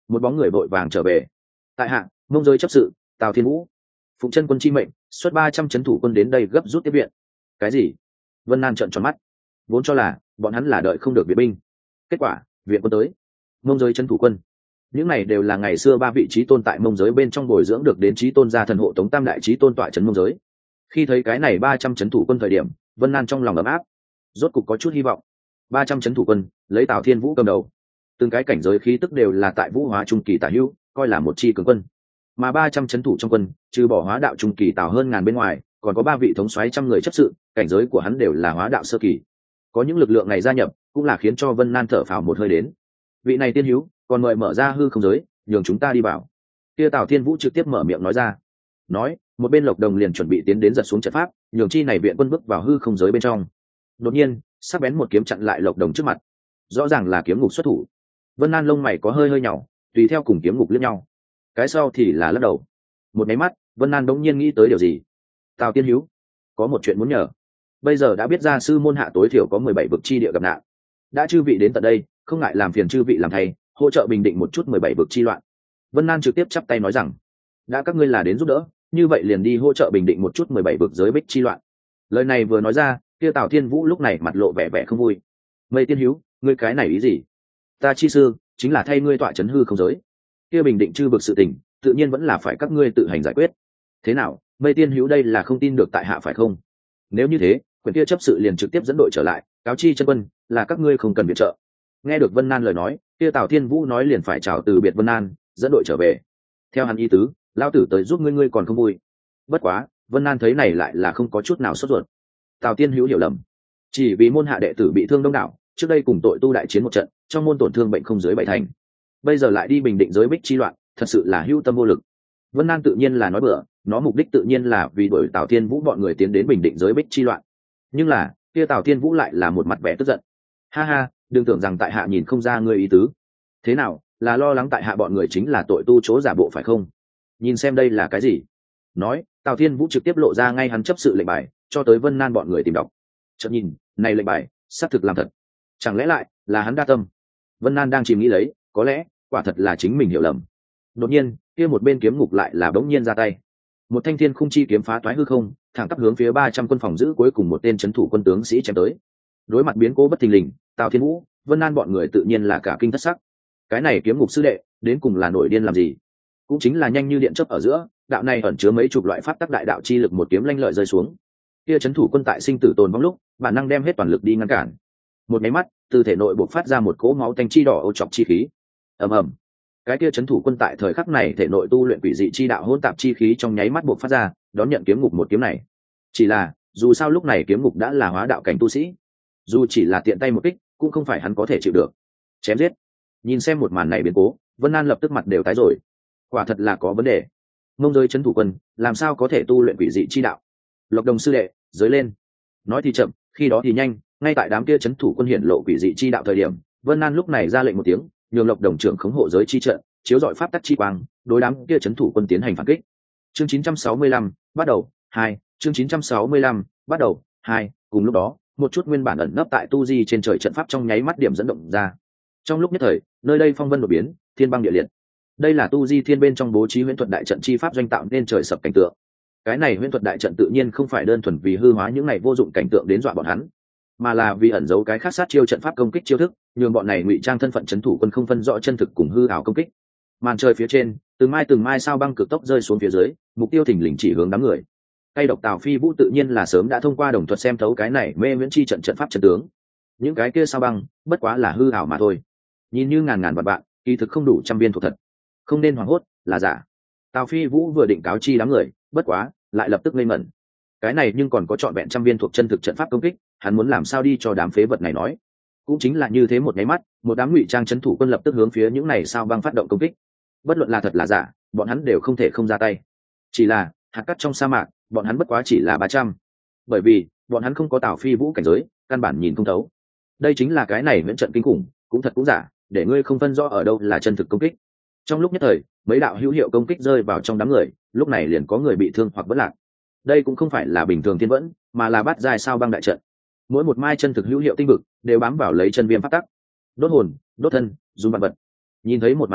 một bóng người vội vàng trở về. Tại hạ mông giới chấp sự Tào Thiên Vũ, phụng chân quân chi mệnh xuất 300 trấn thủ quân đến đây gấp rút tiếp viện. Cái gì? Vân Nan trợn tròn mắt, vốn cho là bọn hắn là đợi không được viện binh, kết quả viện quân tới. Mông giới trấn thủ quân, những này đều là ngày xưa ba vị trí tôn tại mông giới bên trong bồi dưỡng được đến trí tôn gia thần hộ tống tam đại trí tôn tọa trấn mông giới. Khi thấy cái này 300 trấn thủ quân thời điểm, Vân Nan trong lòng ấm áp, rốt cục có chút hy vọng. 300 trấn thủ quân lấy Tào Thiên Vũ cầm đầu, từng cái cảnh giới khí tức đều là tại vũ hóa trung kỳ tả hữu, coi là một chi cường quân. Mà 300 trấn thủ trong quân, trừ bỏ hóa đạo trung kỳ Tào hơn ngàn bên ngoài, còn có 3 vị thống soái trăm người chấp sự, cảnh giới của hắn đều là hóa đạo sơ kỳ. Có những lực lượng này gia nhập, cũng là khiến cho Vân Nan thở phào một hơi đến. Vị này tiên hữu, còn mời mở ra hư không giới, nhường chúng ta đi vào. Kia Tào Thiên Vũ trực tiếp mở miệng nói ra. Nói, một bên Lộc Đồng liền chuẩn bị tiến đến giật xuống trận pháp, nhường chi này viện quân bước vào hư không giới bên trong. Đột nhiên, sắc bén một kiếm chặn lại Lộc Đồng trước mặt. Rõ ràng là kiếm ngục xuất thủ. Vân Nan lông mày có hơi hơi nhỏ, tùy theo cùng kiếm ngục liếc nhau. Cái sau thì là lắc đầu. Một máy mắt, Vân Nan đống nhiên nghĩ tới điều gì. Tào tiên hữu, có một chuyện muốn nhờ. Bây giờ đã biết ra sư môn hạ tối thiểu có 17 vực chi địa gặp nạn. Đã chư vị đến tận đây, không ngại làm phiền chư vị làm thay, hỗ trợ bình định một chút 17 vực chi loạn. Vân Nan trực tiếp chắp tay nói rằng, đã các ngươi là đến giúp đỡ, như vậy liền đi hỗ trợ bình định một chút 17 vực giới bích chi loạn. Lời này vừa nói ra, kia Tào Thiên Vũ lúc này mặt lộ vẻ vẻ không vui. Mây tiên hữu, ngươi cái này ý gì? Ta chi sư chính là thay ngươi tọa chấn hư không giới, kia bình định chư vực sự tình, tự nhiên vẫn là phải các ngươi tự hành giải quyết. Thế nào, Mây tiên hữu đây là không tin được tại hạ phải không? Nếu như thế, quyền kia chấp sự liền trực tiếp dẫn đội trở lại, cáo chi chân quân là các ngươi không cần viện trợ. Nghe được Vân Nan lời nói, kia Tào Thiên Vũ nói liền phải chào từ biệt Vân Nan, dẫn đội trở về. Theo hắn ý tứ, lao tử tới giúp ngươi còn không vui. Bất quá, Vân Nan thấy này lại là không có chút nào sốt ruột. Tào Tiên hữu hiểu lầm, chỉ vì môn hạ đệ tử bị thương đông đảo, trước đây cùng tội tu đại chiến một trận, trong môn tổn thương bệnh không dưới 7 thành, bây giờ lại đi bình định giới bích chi loạn, thật sự là hữu tâm vô lực. Vân Nan tự nhiên là nói bừa, nó mục đích tự nhiên là vì đuổi Tào Thiên Vũ bọn người tiến đến bình định giới bích chi loạn. Nhưng là kia Tào Thiên Vũ lại là một mặt vẻ tức giận. Ha ha, đừng tưởng rằng tại hạ nhìn không ra ngươi ý tứ. Thế nào, là lo lắng tại hạ bọn người chính là tội tu chỗ giả bộ phải không? Nhìn xem đây là cái gì. Nói, Tào Thiên Vũ trực tiếp lộ ra ngay hắn chấp sự lệnh bài, cho tới Vân Nan bọn người tìm đọc. Chợt nhìn, này lệnh bài xác thực làm thật, chẳng lẽ lại là hắn đa tâm? Vân Nan đang chìm nghĩ lấy, có lẽ quả thật là chính mình hiểu lầm. Đột nhiên, kia một bên kiếm ngục lại là bỗng nhiên ra tay, một thanh thiên khung chi kiếm phá toái hư không, thẳng tắp hướng phía 300 quân phòng giữ cuối cùng một tên trấn thủ quân tướng sĩ chém tới. Đối mặt biến cố bất thình lình, Tào Thiên Vũ, Vân Nan bọn người tự nhiên là cả kinh thất sắc. Cái này kiếm ngục sư đệ đến cùng là nổi điên làm gì? Cũng chính là nhanh như điện chớp ở giữa, đạo này ẩn chứa mấy chục loại pháp tắc đại đạo chi lực, một kiếm lanh lợi rơi xuống. Kia trấn thủ quân tại sinh tử tồn vong lúc, bản năng đem hết toàn lực đi ngăn cản. Một máy mắt, từ thể nội bộc phát ra một cỗ máu tanh chi đỏ ô chọc chi khí. Ầm ầm. Cái kia trấn thủ quân tại thời khắc này thể nội tu luyện quỷ dị chi đạo hỗn tạp chi khí trong nháy mắt bộc phát ra, đón nhận kiếm ngục một kiếm này. Chỉ là, dù sao lúc này kiếm ngục đã là hóa đạo cảnh tu sĩ, dù chỉ là tiện tay một kích, cũng không phải hắn có thể chịu được. Chém giết. Nhìn xem một màn này biến cố, Vân An lập tức mặt đều tái rồi. Quả thật là có vấn đề. Mông giới trấn thủ quân, làm sao có thể tu luyện quỷ dị chi đạo? Lộc Đồng sư đệ, giới lên. Nói thì chậm, khi đó thì nhanh, ngay tại đám kia trấn thủ quân hiển lộ quỷ dị chi đạo thời điểm, Vân An lúc này ra lệnh một tiếng, nhường Lộc Đồng trưởng khống hộ giới chi trận, chiếu dọi pháp tắc chi quang, đối đám kia trấn thủ quân tiến hành phản kích. Chương 965, bắt đầu, 2, chương 965, bắt đầu, 2, cùng lúc đó, một chút nguyên bản ẩn nấp tại tu di trên trời trận pháp trong nháy mắt điểm dẫn động ra. Trong lúc nhất thời, nơi đây phong vân đột biến, thiên băng địa liệt. Đây là tu di thiên bên trong bố trí huyễn thuật đại trận chi pháp doanh tạo nên trời sập cảnh tượng. Cái này huyễn thuật đại trận tự nhiên không phải đơn thuần vì hư hóa những này vô dụng cảnh tượng đến dọa bọn hắn, mà là vì ẩn giấu cái khác sát chiêu trận pháp công kích chiêu thức, nhường bọn này ngụy trang thân phận trấn thủ quân không phân rõ chân thực cùng hư ảo công kích. Màn trời phía trên, từng mai sao băng cực tốc rơi xuống phía dưới, mục tiêu thình lình chỉ hướng đám người. Cây độc Tào Phi Vũ tự nhiên là sớm đã thông qua đồng thuật xem thấu cái này mê viễn chi trận trận pháp trận tướng. Những cái kia sao băng, bất quá là hư ảo mà thôi. Nhìn như ngàn ngàn vạn vạn, kỳ thực không đủ trăm viên thuộc thật. Không nên hoảng hốt, là giả. Tào Phi Vũ vừa định cáo chi đám người, bất quá, lại lập tức ngây ngẩn. Cái này nhưng còn có trọn vẹn trăm viên thuộc chân thực trận pháp công kích, hắn muốn làm sao đi cho đám phế vật này nói. Cũng chính là như thế một cái mắt, một đám ngụy trang trấn thủ quân lập tức hướng phía những này sao băng phát động công kích. Bất luận là thật là giả, bọn hắn đều không thể không ra tay. Chỉ là hạt cát trong sa mạc, bọn hắn bất quá chỉ là 300. Bởi vì bọn hắn không có Tào Phi Vũ cảnh giới, căn bản nhìn không thấu. Đây chính là cái này miễn trận kinh khủng, cũng thật cũng giả, để ngươi không phân rõ ở đâu là chân thực công kích. Trong lúc nhất thời, mấy đạo hữu hiệu công kích rơi vào trong đám người, lúc này liền có người bị thương hoặc bất lạc. Đây cũng không phải là bình thường thiên vẫn, mà là bát giai sao băng đại trận. Mỗi một mai chân thực hữu hiệu tinh vực đều bám vào lấy chân viêm pháp tắc, đốt hồn, đốt thân, dùng vạn vật. Nhìn thấy một màn này,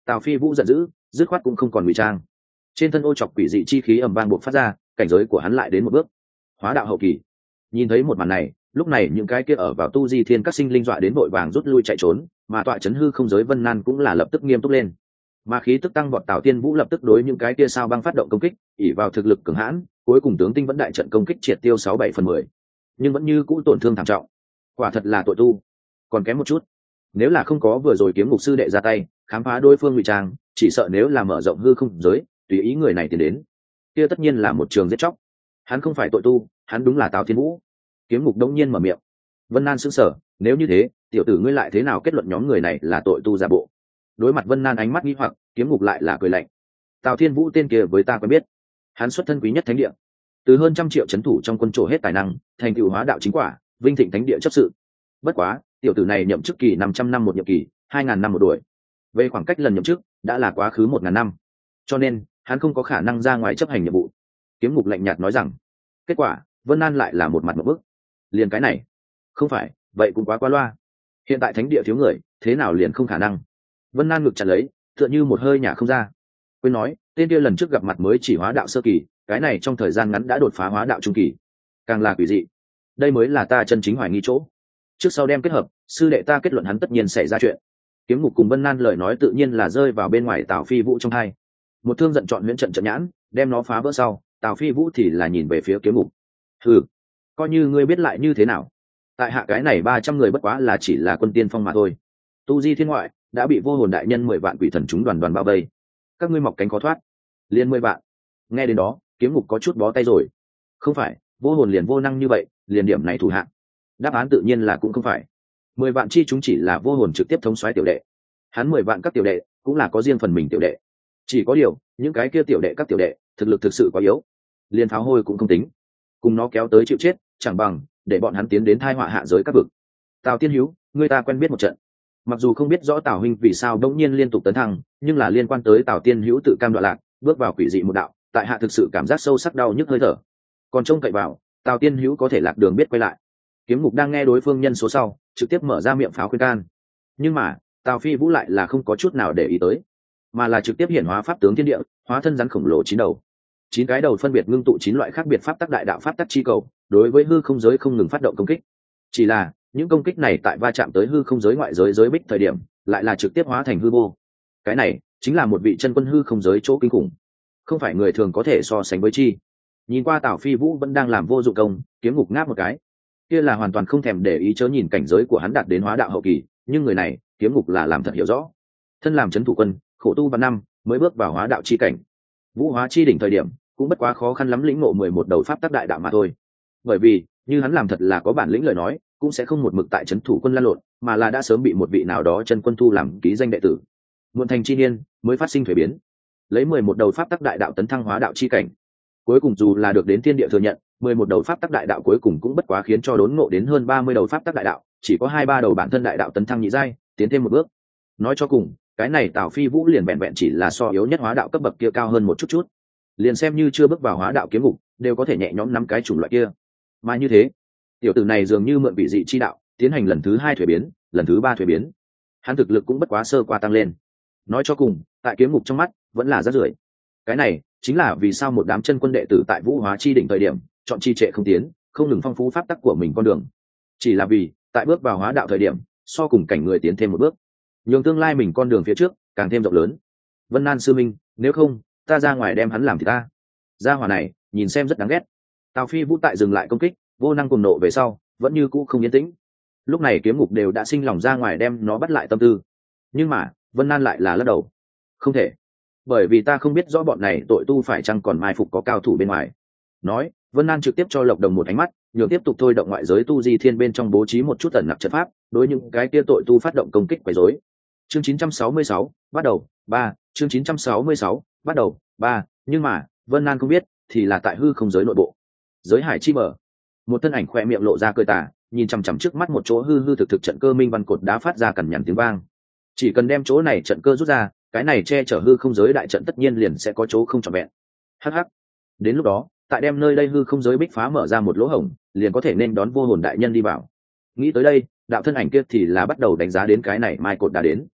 Tào Phi Vũ giận dữ, dứt khoát cũng không còn ngụy trang. Trên thân ô chọc quỷ dị chi khí ầm vang bộc phát ra, cảnh giới của hắn lại đến một bước hóa đạo hậu kỳ. Nhìn thấy một màn này, lúc này những cái kia ở vào tu di thiên các sinh linh dọa đến vội vàng rút lui chạy trốn, mà tọa chấn hư không giới Vân Nan cũng là lập tức nghiêm túc lên. Mà khí tức tăng vọt Tào Tiên Vũ lập tức đối những cái kia sao băng phát động công kích, ỷ vào thực lực cường hãn, cuối cùng tướng tinh vẫn đại trận công kích triệt tiêu 6-7/10, nhưng vẫn như cũ tổn thương thảm trọng. Quả thật là tội tu, còn kém một chút. Nếu là không có vừa rồi kiếm ngục sư đệ ra tay khám phá đối phương ngụy trang, chỉ sợ nếu là mở rộng hư không giới, tùy ý người này tiến đến, kia tất nhiên là một trường giết chóc. Hắn không phải tội tu, hắn đúng là Tào Thiên Vũ. Kiếm ngục đống nhiên mở miệng. Vân Nan sững sờ, nếu như thế, tiểu tử ngươi lại thế nào kết luận nhóm người này là tội tu giả bộ? Đối mặt Vân Nan ánh mắt nghi hoặc, kiếm ngục lại là cười lạnh. Tào Thiên Vũ tên kia với ta quen biết, hắn xuất thân quý nhất thánh địa, từ hơn 100 triệu trấn thủ trong quân trổ hết tài năng, thành tựu hóa đạo chính quả, vinh thịnh thánh địa chấp sự. Bất quá, tiểu tử này nhậm chức kỳ 500 năm một nhiệm kỳ, 2000 năm một đuổi. Về khoảng cách lần nhậm chức, đã là quá khứ 1000 năm. Cho nên, hắn không có khả năng ra ngoài chấp hành nhiệm vụ. Kiếm ngục lạnh nhạt nói rằng. Kết quả, Vân An lại là một mặt một bức. Liền cái này, không phải, vậy cũng quá qua loa. Hiện tại thánh địa thiếu người, thế nào liền không khả năng? Vân An ngực chặt lấy, tựa như một hơi nhả không ra. Quên nói, tên kia lần trước gặp mặt mới chỉ hóa đạo sơ kỳ, cái này trong thời gian ngắn đã đột phá hóa đạo trung kỳ, càng là quỷ dị. Đây mới là ta chân chính hoài nghi chỗ. Trước sau đem kết hợp, sư đệ ta kết luận hắn tất nhiên xảy ra chuyện. Kiếm ngục cùng Vân Nan lời nói tự nhiên là rơi vào bên ngoài Tào Phi Vũ trong hai. Một thương giận chọn huyễn trận trận nhãn, đem nó phá vỡ sau, Tào Phi Vũ thì là nhìn về phía kiếm ngục. Hừ, coi như ngươi biết lại như thế nào? Tại hạ cái này 300 người bất quá là chỉ là quân tiên phong mà thôi. Tu di thiên ngoại đã bị vô hồn đại nhân 10 vạn quỷ thần chúng đoàn đoàn bao vây, các ngươi mọc cánh khó thoát. Liên 10 vạn. Nghe đến đó, kiếm ngục có chút bó tay rồi. Không phải, vô hồn liền vô năng như vậy, liền điểm này thủ hạng. Đáp án tự nhiên là cũng không phải. 10 vạn chi chúng chỉ là vô hồn trực tiếp thống soái tiểu đệ. Hắn 10 vạn các tiểu đệ cũng là có riêng phần mình tiểu đệ. Chỉ có điều, những cái kia tiểu đệ các tiểu đệ, thực lực thực sự quá yếu. Liên pháo hôi cũng không tính. Cùng nó kéo tới chịu chết, chẳng bằng để bọn hắn tiến đến thai họa hạ giới các vực. Tào Tiên Hữu, người ta quen biết một trận. Mặc dù không biết rõ Tào huynh vì sao đống nhiên liên tục tấn thăng, nhưng là liên quan tới Tào Tiên Hữu tự cam đoạn lạc, bước vào quỷ dị một đạo, tại hạ thực sự cảm giác sâu sắc đau nhức hơi thở. Còn trông cậy vào, Tào Tiên Hữu có thể lạc đường biết quay lại. Kiếm ngục đang nghe đối phương nhân số sau, trực tiếp mở ra miệng pháo khuyên can. Nhưng mà, Tào Phi Vũ lại là không có chút nào để ý tới, mà là trực tiếp hiển hóa pháp tướng thiên địa, hóa thân rắn khổng lồ 9 đầu. 9 cái đầu phân biệt ngưng tụ 9 loại khác biệt pháp tắc đại đạo pháp tắc chi cầu, đối với hư không giới không ngừng phát động công kích. Chỉ là, những công kích này tại va chạm tới hư không giới ngoại giới giới bích thời điểm, lại là trực tiếp hóa thành hư vô. Cái này chính là một vị chân quân hư không giới chỗ kinh khủng, không phải người thường có thể so sánh với chi. Nhìn qua Tào Phi Vũ vẫn đang làm vô dụng công, kiếm ngục ngáp một cái. Kia là hoàn toàn không thèm để ý, chớ nhìn cảnh giới của hắn đạt đến hóa đạo hậu kỳ, nhưng người này, kiếm ngục là làm thật hiểu rõ. Thân làm trấn thủ quân, khổ tu 3 năm mới bước vào hóa đạo chi cảnh. Vũ hóa chi đỉnh thời điểm, cũng bất quá khó khăn lắm lĩnh ngộ 11 đầu pháp tắc đại đạo mà thôi. Bởi vì, như hắn làm thật là có bản lĩnh lời nói, cũng sẽ không một mực tại trấn thủ quân lăn lộn, mà là đã sớm bị một vị nào đó chân quân thu làm ký danh đệ tử. Muộn thành chi niên mới phát sinh thuế biến, lấy 11 đầu pháp tắc đại đạo tấn thăng hóa đạo chi cảnh. Cuối cùng dù là được đến thiên địa thừa nhận, 11 đầu pháp tắc đại đạo cuối cùng cũng bất quá khiến cho đốn ngộ đến hơn 30 đầu pháp tắc đại đạo, chỉ có 2-3 đầu bản thân đại đạo tấn thăng nhị giai, tiến thêm một bước. Nói cho cùng, cái này Tào Phi Vũ liền vẹn vẹn chỉ là so yếu nhất hóa đạo cấp bậc kia cao hơn một chút chút. Liền xem như chưa bước vào hóa đạo kiếm ngục, đều có thể nhẹ nhõm nắm cái chủng loại kia. Mà như thế, tiểu tử này dường như mượn vị dị chi đạo, tiến hành lần thứ 2 thuế biến, lần thứ 3 thuế biến. Hắn thực lực cũng bất quá sơ qua tăng lên. Nói cho cùng, tại kiếm ngục trong mắt, vẫn là rác rưởi. Cái này chính là vì sao một đám chân quân đệ tử tại vũ hóa chi đỉnh thời điểm chọn chi trệ không tiến, không ngừng phong phú pháp tắc của mình con đường, chỉ là vì tại bước vào hóa đạo thời điểm so cùng cảnh người tiến thêm một bước, nhường tương lai mình con đường phía trước càng thêm rộng lớn. Vân Nan sư minh, nếu không ta ra ngoài đem hắn làm thì ta. Gia hỏa này nhìn xem rất đáng ghét. Tào Phi Vũ tại dừng lại công kích, vô năng cùng nộ về sau vẫn như cũ không yên tĩnh. Lúc này kiếm ngục đều đã sinh lòng ra ngoài đem nó bắt lại tâm tư, nhưng mà Vân Nan lại là lắc đầu. Không thể, bởi vì ta không biết rõ bọn này tội tu phải chăng còn mai phục có cao thủ bên ngoài. Nói, Vân Nan trực tiếp cho Lộc Đồng một ánh mắt, nhường tiếp tục thôi động ngoại giới tu di thiên bên trong bố trí một chút ẩn nặc trận pháp, đối những cái kia tội tu phát động công kích quấy rối. Chương 966, bắt đầu, 3, chương 966, bắt đầu, 3, nhưng mà, Vân Nan không biết, thì là tại hư không giới nội bộ. Giới hải chi mở. Một thân ảnh khoe miệng lộ ra cười tà, nhìn chằm chằm trước mắt một chỗ hư hư thực thực trận cơ minh văn cột đá phát ra cằn nhằn tiếng vang. Chỉ cần đem chỗ này trận cơ rút ra, cái này che chở hư không giới đại trận tất nhiên liền sẽ có chỗ không trọn vẹn. Hắc. Đến lúc đó, tại đem nơi đây hư không giới bích phá mở ra một lỗ hổng, liền có thể nên đón vô hồn đại nhân đi vào. Nghĩ tới đây, đạo thân ảnh kia thì là bắt đầu đánh giá đến cái này mai cột đá đến.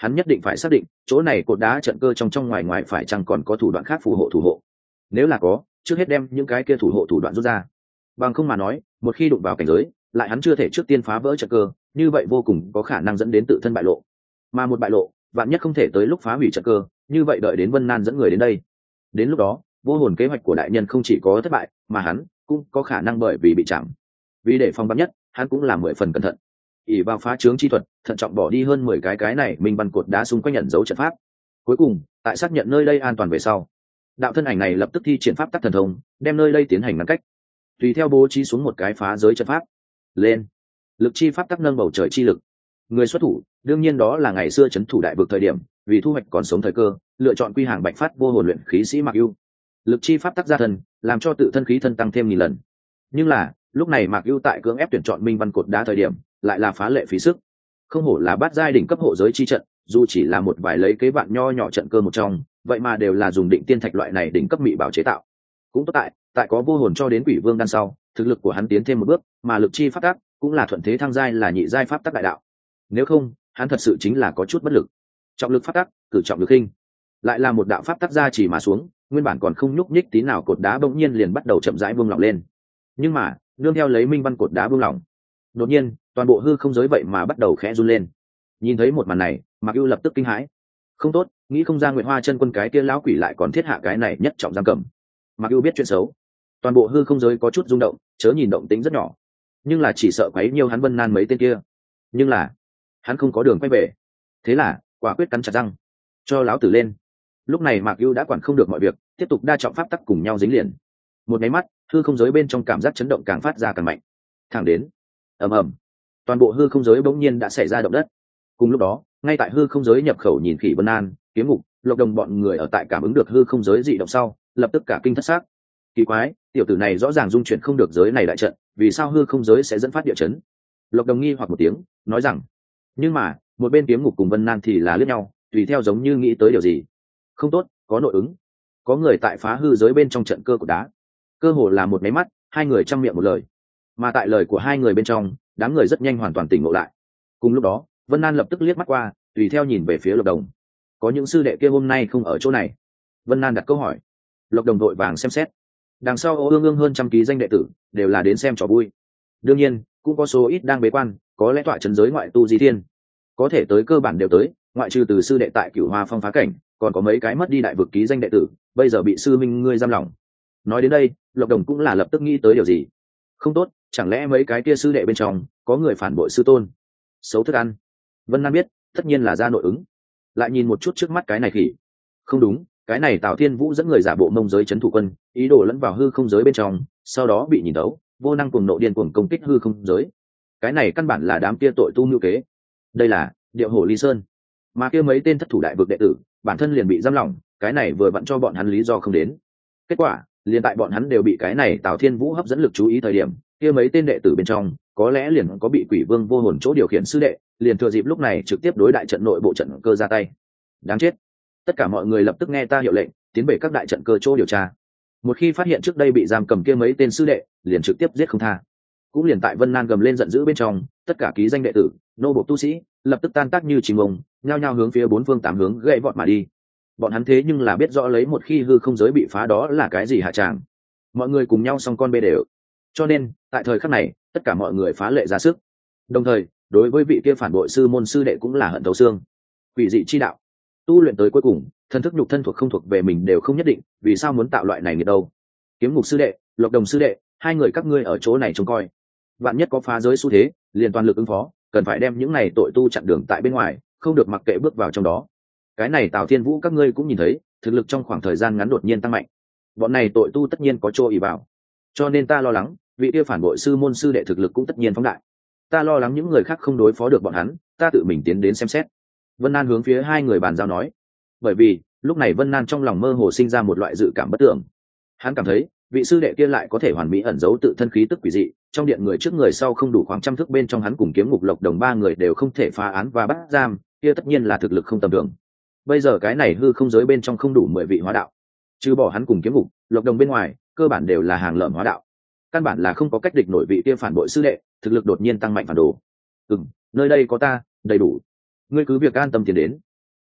hắn nhất định phải xác định chỗ này cột đá trận cơ trong ngoài ngoài phải chăng còn có thủ đoạn khác phù hộ thủ hộ. Nếu là có, trước hết đem những cái kia thủ hộ thủ đoạn rút ra. Bằng không mà nói, một khi đụng vào cảnh giới, lại hắn chưa thể trước tiên phá vỡ trận cơ, như vậy vô cùng có khả năng dẫn đến tự thân bại lộ. Mà một bại lộ, vạn nhất không thể tới lúc phá hủy trận cơ, như vậy đợi đến Vân Nan dẫn người đến đây. Đến lúc đó, vô hồn kế hoạch của đại nhân không chỉ có thất bại, mà hắn cũng có khả năng bởi vì bị chạm. Vì để phòng vắn nhất, hắn cũng làm 10 phần cẩn thận. Ỷ vào phá trướng chi thuật, thận trọng bỏ đi hơn 10 cái này minh văn cột đá xung quanh nhận dấu trận pháp. Cuối cùng, tại xác nhận nơi đây an toàn về sau, đạo thân ảnh này lập tức thi triển pháp tắc thần thông, đem nơi đây tiến hành ngăn cách. Tùy theo bố trí xuống một cái phá giới trận pháp. Lên, lực chi pháp tắc nâng bầu trời chi lực. Người xuất thủ, đương nhiên đó là ngày xưa trấn thủ đại vực thời điểm, vì thu hoạch còn sống thời cơ, lựa chọn quy hàng bạch phát vô hồn luyện khí sĩ Mạc Ưu. Lực chi pháp tắc gia thân, làm cho tự thân khí thân tăng thêm 1000 lần. Nhưng là, lúc này Mạc Ưu tại cưỡng ép tuyển chọn minh văn cột đá thời điểm, lại là phá lệ phí sức. Không hổ là bát giai đỉnh cấp hộ giới chi trận, dù chỉ là một vài lấy kế vạn nho nhỏ trận cơ một trong, vậy mà đều là dùng định tiên thạch loại này đỉnh cấp mỹ bảo chế tạo. Cũng tốt tại có vô hồn cho đến quỷ vương đan sau, thực lực của hắn tiến thêm một bước, mà lực chi pháp tắc cũng là thuận thế thăng giai là nhị giai pháp tắc đại đạo. Nếu không, hắn thật sự chính là có chút bất lực. Trọng lực pháp tắc, cử trọng lực hình, lại là một đạo pháp tắc gia chỉ mà xuống, nguyên bản còn không nhúc nhích tí nào cột đá bỗng nhiên liền bắt đầu chậm rãi buông lỏng lên. Nhưng mà, nương theo lấy minh văn cột đá buông lỏng, đột nhiên, toàn bộ hư không giới vậy mà bắt đầu khẽ run lên. Nhìn thấy một màn này, Mạc Ưu lập tức kinh hãi. Không tốt, nghĩ không ra Nguyệt Hoa chân quân cái kia lão quỷ lại còn thiết hạ cái này nhất trọng giam cầm. Mạc Ưu biết chuyện xấu, toàn bộ hư không giới có chút rung động, chớ nhìn động tĩnh rất nhỏ, nhưng là chỉ sợ quấy nhiều hắn Vân Nan mấy tên kia. Nhưng là, hắn không có đường quay về. Thế là, quả quyết cắn chặt răng, cho lão tử lên. Lúc này Mạc Ưu đã quản không được mọi việc, tiếp tục đa trọng pháp tắc cùng nhau dính liền. Một cái mắt, hư không giới bên trong cảm giác chấn động càng phát ra càng mạnh. Thẳng đến, ầm ầm, toàn bộ hư không giới bỗng nhiên đã xảy ra động đất. Cùng lúc đó, ngay tại hư không giới nhập khẩu nhìn Khỉ Vân An, Kiếm Ngục, Lộc Đồng bọn người ở tại cảm ứng được hư không giới dị động sau, lập tức cả kinh thất xác. Kỳ quái, tiểu tử này rõ ràng dung chuyển không được giới này đại trận, vì sao hư không giới sẽ dẫn phát địa chấn? Lộc Đồng nghi hoặc một tiếng, nói rằng. Nhưng mà, một bên Kiếm Ngục cùng Vân Nan thì là liếc nhau, tùy theo giống như nghĩ tới điều gì. Không tốt, có nội ứng. Có người tại phá hư giới bên trong trận cơ của đá. Cơ hồ là một máy mắt, hai người trăm miệng một lời. Mà tại lời của hai người bên trong, đám người rất nhanh hoàn toàn tỉnh ngộ lại. Cùng lúc đó, Vân Nan lập tức liếc mắt qua, tùy theo nhìn về phía Lộc Đồng. Có những sư đệ kia hôm nay không ở chỗ này. Vân Nan đặt câu hỏi. Lộc Đồng vội vàng xem xét. Đằng sau ương ương hơn trăm ký danh đệ tử, đều là đến xem trò vui. Đương nhiên, cũng có số ít đang bế quan, có lẽ tọa trấn giới ngoại tu di thiên. Có thể tới cơ bản đều tới, ngoại trừ từ sư đệ tại Cửu Hoa Phong phá cảnh, còn có mấy cái mất đi đại vực ký danh đệ tử, bây giờ bị sư minh ngươi giam lỏng. Nói đến đây, Lộc Đồng cũng là lập tức nghĩ tới điều gì. Không tốt, chẳng lẽ mấy cái kia sư đệ bên trong có người phản bội sư tôn, xấu thức ăn? Vân Nam biết, tất nhiên là ra nội ứng. Lại nhìn một chút trước mắt cái này khỉ. Không đúng, cái này Tào Thiên Vũ dẫn người giả bộ mông giới trấn thủ quân, ý đồ lẫn vào hư không giới bên trong, sau đó bị nhìn thấu, vô năng cuồng nộ điên cuồng công kích hư không giới. Cái này căn bản là đám kia tội tu mưu kế. Đây là Điệu Hổ Ly Sơn, mà kia mấy tên thất thủ đại vực đệ tử, bản thân liền bị giam lỏng, cái này vừa vặn cho bọn hắn lý do không đến. Kết quả, liền tại bọn hắn đều bị cái này Tào Thiên Vũ hấp dẫn lực chú ý thời điểm, kia mấy tên đệ tử bên trong, có lẽ liền có bị Quỷ Vương vô hồn chỗ điều khiển sư đệ, liền thừa dịp lúc này trực tiếp đối đại trận nội bộ trận cơ ra tay. Đáng chết! Tất cả mọi người lập tức nghe ta hiệu lệnh, tiến về các đại trận cơ chỗ điều tra. Một khi phát hiện trước đây bị giam cầm kia mấy tên sư đệ, liền trực tiếp giết không tha. Cũng liền tại Vân Nan gầm lên giận dữ bên trong, tất cả ký danh đệ tử, nô bộc tu sĩ, lập tức tan tác như chim ông, nhao nhao hướng phía bốn phương tám hướng gậy vọt mà đi. Bọn hắn thế nhưng là biết rõ lấy một khi hư không giới bị phá đó là cái gì hạ tràng. Mọi người cùng nhau song con bê đều. Cho nên, tại thời khắc này, tất cả mọi người phá lệ ra sức. Đồng thời, đối với vị kia phản bội sư môn sư đệ cũng là hận thấu xương. Quỷ dị chi đạo, tu luyện tới cuối cùng, thân thức nhục thân thuộc không thuộc về mình đều không nhất định, vì sao muốn tạo loại này nghiệt đâu? Kiếm Ngục sư đệ, Lộc Đồng sư đệ, hai người các ngươi ở chỗ này trông coi. Vạn nhất có phá giới xu thế, liền toàn lực ứng phó, cần phải đem những này tội tu chặn đường tại bên ngoài, không được mặc kệ bước vào trong đó. Cái này Tào Thiên Vũ các ngươi cũng nhìn thấy, thực lực trong khoảng thời gian ngắn đột nhiên tăng mạnh. Bọn này tội tu tất nhiên có chỗ ỷ vào, cho nên ta lo lắng, vị kia phản bội sư môn sư đệ thực lực cũng tất nhiên phóng đại. Ta lo lắng những người khác không đối phó được bọn hắn, ta tự mình tiến đến xem xét. Vân Nan hướng phía hai người bàn giao nói. Bởi vì lúc này Vân Nan trong lòng mơ hồ sinh ra một loại dự cảm bất tưởng. Hắn cảm thấy vị sư đệ kia lại có thể hoàn mỹ ẩn giấu tự thân khí tức quỷ dị, trong điện người trước người sau không đủ khoảng trăm thước bên trong hắn cùng Kiếm Ngục Lộc Đồng ba người đều không thể phá án và bắt giam, kia tất nhiên là thực lực không tầm thường. Bây giờ cái này hư không giới bên trong không đủ 10 vị hóa đạo, trừ bỏ hắn cùng Kiếm Ngục Lộc Đồng bên ngoài, cơ bản đều là hàng lợm hóa đạo, căn bản là không có cách địch nổi vị kia phản bội sư đệ, thực lực đột nhiên tăng mạnh phản đồ. Nơi đây có ta, đầy đủ, ngươi cứ việc an tâm tiến đến,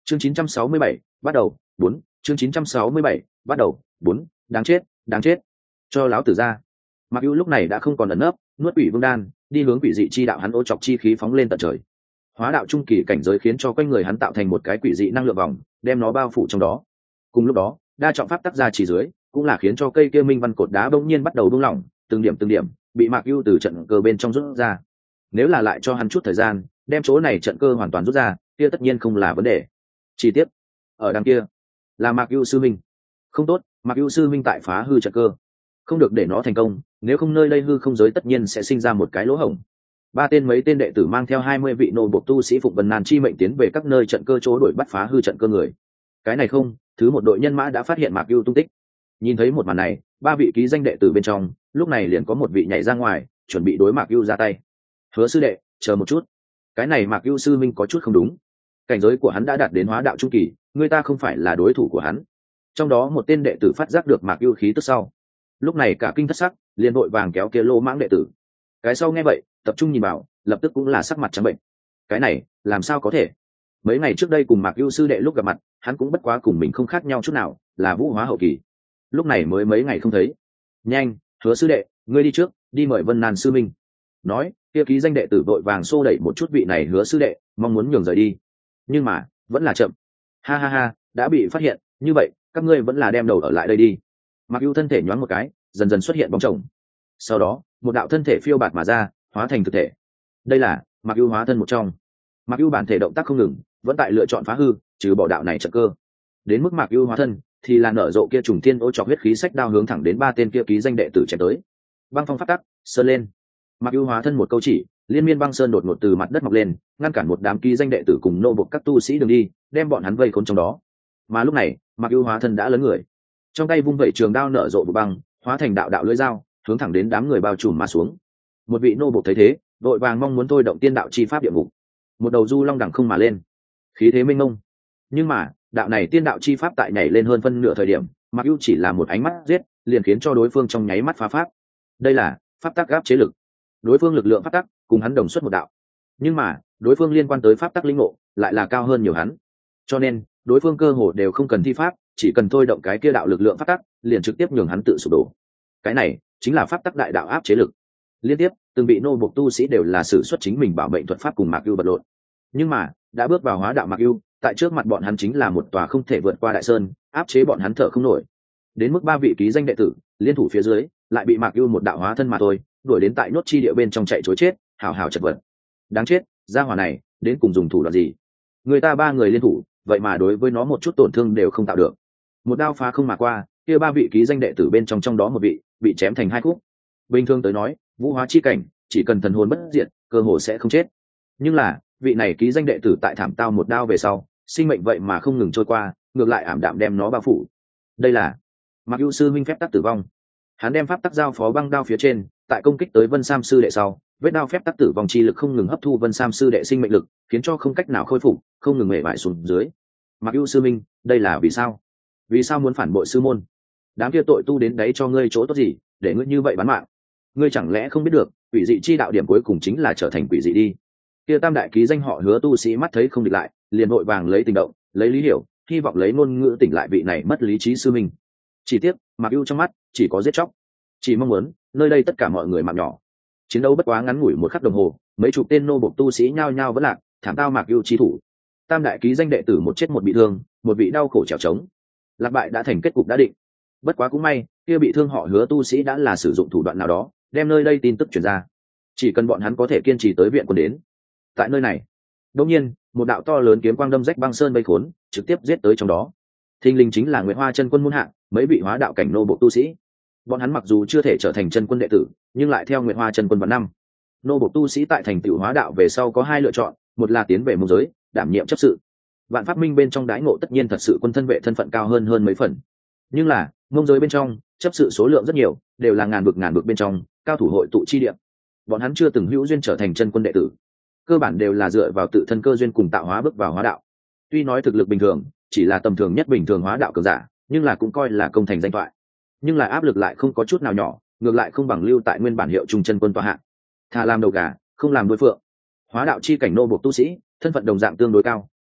Chương 967, bắt đầu, 4, chương 967, bắt đầu, 4, đáng chết. Cho láo tử ra. Mặc Ưu lúc này đã không còn ẩn nấp, nuốt quỷ vương đan, đi hướng quỷ dị chi đạo hắn ô chọc chi khí phóng lên tận trời. Hóa đạo trung kỳ cảnh giới khiến cho quanh người hắn tạo thành một cái quỷ dị năng lượng vòng, đem nó bao phủ trong đó. Cùng lúc đó, đa trọng pháp tác ra chỉ dưới, cũng là khiến cho cây kia minh văn cột đá bỗng nhiên bắt đầu buông lỏng, từng điểm bị Mạc Ưu từ trận cơ bên trong rút ra. Nếu là lại cho hắn chút thời gian, đem chỗ này trận cơ hoàn toàn rút ra, kia tất nhiên không là vấn đề. Chi tiết, ở đằng kia là Mạc Ưu sư minh. Không tốt, Mạc Ưu sư minh tại phá hư trận cơ, không được để nó thành công, nếu không nơi đây hư không giới tất nhiên sẽ sinh ra một cái lỗ hổng. Mấy tên đệ tử mang theo 20 vị nô bộc tu sĩ Phụng Vân Nan chi mệnh tiến về các nơi trận cơ chỗ đuổi bắt phá hư trận cơ người. Cái này không, thứ một đội nhân mã đã phát hiện Mạc Ưu tung tích. Nhìn thấy một màn này, 3 vị ký danh đệ tử bên trong, lúc này liền có một vị nhảy ra ngoài, chuẩn bị đối Mạc Ưu ra tay. Hứa sư đệ, chờ một chút. Cái này Mạc Ưu sư minh có chút không đúng. Cảnh giới của hắn đã đạt đến hóa đạo trung kỳ, người ta không phải là đối thủ của hắn. Trong đó một tên đệ tử phát giác được Mạc Ưu khí tức sau, lúc này cả kinh thất sắc, liền vội vàng kéo kia lô mãng đệ tử. Cái sau nghe vậy, tập trung nhìn vào, lập tức cũng là sắc mặt trắng bệnh. Cái này làm sao có thể? Mấy ngày trước đây cùng Mạc Ưu sư đệ lúc gặp mặt, hắn cũng bất quá cùng mình không khác nhau chút nào, là vũ hóa hậu kỳ. Lúc này mới mấy ngày không thấy. Nhanh, Hứa sư đệ, ngươi đi trước, đi mời Vân Nan sư minh. Nói, kia ký danh đệ tử vội vàng xô đẩy một chút vị này Hứa sư đệ, mong muốn nhường rời đi. Nhưng mà, vẫn là chậm. Ha ha ha, đã bị phát hiện, như vậy, các ngươi vẫn là đem đầu ở lại đây đi. Mạc Ưu thân thể nhoáng một cái, dần dần xuất hiện bóng chồng. Sau đó, một đạo thân thể phiêu bạt mà ra, hóa thành thực thể. Đây là Mạc Ưu hóa thân một trong. Mạc Ưu bản thể động tác không ngừng, vẫn tại lựa chọn phá hư, trừ bỏ đạo này trận cơ. Đến mức Mạc Ưu hóa thân, thì là nở rộ kia trùng thiên ô chọc huyết khí sách đao hướng thẳng đến 3 tên kia ký danh đệ tử chém tới. Băng phong phát tắc, sơn lên. Mạc Ưu hóa thân một câu chỉ, liên miên băng sơn đột ngột từ mặt đất mọc lên, ngăn cản một đám ký danh đệ tử cùng nô bộc các tu sĩ đường đi, đem bọn hắn vây khốn trong đó. Mà lúc này, Mạc Ưu hóa thân đã lớn người, trong tay vung vẩy trường đao nở rộ vụ băng, hóa thành đạo đạo lưỡi dao, hướng thẳng đến đám người bao trùm mà xuống. Một vị nô bộc thấy thế, đội vàng mong muốn thôi động tiên đạo chi pháp địa ngục, một đầu du long đằng không mà lên, khí thế mênh mông. Nhưng mà đạo này tiên đạo chi pháp tại nhảy lên hơn phân nửa thời điểm, Mạc Ưu chỉ là một ánh mắt giết, liền khiến cho đối phương trong nháy mắt phá pháp. Đây là pháp tắc áp chế lực. Đối phương lực lượng pháp tắc cùng hắn đồng xuất một đạo, nhưng mà đối phương liên quan tới pháp tắc linh ngộ lại là cao hơn nhiều hắn, cho nên đối phương cơ hồ đều không cần thi pháp, chỉ cần thôi động cái kia đạo lực lượng pháp tắc, liền trực tiếp nhường hắn tự sụp đổ. Cái này chính là pháp tắc đại đạo áp chế lực. Liên tiếp từng bị nô bộc tu sĩ đều là sử xuất chính mình bảo mệnh thuật pháp cùng Mạc Ưu vật lộn, nhưng mà đã bước vào hóa đạo Mạc Ưu, tại trước mặt bọn hắn chính là một tòa không thể vượt qua đại sơn, áp chế bọn hắn thở không nổi. Đến mức 3 vị ký danh đệ tử liên thủ phía dưới, lại bị Mạc Ưu một đạo hóa thân mà thôi đuổi đến tại nốt chi địa bên trong chạy trối chết, hào hào chật vật. Đáng chết, gia hỏa này đến cùng dùng thủ đoạn gì? Người ta 3 người liên thủ, vậy mà đối với nó một chút tổn thương đều không tạo được. Một đao phá không mà qua, kia 3 vị ký danh đệ tử bên trong đó một vị bị chém thành 2 khúc. Bình thường tới nói, vũ hóa chi cảnh chỉ cần thần hồn bất diệt, cơ hồ sẽ không chết. Nhưng là vị này ký danh đệ tử tại thảm tao một đao về sau, sinh mệnh vậy mà không ngừng trôi qua, ngược lại ảm đạm đem nó bao phủ. Đây là Mạc Ưu sư minh phép tắc tử vong. Hắn đem pháp tắc giao phó băng đao phía trên, tại công kích tới Vân Sam sư đệ sau, vết đao phép tắc tử vong chi lực không ngừng hấp thu Vân Sam sư đệ sinh mệnh lực, khiến cho không cách nào khôi phục, không ngừng mệt mỏi xuống dưới. Mạc Ưu sư minh, đây là vì sao? Vì sao muốn phản bội sư môn? Đám kia tội tu đến đấy cho ngươi chỗ tốt gì, để ngươi như vậy bán mạng? Ngươi chẳng lẽ không biết được, quỷ dị chi đạo điểm cuối cùng chính là trở thành quỷ dị đi? Kia tam đại ký danh họ Hứa tu sĩ mắt thấy không địch lại, liền vội vàng lấy tình động, lấy lý hiểu, hy vọng lấy ngôn ngữ tỉnh lại vị này mất lý trí sư minh. Chỉ tiếc, Mạc Ưu trong mắt chỉ có giết chóc, chỉ mong muốn nơi đây tất cả mọi người mạng nhỏ. Chiến đấu bất quá ngắn ngủi một khắc đồng hồ, mấy chục tên nô bộc tu sĩ nhao nhao vẫn lạc, thảm tao Mạc Ưu chi thủ. Tam đại ký danh đệ tử một chết một bị thương, một vị đau khổ trèo trống. Lạc bại đã thành kết cục đã định. Bất quá cũng may, kia bị thương họ Hứa tu sĩ đã là sử dụng thủ đoạn nào đó, đem nơi đây tin tức truyền ra. Chỉ cần bọn hắn có thể kiên trì tới viện quân đến. Tại nơi này, đột nhiên, một đạo to lớn kiếm quang đâm rách băng sơn vây khốn, trực tiếp giết tới trong đó. Thinh linh chính là Nguyệt Hoa chân quân môn hạ, mấy vị hóa đạo cảnh nô bộc tu sĩ. Bọn hắn mặc dù chưa thể trở thành chân quân đệ tử, nhưng lại theo Nguyệt Hoa chân quân vào năm. Nô bộc tu sĩ tại thành tựu hóa đạo về sau có 2 lựa chọn, một là tiến về mông giới, đảm nhiệm chấp sự. Vạn Pháp Minh bên trong đãi ngộ tất nhiên thật sự quân thân vệ thân phận cao hơn mấy phần. Nhưng là, mông giới bên trong, chấp sự số lượng rất nhiều, đều là ngàn vực bên trong, cao thủ hội tụ chi địa. Bọn hắn chưa từng hữu duyên trở thành chân quân đệ tử, cơ bản đều là dựa vào tự thân cơ duyên cùng tạo hóa bước vào hóa đạo. Tuy nói thực lực bình thường, chỉ là tầm thường nhất bình thường hóa đạo cường giả, nhưng là cũng coi là công thành danh thoại. Nhưng là áp lực lại không có chút nào nhỏ, ngược lại không bằng lưu tại nguyên bản hiệu trung chân quân tọa hạng. Thà làm đầu gà, không làm đuôi phượng. Hóa đạo chi cảnh nô bộc tu sĩ, thân phận đồng dạng tương đối cao,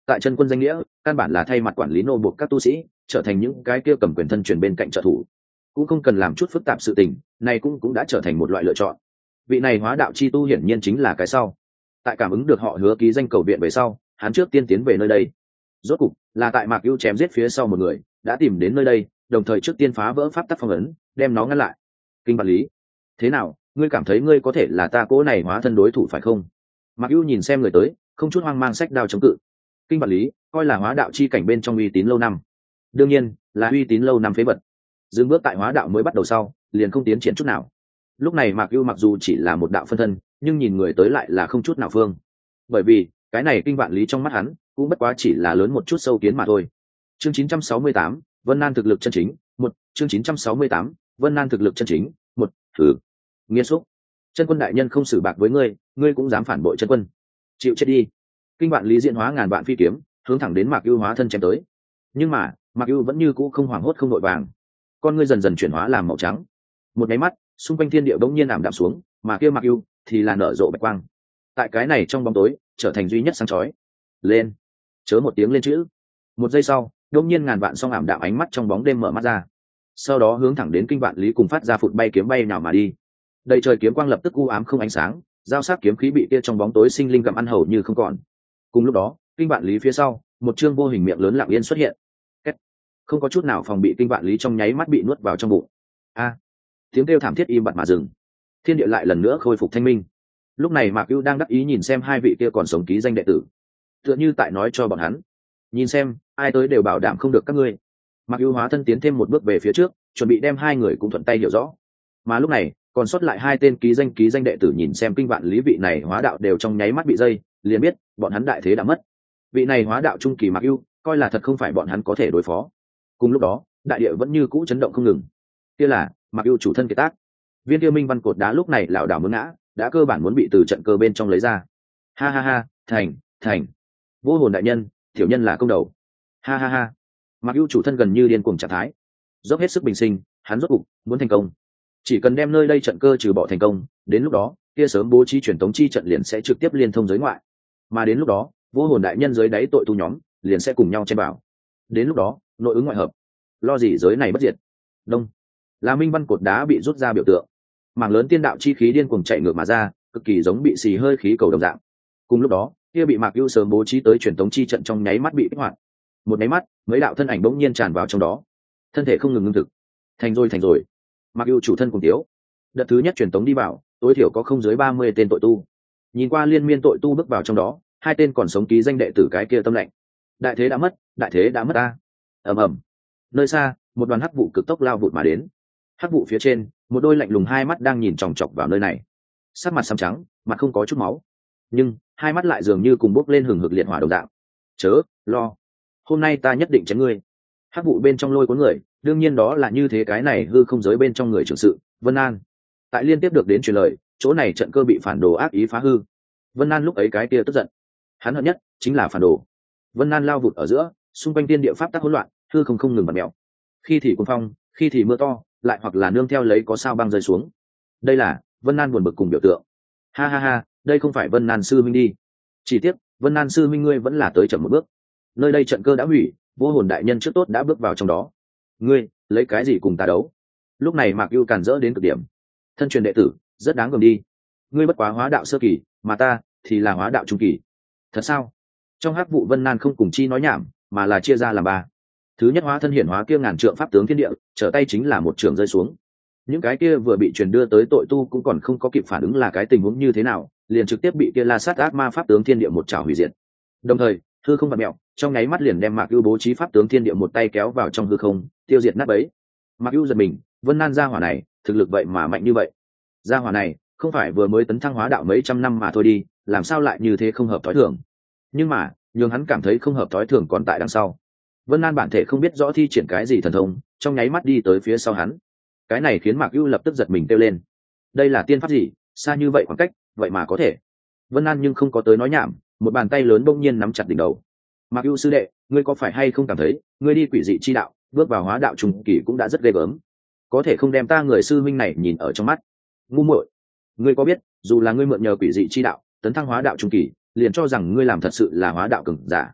tại chân quân danh nghĩa căn bản là thay mặt quản lý nô buộc các tu sĩ trở thành những cái kia cầm quyền thân truyền bên cạnh trợ thủ, cũng không cần làm chút phức tạp sự tình này cũng đã trở thành một loại lựa chọn. Vị này hóa đạo chi tu hiển nhiên chính là cái sau. Tại cảm ứng được họ hứa ký danh cầu viện về sau, hắn trước tiên tiến về nơi đây. Rốt cục là tại Mạc Ưu chém giết phía sau một người đã tìm đến nơi đây, đồng thời trước tiên phá vỡ pháp tắc phong ấn, đem nó ngăn lại. Kinh Vạn Lý, thế nào, ngươi cảm thấy ngươi có thể là ta cố này hóa thân đối thủ phải không? Mạc Ưu nhìn xem người tới, không chút hoang mang xách đao chống cự. Kinh Vạn Lý coi là hóa đạo chi cảnh bên trong uy tín lâu năm, đương nhiên là uy tín lâu năm phế vật. Dừng bước tại hóa đạo mới bắt đầu sau, liền không tiến triển chút nào. Lúc này Mạc Ưu mặc dù chỉ là một đạo phân thân, nhưng nhìn người tới lại là không chút nào phương. Bởi vì cái này Kinh Vạn Lý trong mắt hắn cũng bất quá chỉ là lớn một chút sâu kiến mà thôi. Chương 968, Vân Nan thực lực chân chính, 1, chương 968, Vân Nan thực lực chân chính, 1, thử. Nghiên xúc. Chân quân đại nhân không xử bạc với ngươi, ngươi cũng dám phản bội chân quân. Chịu chết đi. Kinh Vạn Lý diễn hóa ngàn vạn phi kiếm, hướng thẳng đến Mạc Ưu hóa thân chém tới. Nhưng mà, Mạc Ưu vẫn như cũ không hoảng hốt không đội vàng. Con ngươi dần dần chuyển hóa làm màu trắng. Một cái mắt, xung quanh thiên địa bỗng nhiên ảm đạm xuống, mà kia Mạc Ưu thì là nở rộ bạch quang. Tại cái này trong bóng tối, trở thành duy nhất sáng chói. Lên. Chớ một tiếng lên chữ. Một giây sau, đột nhiên ngàn vạn song ảm đạm ánh mắt trong bóng đêm mở mắt ra. Sau đó hướng thẳng đến Kinh Vạn Lý cùng phát ra phụt bay kiếm bay nào mà đi. Đầy trời kiếm quang lập tức u ám không ánh sáng, giao sắc kiếm khí bị kia trong bóng tối sinh linh gặm ăn hầu như không còn. Cùng lúc đó, Kinh Vạn Lý phía sau, một chương vô hình miệng lớn lặng yên xuất hiện. Kết. Không có chút nào phòng bị, Kinh Vạn Lý trong nháy mắt bị nuốt vào trong bụng. A! Tiếng kêu thảm thiết im bặt mà dừng. Thiên địa lại lần nữa khôi phục thanh minh. Lúc này Mạc Ưu đang đắc ý nhìn xem hai vị kia còn sống ký danh đệ tử, tựa như tại nói cho bọn hắn, nhìn xem, ai tới đều bảo đảm không được các ngươi. Mạc Ưu hóa thân tiến thêm một bước về phía trước, chuẩn bị đem hai người cũng thuận tay hiểu rõ. Mà lúc này, còn sót lại hai tên ký danh đệ tử nhìn xem Kinh Vạn Lý vị này hóa đạo đều trong nháy mắt bị dây, liền biết bọn hắn đại thế đã mất. Vị này hóa đạo trung kỳ Mạc Ưu, coi là thật không phải bọn hắn có thể đối phó. Cùng lúc đó, đại địa vẫn như cũ chấn động không ngừng. Kia là Mạc Ưu chủ thân kiệt tác. Viên kia minh văn cột đá lúc này lảo đảo muốn ngã, đã cơ bản muốn bị từ trận cơ bên trong lấy ra. Ha ha ha, thành. Vô hồn đại nhân, tiểu nhân là công đầu. Ha ha ha. Mạc Ưu chủ thân gần như điên cuồng trạng thái, dốc hết sức bình sinh, hắn rốt cục muốn thành công. Chỉ cần đem nơi đây trận cơ trừ bỏ thành công, đến lúc đó, kia sớm bố trí truyền tống chi trận liền sẽ trực tiếp liên thông giới ngoại. Mà đến lúc đó, vô hồn đại nhân dưới đáy tội tu nhóm liền sẽ cùng nhau chen vào. Đến lúc đó, nội ứng ngoại hợp, lo gì giới này bất diệt. Đông, là minh văn cột đá bị rút ra biểu tượng. Mảng lớn tiên đạo chi khí điên cuồng chạy ngược mà ra, cực kỳ giống bị xì hơi khí cầu đồng dạng. Cùng lúc đó, kia bị Mạc Ưu sớm bố trí tới truyền tống chi trận trong nháy mắt bị kích hoạt. Một nháy mắt, mấy đạo thân ảnh bỗng nhiên tràn vào trong đó, thân thể không ngừng ngưng thực. Thành rồi. Mạc Ưu chủ thân cùng tiếu. Đợt thứ nhất truyền tống đi vào, tối thiểu có không dưới 30 tên tội tu. Nhìn qua liên miên tội tu bước vào trong đó, hai tên còn sống ký danh đệ tử cái kia tâm lạnh. Đại thế đã mất ta. Ầm ầm. Nơi xa, một đoàn hắc vụ cực tốc lao vụt mà đến. Hắc vụ phía trên, một đôi lạnh lùng hai mắt đang nhìn chòng chọc vào nơi này. Sắc mặt xám trắng, mặt không có chút máu, nhưng hai mắt lại dường như cùng bốc lên hừng hực liệt hỏa đồng dạng. Chớ lo, hôm nay ta nhất định chém ngươi. Hắc vụ bên trong lôi cuốn người, đương nhiên đó là như thế cái này hư không giới bên trong người trưởng sự Vân An. Tại liên tiếp được đến truyền lời, chỗ này trận cơ bị phản đồ ác ý phá hư. Vân An lúc ấy cái kia tức giận, hắn hận nhất chính là phản đồ. Vân An lao vụt ở giữa, xung quanh tiên địa pháp tắc hỗn loạn, hư không ngừng bật mèo. Khi thì cuồng phong, khi thì mưa to, lại hoặc là nương theo lấy có sao băng rơi xuống. Đây là Vân An buồn bực cùng biểu tượng. Ha ha ha, đây không phải Vân An sư minh đi. Chỉ tiếc, Vân An sư minh ngươi vẫn là tới chậm một bước. Nơi đây trận cơ đã hủy, vô hồn đại nhân trước tốt đã bước vào trong đó. Ngươi lấy cái gì cùng ta đấu? Lúc này Mạc Ưu càn rỡ đến cực điểm. Thân truyền đệ tử, rất đáng gờm đi. Ngươi bất quá hóa đạo sơ kỳ, mà ta thì là hóa đạo trung kỳ. Thật sao? Trong hắc vụ Vân Nan không cùng chi nói nhảm, mà là chia ra làm ba. Thứ nhất hóa thân hiển hóa kia ngàn trượng pháp tướng thiên địa, trở tay chính là một trường rơi xuống. Những cái kia vừa bị truyền đưa tới tội tu cũng còn không có kịp phản ứng là cái tình huống như thế nào, liền trực tiếp bị kia La Sát ác ma pháp tướng thiên địa một chảo hủy diệt. Đồng thời, hư không vặn mèo, trong nháy mắt liền đem Mạc Ưu bố trí pháp tướng thiên địa một tay kéo vào trong hư không, tiêu diệt nát bấy. Mạc Ưu giật mình, Vân Nan gia hỏa này, thực lực vậy mà mạnh như vậy. Gia hỏa này, không phải vừa mới tấn thăng hóa đạo mấy trăm năm mà thôi đi, làm sao lại như thế không hợp thói thường. Nhưng mà, nhường hắn cảm thấy không hợp thói thường còn tại đằng sau. Vân Nan bản thể không biết rõ thi triển cái gì thần thông, trong nháy mắt đi tới phía sau hắn. Cái này khiến Mạc Ưu lập tức giật mình kêu lên. Đây là tiên pháp gì, xa như vậy khoảng cách, vậy mà có thể. Vân Nan nhưng không có tới nói nhảm, một bàn tay lớn bỗng nhiên nắm chặt đỉnh đầu. Mạc Ưu sư đệ, ngươi có phải hay không cảm thấy, ngươi đi quỷ dị chi đạo, bước vào hóa đạo trung kỳ cũng đã rất ghê gớm, có thể không đem ta người sư minh này nhìn ở trong mắt. Ngu muội, ngươi có biết, dù là ngươi mượn nhờ quỷ dị chi đạo tấn thăng hóa đạo trung kỳ, liền cho rằng ngươi làm thật sự là hóa đạo cường giả.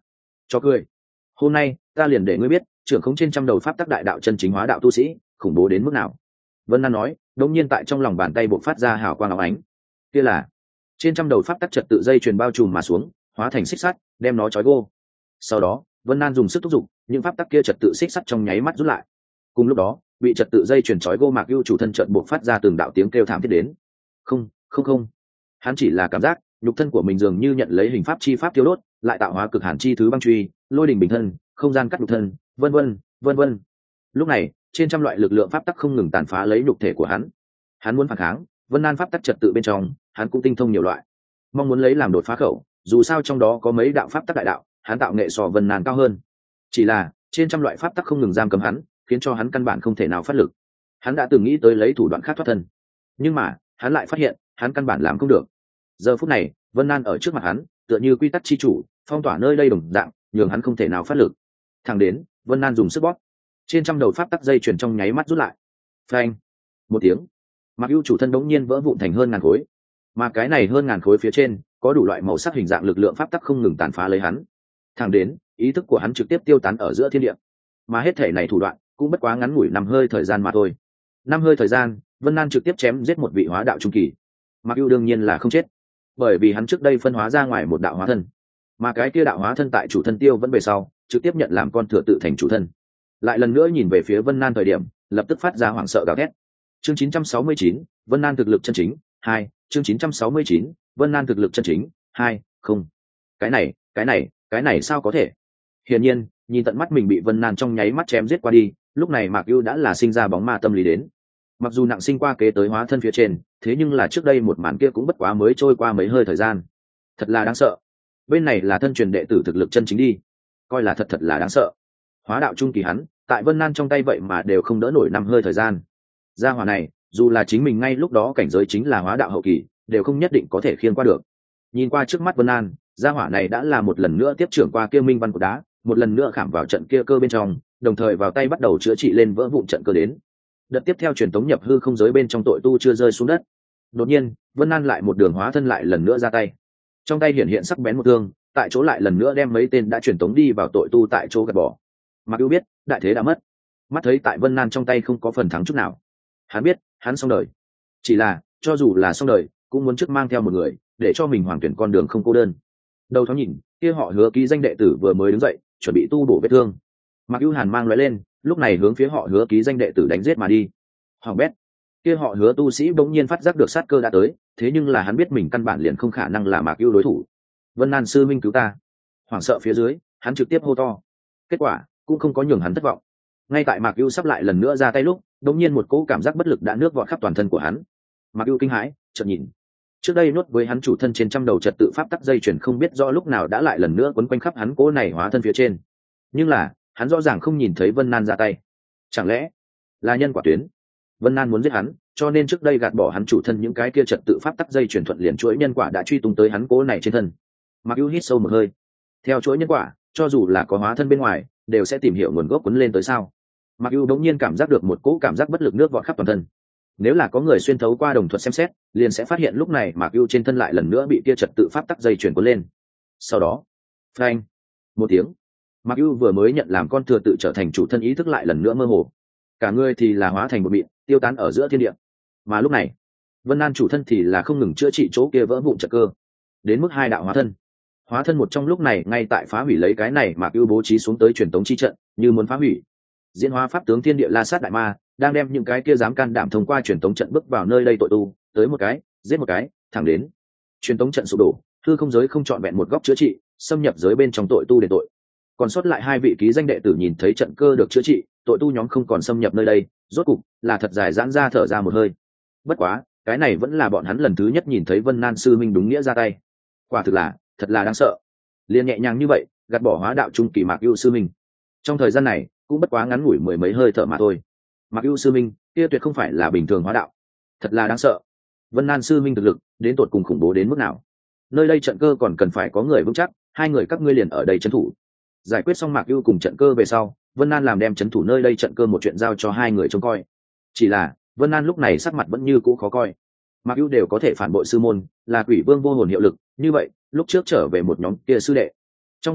Cho cười. Hôm nay ta liền để ngươi biết trưởng khống trên trăm đầu pháp tắc đại đạo chân chính hóa đạo tu sĩ khủng bố đến mức nào. Vân Nan nói, đống nhiên tại trong lòng bàn tay bộc phát ra hào quang óng ánh. Kia là trên trăm đầu pháp tắc trật tự dây truyền bao trùm mà xuống, hóa thành xích sắt, đem nó trói gô. Sau đó, Vân Nan dùng sức thúc giục, những pháp tắc kia trật tự xích sắt trong nháy mắt rút lại. Cùng lúc đó, bị trật tự dây truyền trói gô Mạc Ưu chủ thân chợt bộc phát ra từng đạo tiếng kêu thảm thiết đến. Không, không không. Hắn chỉ là cảm giác, nhục thân của mình dường như nhận lấy hình pháp chi pháp tiêu đốt, lại tạo hóa cực hàn chi thứ băng truy, lôi đình bình thân, không gian cắt nhục thân, vân vân, vân vân. Lúc này, trên trăm loại lực lượng pháp tắc không ngừng tàn phá lấy nhục thể của hắn. Hắn muốn phản kháng, Vân Nan pháp tắc trật tự bên trong, hắn cũng tinh thông nhiều loại, mong muốn lấy làm đột phá khẩu. Dù sao trong đó có mấy đạo pháp tắc đại đạo, hắn tạo nghệ so Vân Nan cao hơn. Chỉ là trên trăm loại pháp tắc không ngừng giam cầm hắn, khiến cho hắn căn bản không thể nào phát lực. Hắn đã từng nghĩ tới lấy thủ đoạn khác thoát thân, nhưng mà hắn lại phát hiện hắn căn bản làm không được. Giờ phút này, Vân Nan ở trước mặt hắn, tựa như quy tắc chi chủ, phong tỏa nơi đây đồng dạng, nhường hắn không thể nào phát lực. Thẳng đến Vân Nan dùng sức bóp, trên trăm đầu pháp tắc dây chuyển trong nháy mắt rút lại. Phanh! Một tiếng, Mạc Ưu chủ thân đống nhiên vỡ vụn thành hơn ngàn khối, mà cái này hơn ngàn khối phía trên có đủ loại màu sắc hình dạng lực lượng pháp tắc không ngừng tàn phá lấy hắn. Thẳng đến ý thức của hắn trực tiếp tiêu tán ở giữa thiên địa, mà hết thể này thủ đoạn cũng bất quá ngắn ngủi 5 hơi thời gian mà thôi. 5 hơi thời gian, Vân Nan trực tiếp chém giết một vị hóa đạo trung kỳ. Mạc Ưu đương nhiên là không chết, bởi vì hắn trước đây phân hóa ra ngoài một đạo hóa thân, mà cái kia đạo hóa thân tại chủ thân tiêu vẫn về sau trực tiếp nhận làm con thừa tự thành chủ thân. Lại lần nữa nhìn về phía Vân Nan thời điểm, lập tức phát ra hoảng sợ gào thét. Chương 969, Vân Nan thực lực chân chính 2, chương 969, Vân Nan thực lực chân chính 2, không. Cái này sao có thể? Hiển nhiên, nhìn tận mắt mình bị Vân Nan trong nháy mắt chém giết qua đi, lúc này Mạc Ưu đã là sinh ra bóng ma tâm lý đến. Mặc dù nặng sinh qua kế tới hóa thân phía trên, thế nhưng là trước đây một màn kia cũng bất quá mới trôi qua mấy hơi thời gian. Thật là đáng sợ. Bên này là thân truyền đệ tử thực lực chân chính đi, coi là thật là đáng sợ. Hóa đạo trung kỳ hắn, tại Vân Nan trong tay vậy mà đều không đỡ nổi 5 hơi thời gian. Gia hỏa này, dù là chính mình ngay lúc đó cảnh giới chính là hóa đạo hậu kỳ, đều không nhất định có thể khiêng qua được. Nhìn qua trước mắt Vân Nan, gia hỏa này đã là một lần nữa tiếp trưởng qua kia minh văn của đá, một lần nữa khảm vào trận kia cơ bên trong, đồng thời vào tay bắt đầu chữa trị lên vỡ vụn trận cơ đến. Đợt tiếp theo truyền tống nhập hư không giới bên trong tội tu chưa rơi xuống đất. Đột nhiên, Vân Nan lại một đường hóa thân lại lần nữa ra tay. Trong tay hiện hiện sắc bén một thương, tại chỗ lại lần nữa đem mấy tên đã truyền tống đi vào tội tu tại chỗ gạt bỏ. Mặc dù biết, đại thế đã mất. Mắt thấy tại Vân Nan trong tay không có phần thắng chút nào. Hắn biết, hắn xong đời. Chỉ là, cho dù là xong đời, cũng muốn trước mang theo một người, để cho mình hoàng tuyển con đường không cô đơn. Đầu thoáng nhìn, kia họ Hứa ký danh đệ tử vừa mới đứng dậy, chuẩn bị tu bổ vết thương. Mặc Ưu Hàn mang lóe lên, lúc này hướng phía họ Hứa ký danh đệ tử đánh giết mà đi. Hoàng bét, kia họ Hứa tu sĩ bỗng nhiên phát giác được sát cơ đã tới, thế nhưng là hắn biết mình căn bản liền không khả năng là Mạc Ưu đối thủ. Vân Nan sư minh cứu ta! Hoảng sợ phía dưới, hắn trực tiếp hô to. Kết quả cũng không có nhường hắn thất vọng. Ngay tại Mạc Ưu sắp lại lần nữa ra tay lúc, đột nhiên một cỗ cảm giác bất lực đã nước vọt khắp toàn thân của hắn. Mạc Ưu kinh hãi, chợt nhìn. Trước đây nốt với hắn chủ thân trên trăm đầu trật tự pháp tắc dây chuyển không biết rõ lúc nào đã lại lần nữa quấn quanh khắp hắn cỗ này hóa thân phía trên. Nhưng là, hắn rõ ràng không nhìn thấy Vân Nan ra tay. Chẳng lẽ là nhân quả tuyến? Vân Nan muốn giết hắn, cho nên trước đây gạt bỏ hắn chủ thân những cái kia trật tự pháp tắc dây chuyển thuận liền chuỗi nhân quả đã truy tung tới hắn cỗ này trên thân. Mạc Ưu hít sâu một hơi. Theo chuỗi nhân quả, cho dù là có hóa thân bên ngoài, đều sẽ tìm hiểu nguồn gốc quấn lên tới sao. Mạc Ưu đống nhiên cảm giác được một cỗ cảm giác bất lực nước vọt khắp toàn thân. Nếu là có người xuyên thấu qua đồng thuật xem xét, liền sẽ phát hiện lúc này Mạc Ưu trên thân lại lần nữa bị kia trật tự pháp tắc dây chuyển cuốn lên. Sau đó, phanh, một tiếng, Mạc Ưu vừa mới nhận làm con thừa tự trở thành chủ thân ý thức lại lần nữa mơ hồ. Cả người thì là hóa thành một mịn, tiêu tán ở giữa thiên địa. Mà lúc này, Vân Nan chủ thân thì là không ngừng chữa trị chỗ kia vỡ vụn trận cơ. Đến mức hai đạo hóa thân một trong lúc này ngay tại phá hủy lấy cái này Mạc Ưu bố trí xuống tới truyền tống chi trận, như muốn phá hủy. Diễn hóa pháp tướng thiên địa La Sát đại ma, đang đem những cái kia dám can đảm thông qua truyền tống trận bước vào nơi đây tội tu, tới một cái, giết một cái, thẳng đến truyền tống trận sụp đổ, hư không giới không chọn vẹn một góc chữa trị, xâm nhập giới bên trong tội tu để tội. Còn sót lại 2 vị ký danh đệ tử nhìn thấy trận cơ được chữa trị, tội tu nhóm không còn xâm nhập nơi đây, rốt cục là thật dài giãn ra thở ra một hơi. Bất quá, cái này vẫn là bọn hắn lần thứ nhất nhìn thấy Vân Nan sư minh đúng nghĩa ra tay. Quả thực là, thật là đáng sợ. Liền nhẹ nhàng như vậy, gạt bỏ hóa đạo trung kỳ Mạc Ưu sư minh. Trong thời gian này, cũng bất quá ngắn ngủi mười mấy hơi thở mà thôi. Mạc Ưu sư minh, kia tuyệt không phải là bình thường hóa đạo, thật là đáng sợ. Vân Nan sư minh thực lực đến tột cùng khủng bố đến mức nào? Nơi đây trận cơ còn cần phải có người vững chắc, 2 người các ngươi liền ở đây trấn thủ. Giải quyết xong Mạc Ưu cùng trận cơ về sau, Vân Nan làm đem trấn thủ nơi đây trận cơ một chuyện giao cho 2 người trông coi. Chỉ là Vân Nan lúc này sắc mặt vẫn như cũ khó coi. Mạc Ưu đều có thể phản bội sư môn, là Quỷ Vương vô hồn hiệu lực, như vậy lúc trước trở về một nhóm kia sư đệ, trong bọn họ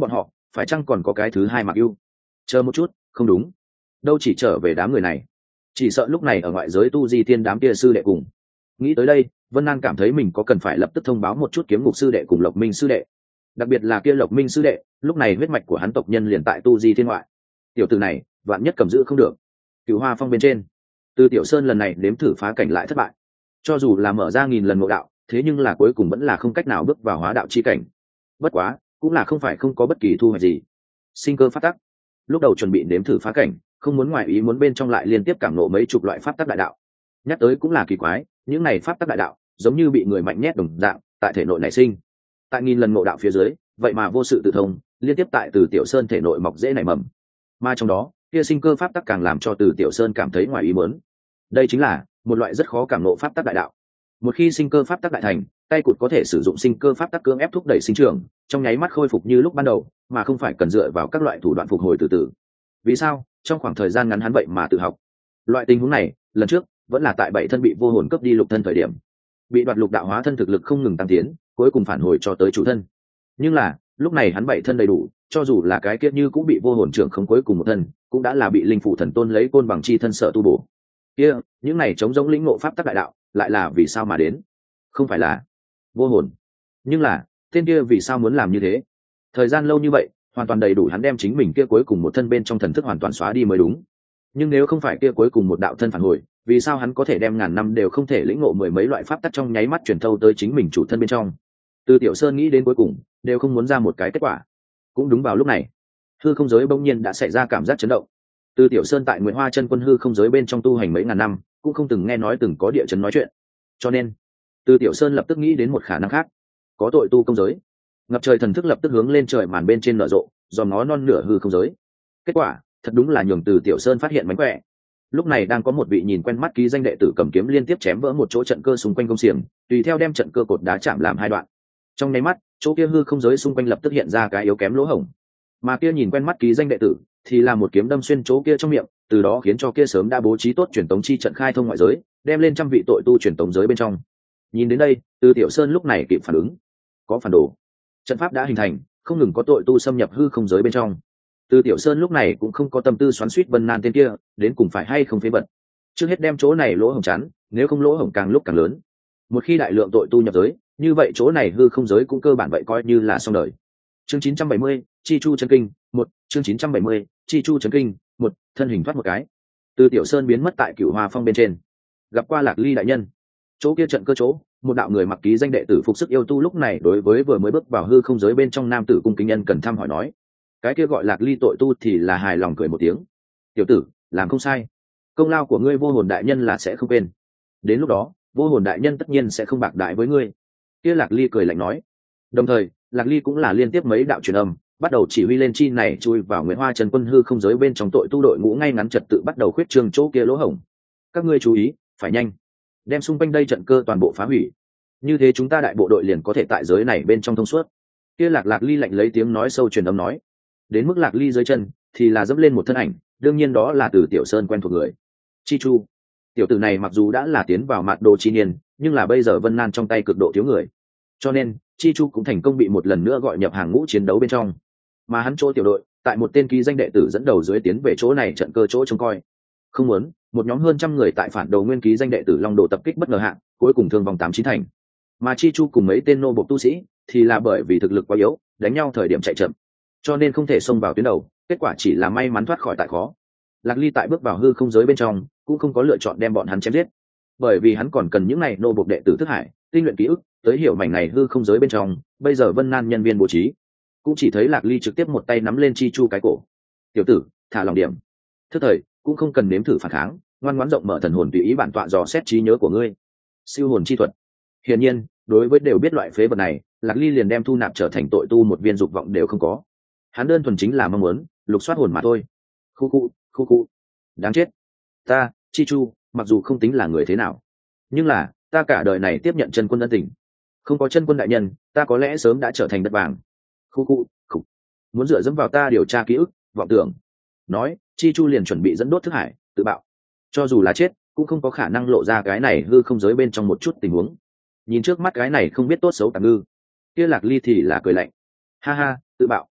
phải chăng còn có cái thứ hai Mạc Ưu? Chờ một chút, không đúng, đâu chỉ trở về đám người này, chỉ sợ lúc này ở ngoại giới tu di tiên đám kia sư đệ cùng. Nghĩ tới đây, Vân An cảm thấy mình có cần phải lập tức thông báo một chút kiếm ngục sư đệ cùng Lộc Minh sư đệ, đặc biệt là kia Lộc Minh sư đệ, lúc này huyết mạch của hắn tộc nhân liền tại tu di thiên ngoại. Tiểu tử này vạn nhất cầm giữ không được. Cửu Hoa Phong bên trên, Từ Tiểu Sơn lần này nếm thử phá cảnh lại thất bại, cho dù là mở ra nghìn lần ngộ đạo, thế nhưng là cuối cùng vẫn là không cách nào bước vào hóa đạo chi cảnh. Bất quá cũng là không phải không có bất kỳ thu hoạch gì. Sinh cơ pháp tắc, lúc đầu chuẩn bị nếm thử phá cảnh, không muốn ngoài ý muốn bên trong lại liên tiếp cảm ngộ mấy chục loại pháp tắc đại đạo. Nhắc tới cũng là kỳ quái, những này pháp tắc đại đạo giống như bị người mạnh nhét đồng dạng tại thể nội nảy sinh, tại nghìn lần ngộ đạo phía dưới vậy mà vô sự tự thông, liên tiếp tại Từ Tiểu Sơn thể nội mọc dễ nảy mầm, mà trong đó kia sinh cơ pháp tắc càng làm cho Từ Tiểu Sơn cảm thấy ngoài ý muốn. Đây chính là một loại rất khó cảm ngộ pháp tắc đại đạo. Một khi sinh cơ pháp tắc đại thành, tay cụt có thể sử dụng sinh cơ pháp tắc cưỡng ép thúc đẩy sinh trưởng, trong nháy mắt khôi phục như lúc ban đầu, mà không phải cần dựa vào các loại thủ đoạn phục hồi từ từ. Vì sao trong khoảng thời gian ngắn hắn vậy mà tự học? Loại tình huống này lần trước vẫn là tại bảy thân bị vô hồn cướp đi lục thân thời điểm, bị đoạt lục đạo hóa thân thực lực không ngừng tăng tiến, cuối cùng phản hồi cho tới chủ thân. Nhưng là lúc này hắn bảy thân đầy đủ, cho dù là cái kiết như cũng bị vô hồn trưởng không cuối cùng một thân, cũng đã là bị linh phụ thần tôn lấy côn bằng chi thân sợ tu bổ. Kia những này chống giống lĩnh ngộ pháp tắc đại đạo lại là vì sao mà đến? Không phải là vô hồn, nhưng là tên kia vì sao muốn làm như thế? Thời gian lâu như vậy hoàn toàn đầy đủ hắn đem chính mình kia cuối cùng một thân bên trong thần thức hoàn toàn xóa đi mới đúng. Nhưng nếu không phải kia cuối cùng một đạo thân phản hồi, vì sao hắn có thể đem ngàn năm đều không thể lĩnh ngộ mười mấy loại pháp tắc trong nháy mắt truyền thâu tới chính mình chủ thân bên trong? Từ Tiểu Sơn nghĩ đến cuối cùng đều không muốn ra một cái kết quả. Cũng đúng vào lúc này, hư không giới bỗng nhiên đã xảy ra cảm giác chấn động. Từ Tiểu Sơn tại Nguyệt Hoa Chân Quân hư không giới bên trong tu hành mấy ngàn năm, cũng không từng nghe nói từng có địa chấn nói chuyện. Cho nên, Từ Tiểu Sơn lập tức nghĩ đến một khả năng khác, có tội tu công giới. Ngập trời thần thức lập tức hướng lên trời màn bên trên nở rộ, dòm ngó non nửa hư không giới. Kết quả, thật đúng là nhường Từ Tiểu Sơn phát hiện mánh khỏe. Lúc này đang có một vị nhìn quen mắt ký danh đệ tử cầm kiếm liên tiếp chém vỡ một chỗ trận cơ xung quanh công xiềng, tùy theo đem trận cơ cột đá chạm làm hai đoạn. Trong nháy mắt, chỗ kia hư không giới xung quanh lập tức hiện ra cái yếu kém lỗ hổng, mà kia nhìn quen mắt ký danh đệ tử thì là một kiếm đâm xuyên chỗ kia trong miệng, từ đó khiến cho kia sớm đã bố trí tốt truyền tống chi trận khai thông ngoại giới, đem lên trăm vị tội tu truyền tống giới bên trong. Nhìn đến đây, Từ Tiểu Sơn lúc này kịp phản ứng, có phản đồ, trận pháp đã hình thành, không ngừng có tội tu xâm nhập hư không giới bên trong. Từ Tiểu Sơn lúc này cũng không có tâm tư xoắn xuýt Vân Nan tên kia đến cùng phải hay không phế vật, trước hết đem chỗ này lỗ hổng chắn, nếu không lỗ hổng càng lúc càng lớn, một khi đại lượng tội tu nhập giới, như vậy chỗ này hư không giới cũng cơ bản vậy coi như là xong đời. Chương 970, Chi Chu Chấn Kinh, 1, chương 970, Chi Chu Chấn Kinh, 1, thân hình thoát một cái. Từ Tiểu Sơn biến mất tại Cửu Hoa Phong bên trên. Gặp qua Lạc Ly đại nhân. Chỗ kia trận cơ chỗ, một đạo người mặc ký danh đệ tử phục sức yêu tu lúc này đối với vừa mới bước vào hư không giới bên trong nam tử cung kính nhân cần thăm hỏi nói. Cái kia gọi Lạc Ly tội tu thì là hài lòng cười một tiếng. Tiểu tử, làm không sai. Công lao của ngươi vô hồn đại nhân là sẽ không quên. Đến lúc đó, vô hồn đại nhân tất nhiên sẽ không bạc đại với ngươi. Kia Lạc Ly cười lạnh nói. Đồng thời, Lạc Ly cũng là liên tiếp mấy đạo truyền âm, bắt đầu chỉ huy lên chi này chui vào Nguyễn Hoa Trần Quân hư không giới bên trong tội tu đội ngũ ngay ngắn trật tự bắt đầu khuyết trương chỗ kia lỗ hổng. Các ngươi chú ý, phải nhanh, đem xung quanh đây trận cơ toàn bộ phá hủy. Như thế chúng ta đại bộ đội liền có thể tại giới này bên trong thông suốt. Kia Lạc Ly lạnh lấy tiếng nói sâu truyền âm nói. Đến mức Lạc Ly dưới chân thì là dẫm lên một thân ảnh, đương nhiên đó là Từ Tiểu Sơn quen thuộc người. Chi Chu. Tiểu tử này mặc dù đã là tiến vào mạt đồ chi niên, nhưng là bây giờ Vân Nan trong tay cực độ thiếu người, cho nên Chi Chu cũng thành công bị một lần nữa gọi nhập hàng ngũ chiến đấu bên trong, mà hắn chỗ tiểu đội tại một tên ký danh đệ tử dẫn đầu dưới tiến về chỗ này trận cơ chỗ trông coi. Không muốn một nhóm hơn trăm người tại phản đầu nguyên ký danh đệ tử long đồ tập kích bất ngờ hạng, cuối cùng thương vong 8-9 thành, mà Chi Chu cùng mấy tên nô bộc tu sĩ thì là bởi vì thực lực quá yếu, đánh nhau thời điểm chạy chậm, cho nên không thể xông vào tuyến đầu, kết quả chỉ là may mắn thoát khỏi tại khó. Lạc Ly tại bước vào hư không giới bên trong cũng không có lựa chọn đem bọn hắn chém giết, bởi vì hắn còn cần những này nô bộc đệ tử thức hải tinh luyện ký ức tới hiểu mảnh này hư không giới bên trong. Bây giờ Vân Nan nhân viên bố trí, cũng chỉ thấy Lạc Ly trực tiếp một tay nắm lên Chi Chu cái cổ. Tiểu tử, thả lòng điểm, thức thời cũng không cần nếm thử phản kháng, ngoan ngoãn rộng mở thần hồn tùy ý bản tọa dò xét trí nhớ của ngươi. Siêu hồn chi thuật. Hiển nhiên đối với đều biết loại phế vật này, Lạc Ly liền đem thu nạp trở thành tội tu một viên dục vọng đều không có, hắn đơn thuần chính là mong muốn lục soát hồn mà thôi. Khu khu, đáng chết. Ta Chi Chu mặc dù không tính là người thế nào, nhưng là ta cả đời này tiếp nhận chân quân ân tình, không có chân quân đại nhân ta có lẽ sớm đã trở thành đất vàng. Khu muốn dựa dẫm vào ta điều tra ký ức vọng tưởng. Nói Chi Chu liền chuẩn bị dẫn đốt thức hải tự bạo, cho dù là chết cũng không có khả năng lộ ra cái này hư không giới bên trong một chút tình huống. Nhìn trước mắt cái này không biết tốt xấu tạm ngư, kia Lạc Ly thì là cười lạnh. Ha ha, tự bạo,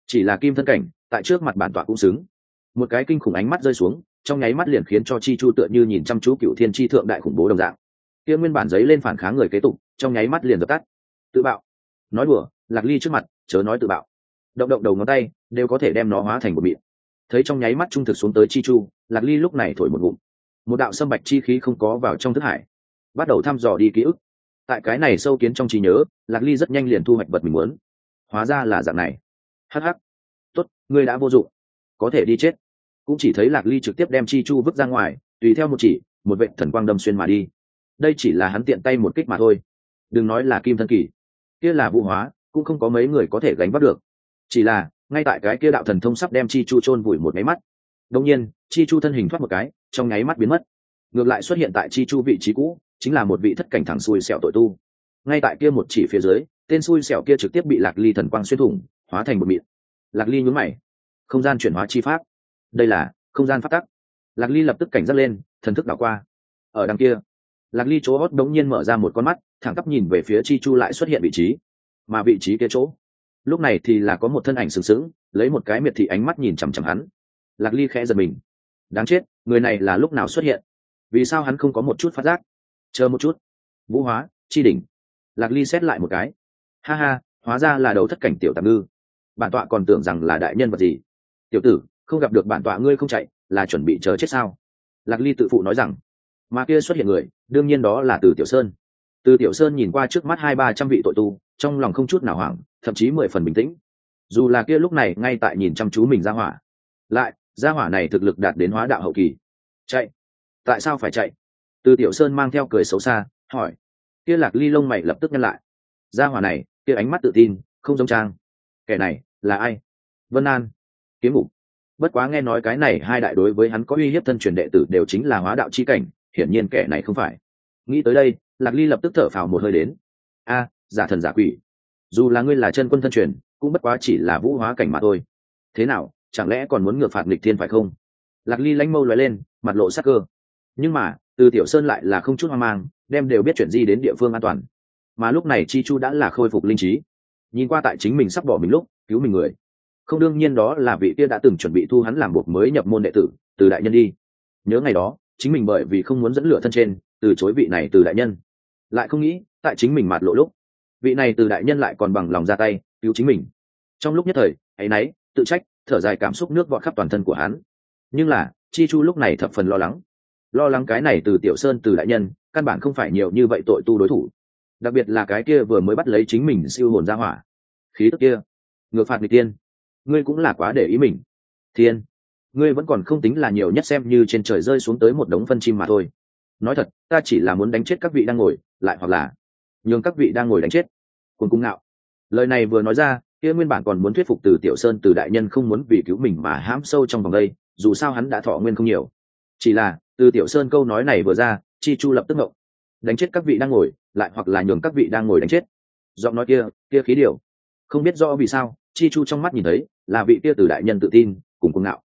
chỉ là kim thân cảnh tại trước mặt bản tọa cũng xứng. Một cái kinh khủng ánh mắt rơi xuống, trong nháy mắt liền khiến cho chi chu tựa như nhìn chăm chú cựu thiên chi thượng đại khủng bố đồng dạng. Kia nguyên bản giấy lên phản kháng người kế tục, trong nháy mắt liền dập tắt. Tự bạo. Nói đùa, Lạc Ly trước mặt chớ nói tự bạo, động động đầu ngón tay đều có thể đem nó hóa thành một mịn. Thấy trong nháy mắt trung thực xuống tới chi chu, Lạc Ly lúc này thổi một ngụm, một đạo sâm bạch chi khí không có vào trong thức hải, bắt đầu thăm dò đi ký ức. Tại cái này sâu kiến trong trí nhớ, Lạc Ly rất nhanh liền thu hoạch vật mình muốn. Hóa ra là dạng này. Hắc hắc, tốt, ngươi đã vô dụng, có thể đi chết. Cũng chỉ thấy Lạc Ly trực tiếp đem chi chu vứt ra ngoài, tùy theo một chỉ, một vệt thần quang đâm xuyên mà đi. Đây chỉ là hắn tiện tay một kích mà thôi, đừng nói là kim thân kỳ, kia là vũ hóa cũng không có mấy người có thể gánh vác được. Chỉ là ngay tại cái kia đạo thần thông sắp đem chi chu chôn vùi một máy mắt, đột nhiên chi chu thân hình thoát một cái, trong nháy mắt biến mất, ngược lại xuất hiện tại chi chu vị trí cũ, chính là một vị thất cảnh thẳng xui xẻo tội tu. Ngay tại kia một chỉ phía dưới, tên xui xẻo kia trực tiếp bị Lạc Ly thần quang xuyên thủng, hóa thành một mịn. Lạc Ly nhún mày, không gian chuyển hóa chi pháp, đây là không gian pháp tắc. Lạc Ly lập tức cảnh giác lên, thần thức đảo qua. Ở đằng kia, Lạc Ly chỗ hót đống nhiên mở ra một con mắt, thẳng tắp nhìn về phía chi chu lại xuất hiện vị trí, mà vị trí kia chỗ lúc này thì là có một thân ảnh sừng sững, lấy một cái miệt thị ánh mắt nhìn chằm chằm hắn. Lạc Ly khẽ giật mình, đáng chết, người này là lúc nào xuất hiện, vì sao hắn không có một chút phát giác? Chờ một chút, vũ hóa chi đỉnh. Lạc Ly xét lại một cái, ha ha, hóa ra là đầu thất cảnh tiểu tạp ngư, bản tọa còn tưởng rằng là đại nhân vật gì. Tiểu tử, không gặp được bản tọa ngươi không chạy, là chuẩn bị chờ chết sao? Lạc Ly tự phụ nói rằng. Mà kia xuất hiện người, đương nhiên đó là Từ Tiểu Sơn. Từ Tiểu Sơn nhìn qua trước mắt 200-300 vị tội tu, trong lòng không chút nào hoảng, thậm chí 10 phần bình tĩnh. Dù là kia lúc này ngay tại nhìn chăm chú mình ra hỏa, lại ra hỏa này thực lực đạt đến hóa đạo hậu kỳ. Chạy? Tại sao phải chạy? Từ Tiểu Sơn mang theo cười xấu xa hỏi. Kia Lạc Ly lông mày lập tức nhăn lại. Ra hỏa này, kia ánh mắt tự tin, không giống trang. Kẻ này là ai? Vân An, Kiếm Ngục. Bất quá nghe nói cái này hai đại đối với hắn có uy hiếp thân truyền đệ tử đều chính là hóa đạo chi cảnh, hiển nhiên kẻ này không phải. Nghĩ tới đây, Lạc Ly lập tức thở phào một hơi đến. A, giả thần giả quỷ, dù là ngươi là chân quân thân truyền, cũng bất quá chỉ là vũ hóa cảnh mà thôi. Thế nào, chẳng lẽ còn muốn ngược phạt nghịch thiên phải không? Lạc Ly lánh mâu lóe lên, mặt lộ sắc cơ. Nhưng mà Từ Tiểu Sơn lại là không chút hoang mang, đem đều biết chuyện gì đến địa phương an toàn. Mà lúc này chi chu đã là khôi phục linh trí, nhìn qua tại chính mình sắp bỏ mình lúc cứu mình người, không đương nhiên đó là vị kia đã từng chuẩn bị thu hắn làm buộc mới nhập môn đệ tử Từ đại nhân đi. Nhớ ngày đó chính mình bởi vì không muốn dẫn lửa thân trên, từ chối vị này Từ đại nhân, lại không nghĩ tại chính mình mạt lộ lúc, vị này Từ đại nhân lại còn bằng lòng ra tay cứu chính mình. Trong lúc nhất thời áy náy, tự trách, thở dài, cảm xúc nước vọt khắp toàn thân của hắn. Nhưng là chi chu lúc này thập phần lo lắng cái này Từ Tiểu Sơn Từ đại nhân căn bản không phải nhiều như vậy tội tu đối thủ, đặc biệt là cái kia vừa mới bắt lấy chính mình siêu hồn ra hỏa, khí tức kia ngược phạt nghịch tiên. Ngươi cũng là quá để ý mình. Thiên, ngươi vẫn còn không tính là nhiều nhất, xem như trên trời rơi xuống tới một đống phân chim mà thôi. Nói thật, ta chỉ là muốn đánh chết các vị đang ngồi, lại hoặc là nhường các vị đang ngồi đánh chết. Cuồng cung ngạo. Lời này vừa nói ra, kia nguyên bản còn muốn thuyết phục Từ Tiểu Sơn Từ đại nhân không muốn vì cứu mình mà hãm sâu trong vòng đây, dù sao hắn đã thọ nguyên không nhiều. Chỉ là Từ Tiểu Sơn câu nói này vừa ra, chi chu lập tức ngộng. Đánh chết các vị đang ngồi, lại hoặc là nhường các vị đang ngồi đánh chết. Giọng nói kia khí điều, không biết rõ vì sao chi chu trong mắt nhìn thấy là vị kia Từ đại nhân tự tin cùng cuồng ngạo.